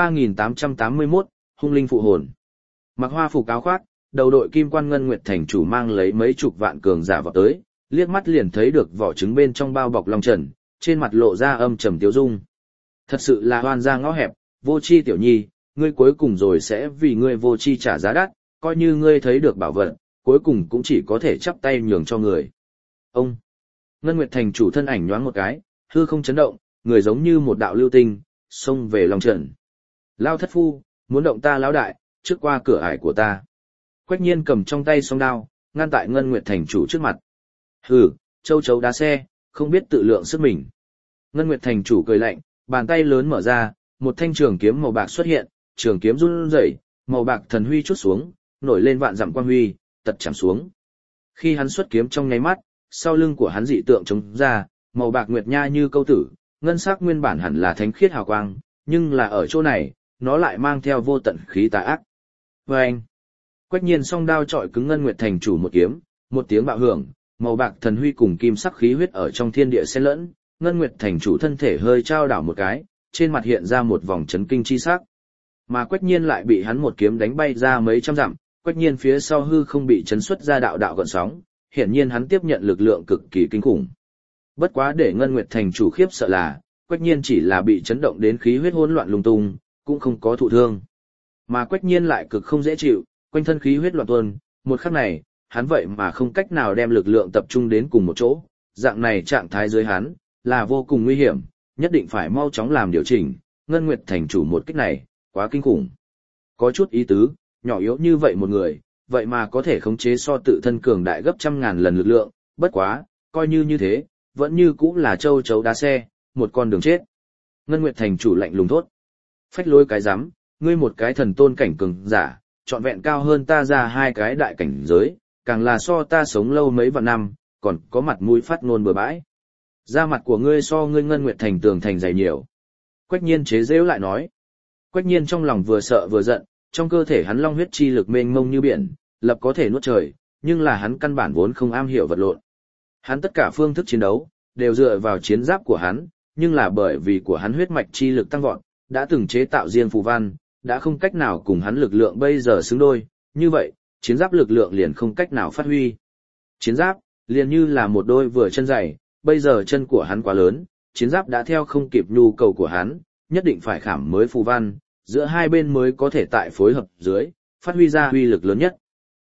3881, hung linh phụ hồn. Mặc hoa phục áo khoác, đầu đội kim quan Ngân Nguyệt thành chủ mang lấy mấy chục vạn cường giả vào tới, liếc mắt liền thấy được vỏ trứng bên trong bao bọc long trần, trên mặt lộ ra âm trầm tiêu dung. Thật sự là oan gia ngõ hẹp, vô chi tiểu nhi, ngươi cuối cùng rồi sẽ vì ngươi vô chi trả giá đắt, coi như ngươi thấy được bảo vật, cuối cùng cũng chỉ có thể chắp tay nhường cho người. Ông Ngân Nguyệt thành chủ thân ảnh nhoáng một cái, hư không chấn động, người giống như một đạo lưu tinh, xông về long trần. Lao thất phu, muốn động ta lão đại, trước qua cửa ải của ta. Quách Nhiên cầm trong tay song đao, ngăn tại Ngân Nguyệt thành chủ trước mặt. Hừ, châu chấu đá xe, không biết tự lượng sức mình. Ngân Nguyệt thành chủ cười lạnh, bàn tay lớn mở ra, một thanh trường kiếm màu bạc xuất hiện, trường kiếm run rẩy, màu bạc thần huy chút xuống, nổi lên vạn dặm quang huy, tật chạm xuống. Khi hắn xuất kiếm trong nháy mắt, sau lưng của hắn dị tượng chống ra, màu bạc nguyệt nha như câu tử, ngân sắc nguyên bản hẳn là thánh khiết hào quang, nhưng là ở chỗ này, nó lại mang theo vô tận khí tà ác. Và anh, Quách Nhiên song đao chọi cứng Ngân Nguyệt thành chủ một kiếm, một tiếng bạo hưởng, màu bạc thần huy cùng kim sắc khí huyết ở trong thiên địa xen lẫn, Ngân Nguyệt thành chủ thân thể hơi trao đảo một cái, trên mặt hiện ra một vòng chấn kinh chi sắc. Mà Quách Nhiên lại bị hắn một kiếm đánh bay ra mấy trăm dặm, Quách Nhiên phía sau hư không bị chấn xuất ra đạo đạo gợn sóng, hiển nhiên hắn tiếp nhận lực lượng cực kỳ kinh khủng. Bất quá để Ngân Nguyệt thành chủ khiếp sợ là, Quách Nhiên chỉ là bị chấn động đến khí huyết hỗn loạn lung tung, cũng không có thụ thương. Mà Quách Nhiên lại cực không dễ chịu, quanh thân khí huyết loạn tuôn, một khắc này, hắn vậy mà không cách nào đem lực lượng tập trung đến cùng một chỗ, dạng này trạng thái dưới hắn là vô cùng nguy hiểm, nhất định phải mau chóng làm điều chỉnh, Ngân Nguyệt thành chủ một kích này, quá kinh khủng. Có chút ý tứ, nhỏ yếu như vậy một người, vậy mà có thể khống chế so tự thân cường đại gấp trăm ngàn lần lực lượng, bất quá, coi như thế, vẫn như cũng là châu chấu đá xe, một con đường chết. Ngân Nguyệt thành chủ lạnh lùng thốt. Phách lối cái rắm, ngươi một cái thần tôn cảnh cường giả, trọn vẹn cao hơn ta ra hai cái đại cảnh giới, càng là so ta sống lâu mấy vạn năm, còn có mặt mũi phát ngôn bừa bãi. Da mặt của ngươi so ngươi Ngân Nguyệt thành tường thành dày nhiều. Quách Nhiên chế giễu lại nói. Quách Nhiên trong lòng vừa sợ vừa giận, trong cơ thể hắn long huyết chi lực mênh mông như biển, lập có thể nuốt trời, nhưng là hắn căn bản vốn không am hiểu vật lộn. Hắn tất cả phương thức chiến đấu đều dựa vào chiến giáp của hắn, nhưng là bởi vì của hắn huyết mạch chi lực tăng vọt, đã từng chế tạo riêng phù văn, đã không cách nào cùng hắn lực lượng bây giờ xứng đôi, như vậy, chiến giáp lực lượng liền không cách nào phát huy. Chiến giáp liền như là một đôi vừa chân dày, bây giờ chân của hắn quá lớn, chiến giáp đã theo không kịp nhu cầu của hắn, nhất định phải khảm mới phù văn, giữa hai bên mới có thể tại phối hợp dưới, phát huy ra uy lực lớn nhất.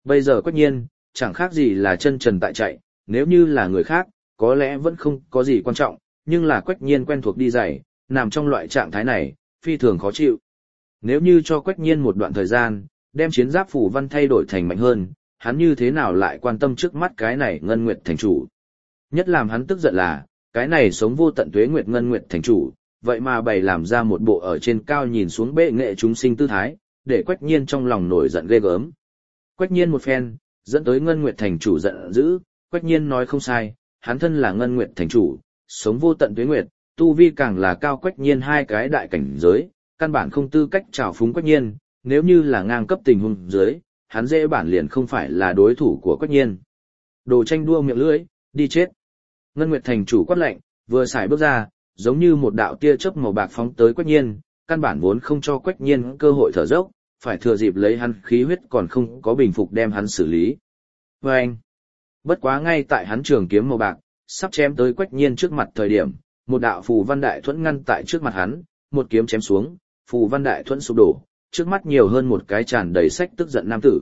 Bây giờ Quách Nhiên, chẳng khác gì là chân trần tại chạy, nếu như là người khác, có lẽ vẫn không có gì quan trọng, nhưng là Quách Nhiên quen thuộc đi giày, nằm trong loại trạng thái này, phi thường khó chịu. Nếu như cho Quách Nhiên một đoạn thời gian, đem chiến giáp phù văn thay đổi thành mạnh hơn, hắn như thế nào lại quan tâm trước mắt cái này Ngân Nguyệt thành chủ. Nhất làm hắn tức giận là, cái này sống vô tận tuế nguyệt Ngân Nguyệt thành chủ, vậy mà bày làm ra một bộ ở trên cao nhìn xuống bệ nghệ chúng sinh tư thái, để Quách Nhiên trong lòng nổi giận ghê gớm. Quách Nhiên một phen, dẫn tới Ngân Nguyệt thành chủ giận dữ, Quách Nhiên nói không sai, hắn thân là Ngân Nguyệt thành chủ, sống vô tận tuế nguyệt, tu vi càng là cao Quách Nhiên hai cái đại cảnh giới, căn bản không tư cách trào phúng Quách Nhiên, nếu như là ngang cấp tình huống dưới, hắn dễ bản liền không phải là đối thủ của Quách Nhiên. Đồ tranh đua miệng lưỡi, đi chết. Ngân Nguyệt thành chủ quát lạnh, vừa xài bước ra, giống như một đạo tia chớp màu bạc phóng tới Quách Nhiên, căn bản vốn không cho Quách Nhiên cơ hội thở dốc, phải thừa dịp lấy hắn khí huyết còn không có bình phục đem hắn xử lý. Và anh, bất quá ngay tại hắn trường kiếm màu bạc, sắp chém tới Quách Nhiên trước mặt thời điểm, một đạo phù văn đại thuẫn ngăn tại trước mặt hắn, một kiếm chém xuống, phù văn đại thuẫn sụp đổ, trước mắt nhiều hơn một cái tràn đầy sách tức giận nam tử.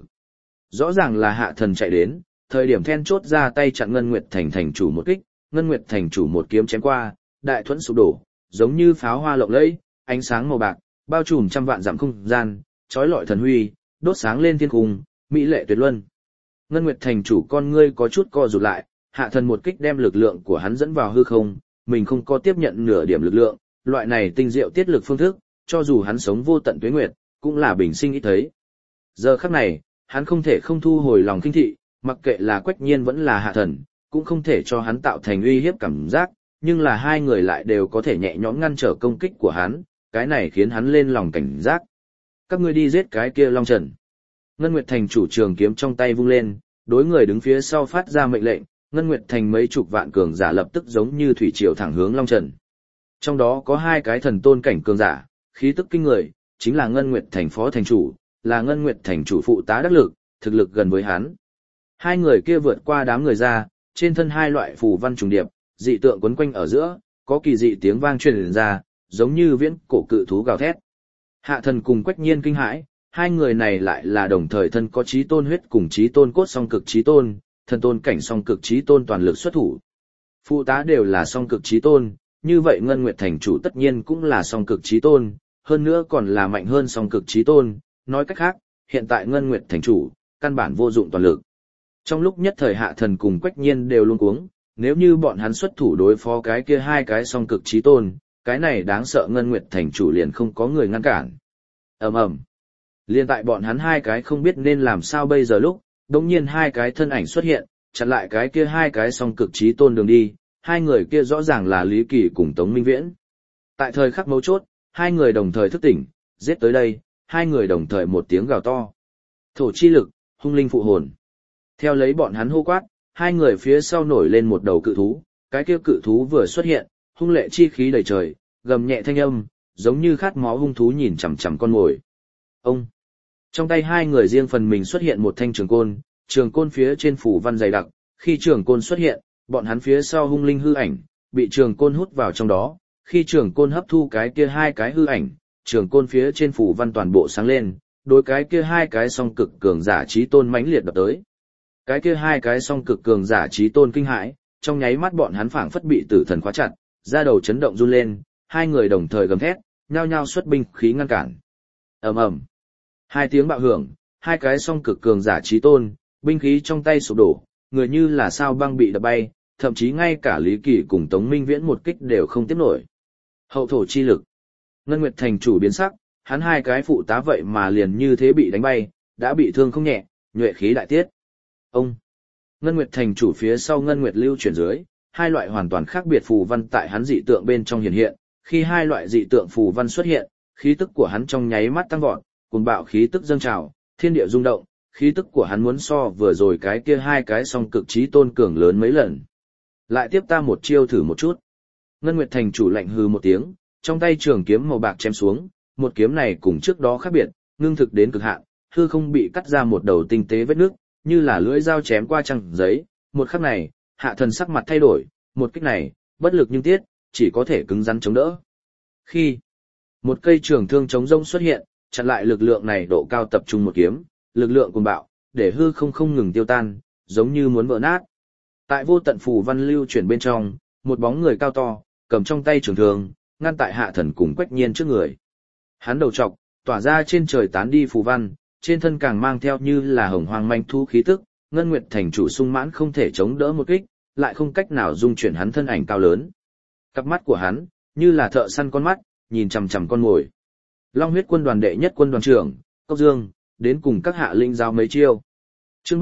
Rõ ràng là Hạ Thần chạy đến, thời điểm then chốt ra tay chặn Ngân Nguyệt thành thành chủ một kích, Ngân Nguyệt thành chủ một kiếm chém qua, đại thuẫn sụp đổ, giống như pháo hoa lộng lẫy, ánh sáng màu bạc, bao trùm trăm vạn dặm không gian, chói lọi thần huy, đốt sáng lên thiên cung, mỹ lệ tuyệt luân. Ngân Nguyệt thành chủ con ngươi có chút co rụt lại, Hạ Thần một kích đem lực lượng của hắn dẫn vào hư không, mình không có tiếp nhận nửa điểm lực lượng, loại này tinh diệu tiết lực phương thức, cho dù hắn sống vô tận tuế nguyệt, cũng là bình sinh ít thấy. Giờ khắc này, hắn không thể không thu hồi lòng kinh thị, mặc kệ là Quách Nhiên vẫn là Hạ Thần, cũng không thể cho hắn tạo thành uy hiếp cảm giác, nhưng là hai người lại đều có thể nhẹ nhõm ngăn trở công kích của hắn, cái này khiến hắn lên lòng cảnh giác. Các ngươi đi giết cái kia Long Trần. Ngân Nguyệt thành chủ trường kiếm trong tay vung lên, đối người đứng phía sau phát ra mệnh lệnh, Ngân Nguyệt thành mấy chục vạn cường giả lập tức giống như thủy triều thẳng hướng Long Trần. Trong đó có hai cái thần tôn cảnh cường giả, khí tức kinh người, chính là Ngân Nguyệt thành phó thành chủ, là Ngân Nguyệt thành chủ phụ tá đắc lực, thực lực gần với hắn. Hai người kia vượt qua đám người ra, trên thân hai loại phù văn trùng điệp, dị tượng quấn quanh ở giữa, có kỳ dị tiếng vang truyền ra, giống như viễn cổ cự thú gào thét. Hạ Thần cùng Quách Nhiên kinh hãi, hai người này lại là đồng thời thân có chí tôn huyết cùng chí tôn cốt song cực chí tôn, thần tôn cảnh song cực chí tôn toàn lực xuất thủ. Phụ tá đều là song cực chí tôn, như vậy Ngân Nguyệt thành chủ tất nhiên cũng là song cực chí tôn, hơn nữa còn là mạnh hơn song cực chí tôn, nói cách khác, hiện tại Ngân Nguyệt thành chủ, căn bản vô dụng toàn lực. Trong lúc nhất thời Hạ Thần cùng Quách Nhiên đều luống cuống, nếu như bọn hắn xuất thủ đối phó cái kia hai cái song cực chí tôn, cái này đáng sợ Ngân Nguyệt thành chủ liền không có người ngăn cản. Ầm ầm. Liên tại bọn hắn hai cái không biết nên làm sao bây giờ lúc, đột nhiên hai cái thân ảnh xuất hiện, chặn lại cái kia hai cái song cực chí tôn đường đi, hai người kia rõ ràng là Lý Kỳ cùng Tống Minh Viễn. Tại thời khắc mấu chốt, hai người đồng thời thức tỉnh, giết tới đây, hai người đồng thời một tiếng gào to. Thổ chi lực, hung linh phụ hồn. Theo lấy bọn hắn hô quát, hai người phía sau nổi lên một đầu cự thú, cái kia cự thú vừa xuất hiện, hung lệ chi khí đầy trời, gầm nhẹ thanh âm, giống như khát máu hung thú nhìn chằm chằm con mồi. Ông. Trong tay hai người riêng phần mình xuất hiện một thanh trường côn phía trên phủ văn dày đặc, khi trường côn xuất hiện, bọn hắn phía sau hung linh hư ảnh, bị trường côn hút vào trong đó, khi trường côn hấp thu cái kia hai cái hư ảnh, trường côn phía trên phủ văn toàn bộ sáng lên, đối cái kia hai cái song cực cường giả chí tôn mãnh liệt đập tới. Cái kia hai cái song cực cường giả chí tôn kinh hãi, trong nháy mắt bọn hắn phảng phất bị tử thần khóa chặt, da đầu chấn động run lên, hai người đồng thời gầm thét, nhao nhao xuất binh khí ngăn cản. Ầm ầm. Hai tiếng bạo hưởng, hai cái song cực cường giả chí tôn, binh khí trong tay sụp đổ, người như là sao băng bị đập bay, thậm chí ngay cả Lý Kỳ cùng Tống Minh Viễn một kích đều không tiếp nổi. Hậu thổ chi lực. Ngân Nguyệt thành chủ biến sắc, hắn hai cái phụ tá vậy mà liền như thế bị đánh bay, đã bị thương không nhẹ, nhuệ khí đại tiết. Ông. Ngân Nguyệt thành chủ phía sau Ngân Nguyệt lưu chuyển dưới, hai loại hoàn toàn khác biệt phù văn tại hắn dị tượng bên trong hiện hiện, khi hai loại dị tượng phù văn xuất hiện, khí tức của hắn trong nháy mắt tăng vọt, cuồng bạo khí tức dâng trào, thiên địa rung động, khí tức của hắn muốn so vừa rồi cái kia hai cái song cực chí tôn cường lớn mấy lần. Lại tiếp ta một chiêu thử một chút. Ngân Nguyệt thành chủ lạnh hừ một tiếng, trong tay trường kiếm màu bạc chém xuống, một kiếm này cùng trước đó khác biệt, ngưng thực đến cực hạn, hư không bị cắt ra một đầu tinh tế vết nước, như là lưỡi dao chém qua trang giấy. Một khắc này, Hạ Thần sắc mặt thay đổi, một kích này, bất lực nhưng tiết, chỉ có thể cứng rắn chống đỡ. Khi một cây trường thương chống rông xuất hiện, chặn lại lực lượng này độ cao tập trung một kiếm, lực lượng cuồng bạo, để hư không không ngừng tiêu tan, giống như muốn vỡ nát. Tại vô tận phù văn lưu chuyển bên trong, một bóng người cao to, cầm trong tay trường thương, ngăn tại Hạ Thần cùng Quách Nhiên trước người. Hắn đầu trọc, tỏa ra trên trời tán đi phù văn, trên thân càng mang theo như là hồng hoang manh thu khí tức, Ngân Nguyệt thành chủ sung mãn không thể chống đỡ một kích, lại không cách nào dung chuyển hắn thân ảnh cao lớn. Cặp mắt của hắn, như là thợ săn con mắt, nhìn chằm chằm con mồi. Long huyết quân đoàn đệ nhất quân đoàn trưởng, Cốc Dương, đến cùng các hạ linh giao mấy chiêu. Chương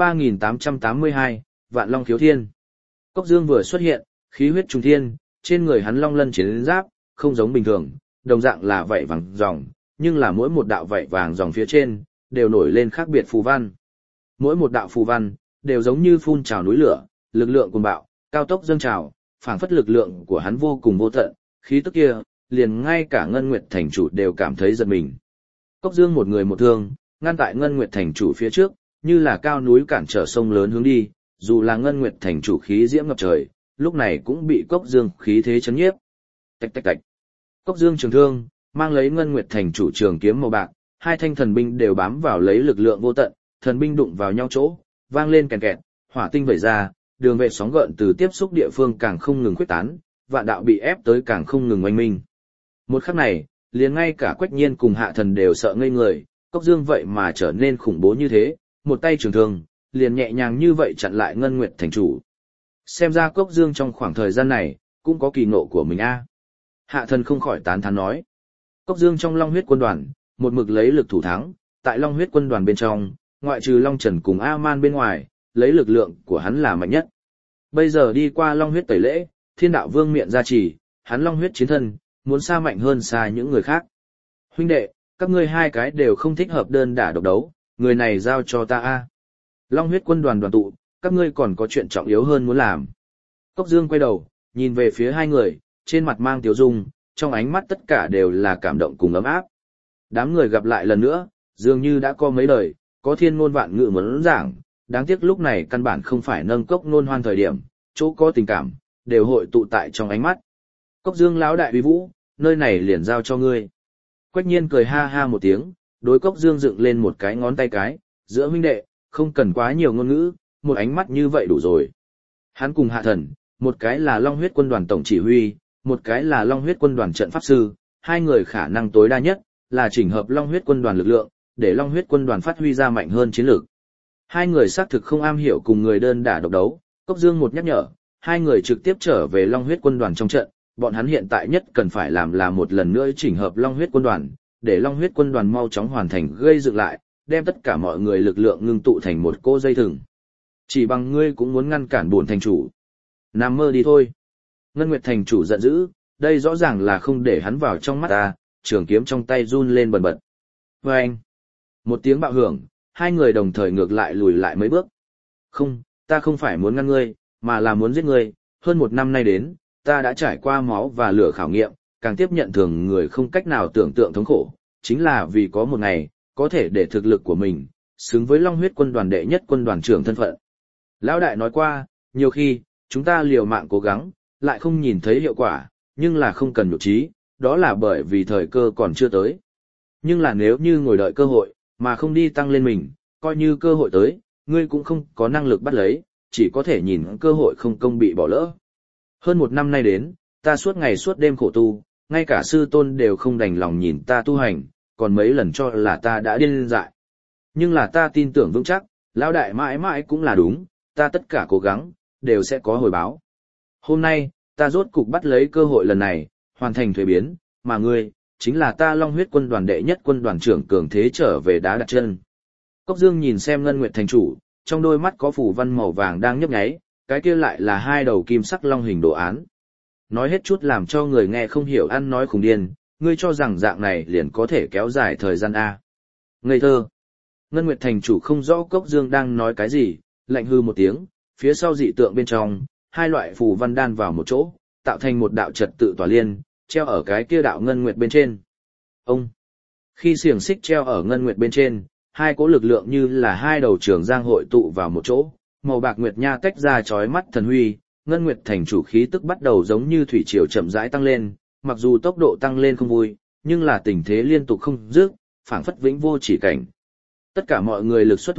3882, Vạn Long Khiếu Thiên. Cốc Dương vừa xuất hiện, khí huyết trùng thiên, trên người hắn long lân chiến giáp, không giống bình thường, đồng dạng là vảy vàng ròng, nhưng là mỗi một đạo vảy vàng ròng phía trên, đều nổi lên khác biệt phù văn. Mỗi một đạo phù văn, đều giống như phun trào núi lửa, lực lượng cuồng bạo, cao tốc dâng trào, phảng phất lực lượng của hắn vô cùng vô tận, khí tức kia, liền ngay cả Ngân Nguyệt thành chủ đều cảm thấy giật mình. Cốc Dương một người một thương, ngăn tại Ngân Nguyệt thành chủ phía trước, như là cao núi cản trở sông lớn hướng đi, dù là Ngân Nguyệt thành chủ khí diễm ngập trời, lúc này cũng bị Cốc Dương khí thế chấn nhiếp. Tạch tạch tạch. Cốc Dương trường thương, mang lấy Ngân Nguyệt thành chủ trường kiếm màu bạc, hai thanh thần binh đều bám vào lấy lực lượng vô tận, thần binh đụng vào nhau chỗ, vang lên kèn kẹt, hỏa tinh vẩy ra, đường vệ sóng gợn từ tiếp xúc địa phương càng không ngừng khuếch tán, vạn đạo bị ép tới càng không ngừng oanh minh. Một khắc này, liền ngay cả Quách Nhiên cùng Hạ Thần đều sợ ngây người, Cốc Dương vậy mà trở nên khủng bố như thế, một tay trường thương, liền nhẹ nhàng như vậy chặn lại Ngân Nguyệt thành chủ. Xem ra Cốc Dương trong khoảng thời gian này, cũng có kỳ ngộ của mình a. Hạ Thần không khỏi tán thán nói. Cốc Dương trong Long huyết quân đoàn, một mực lấy lực thủ thắng, tại Long huyết quân đoàn bên trong, ngoại trừ Long Trần cùng A-man bên ngoài, lấy lực lượng của hắn là mạnh nhất. Bây giờ đi qua Long huyết tẩy lễ, Thiên đạo vương miệng gia trì, hắn Long huyết chiến thân, muốn xa mạnh hơn xa những người khác. Huynh đệ, các ngươi hai cái đều không thích hợp đơn đả độc đấu, người này giao cho ta a. Long huyết quân đoàn đoàn tụ, các ngươi còn có chuyện trọng yếu hơn muốn làm. Cốc Dương quay đầu, nhìn về phía hai người, trên mặt mang tiếu dung, trong ánh mắt tất cả đều là cảm động cùng ấm áp. Đám người gặp lại lần nữa, dường như đã có mấy đời, có thiên ngôn vạn ngữ muốn giảng, đáng tiếc lúc này căn bản không phải nâng cốc ngôn hoan thời điểm, chỗ có tình cảm, đều hội tụ tại trong ánh mắt. Cốc Dương lão đại uy vũ, nơi này liền giao cho ngươi. Quách Nhiên cười ha ha một tiếng, đối Cốc Dương dựng lên một cái ngón tay cái, giữa huynh đệ, không cần quá nhiều ngôn ngữ, một ánh mắt như vậy đủ rồi. Hắn cùng Hạ Thần, một cái là Long huyết quân đoàn tổng chỉ huy, một cái là Long huyết quân đoàn trận pháp sư, hai người khả năng tối đa nhất là chỉnh hợp Long huyết quân đoàn lực lượng, để Long huyết quân đoàn phát huy ra mạnh hơn chiến lược. Hai người xác thực không am hiểu cùng người đơn đả độc đấu, Cốc Dương một nhắc nhở, hai người trực tiếp trở về Long huyết quân đoàn trong trận, bọn hắn hiện tại nhất cần phải làm là một lần nữa chỉnh hợp Long huyết quân đoàn, để Long huyết quân đoàn mau chóng hoàn thành gây dựng lại, đem tất cả mọi người lực lượng ngưng tụ thành một cỗ dây thừng. Chỉ bằng ngươi cũng muốn ngăn cản bổn thành chủ. Nằm mơ đi thôi. Ngân Nguyệt thành chủ giận dữ, đây rõ ràng là không để hắn vào trong mắt ta, trường kiếm trong tay run lên bần bật. Và anh, một tiếng bạo hưởng, hai người đồng thời ngược lại lùi lại mấy bước. Không, ta không phải muốn ngăn ngươi, mà là muốn giết ngươi, hơn một năm nay đến, ta đã trải qua máu và lửa khảo nghiệm, càng tiếp nhận thường người không cách nào tưởng tượng thống khổ, chính là vì có một ngày, có thể để thực lực của mình, xứng với Long huyết quân đoàn đệ nhất quân đoàn trưởng thân phận. Lão đại nói qua, nhiều khi, chúng ta liều mạng cố gắng, lại không nhìn thấy hiệu quả, nhưng là không cần nhục trí, đó là bởi vì thời cơ còn chưa tới. Nhưng là nếu như ngồi đợi cơ hội, mà không đi tăng lên mình, coi như cơ hội tới, ngươi cũng không có năng lực bắt lấy, chỉ có thể nhìn cơ hội không công bị bỏ lỡ. Hơn một năm nay đến, ta suốt ngày suốt đêm khổ tu, ngay cả sư tôn đều không đành lòng nhìn ta tu hành, còn mấy lần cho là ta đã điên dại. Nhưng là ta tin tưởng vững chắc, lão đại mãi mãi cũng là đúng, ta tất cả cố gắng, đều sẽ có hồi báo. Hôm nay, ta rốt cục bắt lấy cơ hội lần này, hoàn thành thuế biến, mà ngươi, chính là ta Long huyết quân đoàn đệ nhất quân đoàn trưởng cường thế trở về đá đặt chân. Cốc Dương nhìn xem Ngân Nguyệt thành chủ, trong đôi mắt có phù văn màu vàng đang nhấp nháy, cái kia lại là hai đầu kim sắc long hình đồ án. Nói hết chút làm cho người nghe không hiểu ăn nói khùng điên, ngươi cho rằng dạng này liền có thể kéo dài thời gian A. Ngây thơ. Ngân Nguyệt thành chủ không rõ Cốc Dương đang nói cái gì, lạnh hư một tiếng, phía sau dị tượng bên trong, hai loại phù văn đan vào một chỗ, tạo thành một đạo trật tự tỏa liên, treo ở cái kia đạo ngân nguyệt bên trên. Ông. Khi xiềng xích treo ở ngân nguyệt bên trên, hai cỗ lực lượng như là hai đầu trường giang hội tụ vào một chỗ, màu bạc nguyệt nha tách ra chói mắt thần huy, ngân nguyệt thành chủ khí tức bắt đầu giống như thủy triều chậm rãi tăng lên, mặc dù tốc độ tăng lên không vui, nhưng là tình thế liên tục không dứt, phảng phất vĩnh vô chỉ cảnh. Tất cả mọi người lực xuất thủ,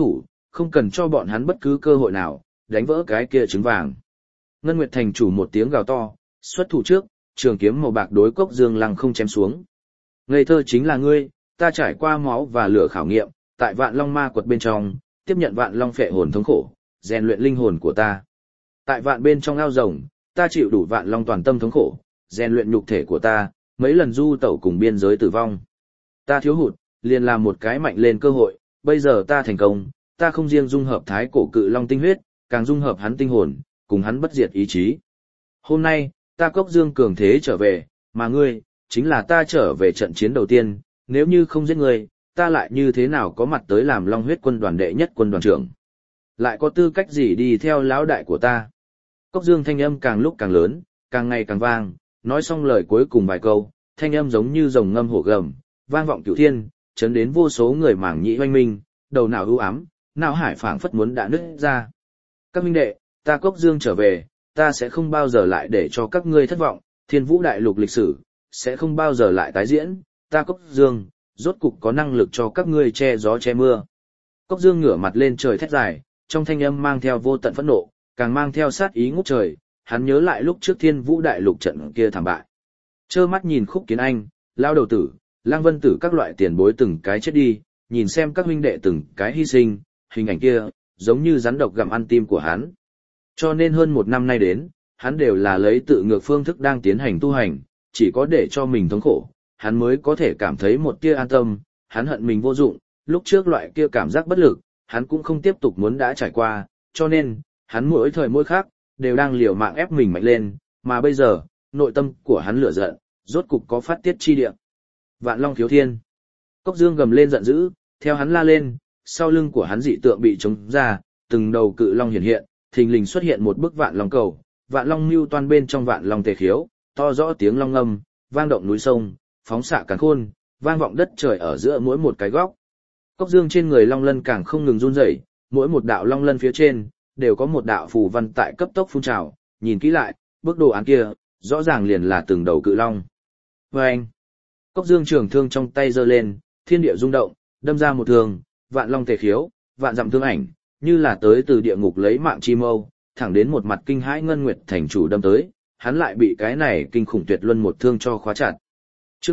không cần cho bọn hắn bất cứ cơ hội nào, đánh vỡ cái kia trứng vàng. Ngân Nguyệt thành chủ một tiếng gào to, xuất thủ trước, trường kiếm màu bạc đối Cốc Dương lăng không chém xuống. Ngây thơ chính là ngươi, ta trải qua máu và lửa khảo nghiệm, tại Vạn Long ma quật bên trong, tiếp nhận Vạn Long phệ hồn thống khổ, rèn luyện linh hồn của ta. Tại vạn bên trong ao rồng, ta chịu đủ Vạn Long toàn tâm thống khổ, rèn luyện nhục thể của ta, mấy lần du tẩu cùng biên giới tử vong. Ta thiếu hụt, liền làm một cái mạnh lên cơ hội, bây giờ ta thành công, ta không riêng dung hợp thái cổ cự long tinh huyết, càng dung hợp hắn tinh hồn, cùng hắn bất diệt ý chí. Hôm nay, ta Cốc Dương cường thế trở về, mà ngươi, chính là ta trở về trận chiến đầu tiên, nếu như không giết ngươi, ta lại như thế nào có mặt tới làm Long huyết quân đoàn đệ nhất quân đoàn trưởng. Lại có tư cách gì đi theo lão đại của ta. Cốc Dương thanh âm càng lúc càng lớn, càng ngày càng vang, nói xong lời cuối cùng vài câu, thanh âm giống như rồng ngâm hổ gầm, vang vọng cửu thiên, chấn đến vô số người mảng nhĩ oanh minh, đầu não ưu ám, não hải phảng phất muốn đã nứt ra. Các minh đệ, ta Cốc Dương trở về, ta sẽ không bao giờ lại để cho các ngươi thất vọng, Thiên Vũ đại lục lịch sử sẽ không bao giờ lại tái diễn, ta Cốc Dương rốt cục có năng lực cho các ngươi che gió che mưa. Cốc Dương ngửa mặt lên trời thét dài, trong thanh âm mang theo vô tận phẫn nộ, càng mang theo sát ý ngút trời, hắn nhớ lại lúc trước Thiên Vũ đại lục trận kia thảm bại. Trơ mắt nhìn Khúc Kiến Anh, Lao Đầu Tử, Lang Vân Tử các loại tiền bối từng cái chết đi, nhìn xem các huynh đệ từng cái hy sinh, hình ảnh kia, giống như rắn độc gặm ăn tim của hắn. Cho nên hơn một năm nay đến, hắn đều là lấy tự ngược phương thức đang tiến hành tu hành, chỉ có để cho mình thống khổ, hắn mới có thể cảm thấy một tia an tâm, hắn hận mình vô dụng, lúc trước loại kia cảm giác bất lực, hắn cũng không tiếp tục muốn đã trải qua, cho nên, hắn mỗi thời mỗi khác, đều đang liều mạng ép mình mạnh lên, mà bây giờ, nội tâm của hắn lửa giận, rốt cục có phát tiết chi địa. Vạn Long thiếu thiên. Cốc Dương gầm lên giận dữ, theo hắn la lên, sau lưng của hắn dị tượng bị chống ra, từng đầu cự long hiện hiện, thình lình xuất hiện một bức Vạn Long cầu, Vạn Long mưu toan bên trong Vạn Long tề khiếu, to rõ tiếng long ngâm, vang động núi sông, phóng xạ càn khôn, vang vọng đất trời ở giữa mỗi một cái góc. Cốc Dương trên người long lân càng không ngừng run rẩy, mỗi một đạo long lân phía trên đều có một đạo phù văn tại cấp tốc phun trào, nhìn kỹ lại, bức đồ án kia, rõ ràng liền là từng đầu cự long. Vâng! Cốc Dương trường thương trong tay giơ lên, thiên địa rung động, đâm ra một thương, Vạn Long tề khiếu, vạn dặm thương ảnh, như là tới từ địa ngục lấy mạng chi mâu, thẳng đến một mặt kinh hãi Ngân Nguyệt thành chủ đâm tới, hắn lại bị cái này kinh khủng tuyệt luân một thương cho khóa chặt. Chương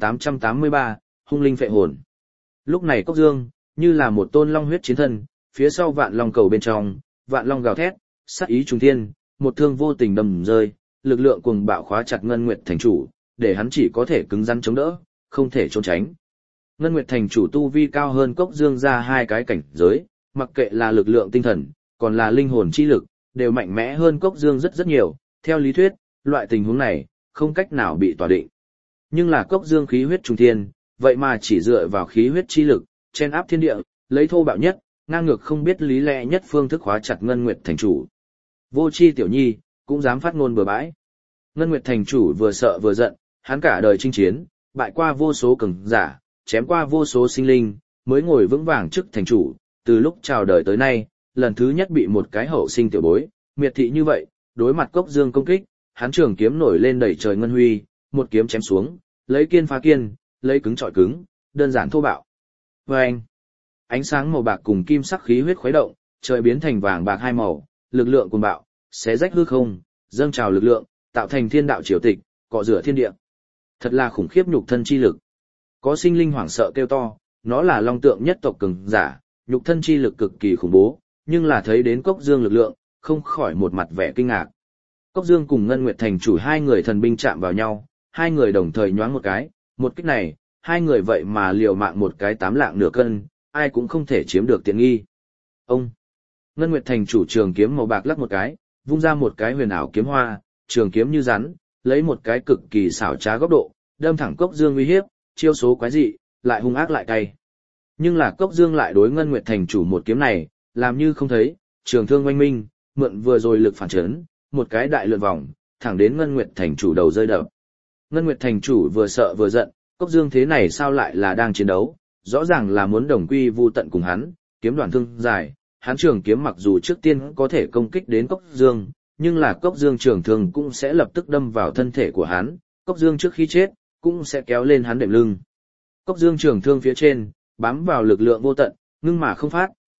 3883, hung linh phệ hồn. Lúc này Cốc Dương, như là một tôn long huyết chiến thân, phía sau Vạn Long cầu bên trong, Vạn Long gào thét, sát ý trùng thiên, một thương vô tình đâm rơi, lực lượng cuồng bạo khóa chặt Ngân Nguyệt thành chủ, để hắn chỉ có thể cứng rắn chống đỡ, không thể trốn tránh. Ngân Nguyệt thành chủ tu vi cao hơn Cốc Dương ra hai cái cảnh giới, mặc kệ là lực lượng tinh thần, còn là linh hồn chi lực, đều mạnh mẽ hơn Cốc Dương rất rất nhiều, theo lý thuyết, loại tình huống này, không cách nào bị tỏa định. Nhưng là Cốc Dương khí huyết trùng thiên, vậy mà chỉ dựa vào khí huyết chi lực, chen áp thiên địa, lấy thô bạo nhất, ngang ngược không biết lý lẽ nhất phương thức khóa chặt Ngân Nguyệt thành chủ. Vô chi tiểu nhi, cũng dám phát ngôn bừa bãi. Ngân Nguyệt thành chủ vừa sợ vừa giận, hắn cả đời chinh chiến, bại qua vô số cường giả, chém qua vô số sinh linh, mới ngồi vững vàng chức thành chủ, từ lúc chào đời tới nay, lần thứ nhất bị một cái hậu sinh tiểu bối, miệt thị như vậy, đối mặt Cốc Dương công kích, hắn trường kiếm nổi lên đẩy trời ngân huy, một kiếm chém xuống, lấy kiên phá kiên, lấy cứng chọi cứng, đơn giản thô bạo. Vâng! Ánh sáng màu bạc cùng kim sắc khí huyết khuấy động, trời biến thành vàng bạc hai màu, lực lượng cuồng bạo, xé rách hư không, dâng trào lực lượng, tạo thành thiên đạo triều tịch, cọ rửa thiên địa. Thật là khủng khiếp nhục thân chi lực. Có sinh linh hoảng sợ kêu to, nó là long tượng nhất tộc cường giả, nhục thân chi lực cực kỳ khủng bố, nhưng là thấy đến Cốc Dương lực lượng, không khỏi một mặt vẻ kinh ngạc. Cốc Dương cùng Ngân Nguyệt thành chủ hai người thần binh chạm vào nhau, hai người đồng thời nhoáng một cái, một kích này, hai người vậy mà liều mạng một cái 8 lạng nửa cân, ai cũng không thể chiếm được tiện nghi. Ông! Ngân Nguyệt thành chủ trường kiếm màu bạc lắc một cái, vung ra một cái huyền ảo kiếm hoa, trường kiếm như rắn, lấy một cái cực kỳ xảo trá góc độ, đâm thẳng Cốc Dương uy hiếp, chiêu số quái dị, lại hung ác lại cay. Nhưng là Cốc Dương lại đối Ngân Nguyệt thành chủ một kiếm này, làm như không thấy, trường thương oanh minh, mượn vừa rồi lực phản chấn, một cái đại lượn vòng, thẳng đến Ngân Nguyệt thành chủ đầu rơi đập. Ngân Nguyệt thành chủ vừa sợ vừa giận, Cốc Dương thế này sao lại là đang chiến đấu, rõ ràng là muốn đồng quy vu tận cùng hắn, kiếm đoạn thương dài, hắn trường kiếm mặc dù trước tiên có thể công kích đến Cốc Dương, nhưng là Cốc Dương trường thương cũng sẽ lập tức đâm vào thân thể của hắn, Cốc Dương trước khi chết, cũng sẽ kéo lên hắn đệm lưng. Cốc Dương trường thương phía trên, bám vào lực lượng vô tận, ngưng mà không phát,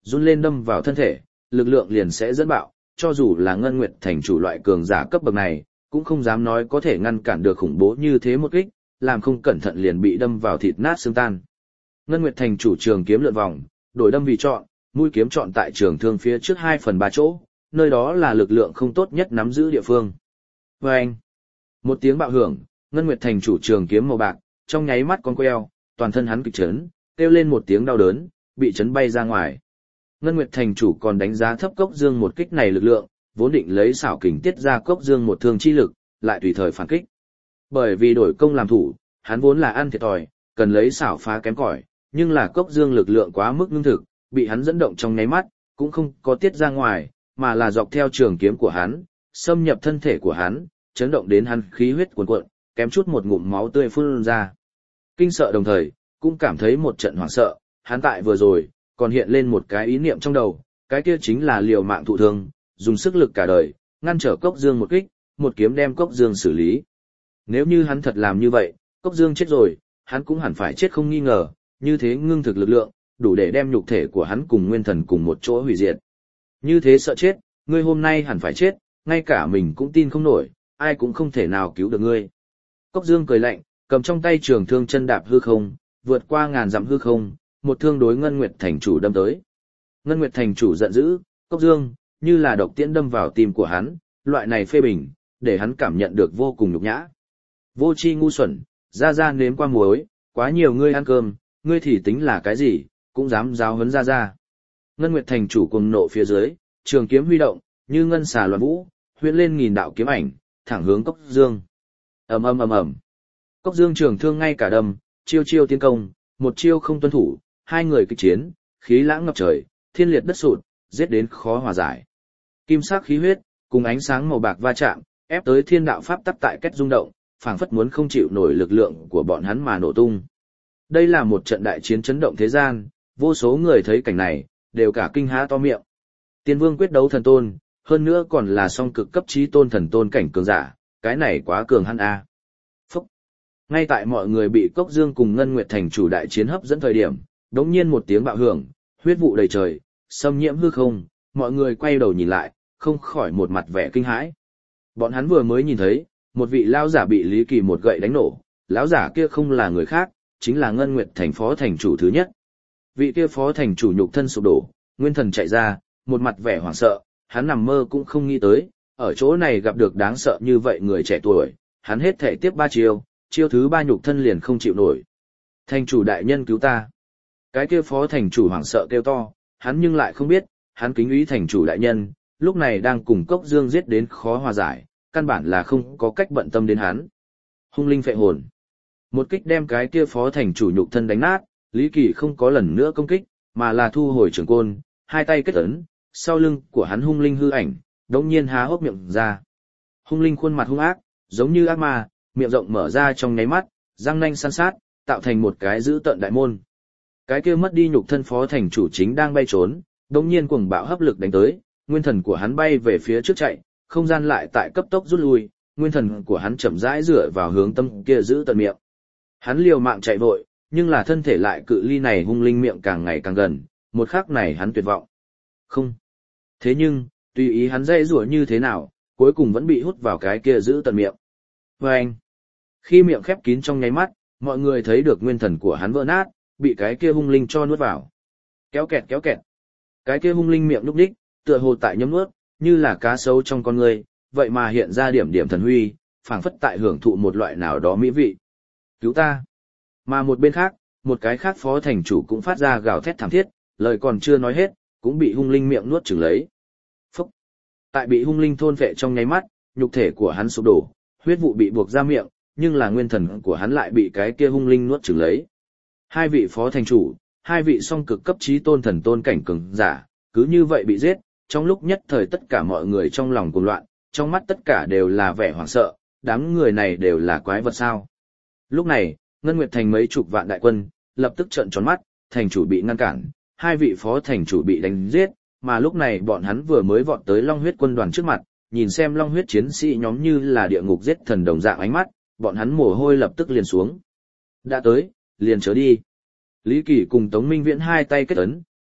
run lên đâm vào thân thể, lực lượng liền sẽ dẫn bạo, cho dù là Ngân Nguyệt Thành chủ loại cường giả cấp bậc này, cũng không dám nói có thể ngăn cản được khủng bố như thế một kích, làm không cẩn thận liền bị đâm vào thịt nát xương tan. Ngân Nguyệt Thành chủ trường kiếm lượn vòng, đổi đâm vì chọn, mũi kiếm chọn tại trường thương phía trước 2/3 chỗ, nơi đó là lực lượng không tốt nhất nắm giữ địa phương. Vâng! Một tiếng bạo hưởng, Ngân Nguyệt Thành chủ trường kiếm màu bạc, trong nháy mắt con queo, toàn thân hắn kịch chấn, kêu lên một tiếng đau đớn, bị chấn bay ra ngoài. Ngân Nguyệt Thành chủ còn đánh giá thấp Cốc Dương một kích này lực lượng, vốn định lấy xảo kình tiết ra Cốc Dương một thương chi lực, lại tùy thời phản kích. Bởi vì đổi công làm thủ, hắn vốn là ăn thiệt thòi, cần lấy xảo phá kém cỏi, nhưng là Cốc Dương lực lượng quá mức ngưng thực, bị hắn dẫn động trong nháy mắt, cũng không có tiết ra ngoài, mà là dọc theo trường kiếm của hắn, xâm nhập thân thể của hắn, chấn động đến hắn khí huyết cuồn cuộn, kém chút một ngụm máu tươi phun ra. Kinh sợ đồng thời, cũng cảm thấy một trận hoảng sợ, hắn tại vừa rồi, còn hiện lên một cái ý niệm trong đầu, cái kia chính là liều mạng thụ thương, dùng sức lực cả đời, ngăn trở Cốc Dương một kích, một kiếm đem Cốc Dương xử lý. Nếu như hắn thật làm như vậy, Cốc Dương chết rồi, hắn cũng hẳn phải chết không nghi ngờ, như thế ngưng thực lực lượng, đủ để đem nhục thể của hắn cùng nguyên thần cùng một chỗ hủy diệt. Như thế sợ chết, ngươi hôm nay hẳn phải chết, ngay cả mình cũng tin không nổi, ai cũng không thể nào cứu được ngươi. Cốc Dương cười lạnh, cầm trong tay trường thương chân đạp hư không, vượt qua ngàn dặm hư không, một thương đối Ngân Nguyệt Thành chủ đâm tới. Ngân Nguyệt Thành chủ giận dữ, Cốc Dương, như là độc tiễn đâm vào tim của hắn, loại này phê bình, để hắn cảm nhận được vô cùng nhục nhã. Vô tri ngu xuẩn, ra nếm qua muối, quá nhiều ngươi ăn cơm, ngươi thì tính là cái gì, cũng dám giáo huấn ra. Ngân Nguyệt Thành chủ cuồng nộ phía dưới, trường kiếm huy động, như ngân xà loạn vũ, huyễn lên nghìn đạo kiếm ảnh, thẳng hướng Cốc Dương. Ầm ầm ầm ầm. Cốc Dương trường thương ngay cả đâm, chiêu chiêu tiến công, một chiêu không tuân thủ, hai người kịch chiến, khí lãng ngập trời, thiên liệt đất sụt, giết đến khó hòa giải. Kim sắc khí huyết cùng ánh sáng màu bạc va chạm, ép tới thiên đạo pháp tắc tại cách rung động, phảng phất muốn không chịu nổi lực lượng của bọn hắn mà nổ tung. Đây là một trận đại chiến chấn động thế gian, vô số người thấy cảnh này, đều cả kinh há to miệng. Tiên Vương quyết đấu thần tôn, hơn nữa còn là song cực cấp chí tôn thần tôn cảnh cường giả, cái này quá cường hắn a. Phúc. Ngay tại mọi người bị Cốc Dương cùng Ngân Nguyệt Thành chủ đại chiến hấp dẫn thời điểm, đống nhiên một tiếng bạo hưởng, huyết vụ đầy trời, xâm nhiễm hư không, mọi người quay đầu nhìn lại, không khỏi một mặt vẻ kinh hãi. Bọn hắn vừa mới nhìn thấy, một vị lão giả bị Lý Kỳ một gậy đánh nổ, lão giả kia không là người khác, chính là Ngân Nguyệt Thành phó thành chủ thứ nhất. Vị kia phó thành chủ nhục thân sụp đổ, nguyên thần chạy ra, một mặt vẻ hoảng sợ, hắn nằm mơ cũng không nghĩ tới, ở chỗ này gặp được đáng sợ như vậy người trẻ tuổi, hắn hết thể tiếp 3 chiêu, chiêu thứ 3 nhục thân liền không chịu nổi. Thành chủ đại nhân cứu ta. Cái kia phó thành chủ hoảng sợ kêu to, hắn nhưng lại không biết, hắn kính úy thành chủ đại nhân, lúc này đang cùng Cốc Dương giết đến khó hòa giải, căn bản là không có cách bận tâm đến hắn. Hung linh phệ hồn. Một kích đem cái kia phó thành chủ nhục thân đánh nát, Lý Kỳ không có lần nữa công kích, mà là thu hồi trường côn, hai tay kết ấn, sau lưng của hắn hung linh hư ảnh, đột nhiên há hốc miệng ra. Hung linh khuôn mặt hung ác, giống như ác ma, miệng rộng mở ra trong nháy mắt, răng nanh san sát, tạo thành một cái dữ tợn đại môn. Cái kia mất đi nhục thân phó thành chủ chính đang bay trốn, đột nhiên cuồng bạo hấp lực đánh tới, nguyên thần của hắn bay về phía trước chạy, không gian lại tại cấp tốc rút lui, nguyên thần của hắn chậm rãi dựa vào hướng tâm kia giữ tận miệng. Hắn liều mạng chạy vội, nhưng là thân thể lại cự ly này hung linh miệng càng ngày càng gần, một khắc này hắn tuyệt vọng. Không. Thế nhưng, tùy ý hắn dây rủa như thế nào, cuối cùng vẫn bị hút vào cái kia giữ tận miệng. Và anh, khi miệng khép kín trong nháy mắt, mọi người thấy được nguyên thần của hắn vỡ nát, bị cái kia hung linh cho nuốt vào. Kéo kẹt kéo kẹt. Cái kia hung linh miệng lúc đích, tựa hồ tại nhấm nuốt, như là cá sấu trong con người, vậy mà hiện ra điểm điểm thần huy, phảng phất tại hưởng thụ một loại nào đó mỹ vị. Cứu ta! Mà một bên khác, một cái khác phó thành chủ cũng phát ra gào thét thảm thiết, lời còn chưa nói hết, cũng bị hung linh miệng nuốt chửng lấy. Phúc! Tại bị hung linh thôn phệ trong nháy mắt, nhục thể của hắn sụp đổ, huyết vụ bị buộc ra miệng, nhưng là nguyên thần của hắn lại bị cái kia hung linh nuốt chửng lấy. Hai vị phó thành chủ, hai vị song cực cấp chí tôn thần tôn cảnh cường giả, cứ như vậy bị giết, trong lúc nhất thời tất cả mọi người trong lòng cuồng loạn, trong mắt tất cả đều là vẻ hoảng sợ, đám người này đều là quái vật sao. Lúc này, Ngân Nguyệt Thành mấy chục vạn đại quân, lập tức trợn tròn mắt, thành chủ bị ngăn cản, hai vị phó thành chủ bị đánh giết, mà lúc này bọn hắn vừa mới vọt tới Long Huyết quân đoàn trước mặt, nhìn xem Long Huyết chiến sĩ nhóm như là địa ngục giết thần đồng dạng ánh mắt, bọn hắn mồ hôi lập tức liền xuống. Đã tới, liền chớ đi. Lý Kỳ cùng Tống Minh Viễn hai tay kết ấn,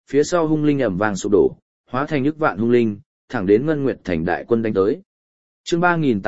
phía sau hung linh ầm vang sụp đổ, hóa thành ức vạn hung linh, thẳng đến Ngân Nguyệt Thành đại quân đánh tới. Chương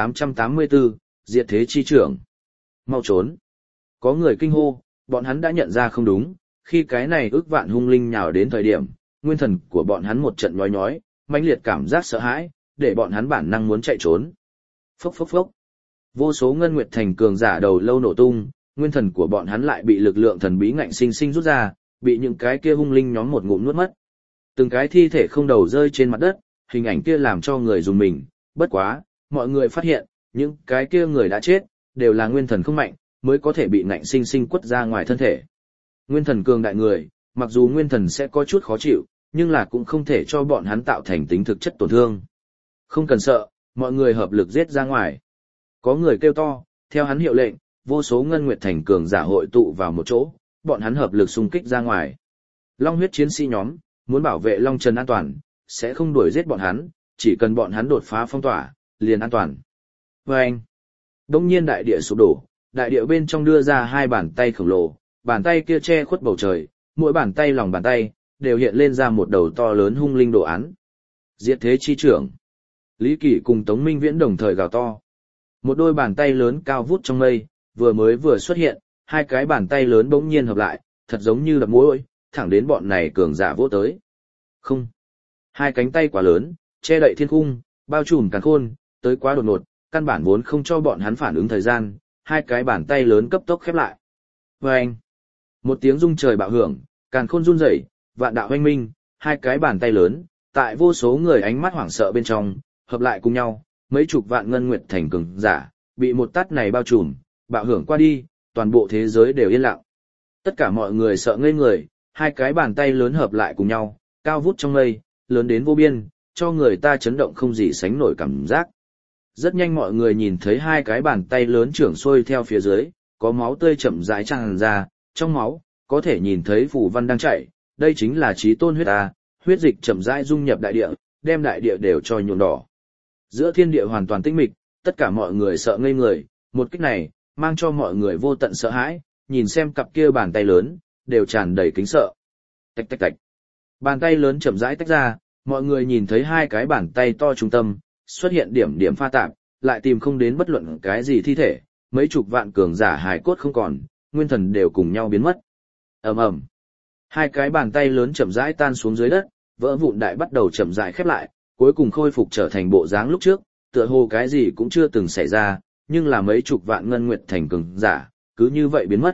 3884, Diệt thế chi trưởng. Mau trốn. Có người kinh hô, bọn hắn đã nhận ra không đúng, khi cái này ức vạn hung linh nhào đến thời điểm, nguyên thần của bọn hắn một trận nhói nhói, mãnh liệt cảm giác sợ hãi, để bọn hắn bản năng muốn chạy trốn. Phốc phốc phốc. Vô số Ngân Nguyệt Thành cường giả đầu lâu nổ tung, nguyên thần của bọn hắn lại bị lực lượng thần bí ngạnh sinh sinh rút ra, bị những cái kia hung linh nhóm một ngụm nuốt mất. Từng cái thi thể không đầu rơi trên mặt đất, hình ảnh kia làm cho người dùng mình, bất quá, mọi người phát hiện, những cái kia người đã chết, đều là nguyên thần không mạnh, mới có thể bị ngạnh sinh sinh quất ra ngoài thân thể. Nguyên thần cường đại người, mặc dù nguyên thần sẽ có chút khó chịu, nhưng là cũng không thể cho bọn hắn tạo thành tính thực chất tổn thương. Không cần sợ, mọi người hợp lực giết ra ngoài. Có người kêu to, theo hắn hiệu lệnh, vô số Ngân Nguyệt Thành cường giả hội tụ vào một chỗ, bọn hắn hợp lực xung kích ra ngoài. Long huyết chiến sĩ nhóm, muốn bảo vệ Long Trần an toàn, sẽ không đuổi giết bọn hắn, chỉ cần bọn hắn đột phá phong tỏa, liền an toàn. Vâng! Đông nhiên đại địa sụp đổ, đại địa bên trong đưa ra hai bàn tay khổng lồ, bàn tay kia che khuất bầu trời, mỗi bàn tay lòng bàn tay, đều hiện lên ra một đầu to lớn hung linh đồ án. Diệt thế chi trưởng. Lý Kỳ cùng Tống Minh Viễn đồng thời gào to. Một đôi bàn tay lớn cao vút trong mây, vừa xuất hiện, hai cái bàn tay lớn bỗng nhiên hợp lại, thật giống như đập mối, thẳng đến bọn này cường giả vỗ tới. Không. Hai cánh tay quá lớn, che đậy thiên cung, bao trùm càn khôn, tới quá đột ngột, căn bản vốn không cho bọn hắn phản ứng thời gian, hai cái bàn tay lớn cấp tốc khép lại. Vâng! Một tiếng rung trời bạo hưởng, càn khôn run rẩy, vạn đạo hoanh minh, hai cái bàn tay lớn, tại vô số người ánh mắt hoảng sợ bên trong, hợp lại cùng nhau, mấy chục vạn Ngân Nguyệt Thành cường giả, bị một tát này bao trùm, bạo hưởng qua đi, toàn bộ thế giới đều yên lặng. Tất cả mọi người sợ ngây người, hai cái bàn tay lớn hợp lại cùng nhau, cao vút trong mây, lớn đến vô biên, cho người ta chấn động không gì sánh nổi cảm giác. Rất nhanh mọi người nhìn thấy hai cái bàn tay lớn trưởng xuôi theo phía dưới, có máu tươi chậm rãi tràn ra, trong máu, có thể nhìn thấy phù văn đang chảy, đây chính là chí tôn huyết a, huyết dịch chậm rãi dung nhập đại địa, đem đại địa đều cho nhuộm đỏ. Giữa thiên địa hoàn toàn tĩnh mịch, tất cả mọi người sợ ngây người, một kích này, mang cho mọi người vô tận sợ hãi, nhìn xem cặp kia bàn tay lớn, đều tràn đầy kính sợ. Tạch tạch tạch. Bàn tay lớn chậm rãi tách ra, mọi người nhìn thấy hai cái bàn tay to trung tâm, xuất hiện điểm điểm pha tạp, lại tìm không đến bất luận cái gì thi thể, mấy chục vạn cường giả hài cốt không còn, nguyên thần đều cùng nhau biến mất. Ầm ầm. Hai cái bàn tay lớn chậm rãi tan xuống dưới đất, vỡ vụn đại bắt đầu chậm rãi khép lại, cuối cùng khôi phục trở thành bộ dáng lúc trước, tựa hồ cái gì cũng chưa từng xảy ra, nhưng là mấy chục vạn Ngân Nguyệt Thành cường giả, cứ như vậy biến mất.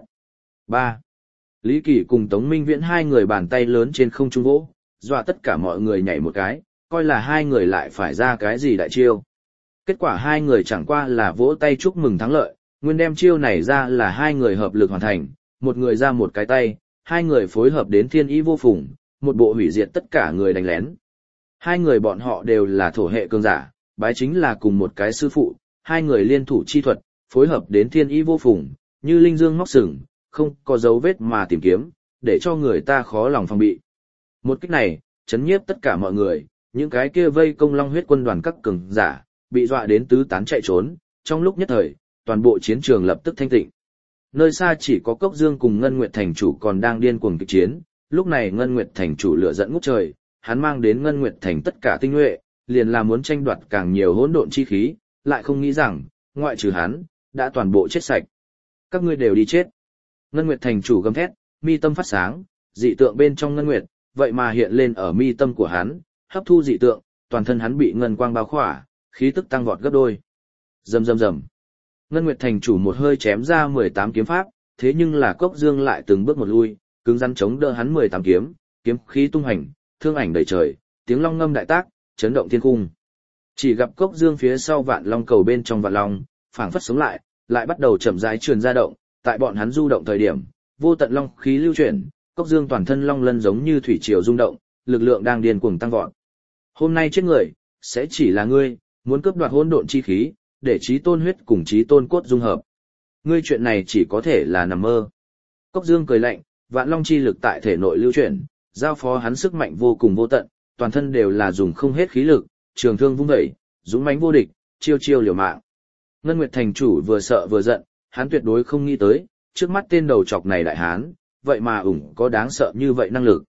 3. Lý Kỳ cùng Tống Minh Viễn hai người bàn tay lớn trên không trung vỗ, dọa tất cả mọi người nhảy một cái, coi là hai người lại phải ra cái gì đại chiêu. Kết quả hai người chẳng qua là vỗ tay chúc mừng thắng lợi, nguyên đem chiêu này ra là hai người hợp lực hoàn thành, một người ra một cái tay, hai người phối hợp đến thiên ý vô phùng, một bộ hủy diệt tất cả người đánh lén. Hai người bọn họ đều là thổ hệ cường giả, bái chính là cùng một cái sư phụ, hai người liên thủ chi thuật, phối hợp đến thiên ý vô phùng, như linh dương móc sừng, không có dấu vết mà tìm kiếm, để cho người ta khó lòng phòng bị. Một kích này, chấn nhiếp tất cả mọi người, những cái kia vây công Long huyết quân đoàn các cường giả, bị dọa đến tứ tán chạy trốn, trong lúc nhất thời, toàn bộ chiến trường lập tức thanh tịnh. Nơi xa chỉ có Cốc Dương cùng Ngân Nguyệt Thành chủ còn đang điên cuồng kịch chiến, lúc này Ngân Nguyệt Thành chủ lửa giận ngút trời, hắn mang đến Ngân Nguyệt Thành tất cả tinh nhuệ, liền là muốn tranh đoạt càng nhiều hỗn độn chi khí, lại không nghĩ rằng, ngoại trừ hắn, đã toàn bộ chết sạch. Các ngươi đều đi chết. Ngân Nguyệt Thành chủ gầm thét, mi tâm phát sáng, dị tượng bên trong Ngân Nguyệt, vậy mà hiện lên ở mi tâm của hắn, hấp thu dị tượng, toàn thân hắn bị ngân quang bao khỏa, khí tức tăng vọt gấp đôi. Rầm rầm rầm. Ngân Nguyệt Thành chủ một hơi chém ra 18 kiếm pháp, thế nhưng là Cốc Dương lại từng bước một lui, cứng rắn chống đỡ hắn 18 kiếm, kiếm khí tung hành, thương ảnh đầy trời, tiếng long ngâm đại tác, chấn động thiên cung. Chỉ gặp Cốc Dương phía sau Vạn Long cầu bên trong Vạn Long, phảng phất sống lại bắt đầu chậm rãi truyền ra động, tại bọn hắn du động thời điểm, vô tận long khí lưu chuyển, Cốc Dương toàn thân long lân giống như thủy triều rung động, lực lượng đang điên cuồng tăng vọt. Hôm nay chết người, sẽ chỉ là ngươi, muốn cướp đoạt hỗn độn chi khí, để chí tôn huyết cùng chí tôn cốt dung hợp. Ngươi chuyện này chỉ có thể là nằm mơ. Cốc Dương cười lạnh, Vạn Long chi lực tại thể nội lưu chuyển, giao phó hắn sức mạnh vô cùng vô tận, toàn thân đều là dùng không hết khí lực, trường thương vung dậy, dũng mãnh vô địch, chiêu chiêu liều mạng. Ngân Nguyệt Thành chủ vừa sợ vừa giận, hắn tuyệt đối không nghĩ tới, trước mắt tên đầu chọc này đại hán, vậy mà có đáng sợ như vậy năng lực.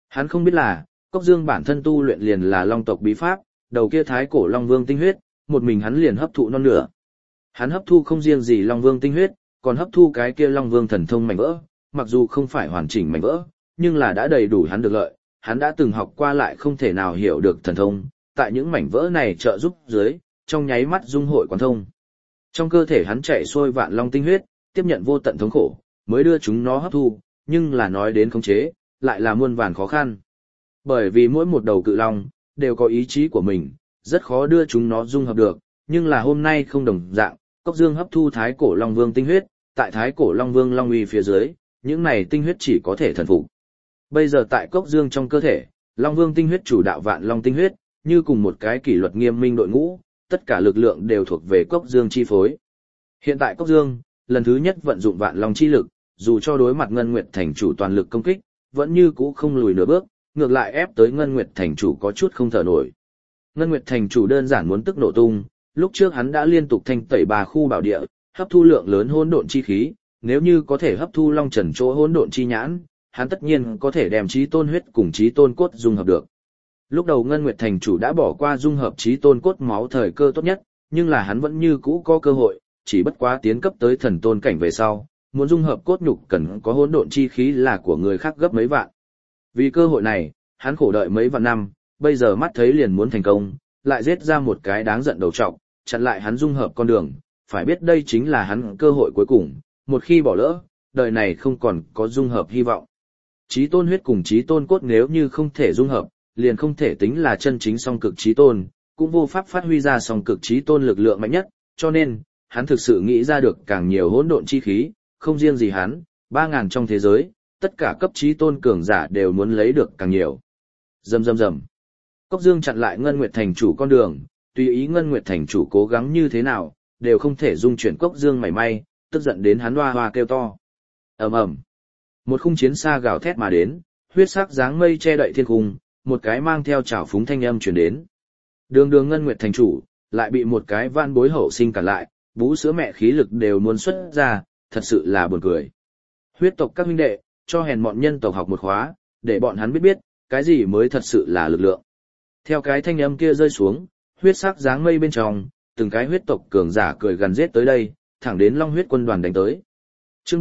Hắn không biết là, Cốc Dương bản thân tu luyện liền là long tộc bí pháp, đầu kia thái cổ long vương tinh huyết, một mình hắn liền hấp thụ non nửa. Hắn hấp thu không riêng gì long vương tinh huyết, còn hấp thu cái kia long vương thần thông mảnh vỡ, mặc dù không phải hoàn chỉnh mảnh vỡ, nhưng là đã đầy đủ hắn được lợi, hắn đã từng học qua lại không thể nào hiểu được thần thông, tại những mảnh vỡ này trợ giúp dưới, trong nháy mắt dung hội quán thông. Trong cơ thể hắn chạy xuôi vạn long tinh huyết, tiếp nhận vô tận thống khổ, mới đưa chúng nó hấp thu, nhưng là nói đến khống chế, lại là muôn vàn khó khăn. Bởi vì mỗi một đầu cự long, đều có ý chí của mình, rất khó đưa chúng nó dung hợp được, nhưng là hôm nay không đồng dạng, Cốc Dương hấp thu thái cổ long vương tinh huyết, tại thái cổ long vương long uy phía dưới, những này tinh huyết chỉ có thể thần phục. Bây giờ tại Cốc Dương trong cơ thể, long vương tinh huyết chủ đạo vạn long tinh huyết, như cùng một cái kỷ luật nghiêm minh đội ngũ, tất cả lực lượng đều thuộc về Cốc Dương chi phối. Hiện tại Cốc Dương, lần thứ nhất vận dụng vạn long chi lực, dù cho đối mặt Ngân Nguyệt Thành chủ toàn lực công kích, vẫn như cũ không lùi nửa bước, ngược lại ép tới Ngân Nguyệt Thành chủ có chút không thở nổi. Ngân Nguyệt Thành chủ đơn giản muốn tức nổ tung, lúc trước hắn đã liên tục thanh tẩy 3 khu bảo địa, hấp thu lượng lớn hỗn độn chi khí, nếu như có thể hấp thu Long Trần chỗ hỗn độn chi nhãn, hắn tất nhiên có thể đem Chí Tôn huyết cùng Chí Tôn cốt dung hợp được. Lúc đầu Ngân Nguyệt Thành chủ đã bỏ qua dung hợp Chí Tôn cốt máu thời cơ tốt nhất, nhưng là hắn vẫn như cũ có cơ hội, chỉ bất quá tiến cấp tới thần tôn cảnh về sau, muốn dung hợp cốt nhục cần có hỗn độn chi khí là của người khác gấp mấy vạn. Vì cơ hội này, hắn khổ đợi mấy vạn năm, bây giờ mắt thấy liền muốn thành công, lại giết ra một cái đáng giận đầu trọc, chặn lại hắn dung hợp con đường, phải biết đây chính là hắn cơ hội cuối cùng, một khi bỏ lỡ, đời này không còn có dung hợp hy vọng. Chí Tôn huyết cùng Chí Tôn cốt nếu như không thể dung hợp, liền không thể tính là chân chính song cực Chí Tôn, cũng vô pháp phát huy ra song cực Chí Tôn lực lượng mạnh nhất, cho nên, hắn thực sự nghĩ ra được càng nhiều hỗn độn chi khí, không riêng gì hắn, 3.000 trong thế giới, tất cả cấp Chí Tôn cường giả đều muốn lấy được càng nhiều. Rầm rầm rầm. Cốc Dương chặn lại Ngân Nguyệt Thành chủ con đường, tùy ý Ngân Nguyệt Thành chủ cố gắng như thế nào, đều không thể dung chuyển Cốc Dương mảy may, tức giận đến hắn hoa hoa kêu to. Ầm ầm. Một khung chiến xa gào thét mà đến, huyết sắc dáng mây che đậy thiên cung, một cái mang theo trảo phúng thanh âm truyền đến. Đường Đường Ngân Nguyệt Thành chủ, lại bị một cái van bối hậu sinh cản lại, bú sữa mẹ khí lực đều muốn xuất ra, thật sự là buồn cười. Huyết tộc các huynh đệ, cho hèn mọn nhân tộc học một khóa, để bọn hắn biết biết, cái gì mới thật sự là lực lượng. Theo cái thanh âm kia rơi xuống, huyết sắc dáng mây bên trong, từng cái huyết tộc cường giả cười gần giết tới đây, thẳng đến Long huyết quân đoàn đánh tới. Chương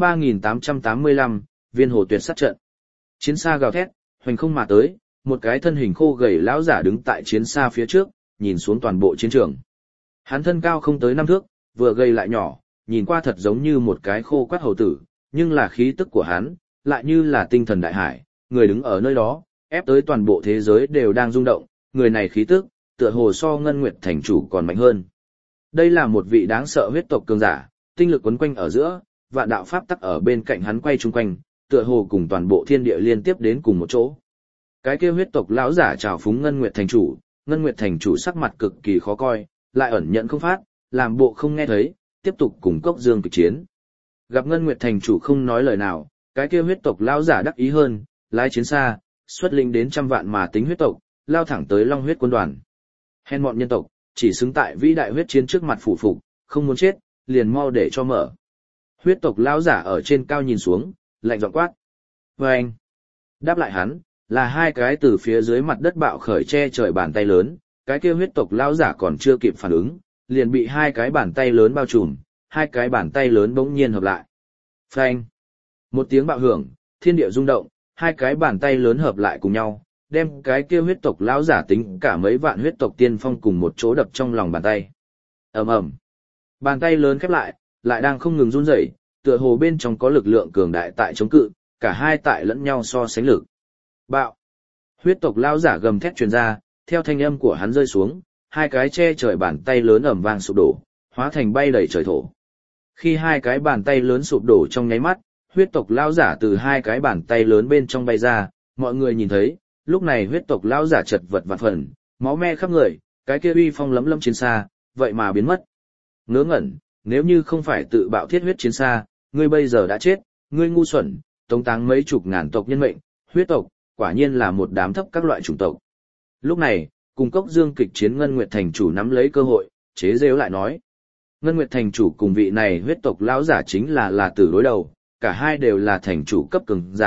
3885, Viên Hồ Tuyệt sát trận. Chiến xa gào thét, hoành không mà tới, một cái thân hình khô gầy lão giả đứng tại chiến xa phía trước, nhìn xuống toàn bộ chiến trường. Hắn thân cao không tới 5 thước, vừa gầy lại nhỏ, nhìn qua thật giống như một cái khô quắt hầu tử, nhưng là khí tức của hắn, lại như là tinh thần đại hải, người đứng ở nơi đó, ép tới toàn bộ thế giới đều đang rung động, người này khí tức, tựa hồ so Ngân Nguyệt Thành chủ còn mạnh hơn. Đây là một vị đáng sợ huyết tộc cường giả, tinh lực quấn quanh ở giữa, vạn đạo pháp tắc ở bên cạnh hắn quay chung quanh, tựa hồ cùng toàn bộ thiên địa liên tiếp đến cùng một chỗ. Cái kia huyết tộc lão giả chào phúng Ngân Nguyệt Thành chủ, Ngân Nguyệt Thành chủ sắc mặt cực kỳ khó coi, lại ẩn nhận không phát, làm bộ không nghe thấy, tiếp tục cùng Cốc Dương kịch chiến. Gặp Ngân Nguyệt Thành chủ không nói lời nào, cái kia huyết tộc lão giả đắc ý hơn, lái chiến xa, xuất linh đến trăm vạn mà tính huyết tộc, lao thẳng tới Long huyết quân đoàn. Hèn mọn nhân tộc, chỉ xứng tại vĩ đại huyết chiến trước mặt phủ phục, không muốn chết, liền mau để cho mở. Huyết tộc lão giả ở trên cao nhìn xuống, lạnh giọng quát. Vâng! Đáp lại hắn, là hai cái từ phía dưới mặt đất bạo khởi che trời bàn tay lớn, cái kia huyết tộc lão giả còn chưa kịp phản ứng, liền bị hai cái bàn tay lớn bao trùm, hai cái bàn tay lớn bỗng nhiên hợp lại. Phanh! Một tiếng bạo hưởng, thiên địa rung động, hai cái bàn tay lớn hợp lại cùng nhau, đem cái kia huyết tộc lão giả tính cả mấy vạn huyết tộc tiên phong cùng một chỗ đập trong lòng bàn tay. Ầm ầm. Bàn tay lớn khép lại đang không ngừng run rẩy, tựa hồ bên trong có lực lượng cường đại tại chống cự, cả hai tại lẫn nhau so sánh lực. Bạo. Huyết tộc lão giả gầm thét truyền ra, theo thanh âm của hắn rơi xuống, hai cái che trời bàn tay lớn ầm vang sụp đổ, hóa thành bay đầy trời thổ. Khi hai cái bàn tay lớn sụp đổ trong nháy mắt, huyết tộc lão giả từ hai cái bàn tay lớn bên trong bay ra, mọi người nhìn thấy, lúc này huyết tộc lão giả chật vật vạn phần, máu me khắp người, cái kia uy phong lấm lấm chiến xa, vậy mà biến mất. Ngớ ngẩn, nếu như không phải tự bạo thiết huyết chiến xa, ngươi bây giờ đã chết, ngươi ngu xuẩn, tống táng mấy chục ngàn tộc nhân mệnh, huyết tộc, quả nhiên là một đám thấp các loại chủng tộc. Lúc này, cùng Cốc Dương kịch chiến Ngân Nguyệt Thành chủ nắm lấy cơ hội, chế giễu lại nói. Ngân Nguyệt Thành chủ cùng vị này huyết tộc lão giả chính là tử đối đầu, cả hai đều là thành chủ cấp cường giả,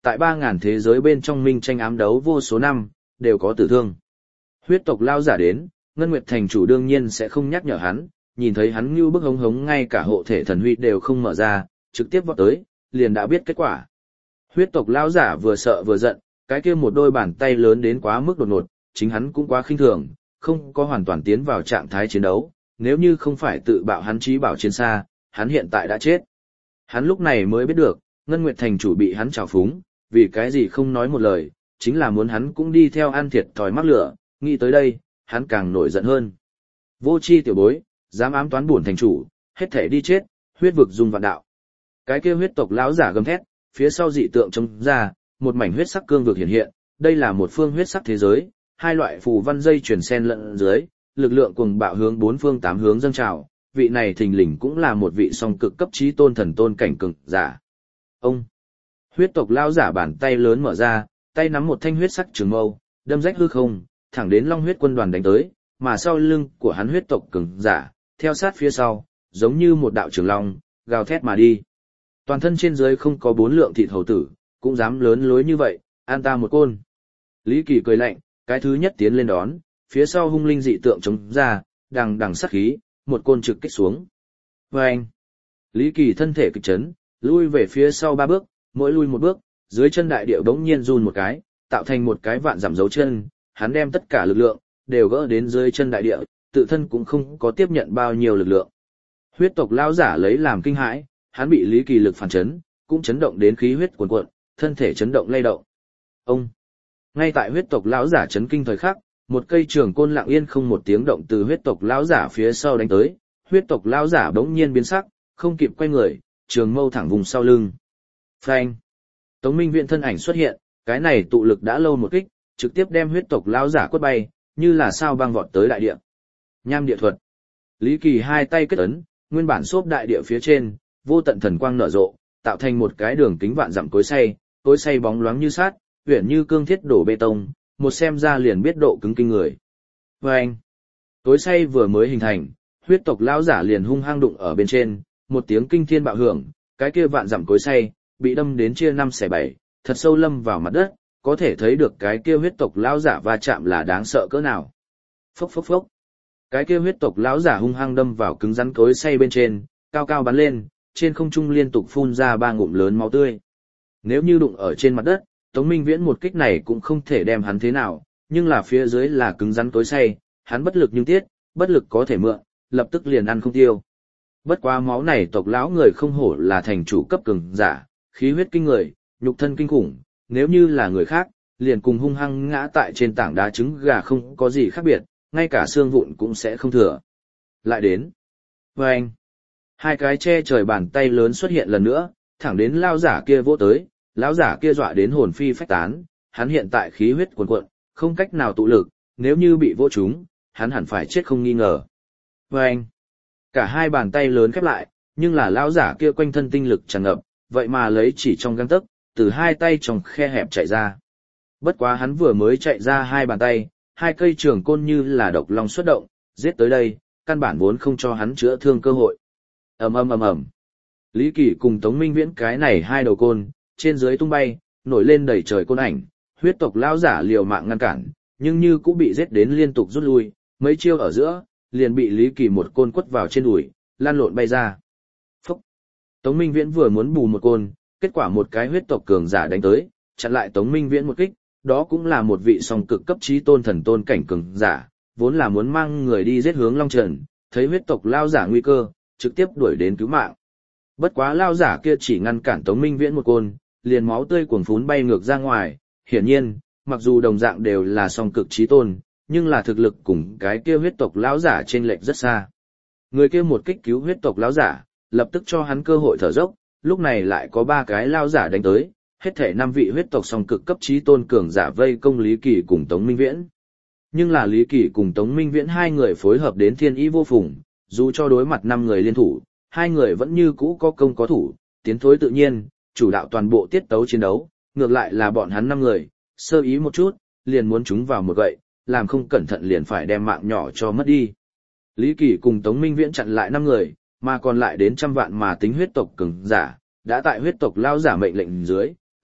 tại 3.000 thế giới bên trong minh tranh ám đấu vô số năm, đều có tử thương. Huyết tộc lao giả đến, Ngân Nguyệt thành chủ đương nhiên sẽ không nhắc nhở hắn, nhìn thấy hắn như bức hống hống ngay cả hộ thể thần huy đều không mở ra, trực tiếp vọt tới, liền đã biết kết quả. Huyết tộc lao giả vừa sợ vừa giận, cái kia một đôi bàn tay lớn đến quá mức đột ngột, chính hắn cũng quá khinh thường, không có hoàn toàn tiến vào trạng thái chiến đấu, nếu như không phải tự bạo hắn trí bảo chiến xa, hắn hiện tại đã chết. Hắn lúc này mới biết được, Ngân Nguyệt thành chủ bị hắn trào phúng, vì cái gì không nói một lời, chính là muốn hắn cũng đi theo ăn thiệt thòi mắc lửa, nghĩ tới đây, hắn càng nổi giận hơn. Vô chi tiểu bối, dám ám toán bổn thành chủ, hết thể đi chết, huyết vực dung vạn đạo. Cái kia huyết tộc lão giả gầm thét, phía sau dị tượng trông ra, một mảnh huyết sắc cương vực hiện hiện, đây là một phương huyết sắc thế giới, hai loại phù văn dây chuyển xen lẫn dưới, lực lượng cuồng bạo hướng bốn phương tám hướng dâng trào, vị này thình lình cũng là một vị song cực cấp chí tôn thần tôn cảnh cường giả. Ông huyết tộc lão giả bàn tay lớn mở ra, tay nắm một thanh huyết sắc trường mâu, đâm rách hư không, thẳng đến Long huyết quân đoàn đánh tới, mà sau lưng của hắn huyết tộc cường giả, theo sát phía sau, giống như một đạo trường long, gào thét mà đi. Toàn thân trên dưới không có 4 lượng thịt hầu tử, cũng dám lớn lối như vậy, an ta một côn. Lý Kỳ cười lạnh, cái thứ nhất tiến lên đón, phía sau hung linh dị tượng chống ra, đằng đằng sát khí, một côn trực kích xuống. Vâng! Lý Kỳ thân thể kịch chấn, lui về phía sau 3 bước, mỗi lui một bước, dưới chân đại địa bỗng nhiên run một cái, tạo thành một cái vạn giảm dấu chân, hắn đem tất cả lực lượng, đều gỡ đến dưới chân đại địa, tự thân cũng không có tiếp nhận bao nhiêu lực lượng. Huyết tộc lão giả lấy làm kinh hãi, hắn bị Lý Kỳ lực phản chấn, cũng chấn động đến khí huyết cuồn cuộn, thân thể chấn động lay động. Ông! Ngay tại huyết tộc lão giả chấn kinh thời khắc, một cây trường côn lặng yên không một tiếng động từ huyết tộc lão giả phía sau đánh tới, huyết tộc lão giả bỗng nhiên biến sắc, không kịp quay người, trường mâu thẳng vùng sau lưng. Phanh! Tống Minh Viễn thân ảnh xuất hiện, cái này tụ lực đã lâu một kích, trực tiếp đem huyết tộc lão giả quất bay, như là sao băng vọt tới đại địa. Nham địa thuật. Lý Kỳ hai tay kết ấn, nguyên bản xốp đại địa phía trên, vô tận thần quang nở rộ, tạo thành một cái đường kính vạn dặm cối xay bóng loáng như sát, uyển như cương thiết đổ bê tông, một xem ra liền biết độ cứng kinh người. Vâng! Cối xay vừa mới hình thành, huyết tộc lão giả liền hung hăng đụng ở bên trên, một tiếng kinh thiên bạo hưởng, cái kia vạn dặm cối xay bị đâm đến chia 5 xẻ 7, thật sâu lâm vào mặt đất, có thể thấy được cái kia huyết tộc lão giả va chạm là đáng sợ cỡ nào. Phốc phốc phốc. Cái kia huyết tộc lão giả hung hăng đâm vào cứng rắn cối xay bên trên, cao cao bắn lên, trên không trung liên tục phun ra 3 ngụm lớn máu tươi. Nếu như đụng ở trên mặt đất, Tống Minh Viễn một kích này cũng không thể đem hắn thế nào, nhưng là phía dưới là cứng rắn cối xay, hắn bất lực nhưng tiết, bất lực có thể mượn, lập tức liền ăn không tiêu. Bất quá máu này tộc lão người không hổ là thành chủ cấp cường giả, khí huyết kinh người, nhục thân kinh khủng, nếu như là người khác, liền cùng hung hăng ngã tại trên tảng đá trứng gà không có gì khác biệt, ngay cả xương vụn cũng sẽ không thừa. Lại đến. Vâng! Hai cái che trời bàn tay lớn xuất hiện lần nữa, thẳng đến lao giả kia vỗ tới, lão giả kia dọa đến hồn phi phách tán, hắn hiện tại khí huyết cuồn cuộn, không cách nào tụ lực, nếu như bị vỗ trúng, hắn hẳn phải chết không nghi ngờ. Vâng! Cả hai bàn tay lớn khép lại, nhưng là lão giả kia quanh thân tinh lực tràn ngập, vậy mà lấy chỉ trong gang tấc, từ hai tay trong khe hẹp chạy ra. Bất quá hắn vừa mới chạy ra hai bàn tay, hai cây trường côn như là độc long xuất động, giết tới đây, căn bản vốn không cho hắn chữa thương cơ hội. Ầm ầm ầm ầm. Lý Kỳ cùng Tống Minh Viễn cái này hai đầu côn, trên dưới tung bay, nổi lên đầy trời côn ảnh, huyết tộc lão giả liều mạng ngăn cản, nhưng như cũng bị giết đến liên tục rút lui, mấy chiêu ở giữa, liền bị Lý Kỳ một côn quất vào trên đùi, lan lộn bay ra. Phúc. Tống Minh Viễn vừa muốn bù một côn, kết quả một cái huyết tộc cường giả đánh tới, chặn lại Tống Minh Viễn một kích, đó cũng là một vị song cực cấp chí tôn thần tôn cảnh cường giả, vốn là muốn mang người đi giết hướng Long Trần, thấy huyết tộc lao giả nguy cơ, trực tiếp đuổi đến cứu mạng. Bất quá lao giả kia chỉ ngăn cản Tống Minh Viễn một côn, liền máu tươi cuồn phún bay ngược ra ngoài, hiển nhiên, mặc dù đồng dạng đều là song cực chí tôn, nhưng là thực lực cùng cái kia huyết tộc lão giả trên lệch rất xa. Người kia một kích cứu huyết tộc lão giả, lập tức cho hắn cơ hội thở dốc, lúc này lại có 3 cái lão giả đánh tới, hết thể 5 vị huyết tộc song cực cấp chí tôn cường giả vây công Lý Kỳ cùng Tống Minh Viễn. Nhưng là Lý Kỳ cùng Tống Minh Viễn hai người phối hợp đến thiên ý vô phùng, dù cho đối mặt 5 người liên thủ, hai người vẫn như cũ có công có thủ, tiến thối tự nhiên, chủ đạo toàn bộ tiết tấu chiến đấu, ngược lại là bọn hắn 5 người, sơ ý một chút, liền muốn chúng vào một gậy, làm không cẩn thận liền phải đem mạng nhỏ cho mất đi. Lý Kỳ cùng Tống Minh Viễn chặn lại 5 người, mà còn lại đến trăm vạn mà tính huyết tộc cường giả, đã tại huyết tộc lao giả mệnh lệnh dưới,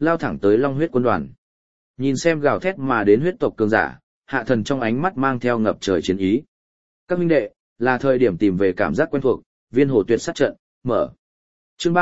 lao thẳng tới Long huyết quân đoàn. Nhìn xem gào thét mà đến huyết tộc cường giả, Hạ Thần trong ánh mắt mang theo ngập trời chiến ý. Các huynh đệ, là thời điểm tìm về cảm giác quen thuộc, Viên Hồ Tuyệt sát trận, mở. Chương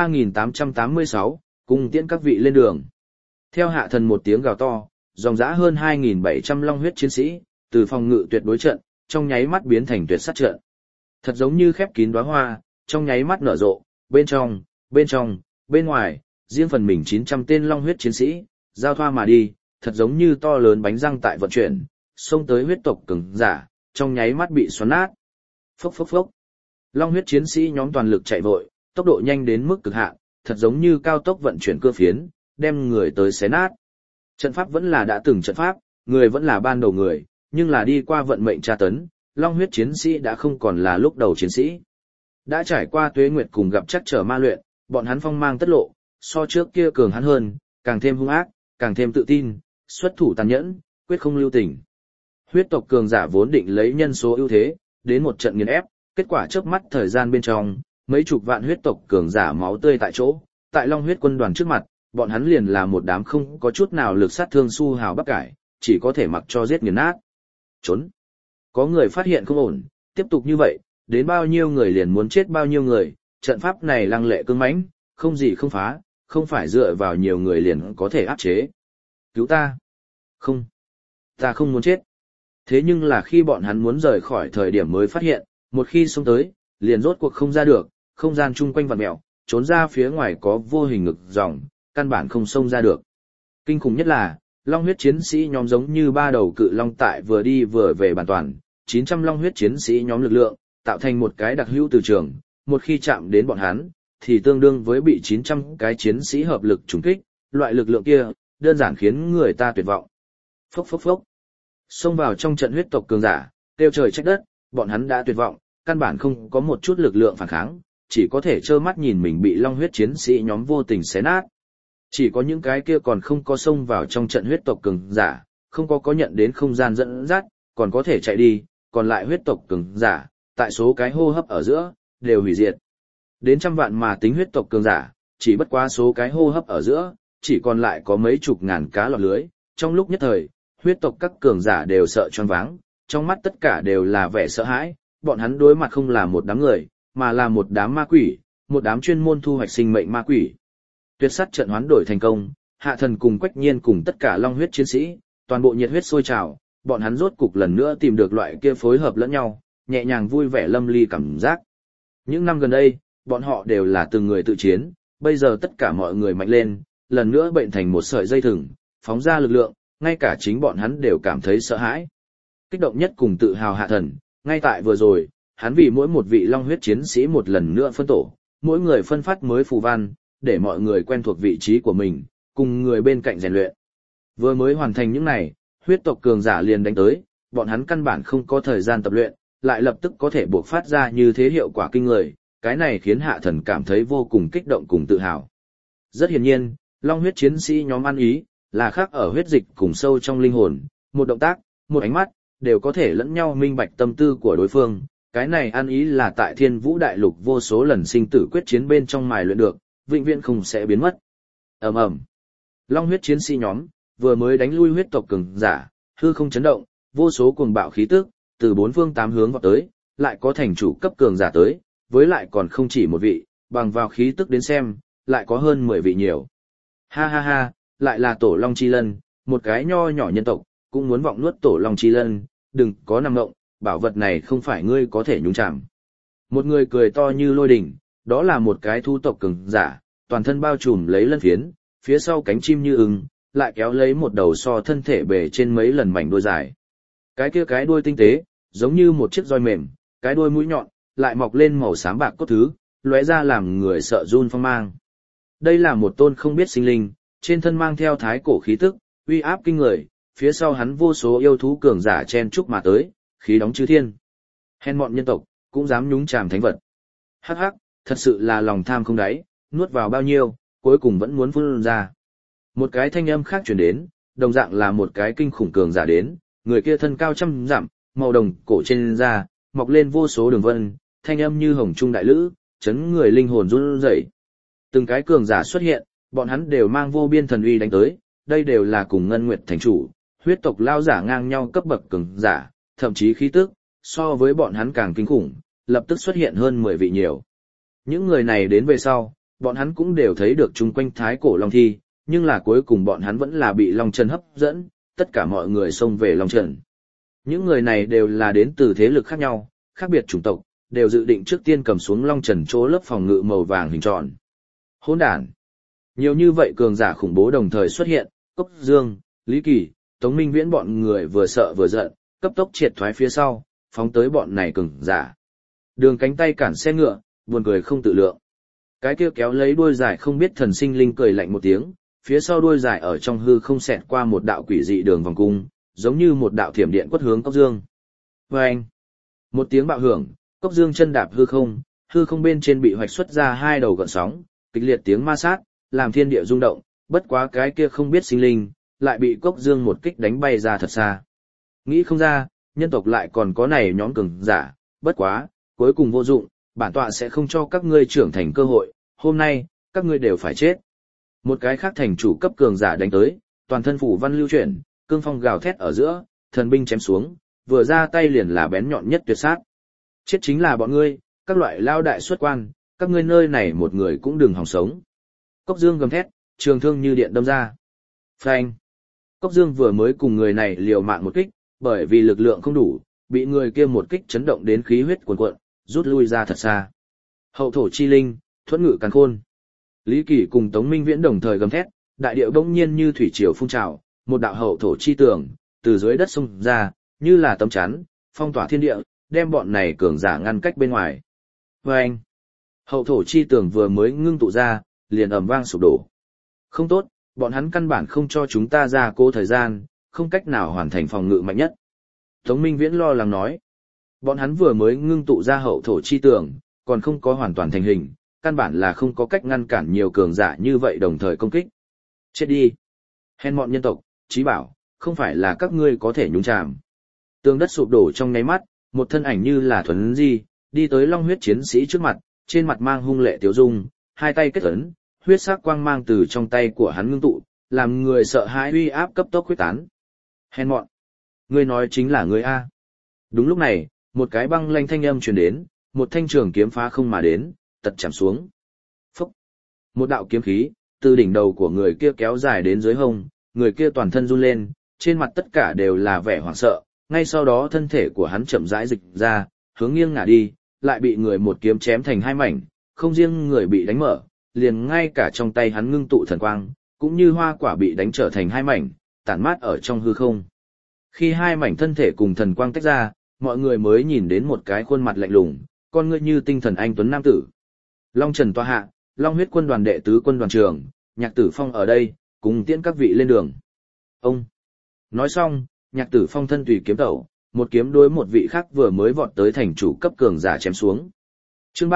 3886, cùng tiễn các vị lên đường. Theo Hạ Thần một tiếng gào to, dòng dã hơn 2.700 long huyết chiến sĩ, từ phòng ngự tuyệt đối trận, trong nháy mắt biến thành tuyệt sát trận. Thật giống như khép kín đóa hoa, trong nháy mắt nở rộ, bên trong, bên ngoài, riêng phần mình 900 tên long huyết chiến sĩ, giao thoa mà đi, thật giống như to lớn bánh răng tại vận chuyển, xông tới huyết tộc cường giả, trong nháy mắt bị xoắn nát. Phốc phốc phốc. Long huyết chiến sĩ nhóm toàn lực chạy vội, tốc độ nhanh đến mức cực hạn, thật giống như cao tốc vận chuyển cơ phiến, đem người tới xé nát. Trận pháp vẫn là đã từng trận pháp, người vẫn là ban đầu người, nhưng là đi qua vận mệnh tra tấn, long huyết chiến sĩ đã không còn là lúc đầu chiến sĩ. Đã trải qua tuế nguyệt cùng gặp chắc trở ma luyện, bọn hắn phong mang tất lộ, so trước kia cường hắn hơn, càng thêm hung ác, càng thêm tự tin, xuất thủ tàn nhẫn, quyết không lưu tình. Huyết tộc cường giả vốn định lấy nhân số ưu thế, đến một trận nghiền ép, kết quả chớp mắt thời gian bên trong, mấy chục vạn huyết tộc cường giả máu tươi tại chỗ, tại Long huyết quân đoàn trước mặt, bọn hắn liền là một đám không có chút nào lực sát thương su hào bắp cải, chỉ có thể mặc cho giết nghiền nát. Trốn. Có người phát hiện không ổn, tiếp tục như vậy, đến bao nhiêu người liền muốn chết bao nhiêu người, trận pháp này lăng lệ cứng mãnh, không gì không phá, không phải dựa vào nhiều người liền có thể áp chế. Cứu ta. Không. Ta không muốn chết. Thế nhưng là khi bọn hắn muốn rời khỏi thời điểm mới phát hiện, một khi xông tới, liền rốt cuộc không ra được, không gian chung quanh vặn mèo, trốn ra phía ngoài có vô hình ngực dòng, căn bản không xông ra được. Kinh khủng nhất là, long huyết chiến sĩ nhóm giống như ba đầu cự long tại vừa đi vừa về bàn toàn, 900 long huyết chiến sĩ nhóm lực lượng, tạo thành một cái đặc hữu từ trường, một khi chạm đến bọn hắn, thì tương đương với bị 900 cái chiến sĩ hợp lực trùng kích, loại lực lượng kia, đơn giản khiến người ta tuyệt vọng. Phốc phốc phốc. Xông vào trong trận huyết tộc cường giả, kêu trời trách đất, bọn hắn đã tuyệt vọng, căn bản không có một chút lực lượng phản kháng, chỉ có thể trơ mắt nhìn mình bị long huyết chiến sĩ nhóm vô tình xé nát. Chỉ có những cái kia còn không có xông vào trong trận huyết tộc cường giả, không có nhận đến không gian dẫn dắt, còn có thể chạy đi, còn lại huyết tộc cường giả, tại số cái hô hấp ở giữa, đều hủy diệt. Đến trăm vạn mà tính huyết tộc cường giả, chỉ bất quá số cái hô hấp ở giữa, chỉ còn lại có mấy chục ngàn cá lọt lưới, trong lúc nhất thời, huyết tộc các cường giả đều sợ choáng váng, trong mắt tất cả đều là vẻ sợ hãi, bọn hắn đối mặt không là một đám người, mà là một đám ma quỷ, một đám chuyên môn thu hoạch sinh mệnh ma quỷ. Tuyệt sát trận hoán đổi thành công, Hạ Thần cùng Quách Nhiên cùng tất cả long huyết chiến sĩ, toàn bộ nhiệt huyết sôi trào, bọn hắn rốt cục lần nữa tìm được loại kia phối hợp lẫn nhau, nhẹ nhàng vui vẻ lâm ly cảm giác. Những năm gần đây, bọn họ đều là từng người tự chiến, bây giờ tất cả mọi người mạnh lên, lần nữa bệnh thành một sợi dây thừng, phóng ra lực lượng, ngay cả chính bọn hắn đều cảm thấy sợ hãi. Kích động nhất cùng tự hào Hạ Thần, ngay tại vừa rồi, hắn vì mỗi một vị long huyết chiến sĩ một lần nữa phân tổ, mỗi người phân phát mới phù văn, để mọi người quen thuộc vị trí của mình, cùng người bên cạnh rèn luyện. Vừa mới hoàn thành những này, huyết tộc cường giả liền đánh tới, bọn hắn căn bản không có thời gian tập luyện, lại lập tức có thể buộc phát ra như thế hiệu quả kinh người, cái này khiến Hạ Thần cảm thấy vô cùng kích động cùng tự hào. Rất hiển nhiên, long huyết chiến sĩ nhóm ăn ý, là khác ở huyết dịch cùng sâu trong linh hồn, một động tác, một ánh mắt, đều có thể lẫn nhau minh bạch tâm tư của đối phương, cái này ăn ý là tại Thiên Vũ Đại Lục vô số lần sinh tử quyết chiến bên trong mài luyện được, vĩnh viễn không sẽ biến mất. Ầm ầm. Long huyết chiến sĩ nhóm vừa mới đánh lui huyết tộc cường giả, hư không chấn động, vô số cuồng bạo khí tức từ bốn phương tám hướng vọt tới, lại có thành chủ cấp cường giả tới, với lại còn không chỉ một vị, bằng vào khí tức đến xem, lại có hơn 10 vị nhiều. Ha ha ha, lại là Tổ Long Chi Lân, một cái nho nhỏ nhân tộc, cũng muốn vọng nuốt Tổ Long Chi Lân, đừng có nằm ngộng, bảo vật này không phải ngươi có thể nhúng chạm. Một người cười to như lôi đình, đó là một cái thu tộc cường giả, toàn thân bao trùm lấy lân phiến, phía sau cánh chim như ưng, lại kéo lấy một đầu so thân thể bề trên mấy lần mảnh đuôi dài. Cái kia cái đuôi tinh tế, giống như một chiếc roi mềm, cái đuôi mũi nhọn, lại mọc lên màu xám bạc cốt thứ, lóe ra làm người sợ run phong mang. Đây là một tôn không biết sinh linh, trên thân mang theo thái cổ khí tức, uy áp kinh người, phía sau hắn vô số yêu thú cường giả chen chúc mà tới, khí đóng chư thiên. Hèn mọn nhân tộc, cũng dám nhúng chàm thánh vật. Hắc hắc, thật sự là lòng tham không đáy, nuốt vào bao nhiêu, cuối cùng vẫn muốn phun ra. Một cái thanh âm khác truyền đến, đồng dạng là một cái kinh khủng cường giả đến, người kia thân cao trăm dặm, màu đồng cổ trên da, mọc lên vô số đường vân, thanh âm như hồng trung đại lữ, chấn người linh hồn run rẩy. Từng cái cường giả xuất hiện, bọn hắn đều mang vô biên thần uy đánh tới, đây đều là cùng Ngân Nguyệt thành chủ, huyết tộc lao giả ngang nhau cấp bậc cường giả, thậm chí khí tức, so với bọn hắn càng kinh khủng, lập tức xuất hiện hơn 10 vị nhiều. Những người này đến về sau, bọn hắn cũng đều thấy được chung quanh thái cổ long thi, nhưng là cuối cùng bọn hắn vẫn là bị Long Trần hấp dẫn, tất cả mọi người xông về Long Trần. Những người này đều là đến từ thế lực khác nhau, khác biệt chủng tộc, đều dự định trước tiên cầm xuống Long Trần chỗ lớp phòng ngự màu vàng hình tròn. Hỗn đản! Nhiều như vậy cường giả khủng bố đồng thời xuất hiện, Cốc Dương, Lý Kỳ, Tống Minh Viễn bọn người vừa sợ vừa giận, cấp tốc triệt thoái phía sau, phóng tới bọn này cường giả. Đường cánh tay cản xe ngựa, buồn cười không tự lượng. Cái kia kéo lấy đuôi dài không biết thần sinh linh cười lạnh một tiếng, phía sau đuôi dài ở trong hư không xẹt qua một đạo quỷ dị đường vòng cung, giống như một đạo thiểm điện quất hướng Cốc Dương. Vâng! Một tiếng bạo hưởng, Cốc Dương chân đạp hư không bên trên bị hoạch xuất ra hai đầu gợn sóng, kịch liệt tiếng ma sát, làm thiên địa rung động, bất quá cái kia không biết sinh linh, lại bị Cốc Dương một kích đánh bay ra thật xa. Nghĩ không ra, nhân tộc lại còn có này nhóm cường giả, bất quá, cuối cùng vô dụng, bản tọa sẽ không cho các ngươi trưởng thành cơ hội, hôm nay, các ngươi đều phải chết. Một cái khác thành chủ cấp cường giả đánh tới, toàn thân phủ văn lưu chuyển, cương phong gào thét ở giữa, thần binh chém xuống, vừa ra tay liền là bén nhọn nhất tuyệt sát. Chết chính là bọn ngươi, các loại lao đại xuất quan, các ngươi nơi này một người cũng đừng hòng sống. Cốc Dương gầm thét, trường thương như điện đâm ra. Phanh! Cốc Dương vừa mới cùng người này liều mạng một kích, bởi vì lực lượng không đủ, bị người kia một kích chấn động đến khí huyết cuồn cuộn, rút lui ra thật xa. Hậu thổ chi linh, thuẫn ngự càn khôn. Lý Kỳ cùng Tống Minh Viễn đồng thời gầm thét, đại địa bỗng nhiên như thủy triều phun trào, một đạo hậu thổ chi tường từ dưới đất xông ra, như là tấm chắn, phong tỏa thiên địa, đem bọn này cường giả ngăn cách bên ngoài. Vâng! Hậu thổ chi tường vừa mới ngưng tụ ra, liền ầm vang sụp đổ. Không tốt, bọn hắn căn bản không cho chúng ta ra cố thời gian, không cách nào hoàn thành phòng ngự mạnh nhất. Tống Minh Viễn lo lắng nói. Bọn hắn vừa mới ngưng tụ ra hậu thổ chi tường, còn không có hoàn toàn thành hình, căn bản là không có cách ngăn cản nhiều cường giả như vậy đồng thời công kích. Chết đi! Hèn mọn nhân tộc, trí bảo, không phải là các ngươi có thể nhúng chàm. Tường đất sụp đổ trong nháy mắt, một thân ảnh như là thuần di, đi tới long huyết chiến sĩ trước mặt, trên mặt mang hung lệ tiếu dung, hai tay kết ấn, huyết sắc quang mang từ trong tay của hắn ngưng tụ, làm người sợ hãi uy áp cấp tốc huyết tán. Hèn mọn! Ngươi nói chính là ngươi A. Đúng lúc này, một cái băng lanh thanh âm truyền đến, một thanh trường kiếm phá không mà đến, tật chạm xuống. Phúc! Một đạo kiếm khí, từ đỉnh đầu của người kia kéo dài đến dưới hông, người kia toàn thân run lên, trên mặt tất cả đều là vẻ hoảng sợ, ngay sau đó thân thể của hắn chậm rãi dịch ra, hướng nghiêng ngả đi, lại bị người một kiếm chém thành hai mảnh, không riêng người bị đánh mở, liền ngay cả trong tay hắn ngưng tụ thần quang, cũng như hoa quả bị đánh trở thành hai mảnh, tản mát ở trong hư không. Khi hai mảnh thân thể cùng thần quang tách ra, mọi người mới nhìn đến một cái khuôn mặt lạnh lùng, con ngươi như tinh thần anh tuấn nam tử. Long Trần tọa hạ, Long huyết quân đoàn đệ tứ quân đoàn trưởng, Nhạc Tử Phong ở đây, cùng tiễn các vị lên đường. Ông! Nói xong, Nhạc Tử Phong thân tùy kiếm tẩu, một kiếm đối một vị khác vừa mới vọt tới thành chủ cấp cường giả chém xuống. Chương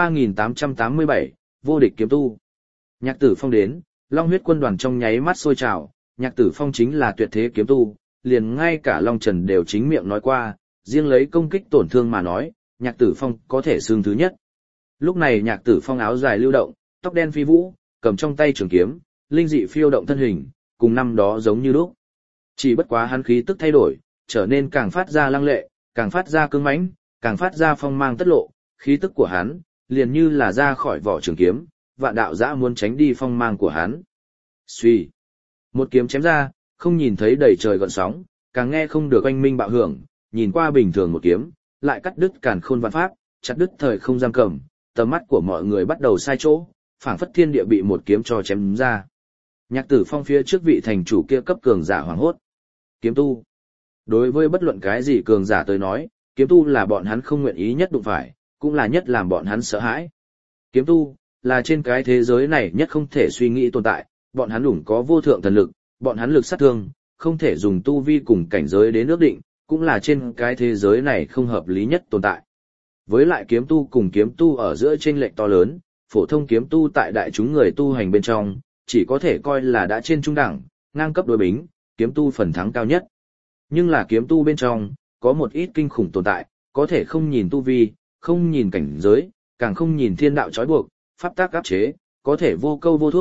3887, vô địch kiếm tu. Nhạc Tử Phong đến, Long huyết quân đoàn trong nháy mắt sôi trào, Nhạc Tử Phong chính là tuyệt thế kiếm tu, liền ngay cả Long Trần đều chính miệng nói qua, riêng lấy công kích tổn thương mà nói, Nhạc Tử Phong có thể xương thứ nhất. Lúc này Nhạc Tử Phong áo dài lưu động, tóc đen phi vũ, cầm trong tay trường kiếm, linh dị phiêu động thân hình, cùng năm đó giống như lúc. Chỉ bất quá hắn khí tức thay đổi, trở nên càng phát ra lăng lệ, càng phát ra cứng mãnh, càng phát ra phong mang tất lộ, khí tức của hắn liền như là ra khỏi vỏ trường kiếm, vạn đạo dã muốn tránh đi phong mang của hắn. Xuy, một kiếm chém ra, không nhìn thấy đầy trời gợn sóng, càng nghe không được oanh minh bạo hưởng, nhìn qua bình thường một kiếm, lại cắt đứt càn khôn vạn pháp, chặt đứt thời không giam cầm, tầm mắt của mọi người bắt đầu sai chỗ, phảng phất thiên địa bị một kiếm cho chém ra. Nhạc Tử Phong phía trước vị thành chủ kia cấp cường giả hoảng hốt. Kiếm tu. Đối với bất luận cái gì cường giả tới nói, kiếm tu là bọn hắn không nguyện ý nhất đụng phải, cũng là nhất làm bọn hắn sợ hãi. Kiếm tu là trên cái thế giới này nhất không thể suy nghĩ tồn tại, bọn hắn đủng có vô thượng thần lực, bọn hắn lực sát thương, không thể dùng tu vi cùng cảnh giới đến ước định, cũng là trên cái thế giới này không hợp lý nhất tồn tại. Với lại kiếm tu cùng kiếm tu ở giữa chênh lệch to lớn, phổ thông kiếm tu tại đại chúng người tu hành bên trong, chỉ có thể coi là đã trên trung đẳng, ngang cấp đối bính, kiếm tu phần thắng cao nhất. Nhưng là kiếm tu bên trong, có một ít kinh khủng tồn tại, có thể không nhìn tu vi, không nhìn cảnh giới, càng không nhìn thiên đạo trói buộc, pháp tác áp chế, có thể vô câu vô thúc,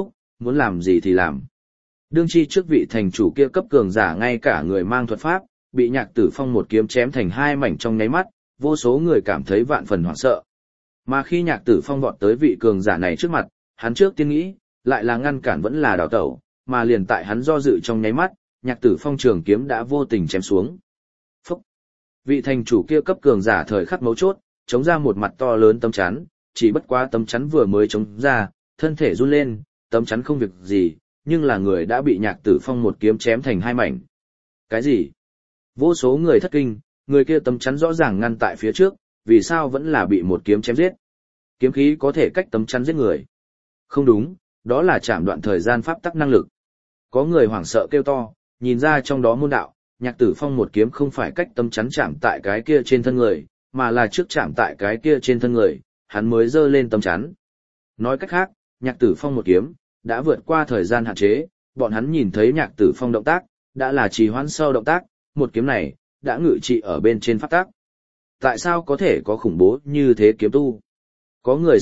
muốn làm gì thì làm. Đương chi trước vị thành chủ kia cấp cường giả ngay cả người mang thuật pháp, bị Nhạc Tử Phong một kiếm chém thành hai mảnh trong nháy mắt, vô số người cảm thấy vạn phần hoảng sợ. Mà khi Nhạc Tử Phong vọt tới vị cường giả này trước mặt, hắn trước tiên nghĩ, lại là ngăn cản vẫn là đào tẩu, mà liền tại hắn do dự trong nháy mắt, Nhạc Tử Phong trường kiếm đã vô tình chém xuống. Phúc! Vị thành chủ kia cấp cường giả thời khắc mấu chốt, chống ra một mặt to lớn tấm chắn, chỉ bất quá tấm chắn vừa mới chống ra, thân thể run lên, tấm chắn không việc gì, nhưng là người đã bị Nhạc Tử Phong một kiếm chém thành hai mảnh. Cái gì? Vô số người thất kinh, người kia tấm chắn rõ ràng ngăn tại phía trước, vì sao vẫn là bị một kiếm chém giết? Kiếm khí có thể cách tấm chắn giết người. Không đúng, đó là chạm đoạn thời gian pháp tắc năng lực. Có người hoảng sợ kêu to, nhìn ra trong đó môn đạo, Nhạc Tử Phong một kiếm không phải cách tấm chắn chạm tại cái kia trên thân người, mà là trước chạm tại cái kia trên thân người, hắn mới giơ lên tấm chắn. Nói cách khác, Nhạc Tử Phong một kiếm đã vượt qua thời gian hạn chế, bọn hắn nhìn thấy Nhạc Tử Phong động tác, đã là trì hoãn sau động tác, một kiếm này đã ngự trị ở bên trên pháp tắc. Tại sao có thể có khủng bố như thế kiếm tu? Có người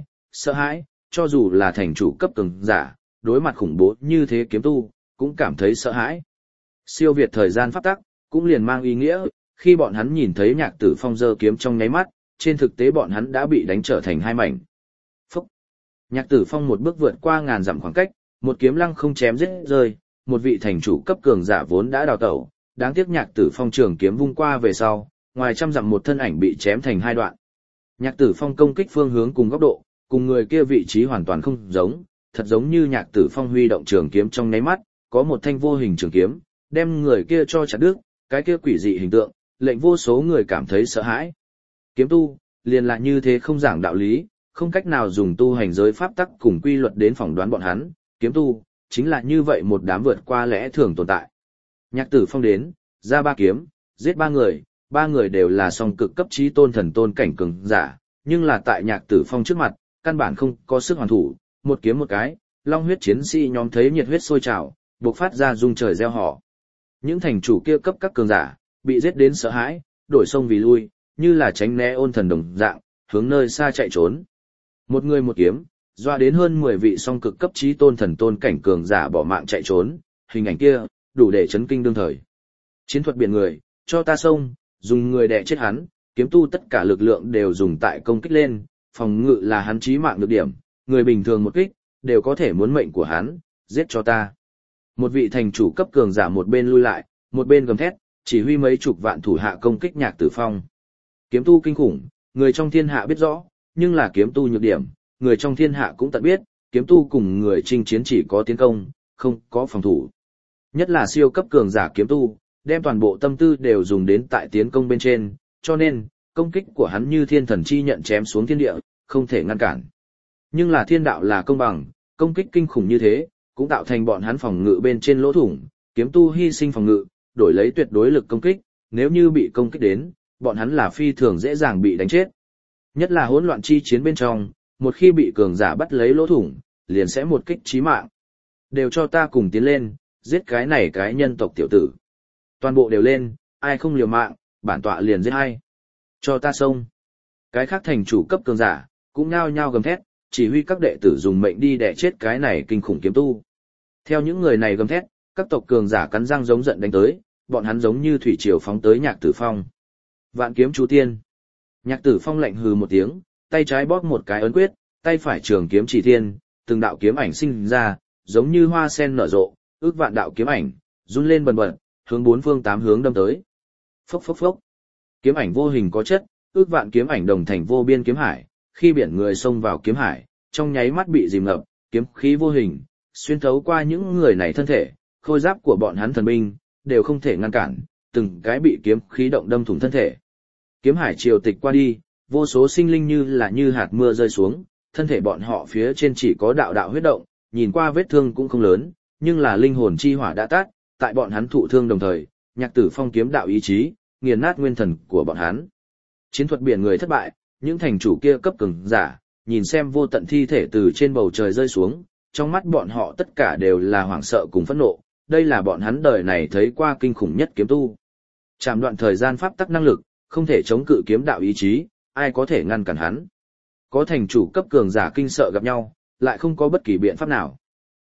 sợ hãi, cho dù là thành chủ cấp cường giả, đối mặt khủng bố như thế kiếm tu, cũng cảm thấy sợ hãi. Siêu việt thời gian pháp tắc, cũng liền mang ý nghĩa, khi bọn hắn nhìn thấy Nhạc Tử Phong giơ kiếm trong nháy mắt, trên thực tế bọn hắn đã bị đánh trở thành hai mảnh. Phúc! Nhạc Tử Phong một bước vượt qua ngàn dặm khoảng cách, một kiếm lăng không chém giết rơi, một vị thành chủ cấp cường giả vốn đã đào tẩu, đáng tiếc Nhạc Tử Phong trường kiếm vung qua về sau, ngoài trăm dặm một thân ảnh bị chém thành hai đoạn. Nhạc Tử Phong công kích phương hướng cùng góc độ, cùng người kia vị trí hoàn toàn không giống, thật giống như Nhạc Tử Phong huy động trường kiếm trong nháy mắt, có một thanh vô hình trường kiếm, đem người kia cho chặt đứt, cái kia quỷ dị hình tượng, lệnh vô số người cảm thấy sợ hãi. Kiếm tu, liền là như thế không giảng đạo lý, không cách nào dùng tu hành giới pháp tắc cùng quy luật đến phỏng đoán bọn hắn, kiếm tu, chính là như vậy một đám vượt qua lẽ thường tồn tại. Nhạc Tử Phong đến, ra ba kiếm, giết ba người đều là song cực cấp chí tôn thần tôn cảnh cường giả, nhưng là tại Nhạc Tử Phong trước mặt, căn bản không có sức hoàn thủ, một kiếm một cái, long huyết chiến sĩ nhóm thấy nhiệt huyết sôi trào, bộc phát ra rung trời reo hò. Những thành chủ kia cấp các cường giả, bị giết đến sợ hãi, đổi sông vì lui, như là tránh né ôn thần đồng dạng, hướng nơi xa chạy trốn. Một người một kiếm, doa đến hơn 10 vị song cực cấp chí tôn thần tôn cảnh cường giả bỏ mạng chạy trốn, hình ảnh kia, đủ để chấn kinh đương thời. Chiến thuật biển người, cho ta xông, dùng người đè chết hắn, kiếm tu tất cả lực lượng đều dùng tại công kích lên, phòng ngự là hắn chí mạng được điểm, người bình thường một kích, đều có thể muốn mệnh của hắn, giết cho ta. Một vị thành chủ cấp cường giả một bên lui lại, một bên gầm thét, chỉ huy mấy chục vạn thủ hạ công kích Nhạc Tử Phong. Kiếm tu kinh khủng, người trong thiên hạ biết rõ, nhưng là kiếm tu nhược điểm, người trong thiên hạ cũng tận biết, kiếm tu cùng người chinh chiến chỉ có tiến công, không có phòng thủ. Nhất là siêu cấp cường giả kiếm tu, đem toàn bộ tâm tư đều dùng đến tại tiến công bên trên, cho nên, công kích của hắn như thiên thần chi nhận chém xuống thiên địa, không thể ngăn cản. Nhưng là thiên đạo là công bằng, công kích kinh khủng như thế, cũng tạo thành bọn hắn phòng ngự bên trên lỗ thủng, kiếm tu hy sinh phòng ngự, đổi lấy tuyệt đối lực công kích, nếu như bị công kích đến, bọn hắn là phi thường dễ dàng bị đánh chết. Nhất là hỗn loạn chi chiến bên trong, một khi bị cường giả bắt lấy lỗ thủng, liền sẽ một kích chí mạng. Đều cho ta cùng tiến lên, giết cái này cái nhân tộc tiểu tử. Toàn bộ đều lên, ai không liều mạng, bản tọa liền giết hay. Cho ta xông. Cái khác thành chủ cấp cường giả, cũng nhao nhao gầm thét, chỉ huy các đệ tử dùng mệnh đi đè chết cái này kinh khủng kiếm tu. Theo những người này gầm thét, các tộc cường giả cắn răng giống giận đánh tới, bọn hắn giống như thủy triều phóng tới Nhạc Tử Phong. Vạn kiếm chú tiên. Nhạc Tử Phong lạnh hừ một tiếng, tay trái bóp một cái ấn quyết, tay phải trường kiếm chỉ thiên, từng đạo kiếm ảnh sinh ra, giống như hoa sen nở rộ, ước vạn đạo kiếm ảnh, run lên bần bật, hướng bốn phương tám hướng đâm tới. Phốc phốc phốc. Kiếm ảnh vô hình có chất, ước vạn kiếm ảnh đồng thành vô biên kiếm hải, khi biển người xông vào kiếm hải, trong nháy mắt bị dìm ngập, kiếm khí vô hình, xuyên thấu qua những người này thân thể, khôi giáp của bọn hắn thần binh, đều không thể ngăn cản, từng cái bị kiếm khí động đâm thủng thân thể. Kiếm hải triều tịch qua đi, vô số sinh linh như là như hạt mưa rơi xuống, thân thể bọn họ phía trên chỉ có đạo đạo huyết động, nhìn qua vết thương cũng không lớn, nhưng là linh hồn chi hỏa đã tắt, tại bọn hắn thụ thương đồng thời, Nhạc Tử Phong kiếm đạo ý chí, nghiền nát nguyên thần của bọn hắn. Chiến thuật biển người thất bại, những thành chủ kia cấp cường giả, nhìn xem vô tận thi thể từ trên bầu trời rơi xuống, trong mắt bọn họ tất cả đều là hoảng sợ cùng phẫn nộ, đây là bọn hắn đời này thấy qua kinh khủng nhất kiếm tu. Chạm đoạn thời gian pháp tắc năng lực, không thể chống cự kiếm đạo ý chí, ai có thể ngăn cản hắn. Có thành chủ cấp cường giả kinh sợ gặp nhau, lại không có bất kỳ biện pháp nào.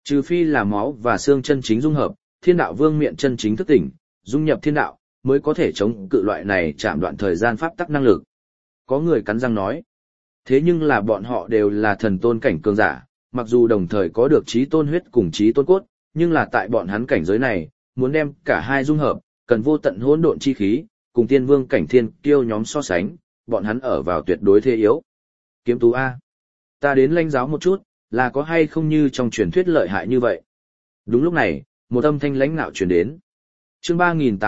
Trừ phi là máu và xương chân chính dung hợp, thiên đạo vương miện chân chính thức tỉnh, dung nhập thiên đạo, mới có thể chống cự loại này chạm đoạn thời gian pháp tắc năng lực. Có người cắn răng nói. Thế nhưng là bọn họ đều là thần tôn cảnh cường giả, mặc dù đồng thời có được chí tôn huyết cùng chí tôn cốt, nhưng là tại bọn hắn cảnh giới này, muốn đem cả hai dung hợp, cần vô tận hỗn độn chi khí, cùng tiên vương cảnh thiên kiêu nhóm so sánh, bọn hắn ở vào tuyệt đối thế yếu. Kiếm tú A. Ta đến lãnh giáo một chút, là có hay không như trong truyền thuyết lợi hại như vậy. Đúng lúc này, một âm thanh lãnh nạo truyền đến. Chương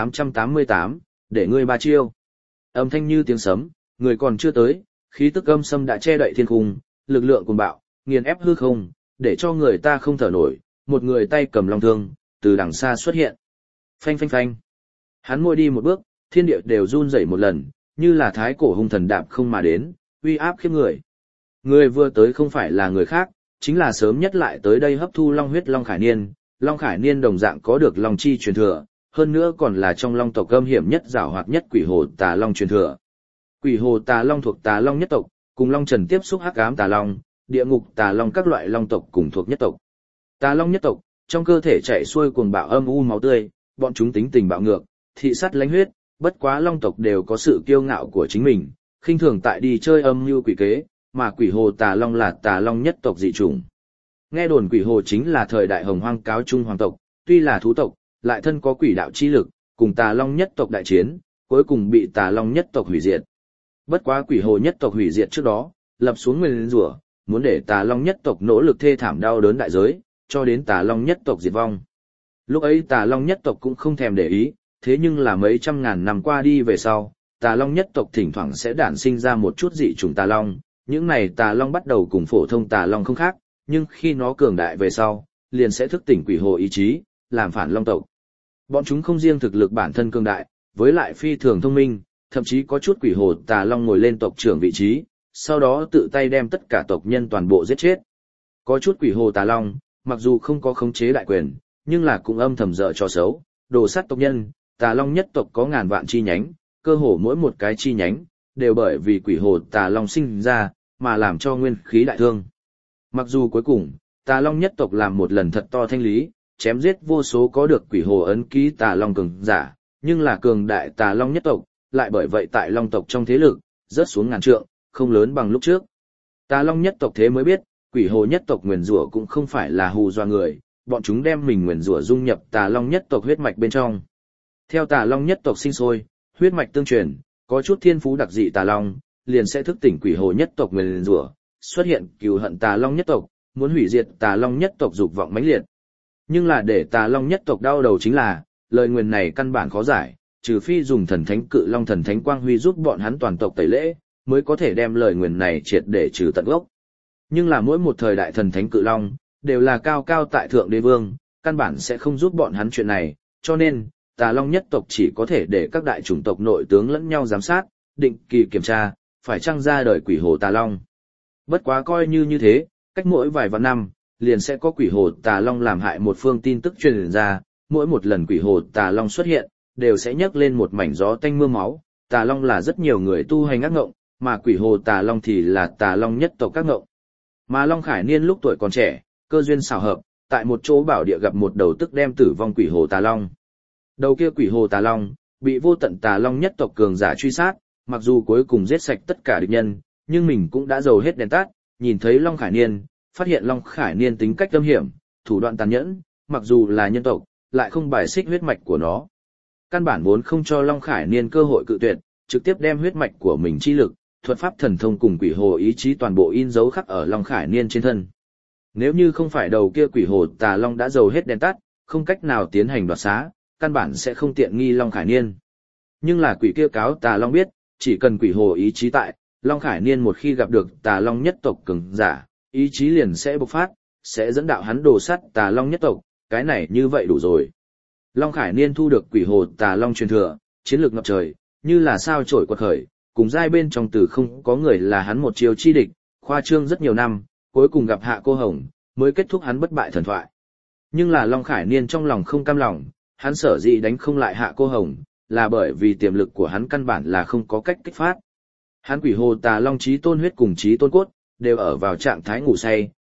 3888, để ngươi ba chiêu. Âm thanh như tiếng sấm, người còn chưa tới, khí tức âm sâm đã che đậy thiên cung, lực lượng cuồng bạo, nghiền ép hư không, để cho người ta không thở nổi, một người tay cầm long thương, từ đằng xa xuất hiện. Phanh phanh phanh. Hắn môi đi một bước, thiên địa đều run rẩy một lần, như là thái cổ hung thần đạp không mà đến, uy áp khiếp người. Người vừa tới không phải là người khác, chính là sớm nhất lại tới đây hấp thu long huyết Long Khải Niên. Long Khải Niên đồng dạng có được long chi truyền thừa, hơn nữa còn là trong long tộc âm hiểm nhất giảo hoạt nhất quỷ hồ tà long truyền thừa. Quỷ hồ tà long thuộc tà long nhất tộc, cùng long trần tiếp xúc hắc ám tà long, địa ngục tà long các loại long tộc cùng thuộc nhất tộc. Tà long nhất tộc, trong cơ thể chạy xuôi cuồng bạo âm u máu tươi, bọn chúng tính tình bạo ngược, thị sát lãnh huyết, bất quá long tộc đều có sự kiêu ngạo của chính mình, khinh thường tại đi chơi âm mưu quỷ kế, mà quỷ hồ tà long là tà long nhất tộc dị chủng. Nghe đồn quỷ hồ chính là thời đại hồng hoang cáo trung hoàng tộc, tuy là thú tộc, lại thân có quỷ đạo chi lực, cùng tà long nhất tộc đại chiến, cuối cùng bị tà long nhất tộc hủy diệt. Bất quá quỷ hồ nhất tộc hủy diệt trước đó, lập xuống nguyền rủa, muốn để tà long nhất tộc nỗ lực thê thảm đau đớn đại giới, cho đến tà long nhất tộc diệt vong. Lúc ấy tà long nhất tộc cũng không thèm để ý, thế nhưng là mấy trăm ngàn năm qua đi về sau, tà long nhất tộc thỉnh thoảng sẽ đản sinh ra một chút dị chủng tà long, những này tà long bắt đầu cùng phổ thông tà long không khác, nhưng khi nó cường đại về sau, liền sẽ thức tỉnh quỷ hồ ý chí, làm phản long tộc. Bọn chúng không riêng thực lực bản thân cường đại, với lại phi thường thông minh, thậm chí có chút quỷ hồ tà long ngồi lên tộc trưởng vị trí, sau đó tự tay đem tất cả tộc nhân toàn bộ giết chết. Có chút quỷ hồ tà long, mặc dù không có khống chế đại quyền, nhưng là cũng âm thầm dở trò xấu, đồ sát tộc nhân. Tà long nhất tộc có ngàn vạn chi nhánh, cơ hồ mỗi một cái chi nhánh, đều bởi vì quỷ hồ tà long sinh ra, mà làm cho nguyên khí đại thương. Mặc dù cuối cùng, tà long nhất tộc làm một lần thật to thanh lý, chém giết vô số có được quỷ hồ ấn ký tà long cường giả, nhưng là cường đại tà long nhất tộc, lại bởi vậy tại long tộc trong thế lực, rớt xuống ngàn trượng, không lớn bằng lúc trước. Tà long nhất tộc thế mới biết, quỷ hồ nhất tộc nguyền rủa cũng không phải là hù dọa người, bọn chúng đem mình nguyền rủa dung nhập tà long nhất tộc huyết mạch bên trong. Theo tà long nhất tộc sinh sôi, huyết mạch tương truyền, có chút thiên phú đặc dị tà long, liền sẽ thức tỉnh quỷ hồ nhất tộc nguyền rủa, xuất hiện cừu hận tà long nhất tộc, muốn hủy diệt tà long nhất tộc dục vọng mãnh liệt. Nhưng là để tà long nhất tộc đau đầu chính là, lời nguyền này căn bản khó giải, trừ phi dùng thần thánh cự long thần thánh quang huy giúp bọn hắn toàn tộc tẩy lễ, mới có thể đem lời nguyền này triệt để trừ tận gốc. Nhưng là mỗi một thời đại thần thánh cự long, đều là cao cao tại thượng đế vương, căn bản sẽ không giúp bọn hắn chuyện này, cho nên, tà long nhất tộc chỉ có thể để các đại chủng tộc nội tướng lẫn nhau giám sát, định kỳ kiểm tra, phải chăng ra đời quỷ hồ tà long. Bất quá coi như thế, cách mỗi vài vạn năm, liền sẽ có quỷ hồ tà long làm hại một phương tin tức truyền ra, mỗi một lần quỷ hồ tà long xuất hiện, đều sẽ nhấc lên một mảnh gió tanh mưa máu. Tà long là rất nhiều người tu hành ác ngộng, mà quỷ hồ tà long thì là tà long nhất tộc các ngộng. Mà Long Khải Niên lúc tuổi còn trẻ, cơ duyên xảo hợp, tại một chỗ bảo địa gặp một đầu tức đem tử vong quỷ hồ tà long. Đầu kia quỷ hồ tà long, bị vô tận tà long nhất tộc cường giả truy sát, mặc dù cuối cùng giết sạch tất cả địch nhân, nhưng mình cũng đã dầu hết đèn tắt, nhìn thấy Long Khải Niên, phát hiện Long Khải Niên tính cách âm hiểm, thủ đoạn tàn nhẫn, mặc dù là nhân tộc, lại không bài xích huyết mạch của nó. Căn bản vốn không cho Long Khải Niên cơ hội cự tuyệt, trực tiếp đem huyết mạch của mình chi lực, thuật pháp thần thông cùng quỷ hồ ý chí toàn bộ in dấu khắc ở Long Khải Niên trên thân. Nếu như không phải đầu kia quỷ hồ tà long đã dầu hết đèn tắt, không cách nào tiến hành đoạt xá, căn bản sẽ không tiện nghi Long Khải Niên. Nhưng là quỷ kia cáo tà long biết, chỉ cần quỷ hồ ý chí tại, Long Khải Niên một khi gặp được tà long nhất tộc cường giả, ý chí liền sẽ bộc phát, sẽ dẫn đạo hắn đồ sát tà long nhất tộc, cái này như vậy đủ rồi. Long Khải Niên thu được quỷ hồ tà long truyền thừa, chiến lược ngập trời, như là sao chổi quật khởi, cùng giai bên trong từ không có người là hắn một chiêu chi địch, khoa trương rất nhiều năm, cuối cùng gặp Hạ Cô Hồng, mới kết thúc hắn bất bại thần thoại. Nhưng là Long Khải Niên trong lòng không cam lòng, hắn sở dĩ đánh không lại Hạ Cô Hồng, là bởi vì tiềm lực của hắn căn bản là không có cách kích phát. Hắn quỷ hồ tà long chí tôn huyết cùng chí tôn cốt, đều ở vào trạng thái ngủ say,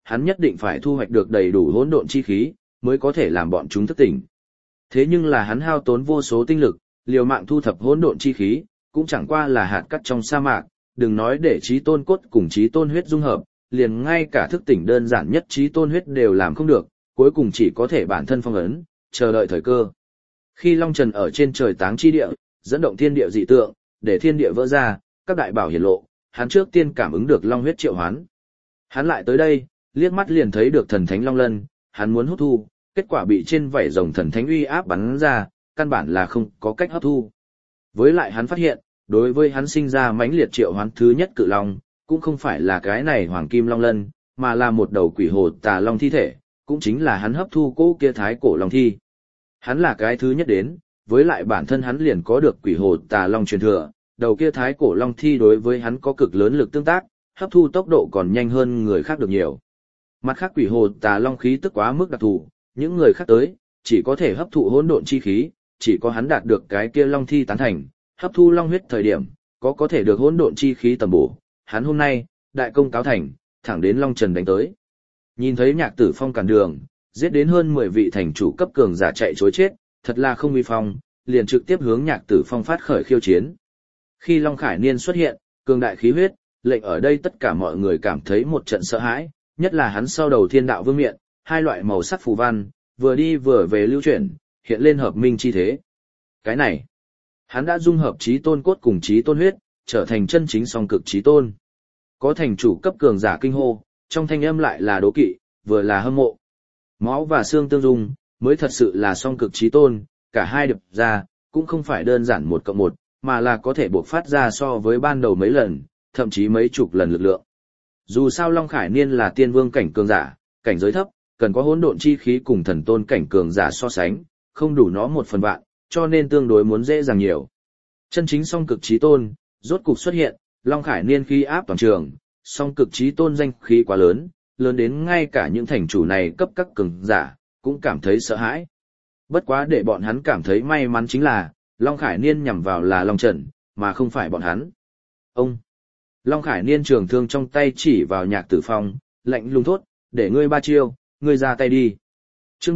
hắn nhất định phải thu hoạch được đầy đủ hỗn độn chi khí, mới có thể làm bọn chúng thức tỉnh. Thế nhưng là hắn hao tốn vô số tinh lực, liều mạng thu thập hỗn độn chi khí, cũng chẳng qua là hạt cát trong sa mạc, đừng nói để chí tôn cốt cùng chí tôn huyết dung hợp, liền ngay cả thức tỉnh đơn giản nhất chí tôn huyết đều làm không được, cuối cùng chỉ có thể bản thân phong ấn, chờ đợi thời cơ. Khi Long Trần ở trên trời táng chi địa, dẫn động thiên địa dị tượng, để thiên địa vỡ ra, các đại bảo hiển lộ, hắn trước tiên cảm ứng được long huyết triệu hoán. Hắn lại tới đây, liếc mắt liền thấy được thần thánh long lân, hắn muốn hút thu, kết quả bị trên vảy rồng thần thánh uy áp bắn ra, căn bản là không có cách hấp thu. Với lại hắn phát hiện, đối với hắn sinh ra mãnh liệt triệu hoán thứ nhất cự long, cũng không phải là cái này hoàng kim long lân, mà là một đầu quỷ hồ tà long thi thể, cũng chính là hắn hấp thu cố kia thái cổ long thi. Hắn là cái thứ nhất đến, với lại bản thân hắn liền có được quỷ hồ tà long truyền thừa, đầu kia thái cổ long thi đối với hắn có cực lớn lực tương tác, hấp thu tốc độ còn nhanh hơn người khác được nhiều. Mặt khác quỷ hồ tà long khí tức quá mức đặc thù, những người khác tới, chỉ có thể hấp thụ hỗn độn chi khí, chỉ có hắn đạt được cái kia long thi tán thành, hấp thu long huyết thời điểm, có thể được hỗn độn chi khí tầm bổ. Hắn hôm nay, đại công cáo thành, thẳng đến Long Trần đánh tới. Nhìn thấy Nhạc Tử Phong cản đường, giết đến hơn 10 vị thành chủ cấp cường giả chạy trối chết, thật là không uy phong, liền trực tiếp hướng Nhạc Tử Phong phát khởi khiêu chiến. Khi Long Khải Niên xuất hiện, cường đại khí huyết, lệnh ở đây tất cả mọi người cảm thấy một trận sợ hãi, nhất là hắn sau đầu thiên đạo vương miện, hai loại màu sắc phù văn, vừa đi vừa về lưu chuyển, hiện lên hợp minh chi thế. Cái này, hắn đã dung hợp chí tôn cốt cùng chí tôn huyết, trở thành chân chính song cực chí tôn. Có thành chủ cấp cường giả kinh hô, trong thanh âm lại là đố kỵ, vừa là hâm mộ. Máu và xương tương dung, mới thật sự là song cực chí tôn, cả hai đập ra, cũng không phải đơn giản 1+1, mà là có thể bộc phát ra so với ban đầu mấy lần, thậm chí mấy chục lần lực lượng. Dù sao Long Khải Niên là tiên vương cảnh cường giả, cảnh giới thấp, cần có hỗn độn chi khí cùng thần tôn cảnh cường giả so sánh, không đủ nó 1/1000, cho nên tương đối muốn dễ dàng nhiều. Chân chính song cực chí tôn, rốt cục xuất hiện, Long Khải Niên khí áp toàn trường, song cực chí tôn danh khí quá lớn, lớn đến ngay cả những thành chủ này cấp các cường giả, cũng cảm thấy sợ hãi. Bất quá để bọn hắn cảm thấy may mắn chính là, Long Khải Niên nhằm vào là Long Trần, mà không phải bọn hắn. Ông! Long Khải Niên trường thương trong tay chỉ vào Nhạc Tử Phong, lạnh lùng thốt, để ngươi 3 chiêu, ngươi ra tay đi. Chương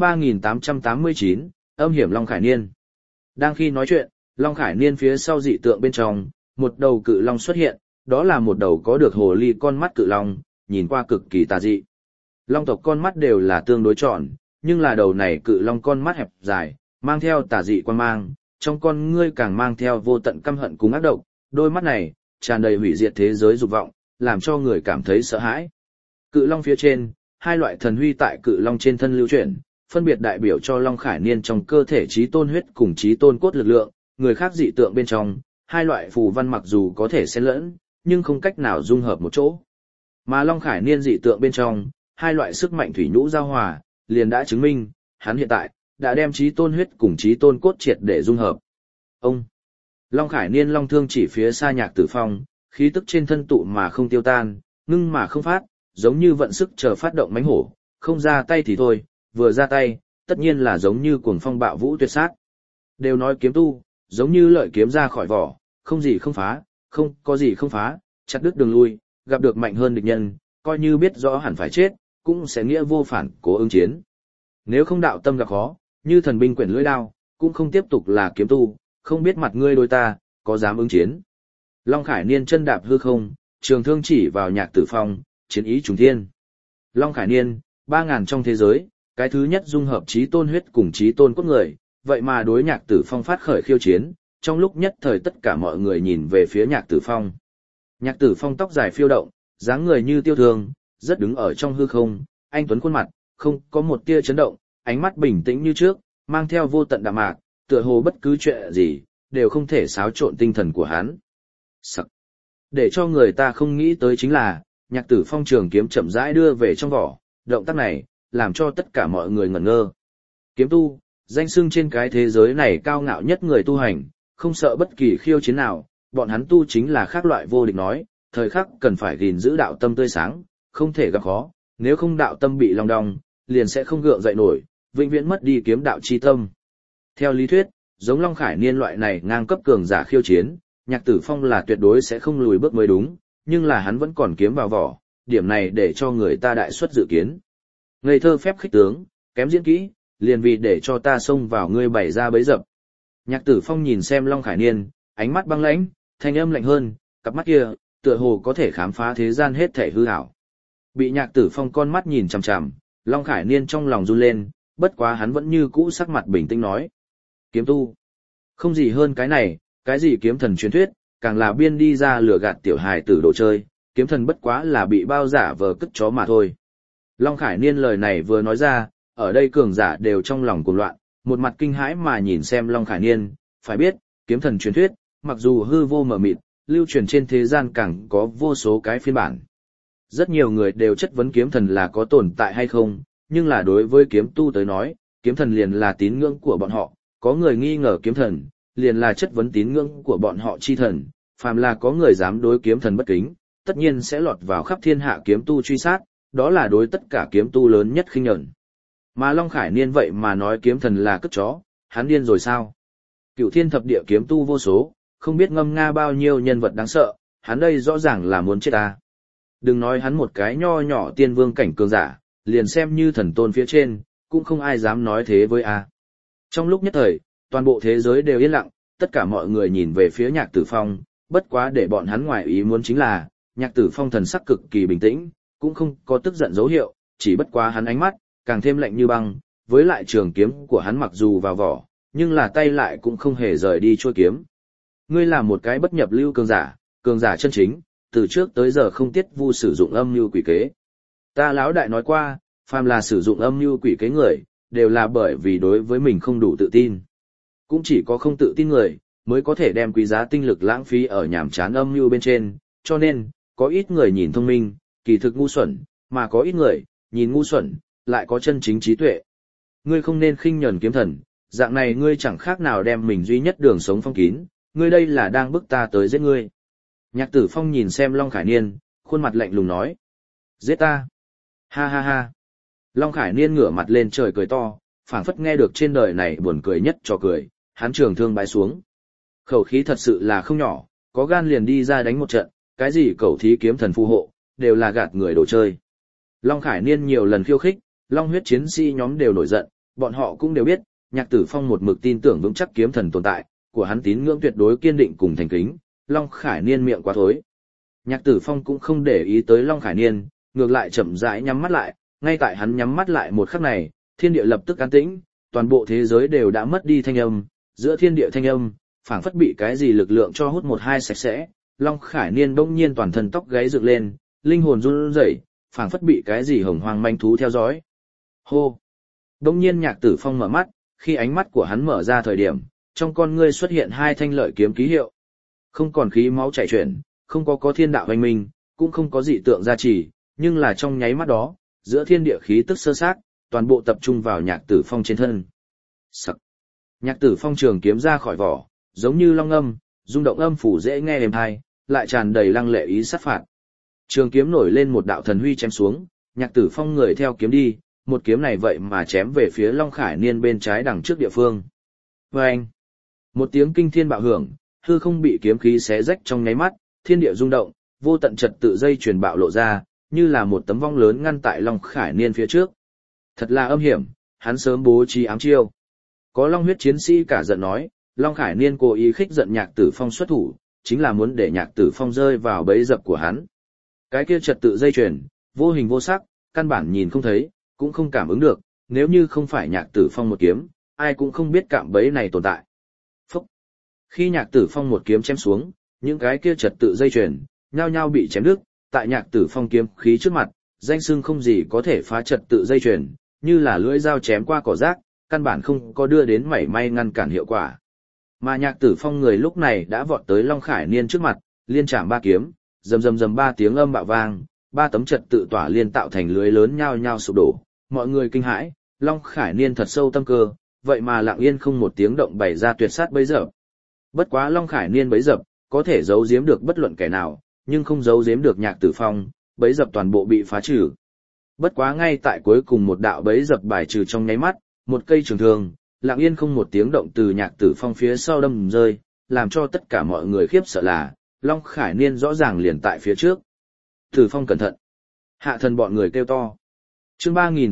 3889, âm hiểm Long Khải Niên. Đang khi nói chuyện, Long Khải Niên phía sau dị tượng bên trong, một đầu cự long xuất hiện, đó là một đầu có được hồ ly con mắt cự long, nhìn qua cực kỳ tà dị. Long tộc con mắt đều là tương đối tròn, nhưng là đầu này cự long con mắt hẹp dài, mang theo tà dị quan mang, trong con ngươi càng mang theo vô tận căm hận cùng ác độc, đôi mắt này tràn đầy hủy diệt thế giới dục vọng, làm cho người cảm thấy sợ hãi. Cự long phía trên, hai loại thần huy tại cự long trên thân lưu chuyển, phân biệt đại biểu cho Long Khải Niên trong cơ thể chí tôn huyết cùng chí tôn cốt lực lượng, người khác dị tượng bên trong, hai loại phù văn mặc dù có thể xen lẫn, nhưng không cách nào dung hợp một chỗ. Mà Long Khải Niên dị tượng bên trong, hai loại sức mạnh thủy nhũ giao hòa, liền đã chứng minh, hắn hiện tại đã đem chí tôn huyết cùng chí tôn cốt triệt để dung hợp. Ông Long Khải Niên long thương chỉ phía xa Nhạc Tử Phong, khí tức trên thân tụ mà không tiêu tan, ngưng mà không phát, giống như vận sức chờ phát động mãnh hổ, không ra tay thì thôi, vừa ra tay, tất nhiên là giống như cuồng phong bạo vũ tuyệt sát. Đều nói kiếm tu, giống như lợi kiếm ra khỏi vỏ, không gì không phá, không có gì không phá, chặt đứt đường lui, gặp được mạnh hơn địch nhân, coi như biết rõ hẳn phải chết, cũng sẽ nghĩa vô phản cố ứng chiến. Nếu không đạo tâm gặp khó, như thần binh quyển lưỡi đao, cũng không tiếp tục là kiếm tu, không biết mặt ngươi đôi ta, có dám ứng chiến. Long Khải Niên chân đạp hư không, trường thương chỉ vào Nhạc Tử Phong, chiến ý trùng thiên. Long Khải Niên, 3000 trong thế giới, cái thứ nhất dung hợp chí tôn huyết cùng chí tôn cốt người, vậy mà đối Nhạc Tử Phong phát khởi khiêu chiến, trong lúc nhất thời tất cả mọi người nhìn về phía Nhạc Tử Phong. Nhạc Tử Phong tóc dài phiêu động, dáng người như tiêu thương, rất đứng ở trong hư không, anh tuấn khuôn mặt, không có một tia chấn động, ánh mắt bình tĩnh như trước, mang theo vô tận đạm mạc, tựa hồ bất cứ chuyện gì đều không thể xáo trộn tinh thần của hắn. Sắc. Để cho người ta không nghĩ tới chính là, Nhạc Tử Phong trường kiếm chậm rãi đưa về trong vỏ, động tác này làm cho tất cả mọi người ngẩn ngơ. Kiếm tu, danh xưng trên cái thế giới này cao ngạo nhất người tu hành, không sợ bất kỳ khiêu chiến nào, bọn hắn tu chính là khác loại vô địch nói, thời khắc cần phải gìn giữ đạo tâm tươi sáng, không thể gặp khó, nếu không đạo tâm bị long đong, liền sẽ không gượng dậy nổi, vĩnh viễn mất đi kiếm đạo chi tâm. Theo lý thuyết, giống Long Khải Niên loại này ngang cấp cường giả khiêu chiến, Nhạc Tử Phong là tuyệt đối sẽ không lùi bước mới đúng, nhưng là hắn vẫn còn kiếm vào vỏ, điểm này để cho người ta đại suất dự kiến. Ngây thơ phép khích tướng, kém diễn kỹ, liền vì để cho ta xông vào ngươi bày ra bấy dập. Nhạc Tử Phong nhìn xem Long Khải Niên, ánh mắt băng lãnh, thanh âm lạnh hơn, cặp mắt kia, tựa hồ có thể khám phá thế gian hết thể hư ảo. Bị Nhạc Tử Phong con mắt nhìn chằm chằm, Long Khải Niên trong lòng run lên, bất quá hắn vẫn như cũ sắc mặt bình tĩnh nói. Kiếm tu. Không gì hơn cái này, cái gì kiếm thần truyền thuyết, càng là biên đi ra lừa gạt tiểu hài tử đồ chơi, kiếm thần bất quá là bị bao giả vờ cất chó mà thôi. Long Khải Niên lời này vừa nói ra, ở đây cường giả đều trong lòng cuồng loạn, một mặt kinh hãi mà nhìn xem Long Khải Niên, phải biết, kiếm thần truyền thuyết, mặc dù hư vô mờ mịt, lưu truyền trên thế gian càng có vô số cái phiên bản. Rất nhiều người đều chất vấn kiếm thần là có tồn tại hay không, nhưng là đối với kiếm tu tới nói, kiếm thần liền là tín ngưỡng của bọn họ, có người nghi ngờ kiếm thần, liền là chất vấn tín ngưỡng của bọn họ chi thần, phàm là có người dám đối kiếm thần bất kính, tất nhiên sẽ lọt vào khắp thiên hạ kiếm tu truy sát, đó là đối tất cả kiếm tu lớn nhất khinh nhẫn. Mà Long Khải Niên vậy mà nói kiếm thần là cất chó, hắn điên rồi sao? Cửu thiên thập địa kiếm tu vô số, không biết ngâm nga bao nhiêu nhân vật đáng sợ, hắn đây rõ ràng là muốn chết ta. Đừng nói hắn một cái nho nhỏ tiên vương cảnh cường giả, liền xem như thần tôn phía trên, cũng không ai dám nói thế với a. Trong lúc nhất thời, toàn bộ thế giới đều yên lặng, tất cả mọi người nhìn về phía Nhạc Tử Phong, bất quá để bọn hắn ngoài ý muốn chính là, Nhạc Tử Phong thần sắc cực kỳ bình tĩnh, cũng không có tức giận dấu hiệu, chỉ bất quá hắn ánh mắt, càng thêm lạnh như băng, với lại trường kiếm của hắn mặc dù vào vỏ, nhưng là tay lại cũng không hề rời đi chuôi kiếm. Ngươi là một cái bất nhập lưu cường giả chân chính, từ trước tới giờ không tiết vu sử dụng âm mưu quỷ kế. Ta lão đại nói qua, phàm là sử dụng âm mưu quỷ kế người, đều là bởi vì đối với mình không đủ tự tin. Cũng chỉ có không tự tin người, mới có thể đem quý giá tinh lực lãng phí ở nhảm chán âm mưu bên trên, cho nên, có ít người nhìn thông minh, kỳ thực ngu xuẩn, mà có ít người, nhìn ngu xuẩn, lại có chân chính trí tuệ. Ngươi không nên khinh nhẫn kiếm thần, dạng này ngươi chẳng khác nào đem mình duy nhất đường sống phong kín, ngươi đây là đang bức ta tới giết ngươi. Nhạc Tử Phong nhìn xem Long Khải Niên, khuôn mặt lạnh lùng nói. Giết ta. Ha ha ha. Long Khải Niên ngửa mặt lên trời cười to, phảng phất nghe được trên đời này buồn cười nhất cho cười, hắn trường thương bái xuống. Khẩu khí thật sự là không nhỏ, có gan liền đi ra đánh một trận, cái gì cẩu thí kiếm thần phù hộ, đều là gạt người đồ chơi. Long Khải Niên nhiều lần khiêu khích, Long huyết chiến sĩ nhóm đều nổi giận, bọn họ cũng đều biết, Nhạc Tử Phong một mực tin tưởng vững chắc kiếm thần tồn tại, của hắn tín ngưỡng tuyệt đối kiên định cùng thành kính, Long Khải Niên miệng quá thối. Nhạc Tử Phong cũng không để ý tới Long Khải Niên, ngược lại chậm rãi nhắm mắt lại, ngay tại hắn nhắm mắt lại một khắc này, thiên địa lập tức an tĩnh, toàn bộ thế giới đều đã mất đi thanh âm, giữa thiên địa thanh âm, phảng phất bị cái gì lực lượng cho hút một hai sạch sẽ. Long Khải Niên bỗng nhiên toàn thân tóc gáy dựng lên, linh hồn run rẩy, phảng phất bị cái gì hồng hoang manh thú theo dõi. Hô! Bỗng nhiên Nhạc Tử Phong mở mắt, khi ánh mắt của hắn mở ra thời điểm, trong con ngươi xuất hiện hai thanh lợi kiếm ký hiệu. Không còn khí máu chảy chuyển, không có thiên đạo hoành minh, cũng không có dị tượng gia trì, nhưng là trong nháy mắt đó, giữa thiên địa khí tức sơ sát, toàn bộ tập trung vào Nhạc Tử Phong trên thân. Sắc. Nhạc Tử Phong trường kiếm ra khỏi vỏ, giống như long âm, rung động âm phủ dễ nghe êm tai, lại tràn đầy lăng lệ ý sát phạt. Trường kiếm nổi lên một đạo thần huy chém xuống, Nhạc Tử Phong người theo kiếm đi, một kiếm này vậy mà chém về phía Long Khải Niên bên trái đằng trước địa phương. Vâng! Một tiếng kinh thiên bạo hưởng, hư không bị kiếm khí xé rách trong nháy mắt, thiên địa rung động, vô tận trật tự dây truyền bạo lộ ra, như là một tấm vong lớn ngăn tại Long Khải Niên phía trước. Thật là âm hiểm, hắn sớm bố trí ám chiêu. Có Long huyết chiến sĩ cả giận nói, Long Khải Niên cố ý khích giận Nhạc Tử Phong xuất thủ, chính là muốn để Nhạc Tử Phong rơi vào bẫy dập của hắn. Cái kia trật tự dây chuyền, vô hình vô sắc, căn bản nhìn không thấy, cũng không cảm ứng được, nếu như không phải Nhạc Tử Phong một kiếm, ai cũng không biết cạm bẫy này tồn tại. Phúc! Khi Nhạc Tử Phong một kiếm chém xuống, những cái kia trật tự dây chuyền, nhao nhao bị chém đứt, tại Nhạc Tử Phong kiếm khí trước mặt, danh xưng không gì có thể phá trật tự dây chuyền, như là lưỡi dao chém qua cỏ rác, căn bản không có đưa đến mảy may ngăn cản hiệu quả. Mà Nhạc Tử Phong người lúc này đã vọt tới Long Khải Niên trước mặt, liên chạm ba kiếm, rầm rầm rầm ba tiếng âm bạo vang, ba tấm trật tự tỏa liên tạo thành lưới lớn nhao nhao sụp đổ, mọi người kinh hãi, Long Khải Niên thật sâu tâm cơ, vậy mà lặng yên không một tiếng động bày ra tuyệt sát bấy dập. Bất quá Long Khải Niên bấy dập, có thể giấu giếm được bất luận kẻ nào, nhưng không giấu giếm được Nhạc Tử Phong, bấy dập toàn bộ bị phá trừ. Bất quá ngay tại cuối cùng một đạo bấy dập bài trừ trong nháy mắt, một cây trường thương, lặng yên không một tiếng động từ Nhạc Tử Phong phía sau đâm rơi, làm cho tất cả mọi người khiếp sợ là, Long Khải Niên rõ ràng liền tại phía trước. Tử Phong cẩn thận. Hạ thần bọn người kêu to. Chương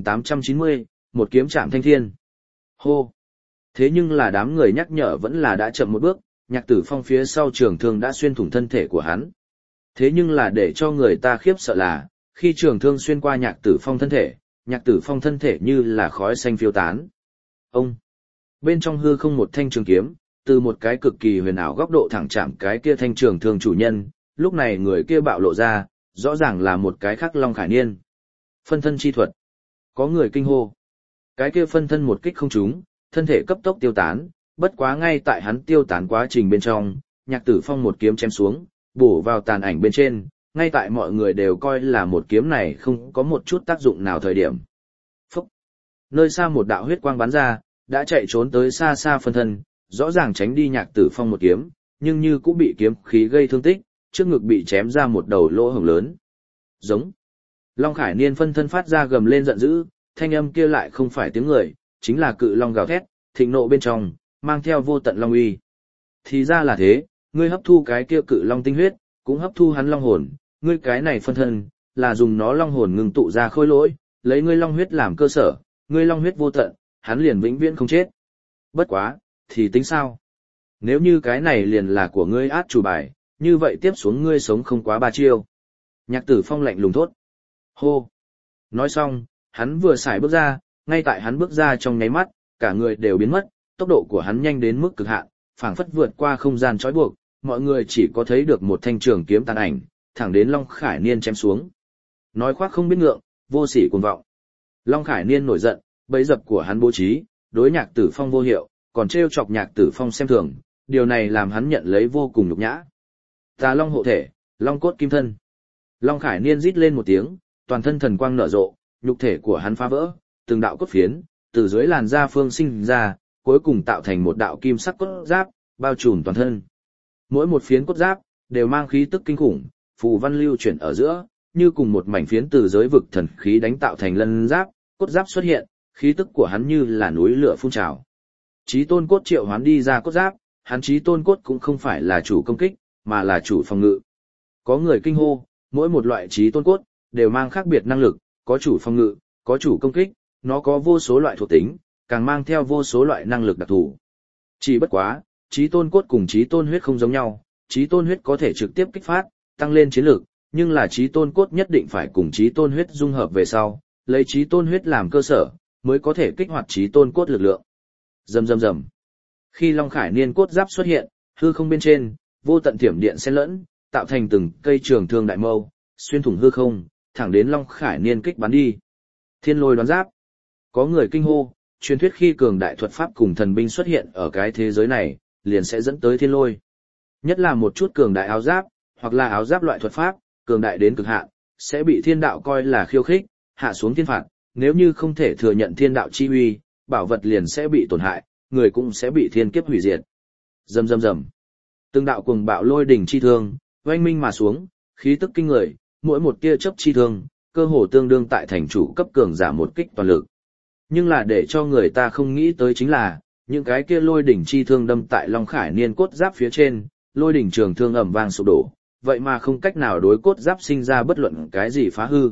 3890, một kiếm chạm thanh thiên. Hô! Thế nhưng là đám người nhắc nhở vẫn là đã chậm một bước, Nhạc Tử Phong phía sau trường thương đã xuyên thủng thân thể của hắn. Thế nhưng là để cho người ta khiếp sợ là, khi trường thương xuyên qua Nhạc Tử Phong thân thể, Nhạc Tử Phong thân thể như là khói xanh phiêu tán. Ông! Bên trong hư không một thanh trường kiếm, từ một cái cực kỳ huyền ảo góc độ thẳng chạm cái kia thanh trường thương chủ nhân, lúc này người kia bạo lộ ra, rõ ràng là một cái khắc Long Khải Niên. Phân thân chi thuật. Có người kinh hô. Cái kia phân thân một kích không trúng, thân thể cấp tốc tiêu tán, bất quá ngay tại hắn tiêu tán quá trình bên trong, Nhạc Tử Phong một kiếm chém xuống, bổ vào tàn ảnh bên trên, ngay tại mọi người đều coi là một kiếm này không có một chút tác dụng nào thời điểm. Phúc! Nơi xa một đạo huyết quang bắn ra, đã chạy trốn tới xa xa phân thân, rõ ràng tránh đi Nhạc Tử Phong một kiếm, nhưng như cũng bị kiếm khí gây thương tích, trước ngực bị chém ra một đầu lỗ hổng lớn. Giống. Long Khải Niên phân thân phát ra gầm lên giận dữ, thanh âm kia lại không phải tiếng người, chính là cự long gào thét, thịnh nộ bên trong, mang theo vô tận long uy. Thì ra là thế, ngươi hấp thu cái kia cự long tinh huyết, cũng hấp thu hắn long hồn, ngươi cái này phân thân, là dùng nó long hồn ngừng tụ ra khôi lỗi, lấy ngươi long huyết làm cơ sở, ngươi long huyết vô tận, hắn liền vĩnh viễn không chết. Bất quá, thì tính sao? Nếu như cái này liền là của ngươi át chủ bài, như vậy tiếp xuống ngươi sống không quá 3 chiêu. Nhạc Tử Phong lạnh lùng thốt. Hô! Nói xong, hắn vừa xài bước ra, ngay tại hắn bước ra trong nháy mắt, cả người đều biến mất, tốc độ của hắn nhanh đến mức cực hạn, phảng phất vượt qua không gian trói buộc, mọi người chỉ có thấy được một thanh trường kiếm tàn ảnh, thẳng đến Long Khải Niên chém xuống. Nói khoác không biết ngượng, vô sỉ cuồng vọng. Long Khải Niên nổi giận, bẫy dập của hắn bố trí, đối Nhạc Tử Phong vô hiệu, còn trêu chọc Nhạc Tử Phong xem thường, điều này làm hắn nhận lấy vô cùng nhục nhã. Tà Long hộ thể, Long cốt kim thân. Long Khải Niên rít lên một tiếng, toàn thân thần quang nở rộ, nhục thể của hắn phá vỡ, từng đạo cốt phiến từ dưới làn da phương sinh ra, cuối cùng tạo thành một đạo kim sắc cốt giáp, bao trùm toàn thân. Mỗi một phiến cốt giáp đều mang khí tức kinh khủng, phù văn lưu chuyển ở giữa, như cùng một mảnh phiến từ giới vực thần khí đánh tạo thành lân giáp, cốt giáp xuất hiện, khí tức của hắn như là núi lửa phun trào. Chí tôn cốt triệu hoán đi ra cốt giáp, hắn chí tôn cốt cũng không phải là chủ công kích, mà là chủ phòng ngự. Có người kinh hô, mỗi một loại chí tôn cốt đều mang khác biệt năng lực, có chủ phòng ngự, có chủ công kích, nó có vô số loại thuộc tính, càng mang theo vô số loại năng lực đặc thù. Chỉ bất quá, chí tôn cốt cùng chí tôn huyết không giống nhau, chí tôn huyết có thể trực tiếp kích phát, tăng lên chiến lực, nhưng là chí tôn cốt nhất định phải cùng chí tôn huyết dung hợp về sau, lấy chí tôn huyết làm cơ sở, mới có thể kích hoạt chí tôn cốt lực lượng. Rầm rầm rầm. Khi Long Khải Niên cốt giáp xuất hiện, hư không bên trên, vô tận thiểm điện xen lẫn, tạo thành từng cây trường thương đại mâu, xuyên thủng hư không, thẳng đến Long Khải Niên kích bắn đi. Thiên lôi đoán giáp. Có người kinh hô, truyền thuyết khi cường đại thuật pháp cùng thần binh xuất hiện ở cái thế giới này, liền sẽ dẫn tới thiên lôi. Nhất là một chút cường đại áo giáp, hoặc là áo giáp loại thuật pháp, cường đại đến cực hạn, sẽ bị thiên đạo coi là khiêu khích, hạ xuống thiên phạt, nếu như không thể thừa nhận thiên đạo chi uy, bảo vật liền sẽ bị tổn hại, người cũng sẽ bị thiên kiếp hủy diệt. Rầm rầm rầm. Từng đạo cuồng bạo lôi đỉnh chi thương, oanh minh mà xuống, khí tức kinh người, mỗi một tia chớp chi thương, cơ hồ tương đương tại thành chủ cấp cường giả một kích toàn lực. Nhưng là để cho người ta không nghĩ tới chính là, những cái kia lôi đỉnh chi thương đâm tại Long Khải Niên cốt giáp phía trên, lôi đỉnh trường thương ầm vang sụp đổ, vậy mà không cách nào đối cốt giáp sinh ra bất luận cái gì phá hư.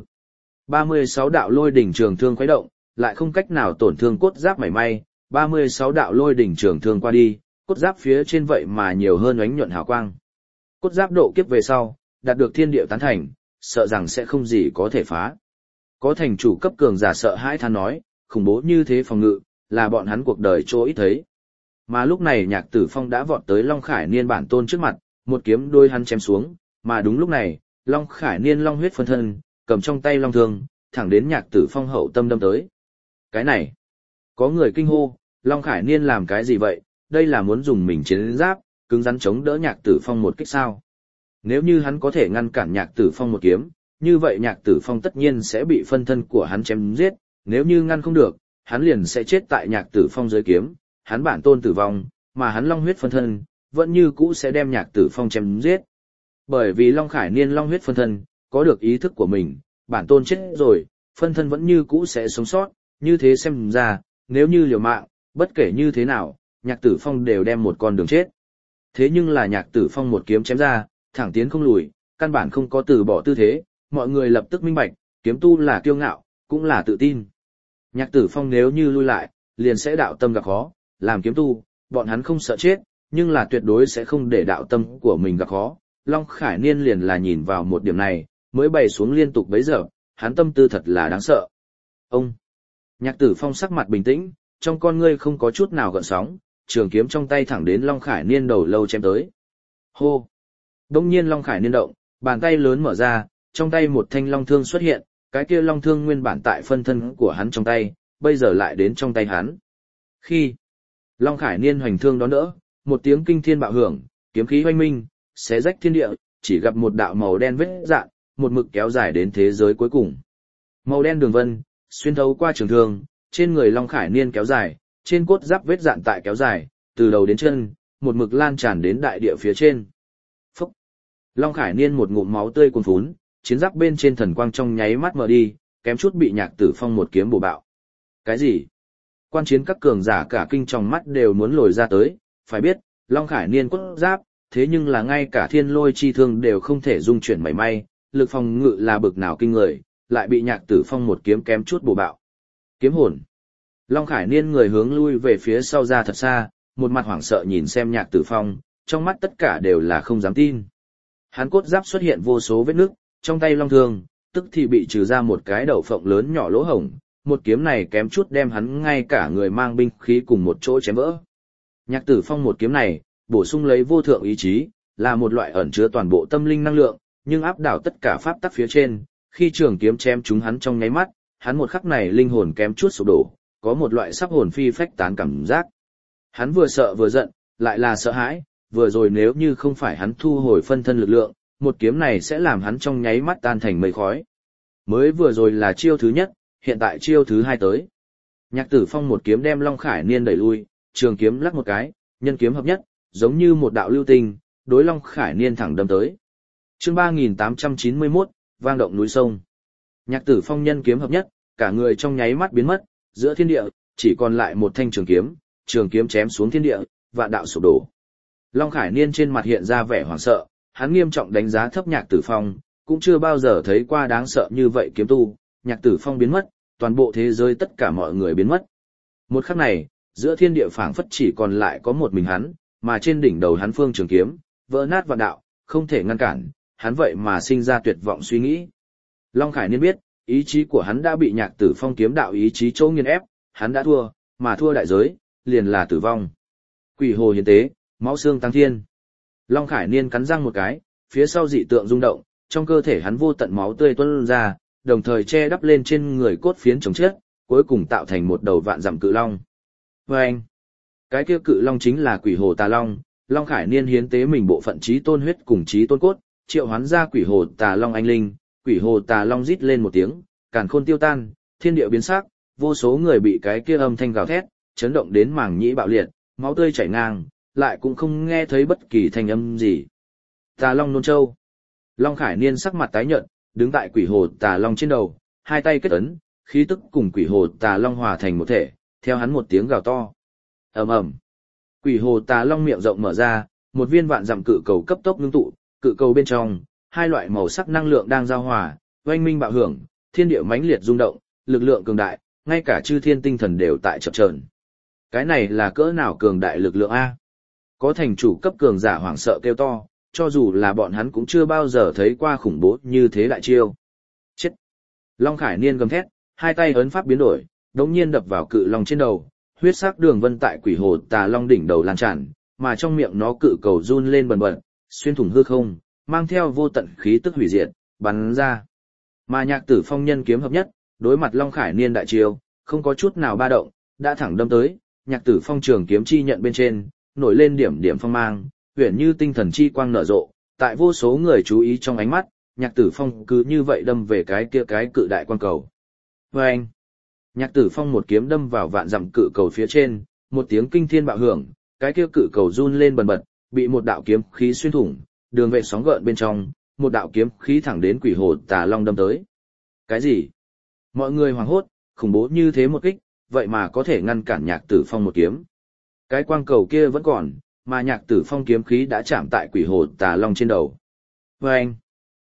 36 đạo lôi đỉnh trường thương khuấy động, lại không cách nào tổn thương cốt giáp mảy may, 36 đạo lôi đỉnh trường thương qua đi, cốt giáp phía trên vậy mà nhiều hơn ánh nhuận hào quang. Cốt giáp độ kiếp về sau, đạt được thiên địa tán thành, sợ rằng sẽ không gì có thể phá. Có thành chủ cấp cường giả sợ hãi than nói, khủng bố như thế phòng ngự, là bọn hắn cuộc đời chỗ ít thấy. Mà lúc này Nhạc Tử Phong đã vọt tới Long Khải Niên bản tôn trước mặt, một kiếm đôi hắn chém xuống, mà đúng lúc này, Long Khải Niên long huyết phân thân, cầm trong tay long thương, thẳng đến Nhạc Tử Phong hậu tâm đâm tới. Cái này, có người kinh hô, Long Khải Niên làm cái gì vậy, đây là muốn dùng mình chiến giáp, cứng rắn chống đỡ Nhạc Tử Phong một kích sao. Nếu như hắn có thể ngăn cản Nhạc Tử Phong một kiếm, như vậy Nhạc Tử Phong tất nhiên sẽ bị phân thân của hắn chém giết, nếu như ngăn không được, hắn liền sẽ chết tại Nhạc Tử Phong dưới kiếm, hắn bản tôn tử vong, mà hắn long huyết phân thân, vẫn như cũ sẽ đem Nhạc Tử Phong chém giết. Bởi vì Long Khải Niên long huyết phân thân, có được ý thức của mình, bản tôn chết rồi, phân thân vẫn như cũ sẽ sống sót, như thế xem ra, nếu như liều mạng, bất kể như thế nào, Nhạc Tử Phong đều đem một con đường chết. Thế nhưng là Nhạc Tử Phong một kiếm chém ra, thẳng tiến không lùi, căn bản không có từ bỏ tư thế, mọi người lập tức minh bạch, Kiếm tu là kiêu ngạo, cũng là tự tin. Nhạc Tử Phong nếu như lui lại, liền sẽ đạo tâm gặp khó, làm kiếm tu, bọn hắn không sợ chết, nhưng là tuyệt đối sẽ không để đạo tâm của mình gặp khó. Long Khải Niên liền là nhìn vào một điểm này, mới bày xuống liên tục bấy giờ, hắn tâm tư thật là đáng sợ. Ông! Nhạc Tử Phong sắc mặt bình tĩnh, trong con ngươi không có chút nào gợn sóng, trường kiếm trong tay thẳng đến Long Khải Niên đầu lâu chém tới. Hô! Đông nhiên Long Khải Niên động, bàn tay lớn mở ra, trong tay một thanh long thương xuất hiện, cái kia long thương nguyên bản tại phân thân của hắn trong tay, bây giờ lại đến trong tay hắn. Khi Long Khải Niên hoành thương đón đỡ, một tiếng kinh thiên bạo hưởng, kiếm khí hoanh minh, xé rách thiên địa, chỉ gặp một đạo màu đen vết dạn, một mực kéo dài đến thế giới cuối cùng. Màu đen đường vân, xuyên thấu qua trường thương, trên người Long Khải Niên kéo dài, trên cốt giáp vết dạn tại kéo dài, từ đầu đến chân, một mực lan tràn đến đại địa phía trên. Phúc! Long Khải Niên một ngụm máu tươi cuồn phún, chiến giáp bên trên thần quang trong nháy mắt mở đi, kém chút bị Nhạc Tử Phong một kiếm bổ bạo. Cái gì? Quan chiến các cường giả cả kinh trong mắt đều muốn lồi ra tới, phải biết, Long Khải Niên cốt giáp, thế nhưng là ngay cả thiên lôi chi thương đều không thể dung chuyển mảy may, lực phòng ngự là bực nào kinh người, lại bị Nhạc Tử Phong một kiếm kém chút bổ bạo. Kiếm hồn. Long Khải Niên người hướng lui về phía sau ra thật xa, một mặt hoảng sợ nhìn xem Nhạc Tử Phong, trong mắt tất cả đều là không dám tin. Hắn cốt giáp xuất hiện vô số vết nứt, trong tay long thương, tức thì bị trừ ra một cái đầu phộng lớn nhỏ lỗ hổng, một kiếm này kém chút đem hắn ngay cả người mang binh khí cùng một chỗ chém vỡ. Nhạc Tử Phong một kiếm này, bổ sung lấy vô thượng ý chí, là một loại ẩn chứa toàn bộ tâm linh năng lượng, nhưng áp đảo tất cả pháp tắc phía trên, khi trường kiếm chém trúng hắn trong nháy mắt, hắn một khắc này linh hồn kém chút sụp đổ, có một loại sắp hồn phi phách tán cảm giác. Hắn vừa sợ vừa giận, lại là sợ hãi, vừa rồi nếu như không phải hắn thu hồi phân thân lực lượng, một kiếm này sẽ làm hắn trong nháy mắt tan thành mây khói. Mới vừa rồi là chiêu thứ nhất, hiện tại chiêu thứ hai tới. Nhạc Tử Phong một kiếm đem Long Khải Niên đẩy lui, trường kiếm lắc một cái, nhân kiếm hợp nhất, giống như một đạo lưu tinh, đối Long Khải Niên thẳng đâm tới. Chương 3891, vang động núi sông. Nhạc Tử Phong nhân kiếm hợp nhất, cả người trong nháy mắt biến mất, giữa thiên địa chỉ còn lại một thanh trường kiếm chém xuống thiên địa, vạn đạo sụp đổ. Long Khải Niên trên mặt hiện ra vẻ hoảng sợ, hắn nghiêm trọng đánh giá thấp Nhạc Tử Phong, cũng chưa bao giờ thấy qua đáng sợ như vậy kiếm tu. Nhạc Tử Phong biến mất, toàn bộ thế giới tất cả mọi người biến mất. Một khắc này, giữa thiên địa phảng phất chỉ còn lại có một mình hắn, mà trên đỉnh đầu hắn phương trường kiếm, vỡ nát vạn đạo, không thể ngăn cản, hắn vậy mà sinh ra tuyệt vọng suy nghĩ. Long Khải Niên biết, ý chí của hắn đã bị Nhạc Tử Phong kiếm đạo ý chí chỗ nghiền ép, hắn đã thua, mà thua đại giới, liền là tử vong. Quỷ hồ hiến tế, máu xương tăng thiên. Long Khải Niên cắn răng một cái, phía sau dị tượng rung động, trong cơ thể hắn vô tận máu tươi tuôn ra, đồng thời che đắp lên trên người cốt phiến chống chết, cuối cùng tạo thành một đầu vạn dặm cự long. Và anh, cái kia cự long chính là Quỷ Hồ Tà Long. Long Khải Niên hiến tế mình bộ phận chí tôn huyết cùng chí tôn cốt, triệu hoán ra Quỷ Hồ Tà Long anh linh. Quỷ Hồ Tà Long rít lên một tiếng, càn khôn tiêu tan, thiên địa biến sắc, vô số người bị cái kia âm thanh gào thét chấn động đến màng nhĩ bạo liệt, máu tươi chảy ngang, lại cũng không nghe thấy bất kỳ thanh âm gì. Tà Long nôn châu. Long Khải Niên sắc mặt tái nhợt, đứng tại Quỷ Hồ Tà Long trên đầu, hai tay kết ấn, khí tức cùng Quỷ Hồ Tà Long hòa thành một thể, theo hắn một tiếng gào to. Ầm ầm. Quỷ Hồ Tà Long miệng rộng mở ra, một viên vạn dặm cự cầu cấp tốc ngưng tụ, cự cầu bên trong, hai loại màu sắc năng lượng đang giao hòa, oanh minh bạo hưởng, thiên địa mãnh liệt rung động, lực lượng cường đại, ngay cả chư thiên tinh thần đều tại chập chờn. Cái này là cỡ nào cường đại lực lượng a? Có thành chủ cấp cường giả hoảng sợ kêu to, cho dù là bọn hắn cũng chưa bao giờ thấy qua khủng bố như thế đại chiêu. Chết! Long Khải Niên gầm thét, hai tay ấn pháp biến đổi, đống nhiên đập vào cự long trên đầu, huyết sắc đường vân tại Quỷ Hồ Tà Long đỉnh đầu lan tràn, mà trong miệng nó cự cầu run lên bần bật, xuyên thủng hư không, mang theo vô tận khí tức hủy diệt, bắn ra. Mà Nhạc Tử Phong nhân kiếm hợp nhất, đối mặt Long Khải Niên đại chiêu, không có chút nào ba động, đã thẳng đâm tới, Nhạc Tử Phong trường kiếm chi nhận bên trên, nổi lên điểm điểm phong mang, huyền như tinh thần chi quang nở rộ, tại vô số người chú ý trong ánh mắt, Nhạc Tử Phong cứ như vậy đâm về cái kia cái cự đại quang cầu. Vâng! Nhạc Tử Phong một kiếm đâm vào vạn dặm cự cầu phía trên, một tiếng kinh thiên bạo hưởng, cái kia cự cầu run lên bần bật, bị một đạo kiếm khí xuyên thủng, đường vệ sóng gợn bên trong, một đạo kiếm khí thẳng đến Quỷ Hồ Tà Long đâm tới. Cái gì? Mọi người hoảng hốt, khủng bố như thế một kích, vậy mà có thể ngăn cản Nhạc Tử Phong một kiếm. Cái quang cầu kia vẫn còn, mà Nhạc Tử Phong kiếm khí đã chạm tại Quỷ Hồ Tà Long trên đầu. Vâng!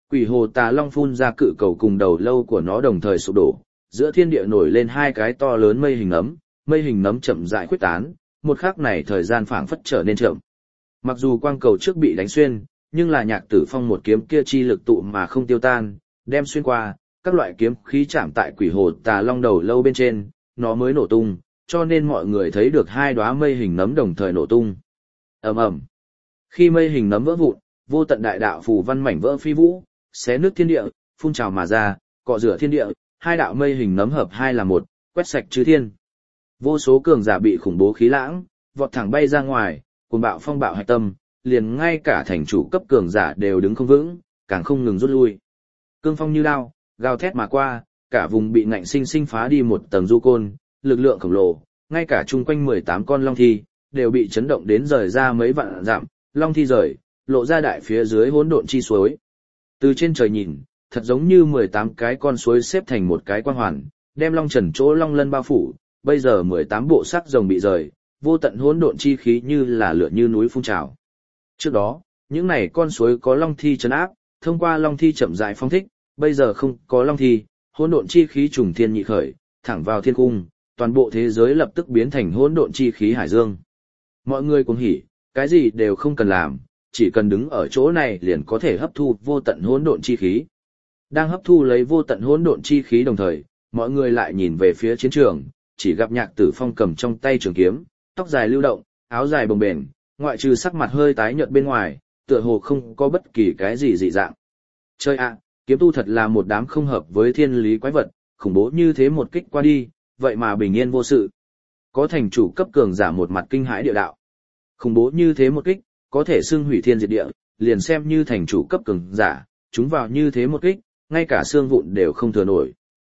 Quỷ hồ tà long phun ra cự cầu cùng đầu lâu của nó đồng thời sụp đổ, giữa thiên địa nổi lên hai cái to lớn mây hình nấm chậm rãi khuếch tán, một khắc này thời gian phảng phất trở nên chậm. Mặc dù quang cầu trước bị đánh xuyên, nhưng là Nhạc Tử Phong một kiếm kia chi lực tụ mà không tiêu tan, đem xuyên qua, các loại kiếm khí chạm tại quỷ hồ tà long đầu lâu bên trên, nó mới nổ tung, cho nên mọi người thấy được hai đóa mây hình nấm đồng thời nổ tung. Ầm ầm. Khi mây hình nấm vỡ vụn, vô tận đại đạo phù văn mảnh vỡ phi vũ, xé nước thiên địa, phun trào mà ra, cọ rửa thiên địa, hai đạo mây hình nấm hợp hai là một, quét sạch chư thiên. Vô số cường giả bị khủng bố khí lãng, vọt thẳng bay ra ngoài, cuồng bạo phong bạo hạch tâm, liền ngay cả thành chủ cấp cường giả đều đứng không vững, càng không ngừng rút lui. Cương phong như đao, gào thét mà qua, cả vùng bị ngạnh sinh sinh phá đi một tầng du côn, lực lượng khổng lồ, ngay cả chung quanh 18 con long thi, đều bị chấn động đến rời ra mấy vạn dặm, long thi rời, lộ ra đại phía dưới hỗn độn chi suối. Từ trên trời nhìn, thật giống như 18 cái con suối xếp thành một cái quang hoàn, đem long trần chỗ long lân bao phủ, bây giờ 18 bộ sắc rồng bị rời, vô tận hỗn độn chi khí như là lửa như núi phun trào. Trước đó, những này con suối có long thi trấn áp, thông qua long thi chậm rãi phong thích, bây giờ không có long thi, hỗn độn chi khí trùng thiên nhị khởi, thẳng vào thiên cung, toàn bộ thế giới lập tức biến thành hỗn độn chi khí hải dương. Mọi người cuồng hỉ, cái gì đều không cần làm, chỉ cần đứng ở chỗ này liền có thể hấp thu vô tận hỗn độn chi khí. Đang hấp thu lấy vô tận hỗn độn chi khí đồng thời, mọi người lại nhìn về phía chiến trường, chỉ gặp Nhạc Tử Phong cầm trong tay trường kiếm, tóc dài lưu động, áo dài bồng bềnh, ngoại trừ sắc mặt hơi tái nhợt bên ngoài, tựa hồ không có bất kỳ cái gì dị dạng. Chơi ạ, kiếm tu thật là một đám không hợp với thiên lý quái vật, khủng bố như thế một kích qua đi, vậy mà bình yên vô sự. Có thành chủ cấp cường giả một mặt kinh hãi địa đạo. Khủng bố như thế một kích, có thể xưng hủy thiên diệt địa, liền xem như thành chủ cấp cường giả, chúng vào như thế một kích, ngay cả xương vụn đều không thừa nổi.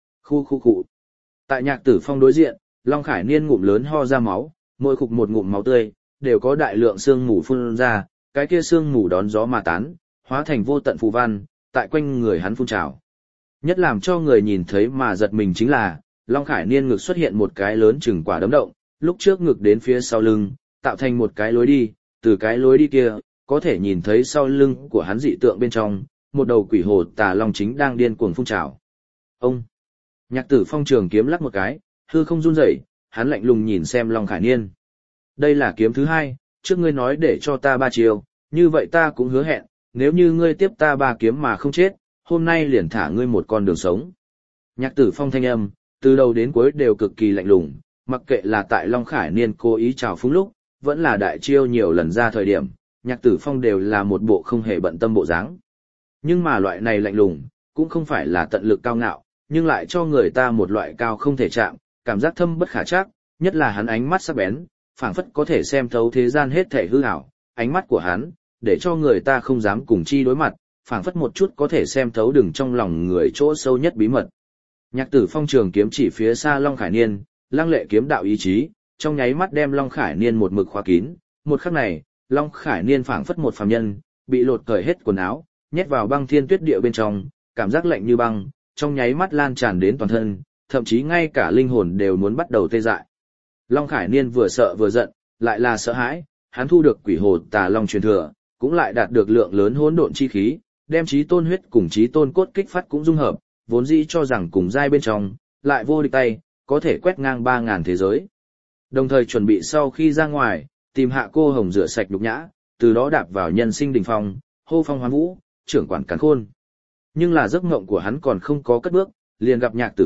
Khu. Tại Nhạc Tử Phong đối diện, Long Khải Niên ngụm lớn ho ra máu, mỗi khục một ngụm máu tươi, đều có đại lượng xương mù phun ra, cái kia xương mù đón gió mà tán, hóa thành vô tận phù văn, tại quanh người hắn phun trào. Nhất làm cho người nhìn thấy mà giật mình chính là, Long Khải Niên ngực xuất hiện một cái lớn chừng quả đấm động, lúc trước ngực đến phía sau lưng, tạo thành một cái lối đi, từ cái lối đi kia, có thể nhìn thấy sau lưng của hắn dị tượng bên trong, một đầu quỷ hồ tà long chính đang điên cuồng phun trào. Ông! Nhạc Tử Phong trường kiếm lắc một cái, hư không run rẩy, hắn lạnh lùng nhìn xem Long Khải Niên. Đây là kiếm thứ hai, trước ngươi nói để cho ta 3 chiều, như vậy ta cũng hứa hẹn, nếu như ngươi tiếp ta 3 kiếm mà không chết, hôm nay liền thả ngươi một con đường sống. Nhạc Tử Phong thanh âm, từ đầu đến cuối đều cực kỳ lạnh lùng, mặc kệ là tại Long Khải Niên cố ý trào phúng lúc, vẫn là đại chiêu nhiều lần ra thời điểm, Nhạc Tử Phong đều là một bộ không hề bận tâm bộ dáng. Nhưng mà loại này lạnh lùng, cũng không phải là tận lực cao ngạo, nhưng lại cho người ta một loại cao không thể chạm, cảm giác thâm bất khả trắc, nhất là hắn ánh mắt sắc bén, phảng phất có thể xem thấu thế gian hết thể hư ảo, ánh mắt của hắn, để cho người ta không dám cùng chi đối mặt, phảng phất một chút có thể xem thấu đừng trong lòng người chỗ sâu nhất bí mật. Nhạc Tử Phong trường kiếm chỉ phía xa Long Khải Niên, lăng lệ kiếm đạo ý chí, trong nháy mắt đem Long Khải Niên một mực khóa kín, một khắc này, Long Khải Niên phảng phất một phàm nhân, bị lột cởi hết quần áo, nhét vào băng thiên tuyết địa bên trong, cảm giác lạnh như băng, trong nháy mắt lan tràn đến toàn thân, thậm chí ngay cả linh hồn đều muốn bắt đầu tê dại. Long Khải Niên vừa sợ vừa giận, lại là sợ hãi, hắn thu được quỷ hồ tà long truyền thừa, cũng lại đạt được lượng lớn hỗn độn chi khí, đem chí tôn huyết cùng chí tôn cốt kích phát cũng dung hợp, vốn dĩ cho rằng cùng giai bên trong, lại vô địch tay, có thể quét ngang 3000 thế giới. Đồng thời chuẩn bị sau khi ra ngoài, tìm Hạ Cô Hồng rửa sạch nhục nhã, từ đó đạp vào nhân sinh đỉnh phong, hô phong hoán vũ, trưởng quản càn khôn. Nhưng là giấc mộng của hắn còn không có cất bước, liền gặp Nhạc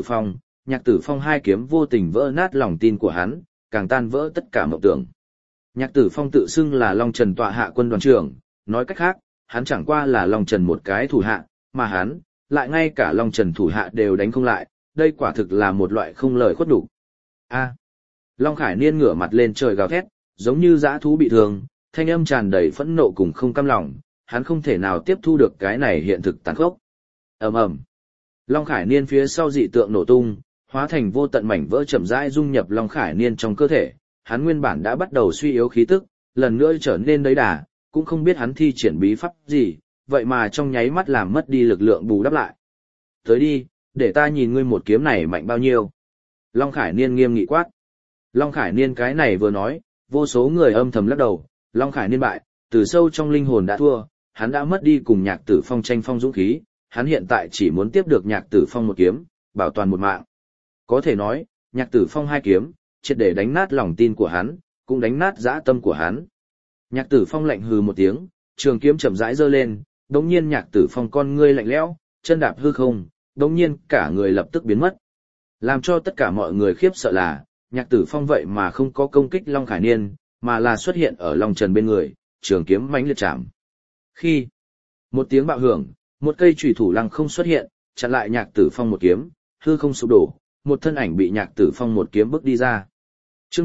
Tử Phong hai kiếm vô tình vỡ nát lòng tin của hắn, càng tan vỡ tất cả mộng tưởng. Nhạc Tử Phong tự xưng là Long Trần tọa hạ quân đoàn trưởng, nói cách khác, hắn chẳng qua là Long Trần một cái thủ hạ, mà hắn, lại ngay cả Long Trần thủ hạ đều đánh không lại, đây quả thực là một loại không lời khuất đủ. Long Khải Niên ngửa mặt lên trời gào thét, giống như dã thú bị thương, thanh âm tràn đầy phẫn nộ cùng không cam lòng, hắn không thể nào tiếp thu được cái này hiện thực tàn khốc. Ầm ầm. Long Khải Niên phía sau dị tượng nổ tung, hóa thành vô tận mảnh vỡ chậm rãi dung nhập Long Khải Niên trong cơ thể, hắn nguyên bản đã bắt đầu suy yếu khí tức, lần nữa trở nên đấy đà, cũng không biết hắn thi triển bí pháp gì, vậy mà trong nháy mắt làm mất đi lực lượng bù đắp lại. Tới đi, để ta nhìn ngươi một kiếm này mạnh bao nhiêu. Long Khải Niên nghiêm nghị quát. Long Khải Niên cái này vừa nói, vô số người âm thầm lắc đầu, Long Khải Niên bại, từ sâu trong linh hồn đã thua, hắn đã mất đi cùng Nhạc Tử Phong tranh phong dũng khí, hắn hiện tại chỉ muốn tiếp được Nhạc Tử Phong một kiếm, bảo toàn một mạng. Có thể nói, Nhạc Tử Phong hai kiếm, triệt để đánh nát lòng tin của hắn, cũng đánh nát dã tâm của hắn. Nhạc Tử Phong lạnh hừ một tiếng, trường kiếm chậm rãi giơ lên, đống nhiên Nhạc Tử Phong con ngươi lạnh lẽo, chân đạp hư không, đống nhiên cả người lập tức biến mất. Làm cho tất cả mọi người khiếp sợ là, Nhạc Tử Phong vậy mà không có công kích Long Khải Niên, mà là xuất hiện ở Long Trần bên người, trường kiếm mãnh liệt chạm. Khi một tiếng bạo hưởng, một cây chùy thủ lăng không xuất hiện, chặn lại Nhạc Tử Phong một kiếm, hư không sụp đổ, một thân ảnh bị Nhạc Tử Phong một kiếm bước đi ra. Chương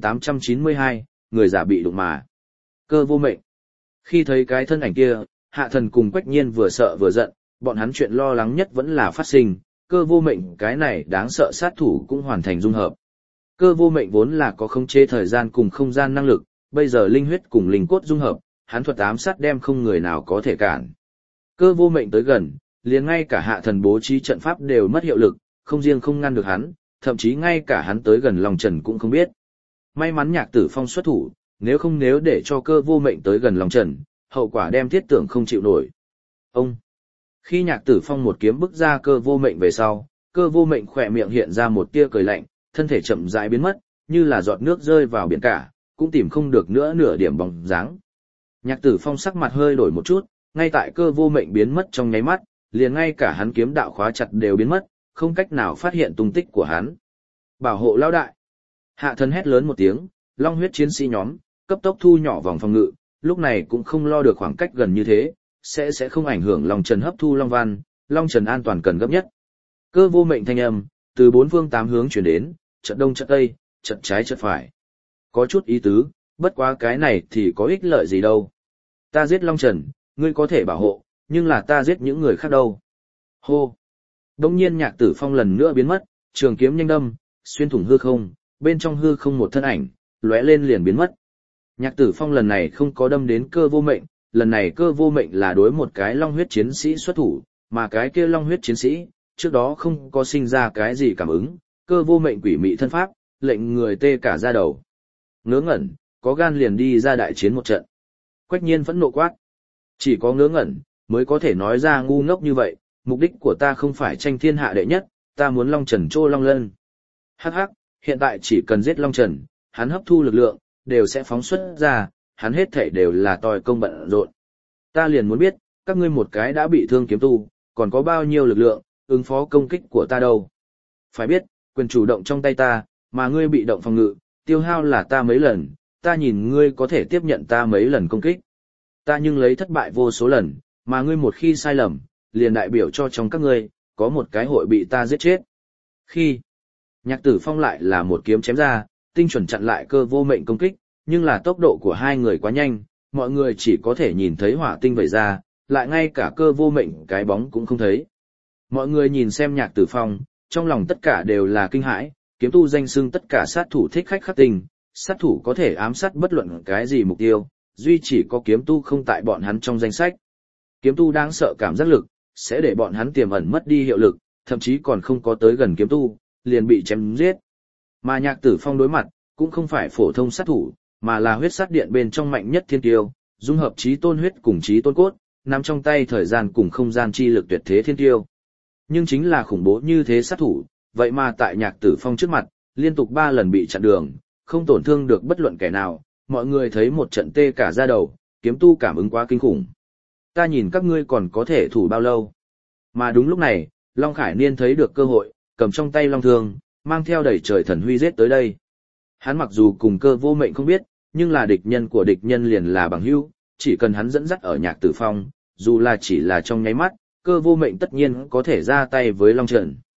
3892, người giả bị đụng mà. Cơ vô mệnh. Khi thấy cái thân ảnh kia, Hạ Thần cùng Quách Nhiên vừa sợ vừa giận, bọn hắn chuyện lo lắng nhất vẫn là phát sinh, cơ vô mệnh cái này đáng sợ sát thủ cũng hoàn thành dung hợp. Cơ vô mệnh vốn là có khống chế thời gian cùng không gian năng lực, bây giờ linh huyết cùng linh cốt dung hợp, hắn thuật ám sát đem không người nào có thể cản. Cơ vô mệnh tới gần, liền ngay cả Hạ Thần bố trí trận pháp đều mất hiệu lực, không riêng không ngăn được hắn, thậm chí ngay cả hắn tới gần Long Trần cũng không biết. May mắn Nhạc Tử Phong xuất thủ, nếu để cho cơ vô mệnh tới gần Long Trần, hậu quả đem thiết tưởng không chịu nổi. Ông! Khi Nhạc Tử Phong một kiếm bức ra cơ vô mệnh về sau, cơ vô mệnh khỏe miệng hiện ra một tia cười lạnh, thân thể chậm rãi biến mất, như là giọt nước rơi vào biển cả, cũng tìm không được nữa nửa điểm bóng dáng. Nhạc Tử Phong sắc mặt hơi đổi một chút, ngay tại cơ vô mệnh biến mất trong nháy mắt, liền ngay cả hắn kiếm đạo khóa chặt đều biến mất, không cách nào phát hiện tung tích của hắn. Bảo hộ lão đại! Hạ Thần hét lớn một tiếng, long huyết chiến sĩ nhóm, cấp tốc thu nhỏ vòng phòng ngự, lúc này cũng không lo được khoảng cách gần như thế, sẽ không ảnh hưởng Long Trần hấp thu Long Văn, Long Trần an toàn cần gấp nhất. Cơ vô mệnh thanh âm, từ bốn phương tám hướng chuyển đến, trận đông trận tây, trận trái trận phải. Có chút ý tứ, bất quá cái này thì có ích lợi gì đâu. Ta giết Long Trần, ngươi có thể bảo hộ, nhưng là ta giết những người khác đâu. Hô! Đông nhiên Nhạc Tử Phong lần nữa biến mất, trường kiếm nhanh đâm, xuyên thủng hư không, bên trong hư không một thân ảnh, lóe lên liền biến mất. Nhạc Tử Phong lần này không có đâm đến cơ vô mệnh, lần này cơ vô mệnh là đối một cái long huyết chiến sĩ xuất thủ, mà cái kia long huyết chiến sĩ, trước đó không có sinh ra cái gì cảm ứng, cơ vô mệnh quỷ mị thân pháp, lệnh người tê cả da đầu. Ngớ ngẩn, có gan liền đi ra đại chiến một trận. Quách Nhiên phẫn nộ quát. Chỉ có ngớ ngẩn, mới có thể nói ra ngu ngốc như vậy, mục đích của ta không phải tranh thiên hạ đệ nhất, ta muốn Long Trần trô Long Lân. Hắc hắc, hiện tại chỉ cần giết Long Trần, hắn hấp thu lực lượng, đều sẽ phóng xuất ra, hắn hết thảy đều là tòi công bận rộn. Ta liền muốn biết, các ngươi một cái đã bị thương kiếm tu, còn có bao nhiêu lực lượng, ứng phó công kích của ta đâu. Phải biết, quyền chủ động trong tay ta, mà ngươi bị động phòng ngự, tiêu hao là ta mấy lần, ta nhìn ngươi có thể tiếp nhận ta mấy lần công kích. Ta nhưng lấy thất bại vô số lần, mà ngươi một khi sai lầm, liền đại biểu cho trong các ngươi, có một cái hội bị ta giết chết. Khi Nhạc Tử Phong lại là một kiếm chém ra, tinh chuẩn chặn lại cơ vô mệnh công kích, nhưng là tốc độ của hai người quá nhanh, mọi người chỉ có thể nhìn thấy hỏa tinh vẩy ra, lại ngay cả cơ vô mệnh cái bóng cũng không thấy. Mọi người nhìn xem Nhạc Tử Phong, trong lòng tất cả đều là kinh hãi, kiếm tu danh xưng tất cả sát thủ thích khách khắc tinh, sát thủ có thể ám sát bất luận cái gì mục tiêu, duy chỉ có kiếm tu không tại bọn hắn trong danh sách. Kiếm tu đáng sợ cảm giác lực, sẽ để bọn hắn tiềm ẩn mất đi hiệu lực, thậm chí còn không có tới gần kiếm tu, liền bị chém giết. Mà Nhạc Tử Phong đối mặt, cũng không phải phổ thông sát thủ, mà là huyết sát điện bên trong mạnh nhất thiên tiêu, dung hợp chí tôn huyết cùng chí tôn cốt, nắm trong tay thời gian cùng không gian chi lực tuyệt thế thiên tiêu. Nhưng chính là khủng bố như thế sát thủ, vậy mà tại Nhạc Tử Phong trước mặt, liên tục 3 lần bị chặn đường, không tổn thương được bất luận kẻ nào, mọi người thấy một trận tê cả da đầu, kiếm tu cảm ứng quá kinh khủng. Ta nhìn các ngươi còn có thể thủ bao lâu. Mà đúng lúc này, Long Khải Niên thấy được cơ hội, cầm trong tay long thương, mang theo đầy trời thần huy giết tới đây. Hắn mặc dù cùng cơ vô mệnh không biết, nhưng là địch nhân của địch nhân liền là bằng hữu, chỉ cần hắn dẫn dắt ở Nhạc Tử Phong, dù là chỉ là trong nháy mắt, cơ vô mệnh tất nhiên có thể ra tay với Long Trần.